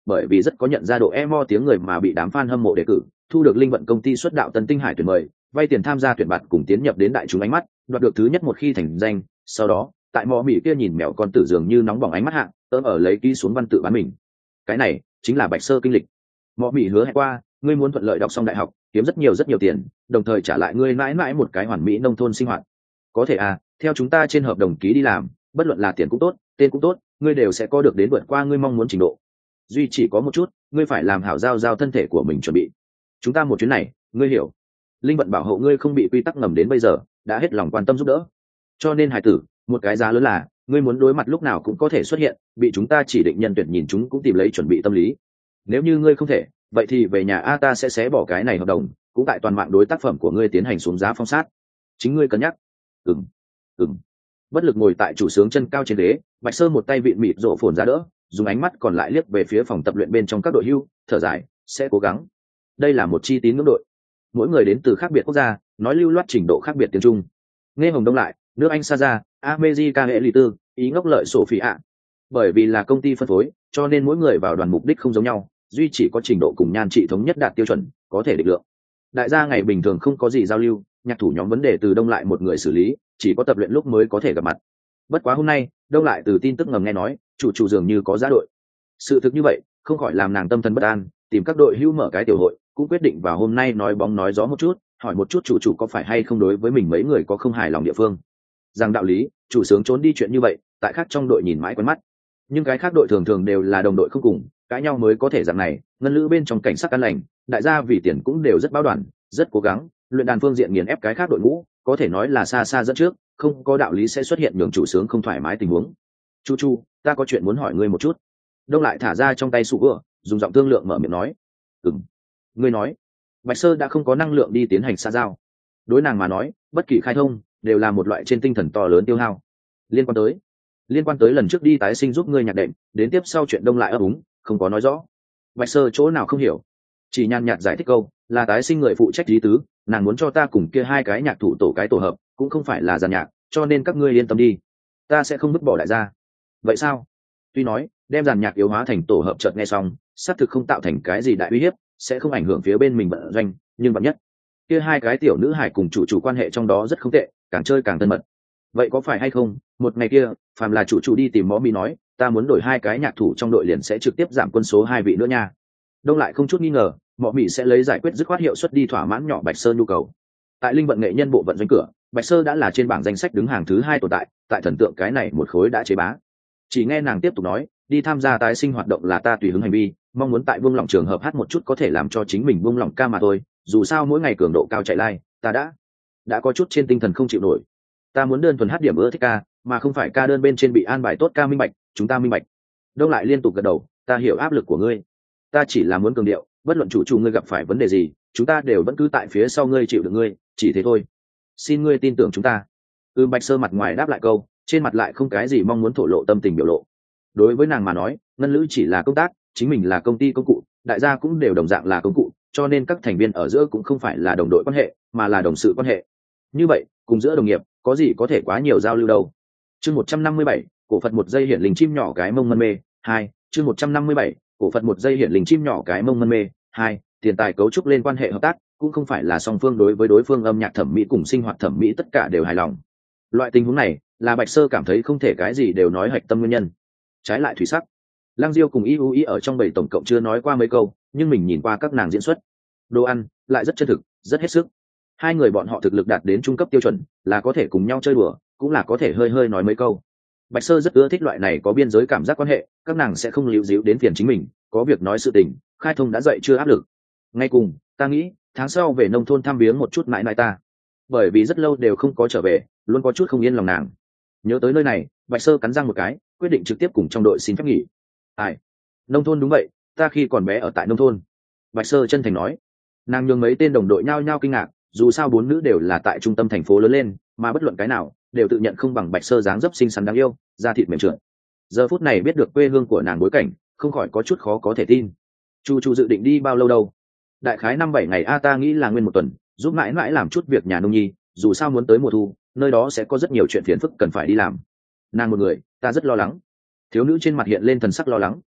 bởi vì rất có nhận ra độ emo tiếng người mà bị đám fan hâm mộ đề cử, thu được linh vận công ty xuất đạo Tân Tinh Hải tuyển mời, vay tiền tham gia tuyển bạt cùng tiến nhập đến đại chúng ánh mắt, đoạt được thứ nhất một khi thành danh. Sau đó, tại mỏ mỉ kia nhìn mèo con tử dường như nóng bỏng ánh mắt hạng, tớm ở lấy ký xuống văn tự bán mình. Cái này chính là Bạch Sơ kinh lịch. Mỏ mỉ hứa hẹn qua, ngươi muốn thuận lợi đọc xong đại học, kiếm rất nhiều rất nhiều tiền, đồng thời trả lại ngươi mãi mãi một cái hoàn mỹ nông thôn sinh hoạt. Có thể à, theo chúng ta trên hợp đồng ký đi làm, bất luận là tiền cũng tốt, tên cũng tốt, ngươi đều sẽ có được đến vượt qua ngươi mong muốn trình độ. Duy chỉ có một chút, ngươi phải làm hảo giao giao thân thể của mình chuẩn bị. Chúng ta một chuyến này, ngươi hiểu. Linh vận bảo hộ ngươi không bị quy tắc ngầm đến bây giờ, đã hết lòng quan tâm giúp đỡ. Cho nên hải tử, một cái giá lớn là, ngươi muốn đối mặt lúc nào cũng có thể xuất hiện, bị chúng ta chỉ định nhân tuyển nhìn chúng cũng tìm lấy chuẩn bị tâm lý. Nếu như ngươi không thể, vậy thì về nhà a ta sẽ xé bỏ cái này hợp đồng, cũng tại toàn mạng đối tác phẩm của ngươi tiến hành xuống giá phong sát. Chính ngươi cân nhắc. Ừm, ừm. Bất lực ngồi tại chủ sướng chân cao trên ghế, Bạch Sơ một tay vịn mịt rộ phồn ra đỡ, dùng ánh mắt còn lại liếc về phía phòng tập luyện bên trong các đội hưu, thở dài, sẽ cố gắng. Đây là một chi tín ngưỡng đội, mỗi người đến từ khác biệt quốc gia, nói lưu loát trình độ khác biệt tiếng Trung. Nghe Hồng Đông lại, nước Anh xa ra, America hệ lì tư, ý ngốc lợi sổ phỉ ạ. Bởi vì là công ty phân phối, cho nên mỗi người vào đoàn mục đích không giống nhau, duy chỉ có trình độ cùng nhan trị thống nhất đạt tiêu chuẩn, có thể định lượng. Đại gia ngày bình thường không có gì giao lưu, nhạc thủ nhóm vấn đề từ Đông lại một người xử lý, chỉ có tập luyện lúc mới có thể gặp mặt. Bất quá hôm nay, Đông lại từ tin tức ngầm nghe nói, chủ chủ dường như có giá đội. Sự thực như vậy, không khỏi làm nàng tâm thần bất an, tìm các đội hưu mở cái tiểu hội, cũng quyết định vào hôm nay nói bóng nói gió một chút, hỏi một chút chủ chủ có phải hay không đối với mình mấy người có không hài lòng địa phương. Rằng đạo lý, chủ sướng trốn đi chuyện như vậy, tại khác trong đội nhìn mãi quen mắt. Nhưng cái khác đội thường thường đều là đồng đội không cùng, cãi nhau mới có thể dạng này, ngân lữ bên trong cảnh sắc căn lành, đại gia vì tiền cũng đều rất báo đoàn, rất cố gắng, luyện đàn phương diện nghiền ép cái khác đội ngũ, có thể nói là xa xa dẫn trước, không có đạo lý sẽ xuất hiện nhường chủ sướng không thoải mái tình huống. Chu chu, ta có chuyện muốn hỏi ngươi một chút. Đông lại thả ra trong tay sụ vừa, dùng giọng thương lượng mở miệng nói. Ừm. Ngươi nói. Bạch Sơ đã không có năng lượng đi tiến hành xa giao. Đối nàng mà nói, bất kỳ khai thông đều là một loại trên tinh thần to lớn tiêu hao. Liên quan tới, liên quan tới lần trước đi tái sinh giúp ngươi nhạc đệm, đến tiếp sau chuyện Đông lại ấp úng, không có nói rõ. Bạch Sơ chỗ nào không hiểu, chỉ nhàn nhạt giải thích câu, là tái sinh người phụ trách lý tứ, nàng muốn cho ta cùng kia hai cái nhạc thủ tổ cái tổ hợp, cũng không phải là giàn nhạc, cho nên các ngươi yên tâm đi, ta sẽ không vứt bỏ đại gia. Vậy sao? Tuy nói đem giàn nhạc yếu hóa thành tổ hợp, chợt nghe xong xác thực không tạo thành cái gì đại uy hiếp, sẽ không ảnh hưởng phía bên mình vận doanh, nhưng bạn nhất kia hai cái tiểu nữ hải cùng chủ chủ quan hệ trong đó rất không tệ, càng chơi càng thân mật. Vậy có phải hay không một ngày kia phàm là chủ chủ đi tìm mõ mi nói ta muốn đổi hai cái nhạc thủ trong đội, liền sẽ trực tiếp giảm quân số hai vị nữa nha? Đông lại không chút nghi ngờ, mõ mi sẽ lấy giải quyết dứt khoát hiệu suất đi thỏa mãn nhỏ Bạch Sơ nhu cầu. Tại linh vận nghệ nhân bộ vận doanh cửa, Bạch Sơ đã là trên bảng danh sách đứng hàng thứ hai tồn tại, tại thần tượng cái này một khối đã chế bá. Chỉ nghe nàng tiếp tục nói, đi tham gia tái sinh hoạt động là ta tùy hứng hành vi, mong muốn tại buông lỏng trường hợp hát một chút có thể làm cho chính mình buông lỏng ca mà thôi, dù sao mỗi ngày cường độ cao chạy lai, ta đã đã có chút trên tinh thần không chịu nổi. Ta muốn đơn thuần hát điểm ưa thích ca, mà không phải ca đơn bên trên bị an bài tốt ca minh bạch, chúng ta minh bạch. Đông lại liên tục gật đầu, ta hiểu áp lực của ngươi, ta chỉ là muốn cường điệu, bất luận chủ chủ ngươi gặp phải vấn đề gì, chúng ta đều vẫn cứ tại phía sau ngươi chịu được ngươi, chỉ thế thôi. Xin ngươi tin tưởng chúng ta. Ừ. Bạch Sơ mặt ngoài đáp lại câu, trên mặt lại không cái gì mong muốn thổ lộ tâm tình biểu lộ. Đối với nàng mà nói, ngân lữ chỉ là công tác, chính mình là công ty công cụ, đại gia cũng đều đồng dạng là công cụ, cho nên các thành viên ở giữa cũng không phải là đồng đội quan hệ, mà là đồng sự quan hệ. Như vậy, cùng giữa đồng nghiệp, có gì có thể quá nhiều giao lưu đâu. Chương một trăm năm mươi bảy, cổ Phật một giây hiển linh chim nhỏ cái mông mân mê, hai, chương một trăm năm mươi bảy, cổ Phật một giây hiển linh chim nhỏ cái mông mân mê, hai, tiền tài cấu trúc lên quan hệ hợp tác, cũng không phải là song phương đối với đối phương âm nhạc thẩm mỹ cùng sinh hoạt thẩm mỹ tất cả đều hài lòng. Loại tình huống này, là Bạch Sơ cảm thấy không thể cái gì đều nói hạch tâm nguyên nhân. Trái lại thủy sắc, Lăng Diêu cùng Y U Y ở trong bảy tổng cộng chưa nói qua mấy câu, nhưng mình nhìn qua các nàng diễn xuất, đồ ăn lại rất chân thực, rất hết sức. Hai người bọn họ thực lực đạt đến trung cấp tiêu chuẩn, là có thể cùng nhau chơi đùa, cũng là có thể hơi hơi nói mấy câu. Bạch Sơ rất ưa thích loại này có biên giới cảm giác quan hệ, các nàng sẽ không líu díu đến phiền chính mình, có việc nói sự tình, khai thông đã dậy chưa áp lực. Ngay cùng, ta nghĩ, tháng sau về nông thôn thăm viếng một chút mãi mãi ta, bởi vì rất lâu đều không có trở về, luôn có chút không yên lòng nàng. Nhớ tới nơi này, Bạch Sơ cắn răng một cái, quyết định trực tiếp cùng trong đội xin phép nghỉ. Ai? Nông thôn đúng vậy, ta khi còn bé ở tại nông thôn. Bạch Sơ chân thành nói. Nàng nhường mấy tên đồng đội nhao nhao kinh ngạc, dù sao bốn nữ đều là tại trung tâm thành phố lớn lên, mà bất luận cái nào đều tự nhận không bằng Bạch Sơ dáng dấp xinh xắn đáng yêu, da thịt mềm trượt. Giờ phút này biết được quê hương của nàng bối cảnh, không khỏi có chút khó có thể tin. Chu Chu dự định đi bao lâu đâu? Đại khái năm bảy ngày a, ta nghĩ là nguyên một tuần, giúp mãi mãi làm chút việc nhà nông nhi, dù sao muốn tới mùa thu, nơi đó sẽ có rất nhiều chuyện phiền phức cần phải đi làm. Nàng một người, ta rất lo lắng. Thiếu nữ trên mặt hiện lên thần sắc lo lắng.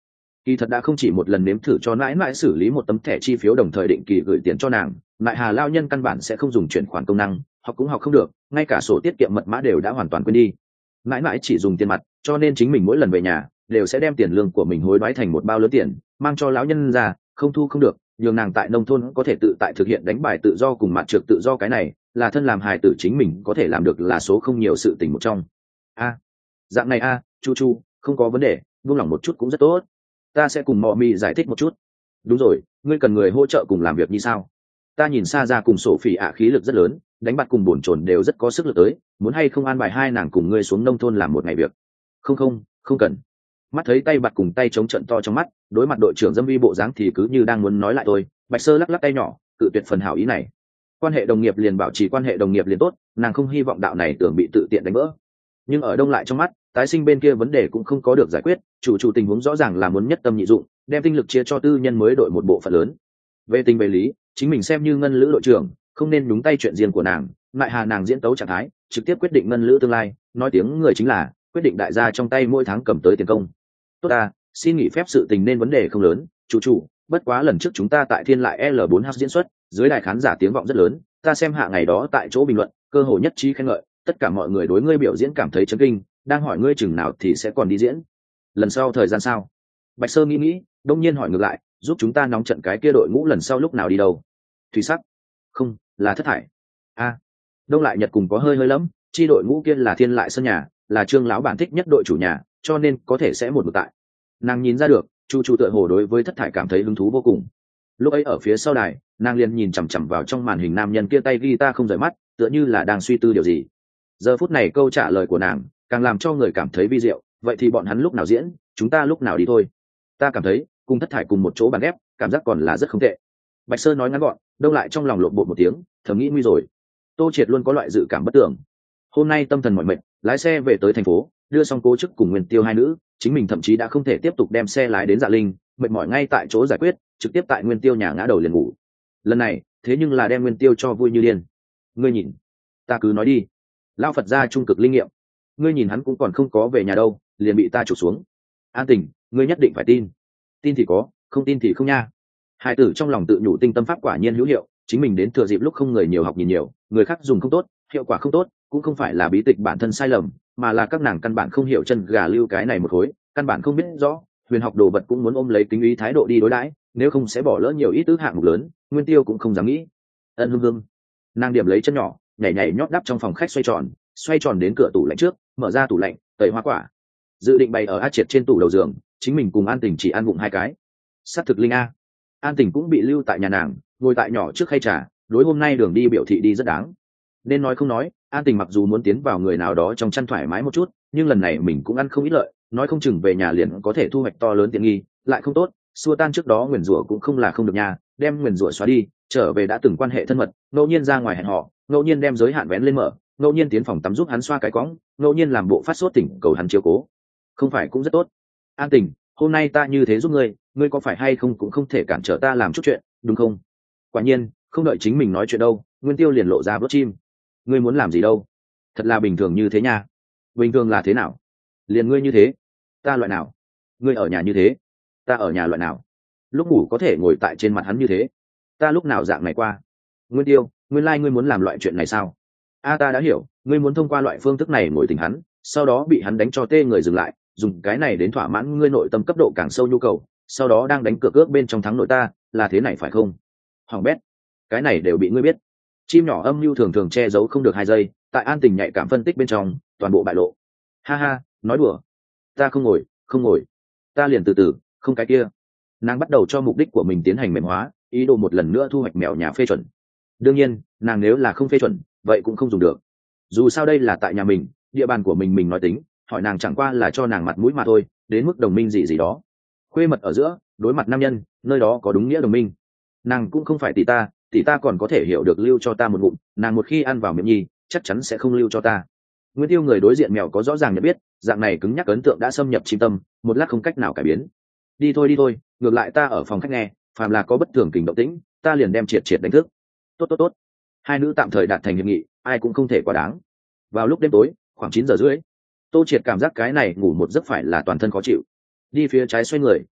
Kỳ thật đã không chỉ một lần nếm thử cho mãi mãi xử lý một tấm thẻ chi phiếu đồng thời định kỳ gửi tiền cho nàng, lại hà lao nhân căn bản sẽ không dùng chuyển khoản công năng, học cũng học không được, ngay cả sổ tiết kiệm mật mã đều đã hoàn toàn quên đi. Mãi mãi chỉ dùng tiền mặt, cho nên chính mình mỗi lần về nhà đều sẽ đem tiền lương của mình hối đoái thành một bao lớn tiền mang cho lão nhân ra, không thu không được, nhường nàng tại nông thôn có thể tự tại thực hiện đánh bài tự do cùng mặt trược tự do, cái này là thân làm hài tử chính mình có thể làm được là số không nhiều sự tình một trong. A, dạng này a, chu chu, không có vấn đề, buông lỏng một chút cũng rất tốt. Ta sẽ cùng mọ mì giải thích một chút. Đúng rồi, ngươi cần người hỗ trợ cùng làm việc như sao? Ta nhìn xa ra cùng sổ phỉ ạ khí lực rất lớn, đánh bạc cùng bổn trồn đều rất có sức lực tới, muốn hay không an bài hai nàng cùng ngươi xuống nông thôn làm một ngày việc? Không không, không cần. Mắt thấy tay bạc cùng tay chống trận to trong mắt, đối mặt đội trưởng dâm vi bộ dáng thì cứ như đang muốn nói lại tôi. Bạch Sơ lắc lắc tay nhỏ, cự tuyệt phần hảo ý này. Quan hệ đồng nghiệp liền bảo trì quan hệ đồng nghiệp liền tốt, nàng không hy vọng đạo này tưởng bị tự tiện đánh vỡ. Nhưng ở đông lại trong mắt, tái sinh bên kia vấn đề cũng không có được giải quyết, chủ chủ tình huống rõ ràng là muốn nhất tâm nhị dụng, đem tinh lực chia cho tư nhân mới đội một bộ phận lớn. Về tình về lý, chính mình xem như ngân lữ đội trưởng, không nên nhúng tay chuyện riêng của nàng, lại hà nàng diễn tấu trạng thái, trực tiếp quyết định ngân lữ tương lai, nói tiếng người chính là quyết định đại gia trong tay mỗi tháng cầm tới tiền công. Tốt ta, xin nghỉ phép sự tình nên vấn đề không lớn, chủ chủ, bất quá lần trước chúng ta tại Thiên Lại L bốn H diễn xuất, dưới đài khán giả tiếng vọng rất lớn, ta xem hạ ngày đó tại chỗ bình luận, cơ hội nhất trí khen ngợi, tất cả mọi người đối ngươi biểu diễn cảm thấy chấn kinh, đang hỏi ngươi chừng nào thì sẽ còn đi diễn. Lần sau thời gian sao? Bạch Sơ nghĩ nghĩ, đông nhiên hỏi ngược lại, giúp chúng ta nóng trận cái kia đội ngũ lần sau lúc nào đi đâu? Thủy sắc? Không, là Thất Thải. A, đông lại Nhật cùng có hơi hơi lắm, chi đội ngũ kia là Thiên Lại sân nhà, là Trương lão bản thích nhất đội chủ nhà, cho nên có thể sẽ một mực tại. Nàng nhìn ra được, chu chu tựa hồ đối với Thất Thải cảm thấy hứng thú vô cùng. Lúc ấy ở phía sau đài, nàng liền nhìn chằm chằm vào trong màn hình nam nhân kia tay guitar không rời mắt, tựa như là đang suy tư điều gì. Giờ phút này câu trả lời của nàng càng làm cho người cảm thấy vi diệu. Vậy thì bọn hắn lúc nào diễn, chúng ta lúc nào đi thôi. Ta cảm thấy cùng Thất Thải cùng một chỗ bàn ghép, cảm giác còn là rất không tệ. Bạch Sơ nói ngắn gọn, đông lại trong lòng lộn bột một tiếng, thầm nghĩ nguy rồi. Tô Triệt luôn có loại dự cảm bất tưởng. Hôm nay tâm thần mỏi mệt, lái xe về tới thành phố, đưa xong Cố Chức cùng Nguyên Tiêu hai nữ, chính mình thậm chí đã không thể tiếp tục đem xe lái đến Dạ Linh, mệt mỏi ngay tại chỗ giải quyết, trực tiếp tại Nguyên Tiêu nhà ngã đầu liền ngủ. Lần này, thế nhưng là đem Nguyên Tiêu cho vui như điên. Ngươi nhìn, ta cứ nói đi. Lão Phật gia trung cực linh nghiệm. Ngươi nhìn hắn cũng còn không có về nhà đâu, liền bị ta chụp xuống. An Tình, ngươi nhất định phải tin. Tin thì có, không tin thì không nha. Hai tử trong lòng tự nhủ tinh tâm pháp quả nhiên hữu hiệu, chính mình đến thừa dịp lúc không người nhiều học nhìn nhiều, người khác dùng không tốt, hiệu quả không tốt, cũng không phải là bí tịch bản thân sai lầm, mà là các nàng căn bản không hiểu chân gà lưu cái này một khối, căn bản không biết rõ, huyền học đồ vật cũng muốn ôm lấy kính ý thái độ đi đối đãi, nếu không sẽ bỏ lỡ nhiều ít ước hạng mục lớn. Nguyên Tiêu cũng không dám nghĩ. Ân Hương Hương, nàng điểm lấy chân nhỏ, nhảy nhảy nhót đắp trong phòng khách xoay tròn, xoay tròn đến cửa tủ lạnh trước, mở ra tủ lạnh, tẩy hoa quả, dự định bày ở át triệt trên tủ đầu giường, chính mình cùng An Tình chỉ ăn vụng hai cái. Sát thực linh a. An Tình cũng bị lưu tại nhà nàng, ngồi tại nhỏ trước khay trà, đối hôm nay đường đi biểu thị đi rất đáng. Nên nói không nói, An Tình mặc dù muốn tiến vào người nào đó trong chăn thoải mái một chút, nhưng lần này mình cũng ăn không ít lợi, nói không chừng về nhà liền có thể thu hoạch to lớn tiện nghi, lại không tốt, xua tan trước đó nguyền rủa cũng không là không được nhà, đem nguyền rủa xóa đi, trở về đã từng quan hệ thân mật, ngẫu nhiên ra ngoài hẹn họ, ngẫu nhiên đem giới hạn vén lên mở, ngẫu nhiên tiến phòng tắm giúp hắn xoa cái cõng, ngẫu nhiên làm bộ phát sốt tỉnh cầu hắn chiếu cố, không phải cũng rất tốt. An Tình, hôm nay ta như thế giúp ngươi, ngươi có phải hay không cũng không thể cản trở ta làm chút chuyện, đúng không? Quả nhiên, không đợi chính mình nói chuyện đâu, Nguyên Tiêu liền lộ ra vớt chim. Ngươi muốn làm gì đâu? Thật là bình thường như thế nha. Bình thường là thế nào? Liền ngươi như thế. Ta loại nào? Ngươi ở nhà như thế. Ta ở nhà loại nào? Lúc ngủ có thể ngồi tại trên mặt hắn như thế. Ta lúc nào dạng này qua? Nguyên Tiêu, nguyên lai ngươi muốn làm loại chuyện này sao? A ta đã hiểu, ngươi muốn thông qua loại phương thức này ngồi tình hắn, sau đó bị hắn đánh cho tê người dừng lại, dùng cái này đến thỏa mãn ngươi nội tâm cấp độ càng sâu nhu cầu, sau đó đang đánh cược ước bên trong thắng nội ta, là thế này phải không? Hoàng bét, cái này đều bị ngươi biết. Chim nhỏ âm mưu thường thường che giấu không được hai giây, tại An Tình nhạy cảm phân tích bên trong, toàn bộ bại lộ. Ha ha, nói đùa. Ta không ngồi, không ngồi. Ta liền từ từ, không cái kia. Nàng bắt đầu cho mục đích của mình tiến hành mềm hóa, ý đồ một lần nữa thu hoạch mèo nhà phê chuẩn. Đương nhiên, nàng nếu là không phê chuẩn, vậy cũng không dùng được. Dù sao đây là tại nhà mình, địa bàn của mình mình nói tính, hỏi nàng chẳng qua là cho nàng mặt mũi mà thôi, đến mức đồng minh gì gì đó. Khuê mật ở giữa, đối mặt nam nhân, nơi đó có đúng nghĩa đồng minh. Nàng cũng không phải tỷ ta, tỷ ta còn có thể hiểu được lưu cho ta một ngụm, nàng một khi ăn vào miệng nhi, chắc chắn sẽ không lưu cho ta. Nguyên Tiêu người đối diện mèo có rõ ràng nhận biết, dạng này cứng nhắc ấn tượng đã xâm nhập chim tâm, một lát không cách nào cải biến. Đi thôi đi thôi, ngược lại ta ở phòng khách nghe, phàm là có bất thường kình động tĩnh, ta liền đem triệt triệt đánh thức. Tốt tốt tốt. Hai nữ tạm thời đạt thành hiệp nghị, ai cũng không thể quá đáng. Vào lúc đêm tối, khoảng chín giờ rưỡi, Tô Triệt cảm giác cái này ngủ một giấc phải là toàn thân khó chịu. Đi phía trái xoay người,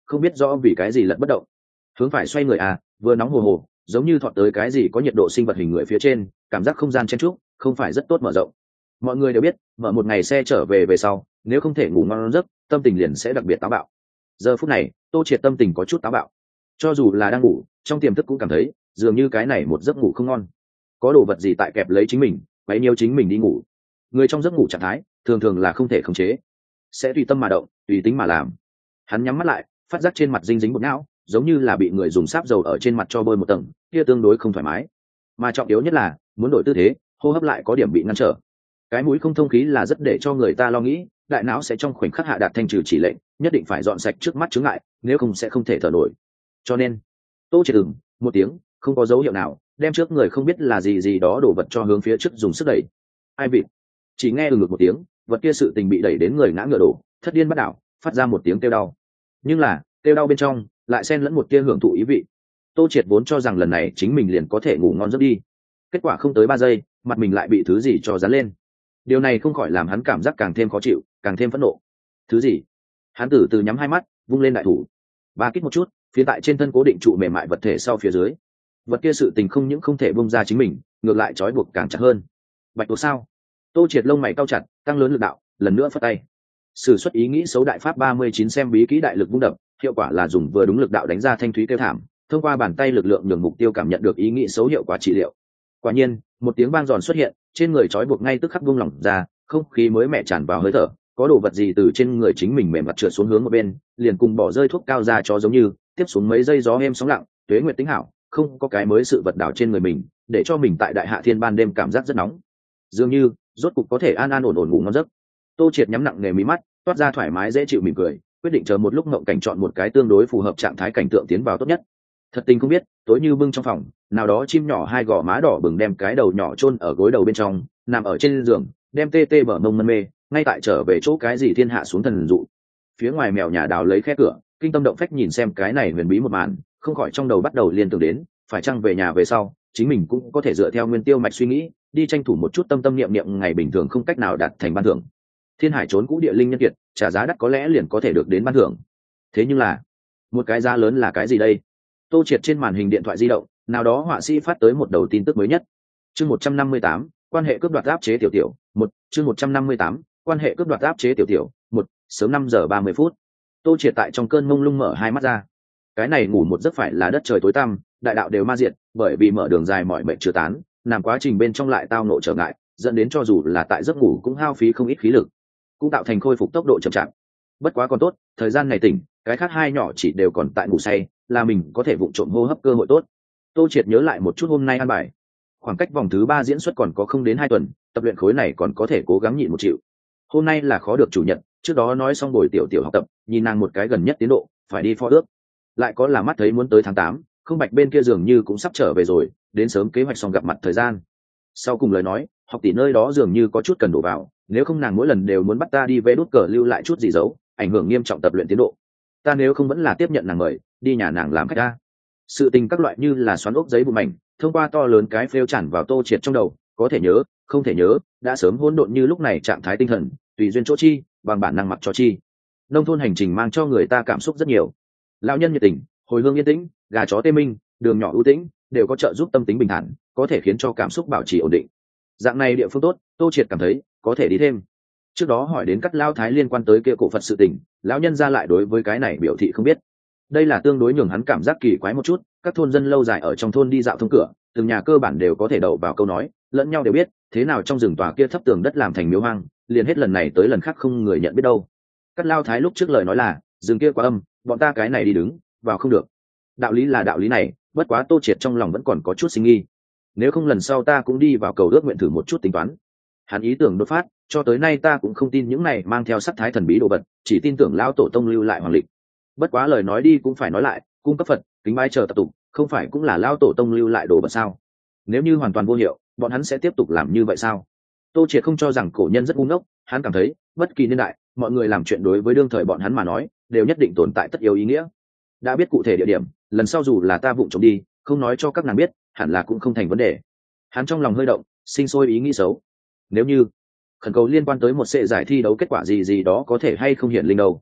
không biết rõ vì cái gì lật bất động. Hướng phải xoay người à, vừa nóng hồ hồ, giống như thọt tới cái gì có nhiệt độ sinh vật hình người phía trên, cảm giác không gian chen trúc không phải rất tốt mở rộng. Mọi người đều biết, mở một ngày xe trở về về sau, nếu không thể ngủ ngon giấc, tâm tình liền sẽ đặc biệt táo bạo. Giờ phút này, Tô Triệt tâm tình có chút táo bạo. Cho dù là đang ngủ, trong tiềm thức cũng cảm thấy, dường như cái này một giấc ngủ không ngon. Có đồ vật gì tại kẹp lấy chính mình, quấy nhiễu chính mình đi ngủ. Người trong giấc ngủ trạng thái, thường thường là không thể khống chế, sẽ tùy tâm mà động, tùy tính mà làm. Hắn nhắm mắt lại, phát giác trên mặt dinh dính bột não, giống như là bị người dùng sáp dầu ở trên mặt cho bôi một tầng, kia tương đối không thoải mái. Mà trọng yếu nhất là, muốn đổi tư thế, hô hấp lại có điểm bị ngăn trở. Cái mũi không thông khí là rất để cho người ta lo nghĩ, đại não sẽ trong khoảnh khắc hạ đạt thanh trừ chỉ lệnh, nhất định phải dọn sạch trước mắt chướng ngại, nếu không sẽ không thể thở nổi. Cho nên, Tô Triệt ừm một tiếng, không có dấu hiệu nào, đem trước người không biết là gì gì đó đổ vật cho hướng phía trước dùng sức đẩy. Ai vịt? Chỉ nghe ừ ngược một tiếng, vật kia sự tình bị đẩy đến người ngã ngựa đổ, thất điên bắt đảo, phát ra một tiếng kêu đau. Nhưng là, kêu đau bên trong lại xen lẫn một tia hưởng thụ ý vị. Tô Triệt vốn cho rằng lần này chính mình liền có thể ngủ ngon giấc đi, kết quả không tới ba giây, mặt mình lại bị thứ gì cho dán lên. Điều này không khỏi làm hắn cảm giác càng thêm khó chịu, càng thêm phẫn nộ. Thứ gì? Hắn từ từ nhắm hai mắt, vung lên đại thủ, ba kích một chút, phía tại trên thân cố định trụ mềm mại vật thể sau phía dưới. Vật kia sự tình không những không thể bung ra chính mình, ngược lại trói buộc càng chặt hơn. Bạch tuộc sao? Tô Triệt lông mày cau chặt, tăng lớn lực đạo, lần nữa phất tay. Sử xuất ý nghĩ xấu đại pháp ba mươi chín xem bí kỹ đại lực vung đập, hiệu quả là dùng vừa đúng lực đạo đánh ra thanh thúy kêu thảm, thông qua bàn tay lực lượng nhường mục tiêu cảm nhận được ý nghĩ xấu hiệu quả trị liệu. Quả nhiên, một tiếng vang giòn xuất hiện, trên người trói buộc ngay tức khắc buông lỏng ra, không khí mới mẻ tràn vào hơi thở, có đồ vật gì từ trên người chính mình mềm mặt trượt xuống hướng một bên, liền cùng bỏ rơi thuốc cao ra cho giống như, tiếp xuống mấy giây gió êm sóng lặng, tuế nguyệt tính hảo, không có cái mới sự vật đảo trên người mình, để cho mình tại đại hạ thiên ban đêm cảm giác rất nóng. Dường như, rốt cục có thể an an ổn ổn ngủ ngon giấc. Tô Triệt nhắm nặng nề mí mắt, toát ra thoải mái dễ chịu mỉm cười, quyết định chờ một lúc ngộng cảnh chọn một cái tương đối phù hợp trạng thái cảnh tượng tiến vào tốt nhất. Thật tình không biết, tối như bưng trong phòng, nào đó chim nhỏ hai gò má đỏ bừng đem cái đầu nhỏ chôn ở gối đầu bên trong, nằm ở trên giường, đem tê tê bờ mông mân mê, ngay tại trở về chỗ cái gì thiên hạ xuống thần dụ. Phía ngoài mèo nhà đào lấy khe cửa, kinh tâm động phách nhìn xem cái này huyền bí một màn, không khỏi trong đầu bắt đầu liên tưởng đến, phải chăng về nhà về sau, chính mình cũng có thể dựa theo nguyên tiêu mạch suy nghĩ, đi tranh thủ một chút tâm tâm niệm niệm ngày bình thường không cách nào đạt thành ban thưởng. Thiên hải trốn cũ địa linh nhân kiệt, trả giá đắt có lẽ liền có thể được đến ban thưởng. Thế nhưng là, một cái giá lớn là cái gì đây? Tô Triệt trên màn hình điện thoại di động, nào đó họa sĩ phát tới một đầu tin tức mới nhất. Chương một trăm năm mươi tám, quan hệ cướp đoạt áp chế tiểu tiểu, một, chương một trăm năm mươi tám, quan hệ cướp đoạt áp chế tiểu tiểu, một, sớm năm giờ ba mươi phút. Tô Triệt tại trong cơn mông lung mở hai mắt ra. Cái này ngủ một giấc phải là đất trời tối tăm, đại đạo đều ma diệt, bởi vì mở đường dài mỏi mệt chưa tán, nằm quá trình bên trong lại tao nộ trở ngại, dẫn đến cho dù là tại giấc ngủ cũng hao phí không ít khí lực, cũng tạo thành khôi phục tốc độ chậm chạp. Bất quá còn tốt, thời gian này tỉnh, cái khác hai nhỏ chỉ đều còn tại ngủ say, là mình có thể vụng trộm hô hấp cơ hội tốt. Tô Triệt nhớ lại một chút hôm nay ăn bài, khoảng cách vòng thứ ba diễn xuất còn có không đến hai tuần, tập luyện khối này còn có thể cố gắng nhịn một chịu. Hôm nay là khó được chủ nhật, trước đó nói xong buổi tiểu tiểu học tập, nhìn nàng một cái gần nhất tiến độ, phải đi phó ước. Lại có là mắt thấy muốn tới tháng tám, không bạch bên kia dường như cũng sắp trở về rồi, đến sớm kế hoạch xong gặp mặt thời gian. Sau cùng lời nói, học tỷ nơi đó dường như có chút cần đổ vào, nếu không nàng mỗi lần đều muốn bắt ta đi vẽ đút cờ lưu lại chút gì giấu, ảnh hưởng nghiêm trọng tập luyện tiến độ. Ta nếu không vẫn là tiếp nhận nàng mời, đi nhà nàng làm khách ta. Sự tình các loại như là xoắn ốc giấy bụi mảnh, thông qua to lớn cái phêu chản vào Tô Triệt trong đầu, có thể nhớ, không thể nhớ, đã sớm hỗn độn như lúc này trạng thái tinh thần, tùy duyên chỗ chi, bằng bản năng mặc cho chi. Nông thôn hành trình mang cho người ta cảm xúc rất nhiều. Lão nhân nhiệt tình, hồi hương yên tĩnh, gà chó tê minh, đường nhỏ ưu tĩnh, đều có trợ giúp tâm tính bình thản, có thể khiến cho cảm xúc bảo trì ổn định. Dạng này địa phương tốt, Tô Triệt cảm thấy có thể đi thêm. Trước đó hỏi đến các lao thái liên quan tới kia cổ Phật sự tình, lão nhân ra lại đối với cái này biểu thị không biết. Đây là tương đối nhường hắn cảm giác kỳ quái một chút, các thôn dân lâu dài ở trong thôn đi dạo thông cửa, từng nhà cơ bản đều có thể đậu vào câu nói, lẫn nhau đều biết, thế nào trong rừng tòa kia thấp tường đất làm thành miếu hoang, liền hết lần này tới lần khác không người nhận biết đâu. Các lao thái lúc trước lời nói là, rừng kia quá âm, bọn ta cái này đi đứng, vào không được. Đạo lý là đạo lý này, bất quá Tô Triệt trong lòng vẫn còn có chút sinh nghi. Nếu không lần sau ta cũng đi vào cầu ước nguyện thử một chút tính toán. Hắn ý tưởng đột phát, cho tới nay ta cũng không tin những này mang theo sắc thái thần bí đồ vật, chỉ tin tưởng lão tổ tông lưu lại hoàng lịch. Bất quá lời nói đi cũng phải nói lại, cung cấp Phật, kính bái chờ tập tục, không phải cũng là lão tổ tông lưu lại đồ vật sao? Nếu như hoàn toàn vô hiệu, bọn hắn sẽ tiếp tục làm như vậy sao? Tô Triệt không cho rằng cổ nhân rất ngu ngốc, hắn cảm thấy, bất kỳ niên đại, mọi người làm chuyện đối với đương thời bọn hắn mà nói, đều nhất định tồn tại tất yếu ý nghĩa. Đã biết cụ thể địa điểm, lần sau dù là ta vụng trộm đi, không nói cho các nàng biết, hẳn là cũng không thành vấn đề. Hắn trong lòng hơi động, sinh sôi ý nghĩ xấu. Nếu như khẩn cầu liên quan tới một sệ giải thi đấu kết quả gì gì đó có thể hay không hiển linh đâu.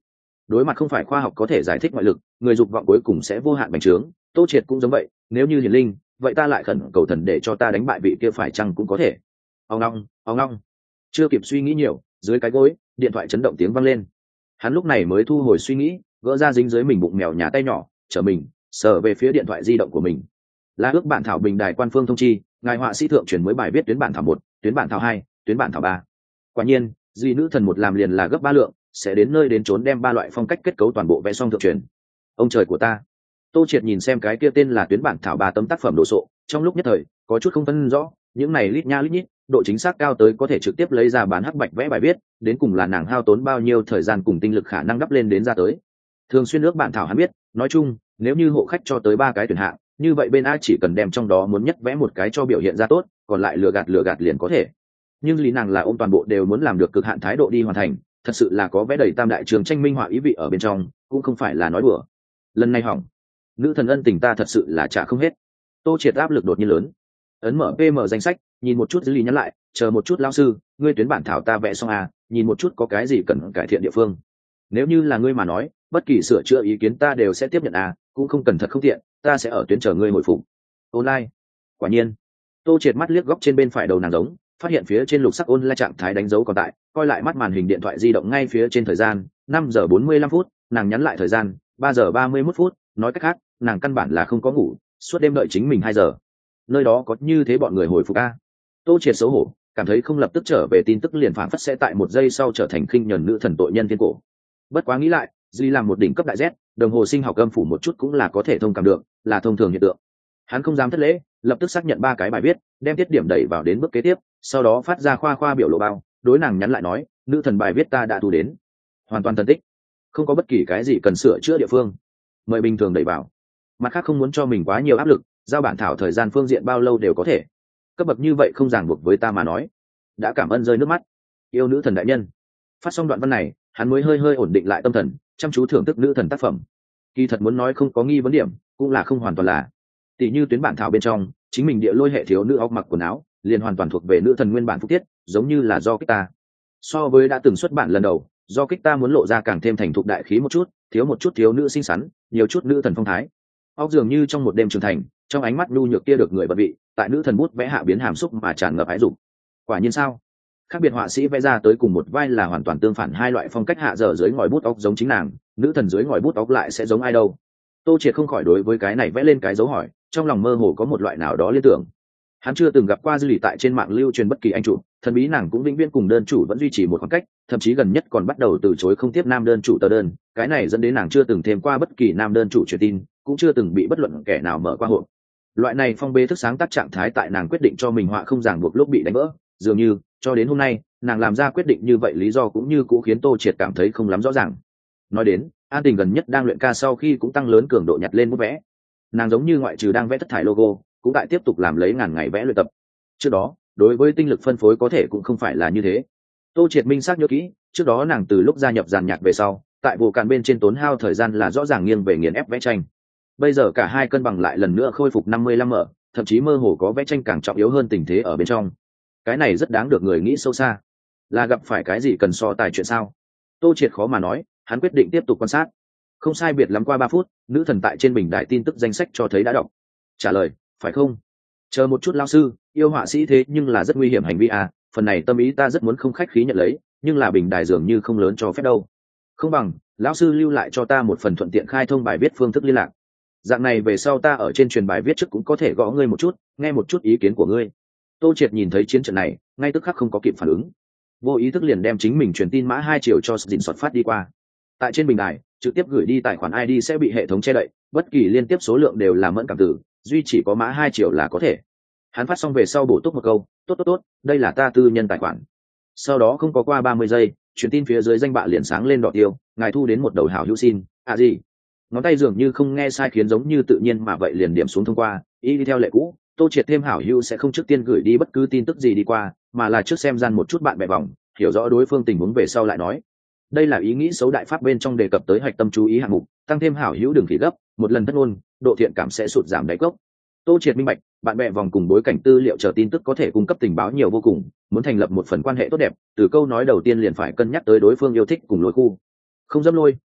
đối mặt không phải khoa học có thể giải thích ngoại lực, người dục vọng cuối cùng sẽ vô hạn bành trướng. Tô Triệt cũng giống vậy, nếu như hiển linh, vậy ta lại khẩn cầu thần để cho ta đánh bại vị kia phải chăng cũng có thể. Ông long ông long chưa kịp suy nghĩ nhiều, dưới cái gối điện thoại chấn động tiếng vang lên. Hắn lúc này mới thu hồi suy nghĩ, gỡ ra dính dưới mình bụng mèo nhà tay nhỏ, trở mình sờ về phía điện thoại di động của mình. Là ước bản thảo bình đài quan phương thông chi, ngài họa sĩ thượng chuyển mới bài viết tuyến bản thảo một, tuyến bản thảo hai, tuyến bản thảo ba. Quả nhiên, duy nữ thần một làm liền là gấp ba lượng, sẽ đến nơi đến trốn đem ba loại phong cách kết cấu toàn bộ vẽ xong thượng truyền. Ông trời của ta. Tô Triệt nhìn xem cái kia tên là tuyến bản thảo ba tấm tác phẩm đồ sộ, trong lúc nhất thời có chút không phân rõ, những này lít nha lít nhít, độ chính xác cao tới có thể trực tiếp lấy ra bán hắc bạch vẽ bài viết, đến cùng là nàng hao tốn bao nhiêu thời gian cùng tinh lực khả năng đắp lên đến ra tới. Thường xuyên ước bản thảo hắn biết, nói chung, nếu như hộ khách cho tới ba cái tuyển hạng, như vậy bên A chỉ cần đem trong đó muốn nhất vẽ một cái cho biểu hiện ra tốt, còn lại lừa gạt lừa gạt liền có thể. Nhưng lý nàng là ôm toàn bộ đều muốn làm được cực hạn thái độ đi hoàn thành, thật sự là có vẽ đầy tam đại trường tranh minh họa ý vị ở bên trong, cũng không phải là nói đùa. Lần này hỏng, nữ thần ân tình ta thật sự là trả không hết. Tô Triệt áp lực đột nhiên lớn, ấn mở pê em danh sách, nhìn một chút dư lý nhắn lại, chờ một chút lão sư, ngươi tuyến bản thảo ta vẽ xong à, nhìn một chút có cái gì cần cải thiện địa phương. Nếu như là ngươi mà nói, bất kỳ sửa chữa ý kiến ta đều sẽ tiếp nhận à, cũng không cần thật không tiện, ta sẽ ở tuyến chờ ngươi hồi phục. Online. Quả nhiên. Tô Triệt mắt liếc góc trên bên phải đầu nàng giống, phát hiện phía trên lục sắc online trạng thái đánh dấu còn tại, coi lại mắt màn hình điện thoại di động ngay phía trên thời gian, năm giờ bốn mươi lăm phút, nàng nhắn lại thời gian, ba giờ ba mươi mốt phút, nói cách khác, nàng căn bản là không có ngủ, suốt đêm đợi chính mình hai giờ. Nơi đó có như thế bọn người hồi phục a. Tô Triệt xấu hổ, cảm thấy không lập tức trở về tin tức liền phản phất sẽ tại một giây sau trở thành khinh nhẫn nữ thần tội nhân thiên cổ. Bất quá nghĩ lại, duy làm một đỉnh cấp đại Z, đồng hồ sinh học âm phủ một chút cũng là có thể thông cảm được, là thông thường hiện tượng. Hắn không dám thất lễ, lập tức xác nhận ba cái bài viết, đem tiết điểm đẩy vào đến bước kế tiếp, sau đó phát ra khoa khoa biểu lộ bao, đối nàng nhắn lại nói, nữ thần bài viết ta đã thu đến, hoàn toàn thần tích, không có bất kỳ cái gì cần sửa chữa địa phương, mời bình thường đẩy vào. Mặt khác không muốn cho mình quá nhiều áp lực, giao bản thảo thời gian phương diện bao lâu đều có thể, cấp bậc như vậy không ràng buộc với ta mà nói. Đã cảm ơn rơi nước mắt, yêu nữ thần đại nhân. Phát xong đoạn văn này, hắn mới hơi hơi ổn định lại tâm thần, chăm chú thưởng thức nữ thần tác phẩm. Kỳ thật muốn nói không có nghi vấn điểm, cũng là không hoàn toàn là. Tỷ như tuyến bản thảo bên trong, chính mình địa lôi hệ thiếu nữ óc mặc quần áo, liền hoàn toàn thuộc về nữ thần nguyên bản phúc tiết, giống như là do kích ta. So với đã từng xuất bản lần đầu, do kích ta muốn lộ ra càng thêm thành thục đại khí một chút, thiếu một chút thiếu nữ xinh xắn, nhiều chút nữ thần phong thái. Óc dường như trong một đêm trưởng thành, trong ánh mắt nhu nhược kia được người bận vị, tại nữ thần bút vẽ hạ biến hàm xúc mà tràn ngập ái dục. Quả nhiên sao? Khác biệt họa sĩ vẽ ra tới cùng một vai là hoàn toàn tương phản hai loại phong cách hạ dở dưới ngòi bút óc giống chính nàng, nữ thần dưới ngòi bút óc lại sẽ giống ai đâu? Tô Triệt không khỏi đối với cái này vẽ lên cái dấu hỏi, trong lòng mơ hồ có một loại nào đó liên tưởng. Hắn chưa từng gặp qua dư lì tại trên mạng lưu truyền bất kỳ anh chủ, thần bí nàng cũng vĩnh viễn cùng đơn chủ vẫn duy trì một khoảng cách, thậm chí gần nhất còn bắt đầu từ chối không tiếp nam đơn chủ tờ đơn, cái này dẫn đến nàng chưa từng thêm qua bất kỳ nam đơn chủ truyền tin, cũng chưa từng bị bất luận kẻ nào mở qua hộ. Loại này phong bê thức sáng tác trạng thái tại nàng quyết định cho mình họa không ràng buộc lúc bị đánh vỡ, dường như cho đến hôm nay nàng làm ra quyết định như vậy lý do cũng như cũ khiến Tô Triệt cảm thấy không lắm rõ ràng. Nói đến An Tình gần nhất đang luyện ca sau khi cũng tăng lớn cường độ nhặt lên bút vẽ, nàng giống như ngoại trừ đang vẽ thất thải logo cũng tại tiếp tục làm lấy ngàn ngày vẽ luyện tập. Trước đó đối với tinh lực phân phối có thể cũng không phải là như thế. Tô Triệt minh xác nhớ kỹ, trước đó nàng từ lúc gia nhập dàn nhạc về sau, tại vụ càn bên trên tốn hao thời gian là rõ ràng nghiêng về nghiền ép vẽ tranh. Bây giờ cả hai cân bằng lại lần nữa khôi phục năm mươi lăm mở, thậm chí mơ hồ có vẽ tranh càng trọng yếu hơn tình thế ở bên trong. Cái này rất đáng được người nghĩ sâu xa. Là gặp phải cái gì cần so tài chuyện sao? Tô Triệt khó mà nói, hắn quyết định tiếp tục quan sát. Không sai biệt lắm qua ba phút, nữ thần tại trên bình đại tin tức danh sách cho thấy đã đọc. Trả lời, phải không? Chờ một chút lão sư, yêu họa sĩ thế nhưng là rất nguy hiểm hành vi à, phần này tâm ý ta rất muốn không khách khí nhận lấy, nhưng là bình đài dường như không lớn cho phép đâu. Không bằng, lão sư lưu lại cho ta một phần thuận tiện khai thông bài viết phương thức liên lạc. Dạng này về sau ta ở trên truyền bài viết trước cũng có thể gõ ngươi một chút, nghe một chút ý kiến của ngươi. Tô Triệt nhìn thấy chiến trận này, ngay tức khắc không có kịp phản ứng, vô ý thức liền đem chính mình truyền tin mã hai chiều cho dình soạt phát đi qua. Tại trên bình đài trực tiếp gửi đi tài khoản i đê sẽ bị hệ thống che đậy, bất kỳ liên tiếp số lượng đều là mẫn cảm tử, duy chỉ có mã hai chiều là có thể. Hắn phát xong về sau bổ túc một câu, tốt tốt tốt, đây là ta tư nhân tài khoản. Sau đó không có qua ba mươi giây, truyền tin phía dưới danh bạ liền sáng lên đỏ tiêu, ngài thu đến một đầu hảo hữu xin, à gì? Ngón tay dường như không nghe sai khiến giống như tự nhiên mà vậy liền điểm xuống thông qua, y đi theo lệ cũ. Tô Triệt thêm hảo hữu sẽ không trước tiên gửi đi bất cứ tin tức gì đi qua, mà là trước xem gian một chút bạn bè vòng, hiểu rõ đối phương tình huống về sau lại nói. Đây là ý nghĩ xấu đại pháp bên trong đề cập tới hạch tâm chú ý hạng mục, tăng thêm hảo hữu đường khí gấp, một lần thất ngôn, độ thiện cảm sẽ sụt giảm đáy cốc. Tô Triệt minh bạch, bạn bè vòng cùng bối cảnh tư liệu chờ tin tức có thể cung cấp tình báo nhiều vô cùng, muốn thành lập một phần quan hệ tốt đẹp, từ câu nói đầu tiên liền phải cân nhắc tới đối phương yêu thích cùng lối khu. Không dâm lôi,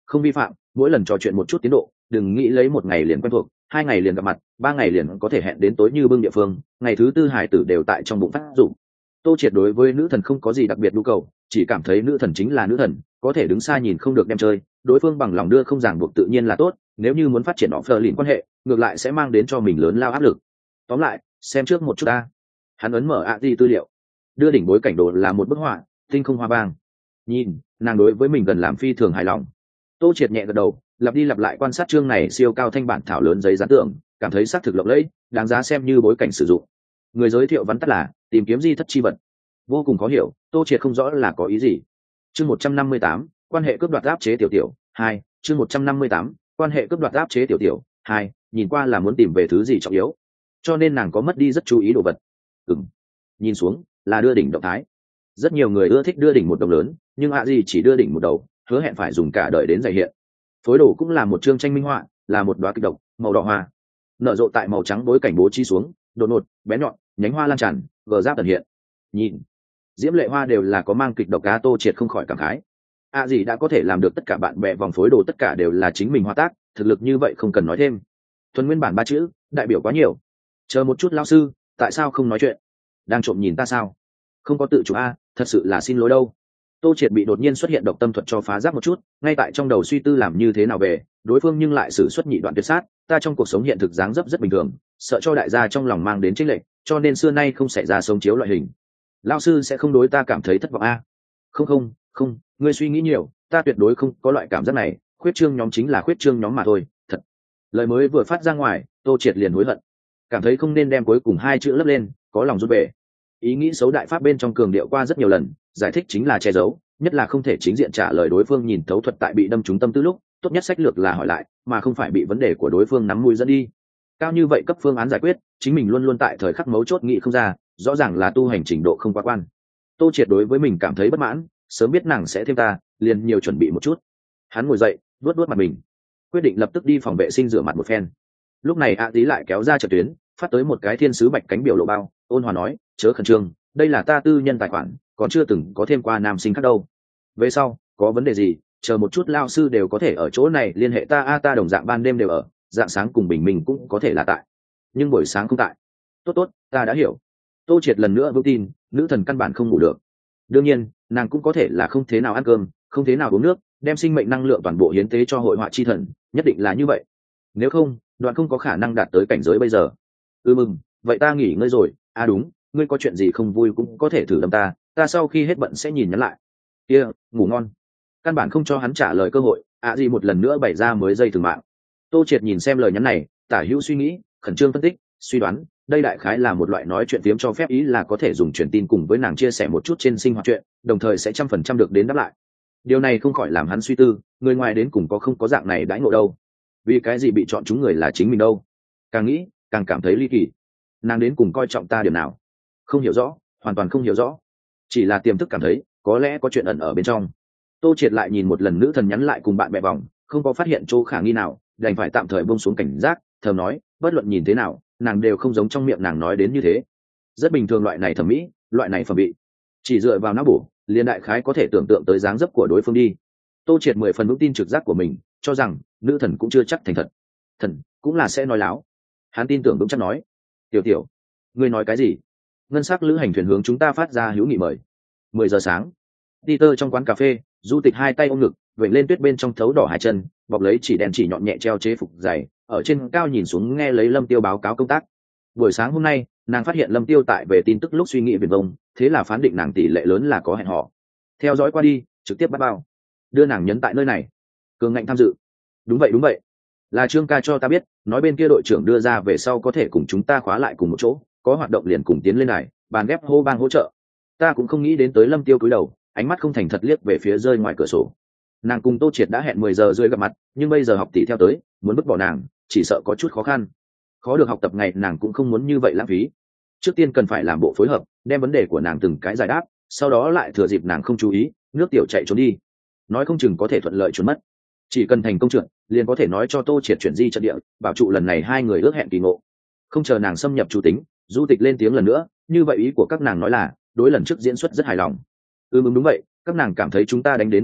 không vi phạm, mỗi lần trò chuyện một chút tiến độ, đừng nghĩ lấy một ngày liền quen thuộc, hai ngày liền gặp mặt, ba ngày liền có thể hẹn đến tối như bưng địa phương, ngày thứ tư hải tử đều tại trong bụng phát dụng. Tô Triệt đối với nữ thần không có gì đặc biệt nhu cầu, chỉ cảm thấy nữ thần chính là nữ thần, có thể đứng xa nhìn không được đem chơi, đối phương bằng lòng đưa không ràng buộc tự nhiên là tốt, nếu như muốn phát triển họ phờ lìn quan hệ, ngược lại sẽ mang đến cho mình lớn lao áp lực. Tóm lại, xem trước một chút ta. Hắn ấn mở ạ di tư liệu, đưa đỉnh bối cảnh đồ là một bức họa, tinh không hoa vàng. Nhìn, nàng đối với mình gần làm phi thường hài lòng. Tô Triệt nhẹ gật đầu, lặp đi lặp lại quan sát chương này siêu cao thanh bản thảo lớn giấy dán tượng, cảm thấy xác thực lộng lẫy, đáng giá xem như bối cảnh sử dụng. Người giới thiệu vắn tắt là tìm kiếm di thất chi vật, vô cùng khó hiểu. Tô Triệt không rõ là có ý gì. Chương một trăm năm mươi tám, quan hệ cướp đoạt áp chế tiểu tiểu hai. Chương một trăm năm mươi tám, quan hệ cướp đoạt áp chế tiểu tiểu hai. Nhìn qua là muốn tìm về thứ gì trọng yếu, cho nên nàng có mất đi rất chú ý đồ vật. Ừm, nhìn xuống là đưa đỉnh động thái. Rất nhiều người ưa thích đưa đỉnh một đồng lớn, nhưng ạ gì chỉ đưa đỉnh một đầu, hứa hẹn phải dùng cả đời đến giải hiện. Phối đồ cũng là một chương tranh minh họa, là một đóa kịch độc màu đỏ hoa nở rộ tại màu trắng bối cảnh bố trí xuống, đột ngột bé nhọn, nhánh hoa lan tràn, gờ giáp tận hiện. Nhìn diễm lệ hoa đều là có mang kịch độc cá. Tô Triệt không khỏi cảm khái, ạ gì đã có thể làm được tất cả bạn bè vòng phối đồ tất cả đều là chính mình hoa tác, thực lực như vậy không cần nói thêm. Thuần nguyên bản ba chữ đại biểu quá nhiều. Chờ một chút lão sư, tại sao không nói chuyện? Đang trộm nhìn ta sao? Không có tự chủ a, thật sự là xin lỗi đâu. Tô Triệt bị đột nhiên xuất hiện độc tâm thuật cho phá giáp một chút, ngay tại trong đầu suy tư làm như thế nào về, đối phương nhưng lại sử xuất nhị đoạn tuyệt sát, ta trong cuộc sống hiện thực dáng dấp rất bình thường, sợ cho đại gia trong lòng mang đến chênh lệch, cho nên xưa nay không xảy ra sống chiếu loại hình. Lão sư sẽ không đối ta cảm thấy thất vọng a? Không không, không, ngươi suy nghĩ nhiều, ta tuyệt đối không có loại cảm giác này, khuyết trương nhóm chính là khuyết trương nhóm mà thôi, thật. Lời mới vừa phát ra ngoài, Tô Triệt liền hối hận, cảm thấy không nên đem cuối cùng hai chữ lấp lên, có lòng rút về. Ý nghĩ xấu đại pháp bên trong cường điệu qua rất nhiều lần, giải thích chính là che giấu, nhất là không thể chính diện trả lời đối phương nhìn thấu thuật tại bị đâm trúng tâm tư lúc, tốt nhất sách lược là hỏi lại, mà không phải bị vấn đề của đối phương nắm mũi dẫn đi. Cao như vậy cấp phương án giải quyết, chính mình luôn luôn tại thời khắc mấu chốt nghĩ không ra, rõ ràng là tu hành trình độ không quá quan. Tô Triệt đối với mình cảm thấy bất mãn, sớm biết nàng sẽ thêm ta, liền nhiều chuẩn bị một chút. Hắn ngồi dậy, vuốt vuốt mặt mình, quyết định lập tức đi phòng vệ sinh rửa mặt một phen. Lúc này A Tí lại kéo ra trận tuyến, phát tới một cái thiên sứ bạch cánh biểu lộ bao, ôn hòa nói, chớ khẩn trương, đây là ta tư nhân tài khoản, còn chưa từng có thêm qua nam sinh khác đâu. Về sau có vấn đề gì, chờ một chút lao sư đều có thể ở chỗ này liên hệ ta. A ta đồng dạng ban đêm đều ở, dạng sáng cùng bình minh cũng có thể là tại, nhưng buổi sáng không tại. Tốt tốt, ta đã hiểu. Tô Triệt lần nữa vững tin, nữ thần căn bản không ngủ được. Đương nhiên nàng cũng có thể là không thế nào ăn cơm, không thế nào uống nước, đem sinh mệnh năng lượng toàn bộ hiến tế cho hội họa chi thần, nhất định là như vậy. Nếu không đoạn không có khả năng đạt tới cảnh giới bây giờ. Ừ mừng, vậy ta nghỉ ngơi rồi. À đúng, ngươi có chuyện gì không vui cũng có thể thử đâm ta, ta sau khi hết bận sẽ nhìn nhắn lại. Kia, ngủ ngon. Căn bản không cho hắn trả lời cơ hội, ạ gì một lần nữa bày ra mới dây thường mạng. Tô Triệt nhìn xem lời nhắn này, tả hữu suy nghĩ, khẩn trương phân tích, suy đoán, đây đại khái là một loại nói chuyện phiếm cho phép, ý là có thể dùng truyền tin cùng với nàng chia sẻ một chút trên sinh hoạt chuyện, đồng thời sẽ trăm phần trăm được đến đáp lại. Điều này không khỏi làm hắn suy tư, người ngoài đến cùng có không có dạng này đãi ngộ đâu. Vì cái gì bị chọn chúng người là chính mình đâu? Càng nghĩ càng cảm thấy ly kỳ. Nàng đến cùng coi trọng ta điểm nào? Không hiểu rõ, hoàn toàn không hiểu rõ. Chỉ là tiềm thức cảm thấy có lẽ có chuyện ẩn ở bên trong. Tô Triệt lại nhìn một lần nữ thần nhắn lại cùng bạn bè vòng, không có phát hiện chỗ khả nghi nào, đành phải tạm thời buông xuống cảnh giác, thầm nói, bất luận nhìn thế nào, nàng đều không giống trong miệng nàng nói đến như thế. Rất bình thường, loại này thẩm mỹ, loại này phẩm vị, chỉ dựa vào não bổ, liên đại khái có thể tưởng tượng tới dáng dấp của đối phương đi. Tô Triệt mười phần vững tin trực giác của mình, cho rằng nữ thần cũng chưa chắc thành thật, thần cũng là sẽ nói láo. Hắn tin tưởng vững chắc nói, tiểu tiểu, ngươi nói cái gì? Ngân sắc lữ hành thuyền hướng chúng ta phát ra hữu nghị mời. Mười giờ sáng, Peter trong quán cà phê, Du Tịch hai tay ôm ngực, vểnh lên tuyết bên trong thấu đỏ hai chân, bọc lấy chỉ đèn chỉ nhọn nhẹ treo chế phục dày, ở trên cao nhìn xuống nghe lấy Lâm Tiêu báo cáo công tác. Buổi sáng hôm nay, nàng phát hiện Lâm Tiêu tại về tin tức lúc suy nghĩ viển vông, thế là phán định nàng tỷ lệ lớn là có hẹn hò. Theo dõi qua đi, trực tiếp bắt bao, đưa nàng nhấn tại nơi này. Cường ngạnh tham dự. Đúng vậy đúng vậy, là Trương ca cho ta biết, nói bên kia đội trưởng đưa ra về sau có thể cùng chúng ta khóa lại cùng một chỗ, có hoạt động liền cùng tiến lên này, bàn ghép hô bang hỗ trợ. Ta cũng không nghĩ đến tới Lâm Tiêu cúi đầu, ánh mắt không thành thật liếc về phía rơi ngoài cửa sổ. Nàng cùng Tô Triệt đã hẹn mười giờ rưỡi gặp mặt, nhưng bây giờ học tỷ theo tới, muốn vứt bỏ nàng, chỉ sợ có chút khó khăn. Khó được học tập ngày nàng cũng không muốn như vậy lãng phí. Trước tiên cần phải làm bộ phối hợp, đem vấn đề của nàng từng cái giải đáp, sau đó lại thừa dịp nàng không chú ý, nước tiểu chạy trốn đi. Nói không chừng có thể thuận lợi trốn mất. Chỉ cần thành công trượt, liền có thể nói cho Tô Triệt chuyển di trận địa, bảo trụ lần này hai người ước hẹn kỳ ngộ. Không chờ nàng xâm nhập chủ tính, Du Tịch lên tiếng lần nữa, như vậy ý của các nàng nói là, đối lần trước diễn xuất rất hài lòng. Ừ đúng vậy, các nàng cảm thấy chúng ta đánh đến vẫn được,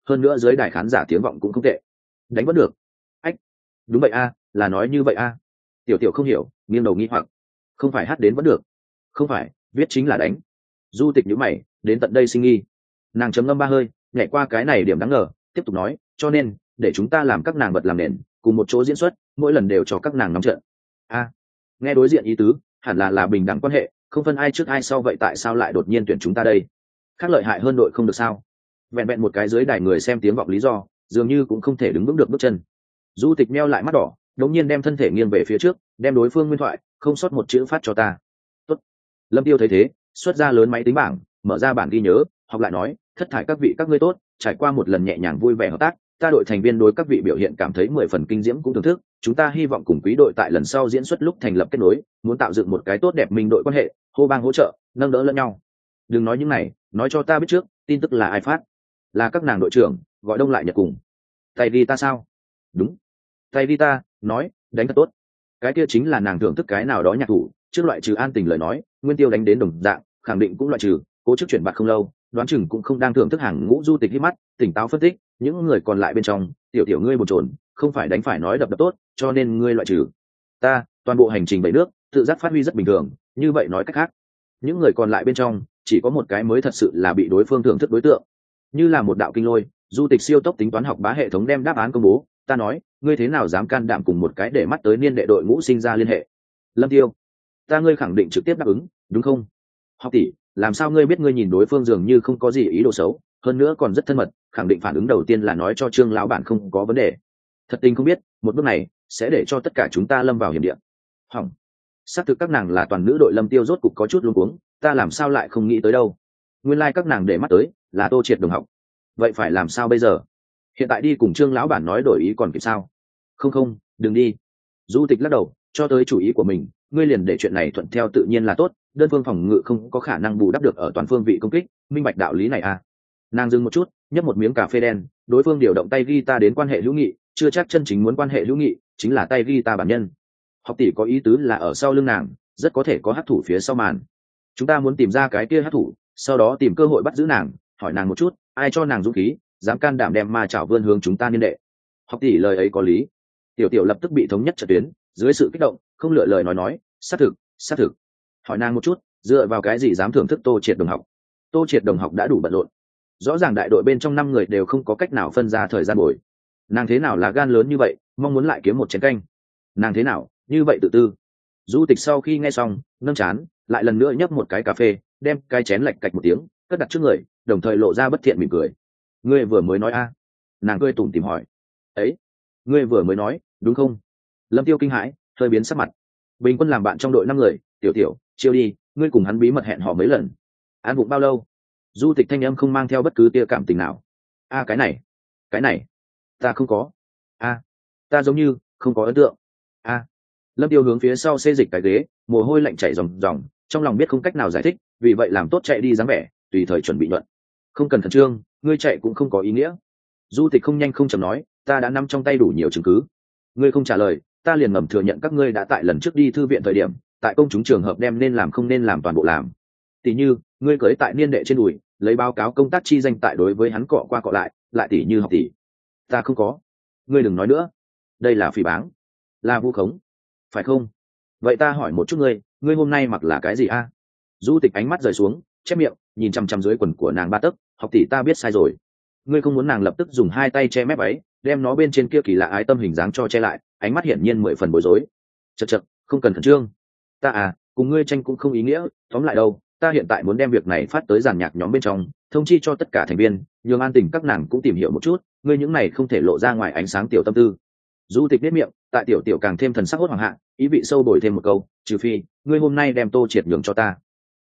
hơn nữa dưới đài khán giả tiếng vọng cũng không tệ. Đánh vẫn được. Ách, đúng vậy a, là nói như vậy a. Tiểu tiểu không hiểu, nghiêng đầu nghi hoặc. Không phải hát đến vẫn được. Không phải, viết chính là đánh. Du Tịch nhíu mày, đến tận đây sinh nghi. Nàng chấm ngâm ba hơi, nhảy qua cái này điểm đáng ngờ, tiếp tục nói, cho nên để chúng ta làm các nàng bật làm nền, cùng một chỗ diễn xuất, mỗi lần đều cho các nàng nóng trận. A, nghe đối diện ý tứ, hẳn là là bình đẳng quan hệ, không phân ai trước ai sau, vậy tại sao lại đột nhiên tuyển chúng ta đây? Khác lợi hại hơn đội không được sao? Vẹn vẹn một cái dưới đài người xem tiếng vọng lý do, dường như cũng không thể đứng vững được bước chân. Du Tịch meo lại mắt đỏ, đột nhiên đem thân thể nghiêng về phía trước, đem đối phương nguyên thoại không sót một chữ phát cho ta. Tốt. Lâm Tiêu thấy thế, xuất ra lớn máy tính bảng, mở ra bản ghi nhớ, học lại nói, thất thải các vị các ngươi tốt, trải qua một lần nhẹ nhàng vui vẻ hợp tác, ta đội thành viên đối các vị biểu hiện cảm thấy mười phần kinh diễm cũng thưởng thức, chúng ta hy vọng cùng quý đội tại lần sau diễn xuất lúc thành lập kết nối, muốn tạo dựng một cái tốt đẹp minh đội quan hệ, hô bang hỗ trợ, nâng đỡ lẫn nhau. Đừng nói những này, nói cho ta biết trước, tin tức là ai phát? Là các nàng đội trưởng, gọi đông lại nhật cùng. Tay đi ta sao? Đúng. Tay đi ta, nói, đánh thật tốt. Cái kia chính là nàng thưởng thức cái nào đó nhạc thủ, trước loại trừ An Tình lời nói, Nguyên Tiêu đánh đến đồng dạng, khẳng định cũng loại trừ, cố chức chuyển bạc không lâu, đoán chừng cũng không đang thưởng thức hàng ngũ. Du Tịch hít mắt, tỉnh táo phân tích, những người còn lại bên trong, tiểu tiểu ngươi bồn chồn, không phải đánh phải nói đập đập tốt, cho nên ngươi loại trừ. Ta, toàn bộ hành trình bảy nước, tự giác phát huy rất bình thường, như vậy nói cách khác, những người còn lại bên trong, chỉ có một cái mới thật sự là bị đối phương thưởng thức đối tượng. Như là một đạo kinh lôi, Du Tịch siêu tốc tính toán học bá hệ thống đem đáp án công bố, ta nói, ngươi thế nào dám can đảm cùng một cái để mắt tới niên đệ đội ngũ sinh ra liên hệ? Lâm Tiêu, ta ngươi khẳng định trực tiếp đáp ứng, đúng không? Học tỷ, làm sao ngươi biết? Ngươi nhìn đối phương dường như không có gì ý đồ xấu, hơn nữa còn rất thân mật, khẳng định phản ứng đầu tiên là nói cho Trương lão bản không có vấn đề. Thật tình không biết, một bước này sẽ để cho tất cả chúng ta lâm vào hiểm địa. Hỏng. Xác thực các nàng là toàn nữ đội. Lâm Tiêu rốt cục có chút luống cuống, ta làm sao lại không nghĩ tới đâu? Nguyên lai like các nàng để mắt tới là Tô Triệt đồng học. Vậy phải làm sao bây giờ? Hiện tại đi cùng Trương lão bản nói đổi ý còn kịp sao? Không không, đừng đi. Du Tịch lắc đầu, cho tới chủ ý của mình, ngươi liền để chuyện này thuận theo tự nhiên là tốt, đơn phương phòng ngự không có khả năng bù đắp được ở toàn phương vị công kích, minh bạch đạo lý này à? Nàng dừng một chút, nhấp một miếng cà phê đen, đối phương điều động tay guitar đến quan hệ hữu nghị, chưa chắc chân chính muốn quan hệ hữu nghị, chính là tay guitar bản nhân. Học tỷ có ý tứ là ở sau lưng nàng, rất có thể có hắc thủ phía sau màn. Chúng ta muốn tìm ra cái kia hắc thủ, sau đó tìm cơ hội bắt giữ nàng, hỏi nàng một chút, ai cho nàng dũng khí, dám can đảm đem ma chảo vươn hướng chúng ta niên đệ. Học tỷ lời ấy có lý. Tiểu tiểu lập tức bị thống nhất trận tuyến, dưới sự kích động, không lựa lời nói nói, xác thực, xác thực. Hỏi nàng một chút, dựa vào cái gì dám thưởng thức Tô Triệt đồng học? Tô Triệt đồng học đã đủ bận rộn, rõ ràng đại đội bên trong năm người đều không có cách nào phân ra thời gian bồi. Nàng thế nào là gan lớn như vậy, mong muốn lại kiếm một chén canh? Nàng thế nào như vậy tự tư? Du Tịch sau khi nghe xong, nâng chán, lại lần nữa nhấp một cái cà phê, đem cái chén lạch cạch một tiếng, cất đặt trước người, đồng thời lộ ra bất thiện mỉm cười. Ngươi vừa mới nói a? Nàng cười tủm tỉm hỏi. Ấy, ngươi vừa mới nói, đúng không? Lâm Tiêu kinh hãi, hơi biến sắc mặt. Bình quân làm bạn trong đội năm người, tiểu tiểu, chiêu đi, ngươi cùng hắn bí mật hẹn hò mấy lần? Ăn bụng bao lâu? Du Tịch thanh âm không mang theo bất cứ tia cảm tình nào. A cái này, cái này, ta không có. A, ta giống như không có ấn tượng. A. Lâm Tiêu hướng phía sau xê dịch cái ghế, mồ hôi lạnh chảy ròng ròng, trong lòng biết không cách nào giải thích, vì vậy làm tốt chạy đi dáng vẻ, tùy thời chuẩn bị luận. Không cần khẩn trương, ngươi chạy cũng không có ý nghĩa. Du Tịch không nhanh không chậm nói, ta đã nắm trong tay đủ nhiều chứng cứ. Ngươi không trả lời, ta liền ngầm thừa nhận các ngươi đã tại lần trước đi thư viện thời điểm, tại công chúng trường hợp đem nên làm không nên làm toàn bộ làm. Tỷ như, ngươi cưới tại niên đệ trên đùi, lấy báo cáo công tác chi danh tại đối với hắn cọ qua cọ lại, lại tỷ như học tỷ. Ta không có. Ngươi đừng nói nữa. Đây là phỉ báng, là vu khống, phải không? Vậy ta hỏi một chút ngươi, ngươi hôm nay mặc là cái gì a? Du Tịch ánh mắt rời xuống, chép miệng, nhìn chằm chằm dưới quần của nàng ba tấc, học tỷ ta biết sai rồi. Ngươi không muốn nàng lập tức dùng hai tay che mép ấy, đem nó bên trên kia kỳ lạ ái tâm hình dáng cho che lại, ánh mắt hiển nhiên mười phần bối rối. Chậc chậc, không cần khẩn trương. Ta à, cùng ngươi tranh cũng không ý nghĩa, tóm lại đâu, ta hiện tại muốn đem việc này phát tới giàn nhạc nhóm bên trong, thông chi cho tất cả thành viên, nhường An Tình các nàng cũng tìm hiểu một chút, ngươi những này không thể lộ ra ngoài ánh sáng tiểu tâm tư. Du Tịch biết miệng, tại tiểu tiểu càng thêm thần sắc hốt hoảng hạ, ý vị sâu bồi thêm một câu, trừ phi ngươi hôm nay đem Tô Triệt nhường cho ta.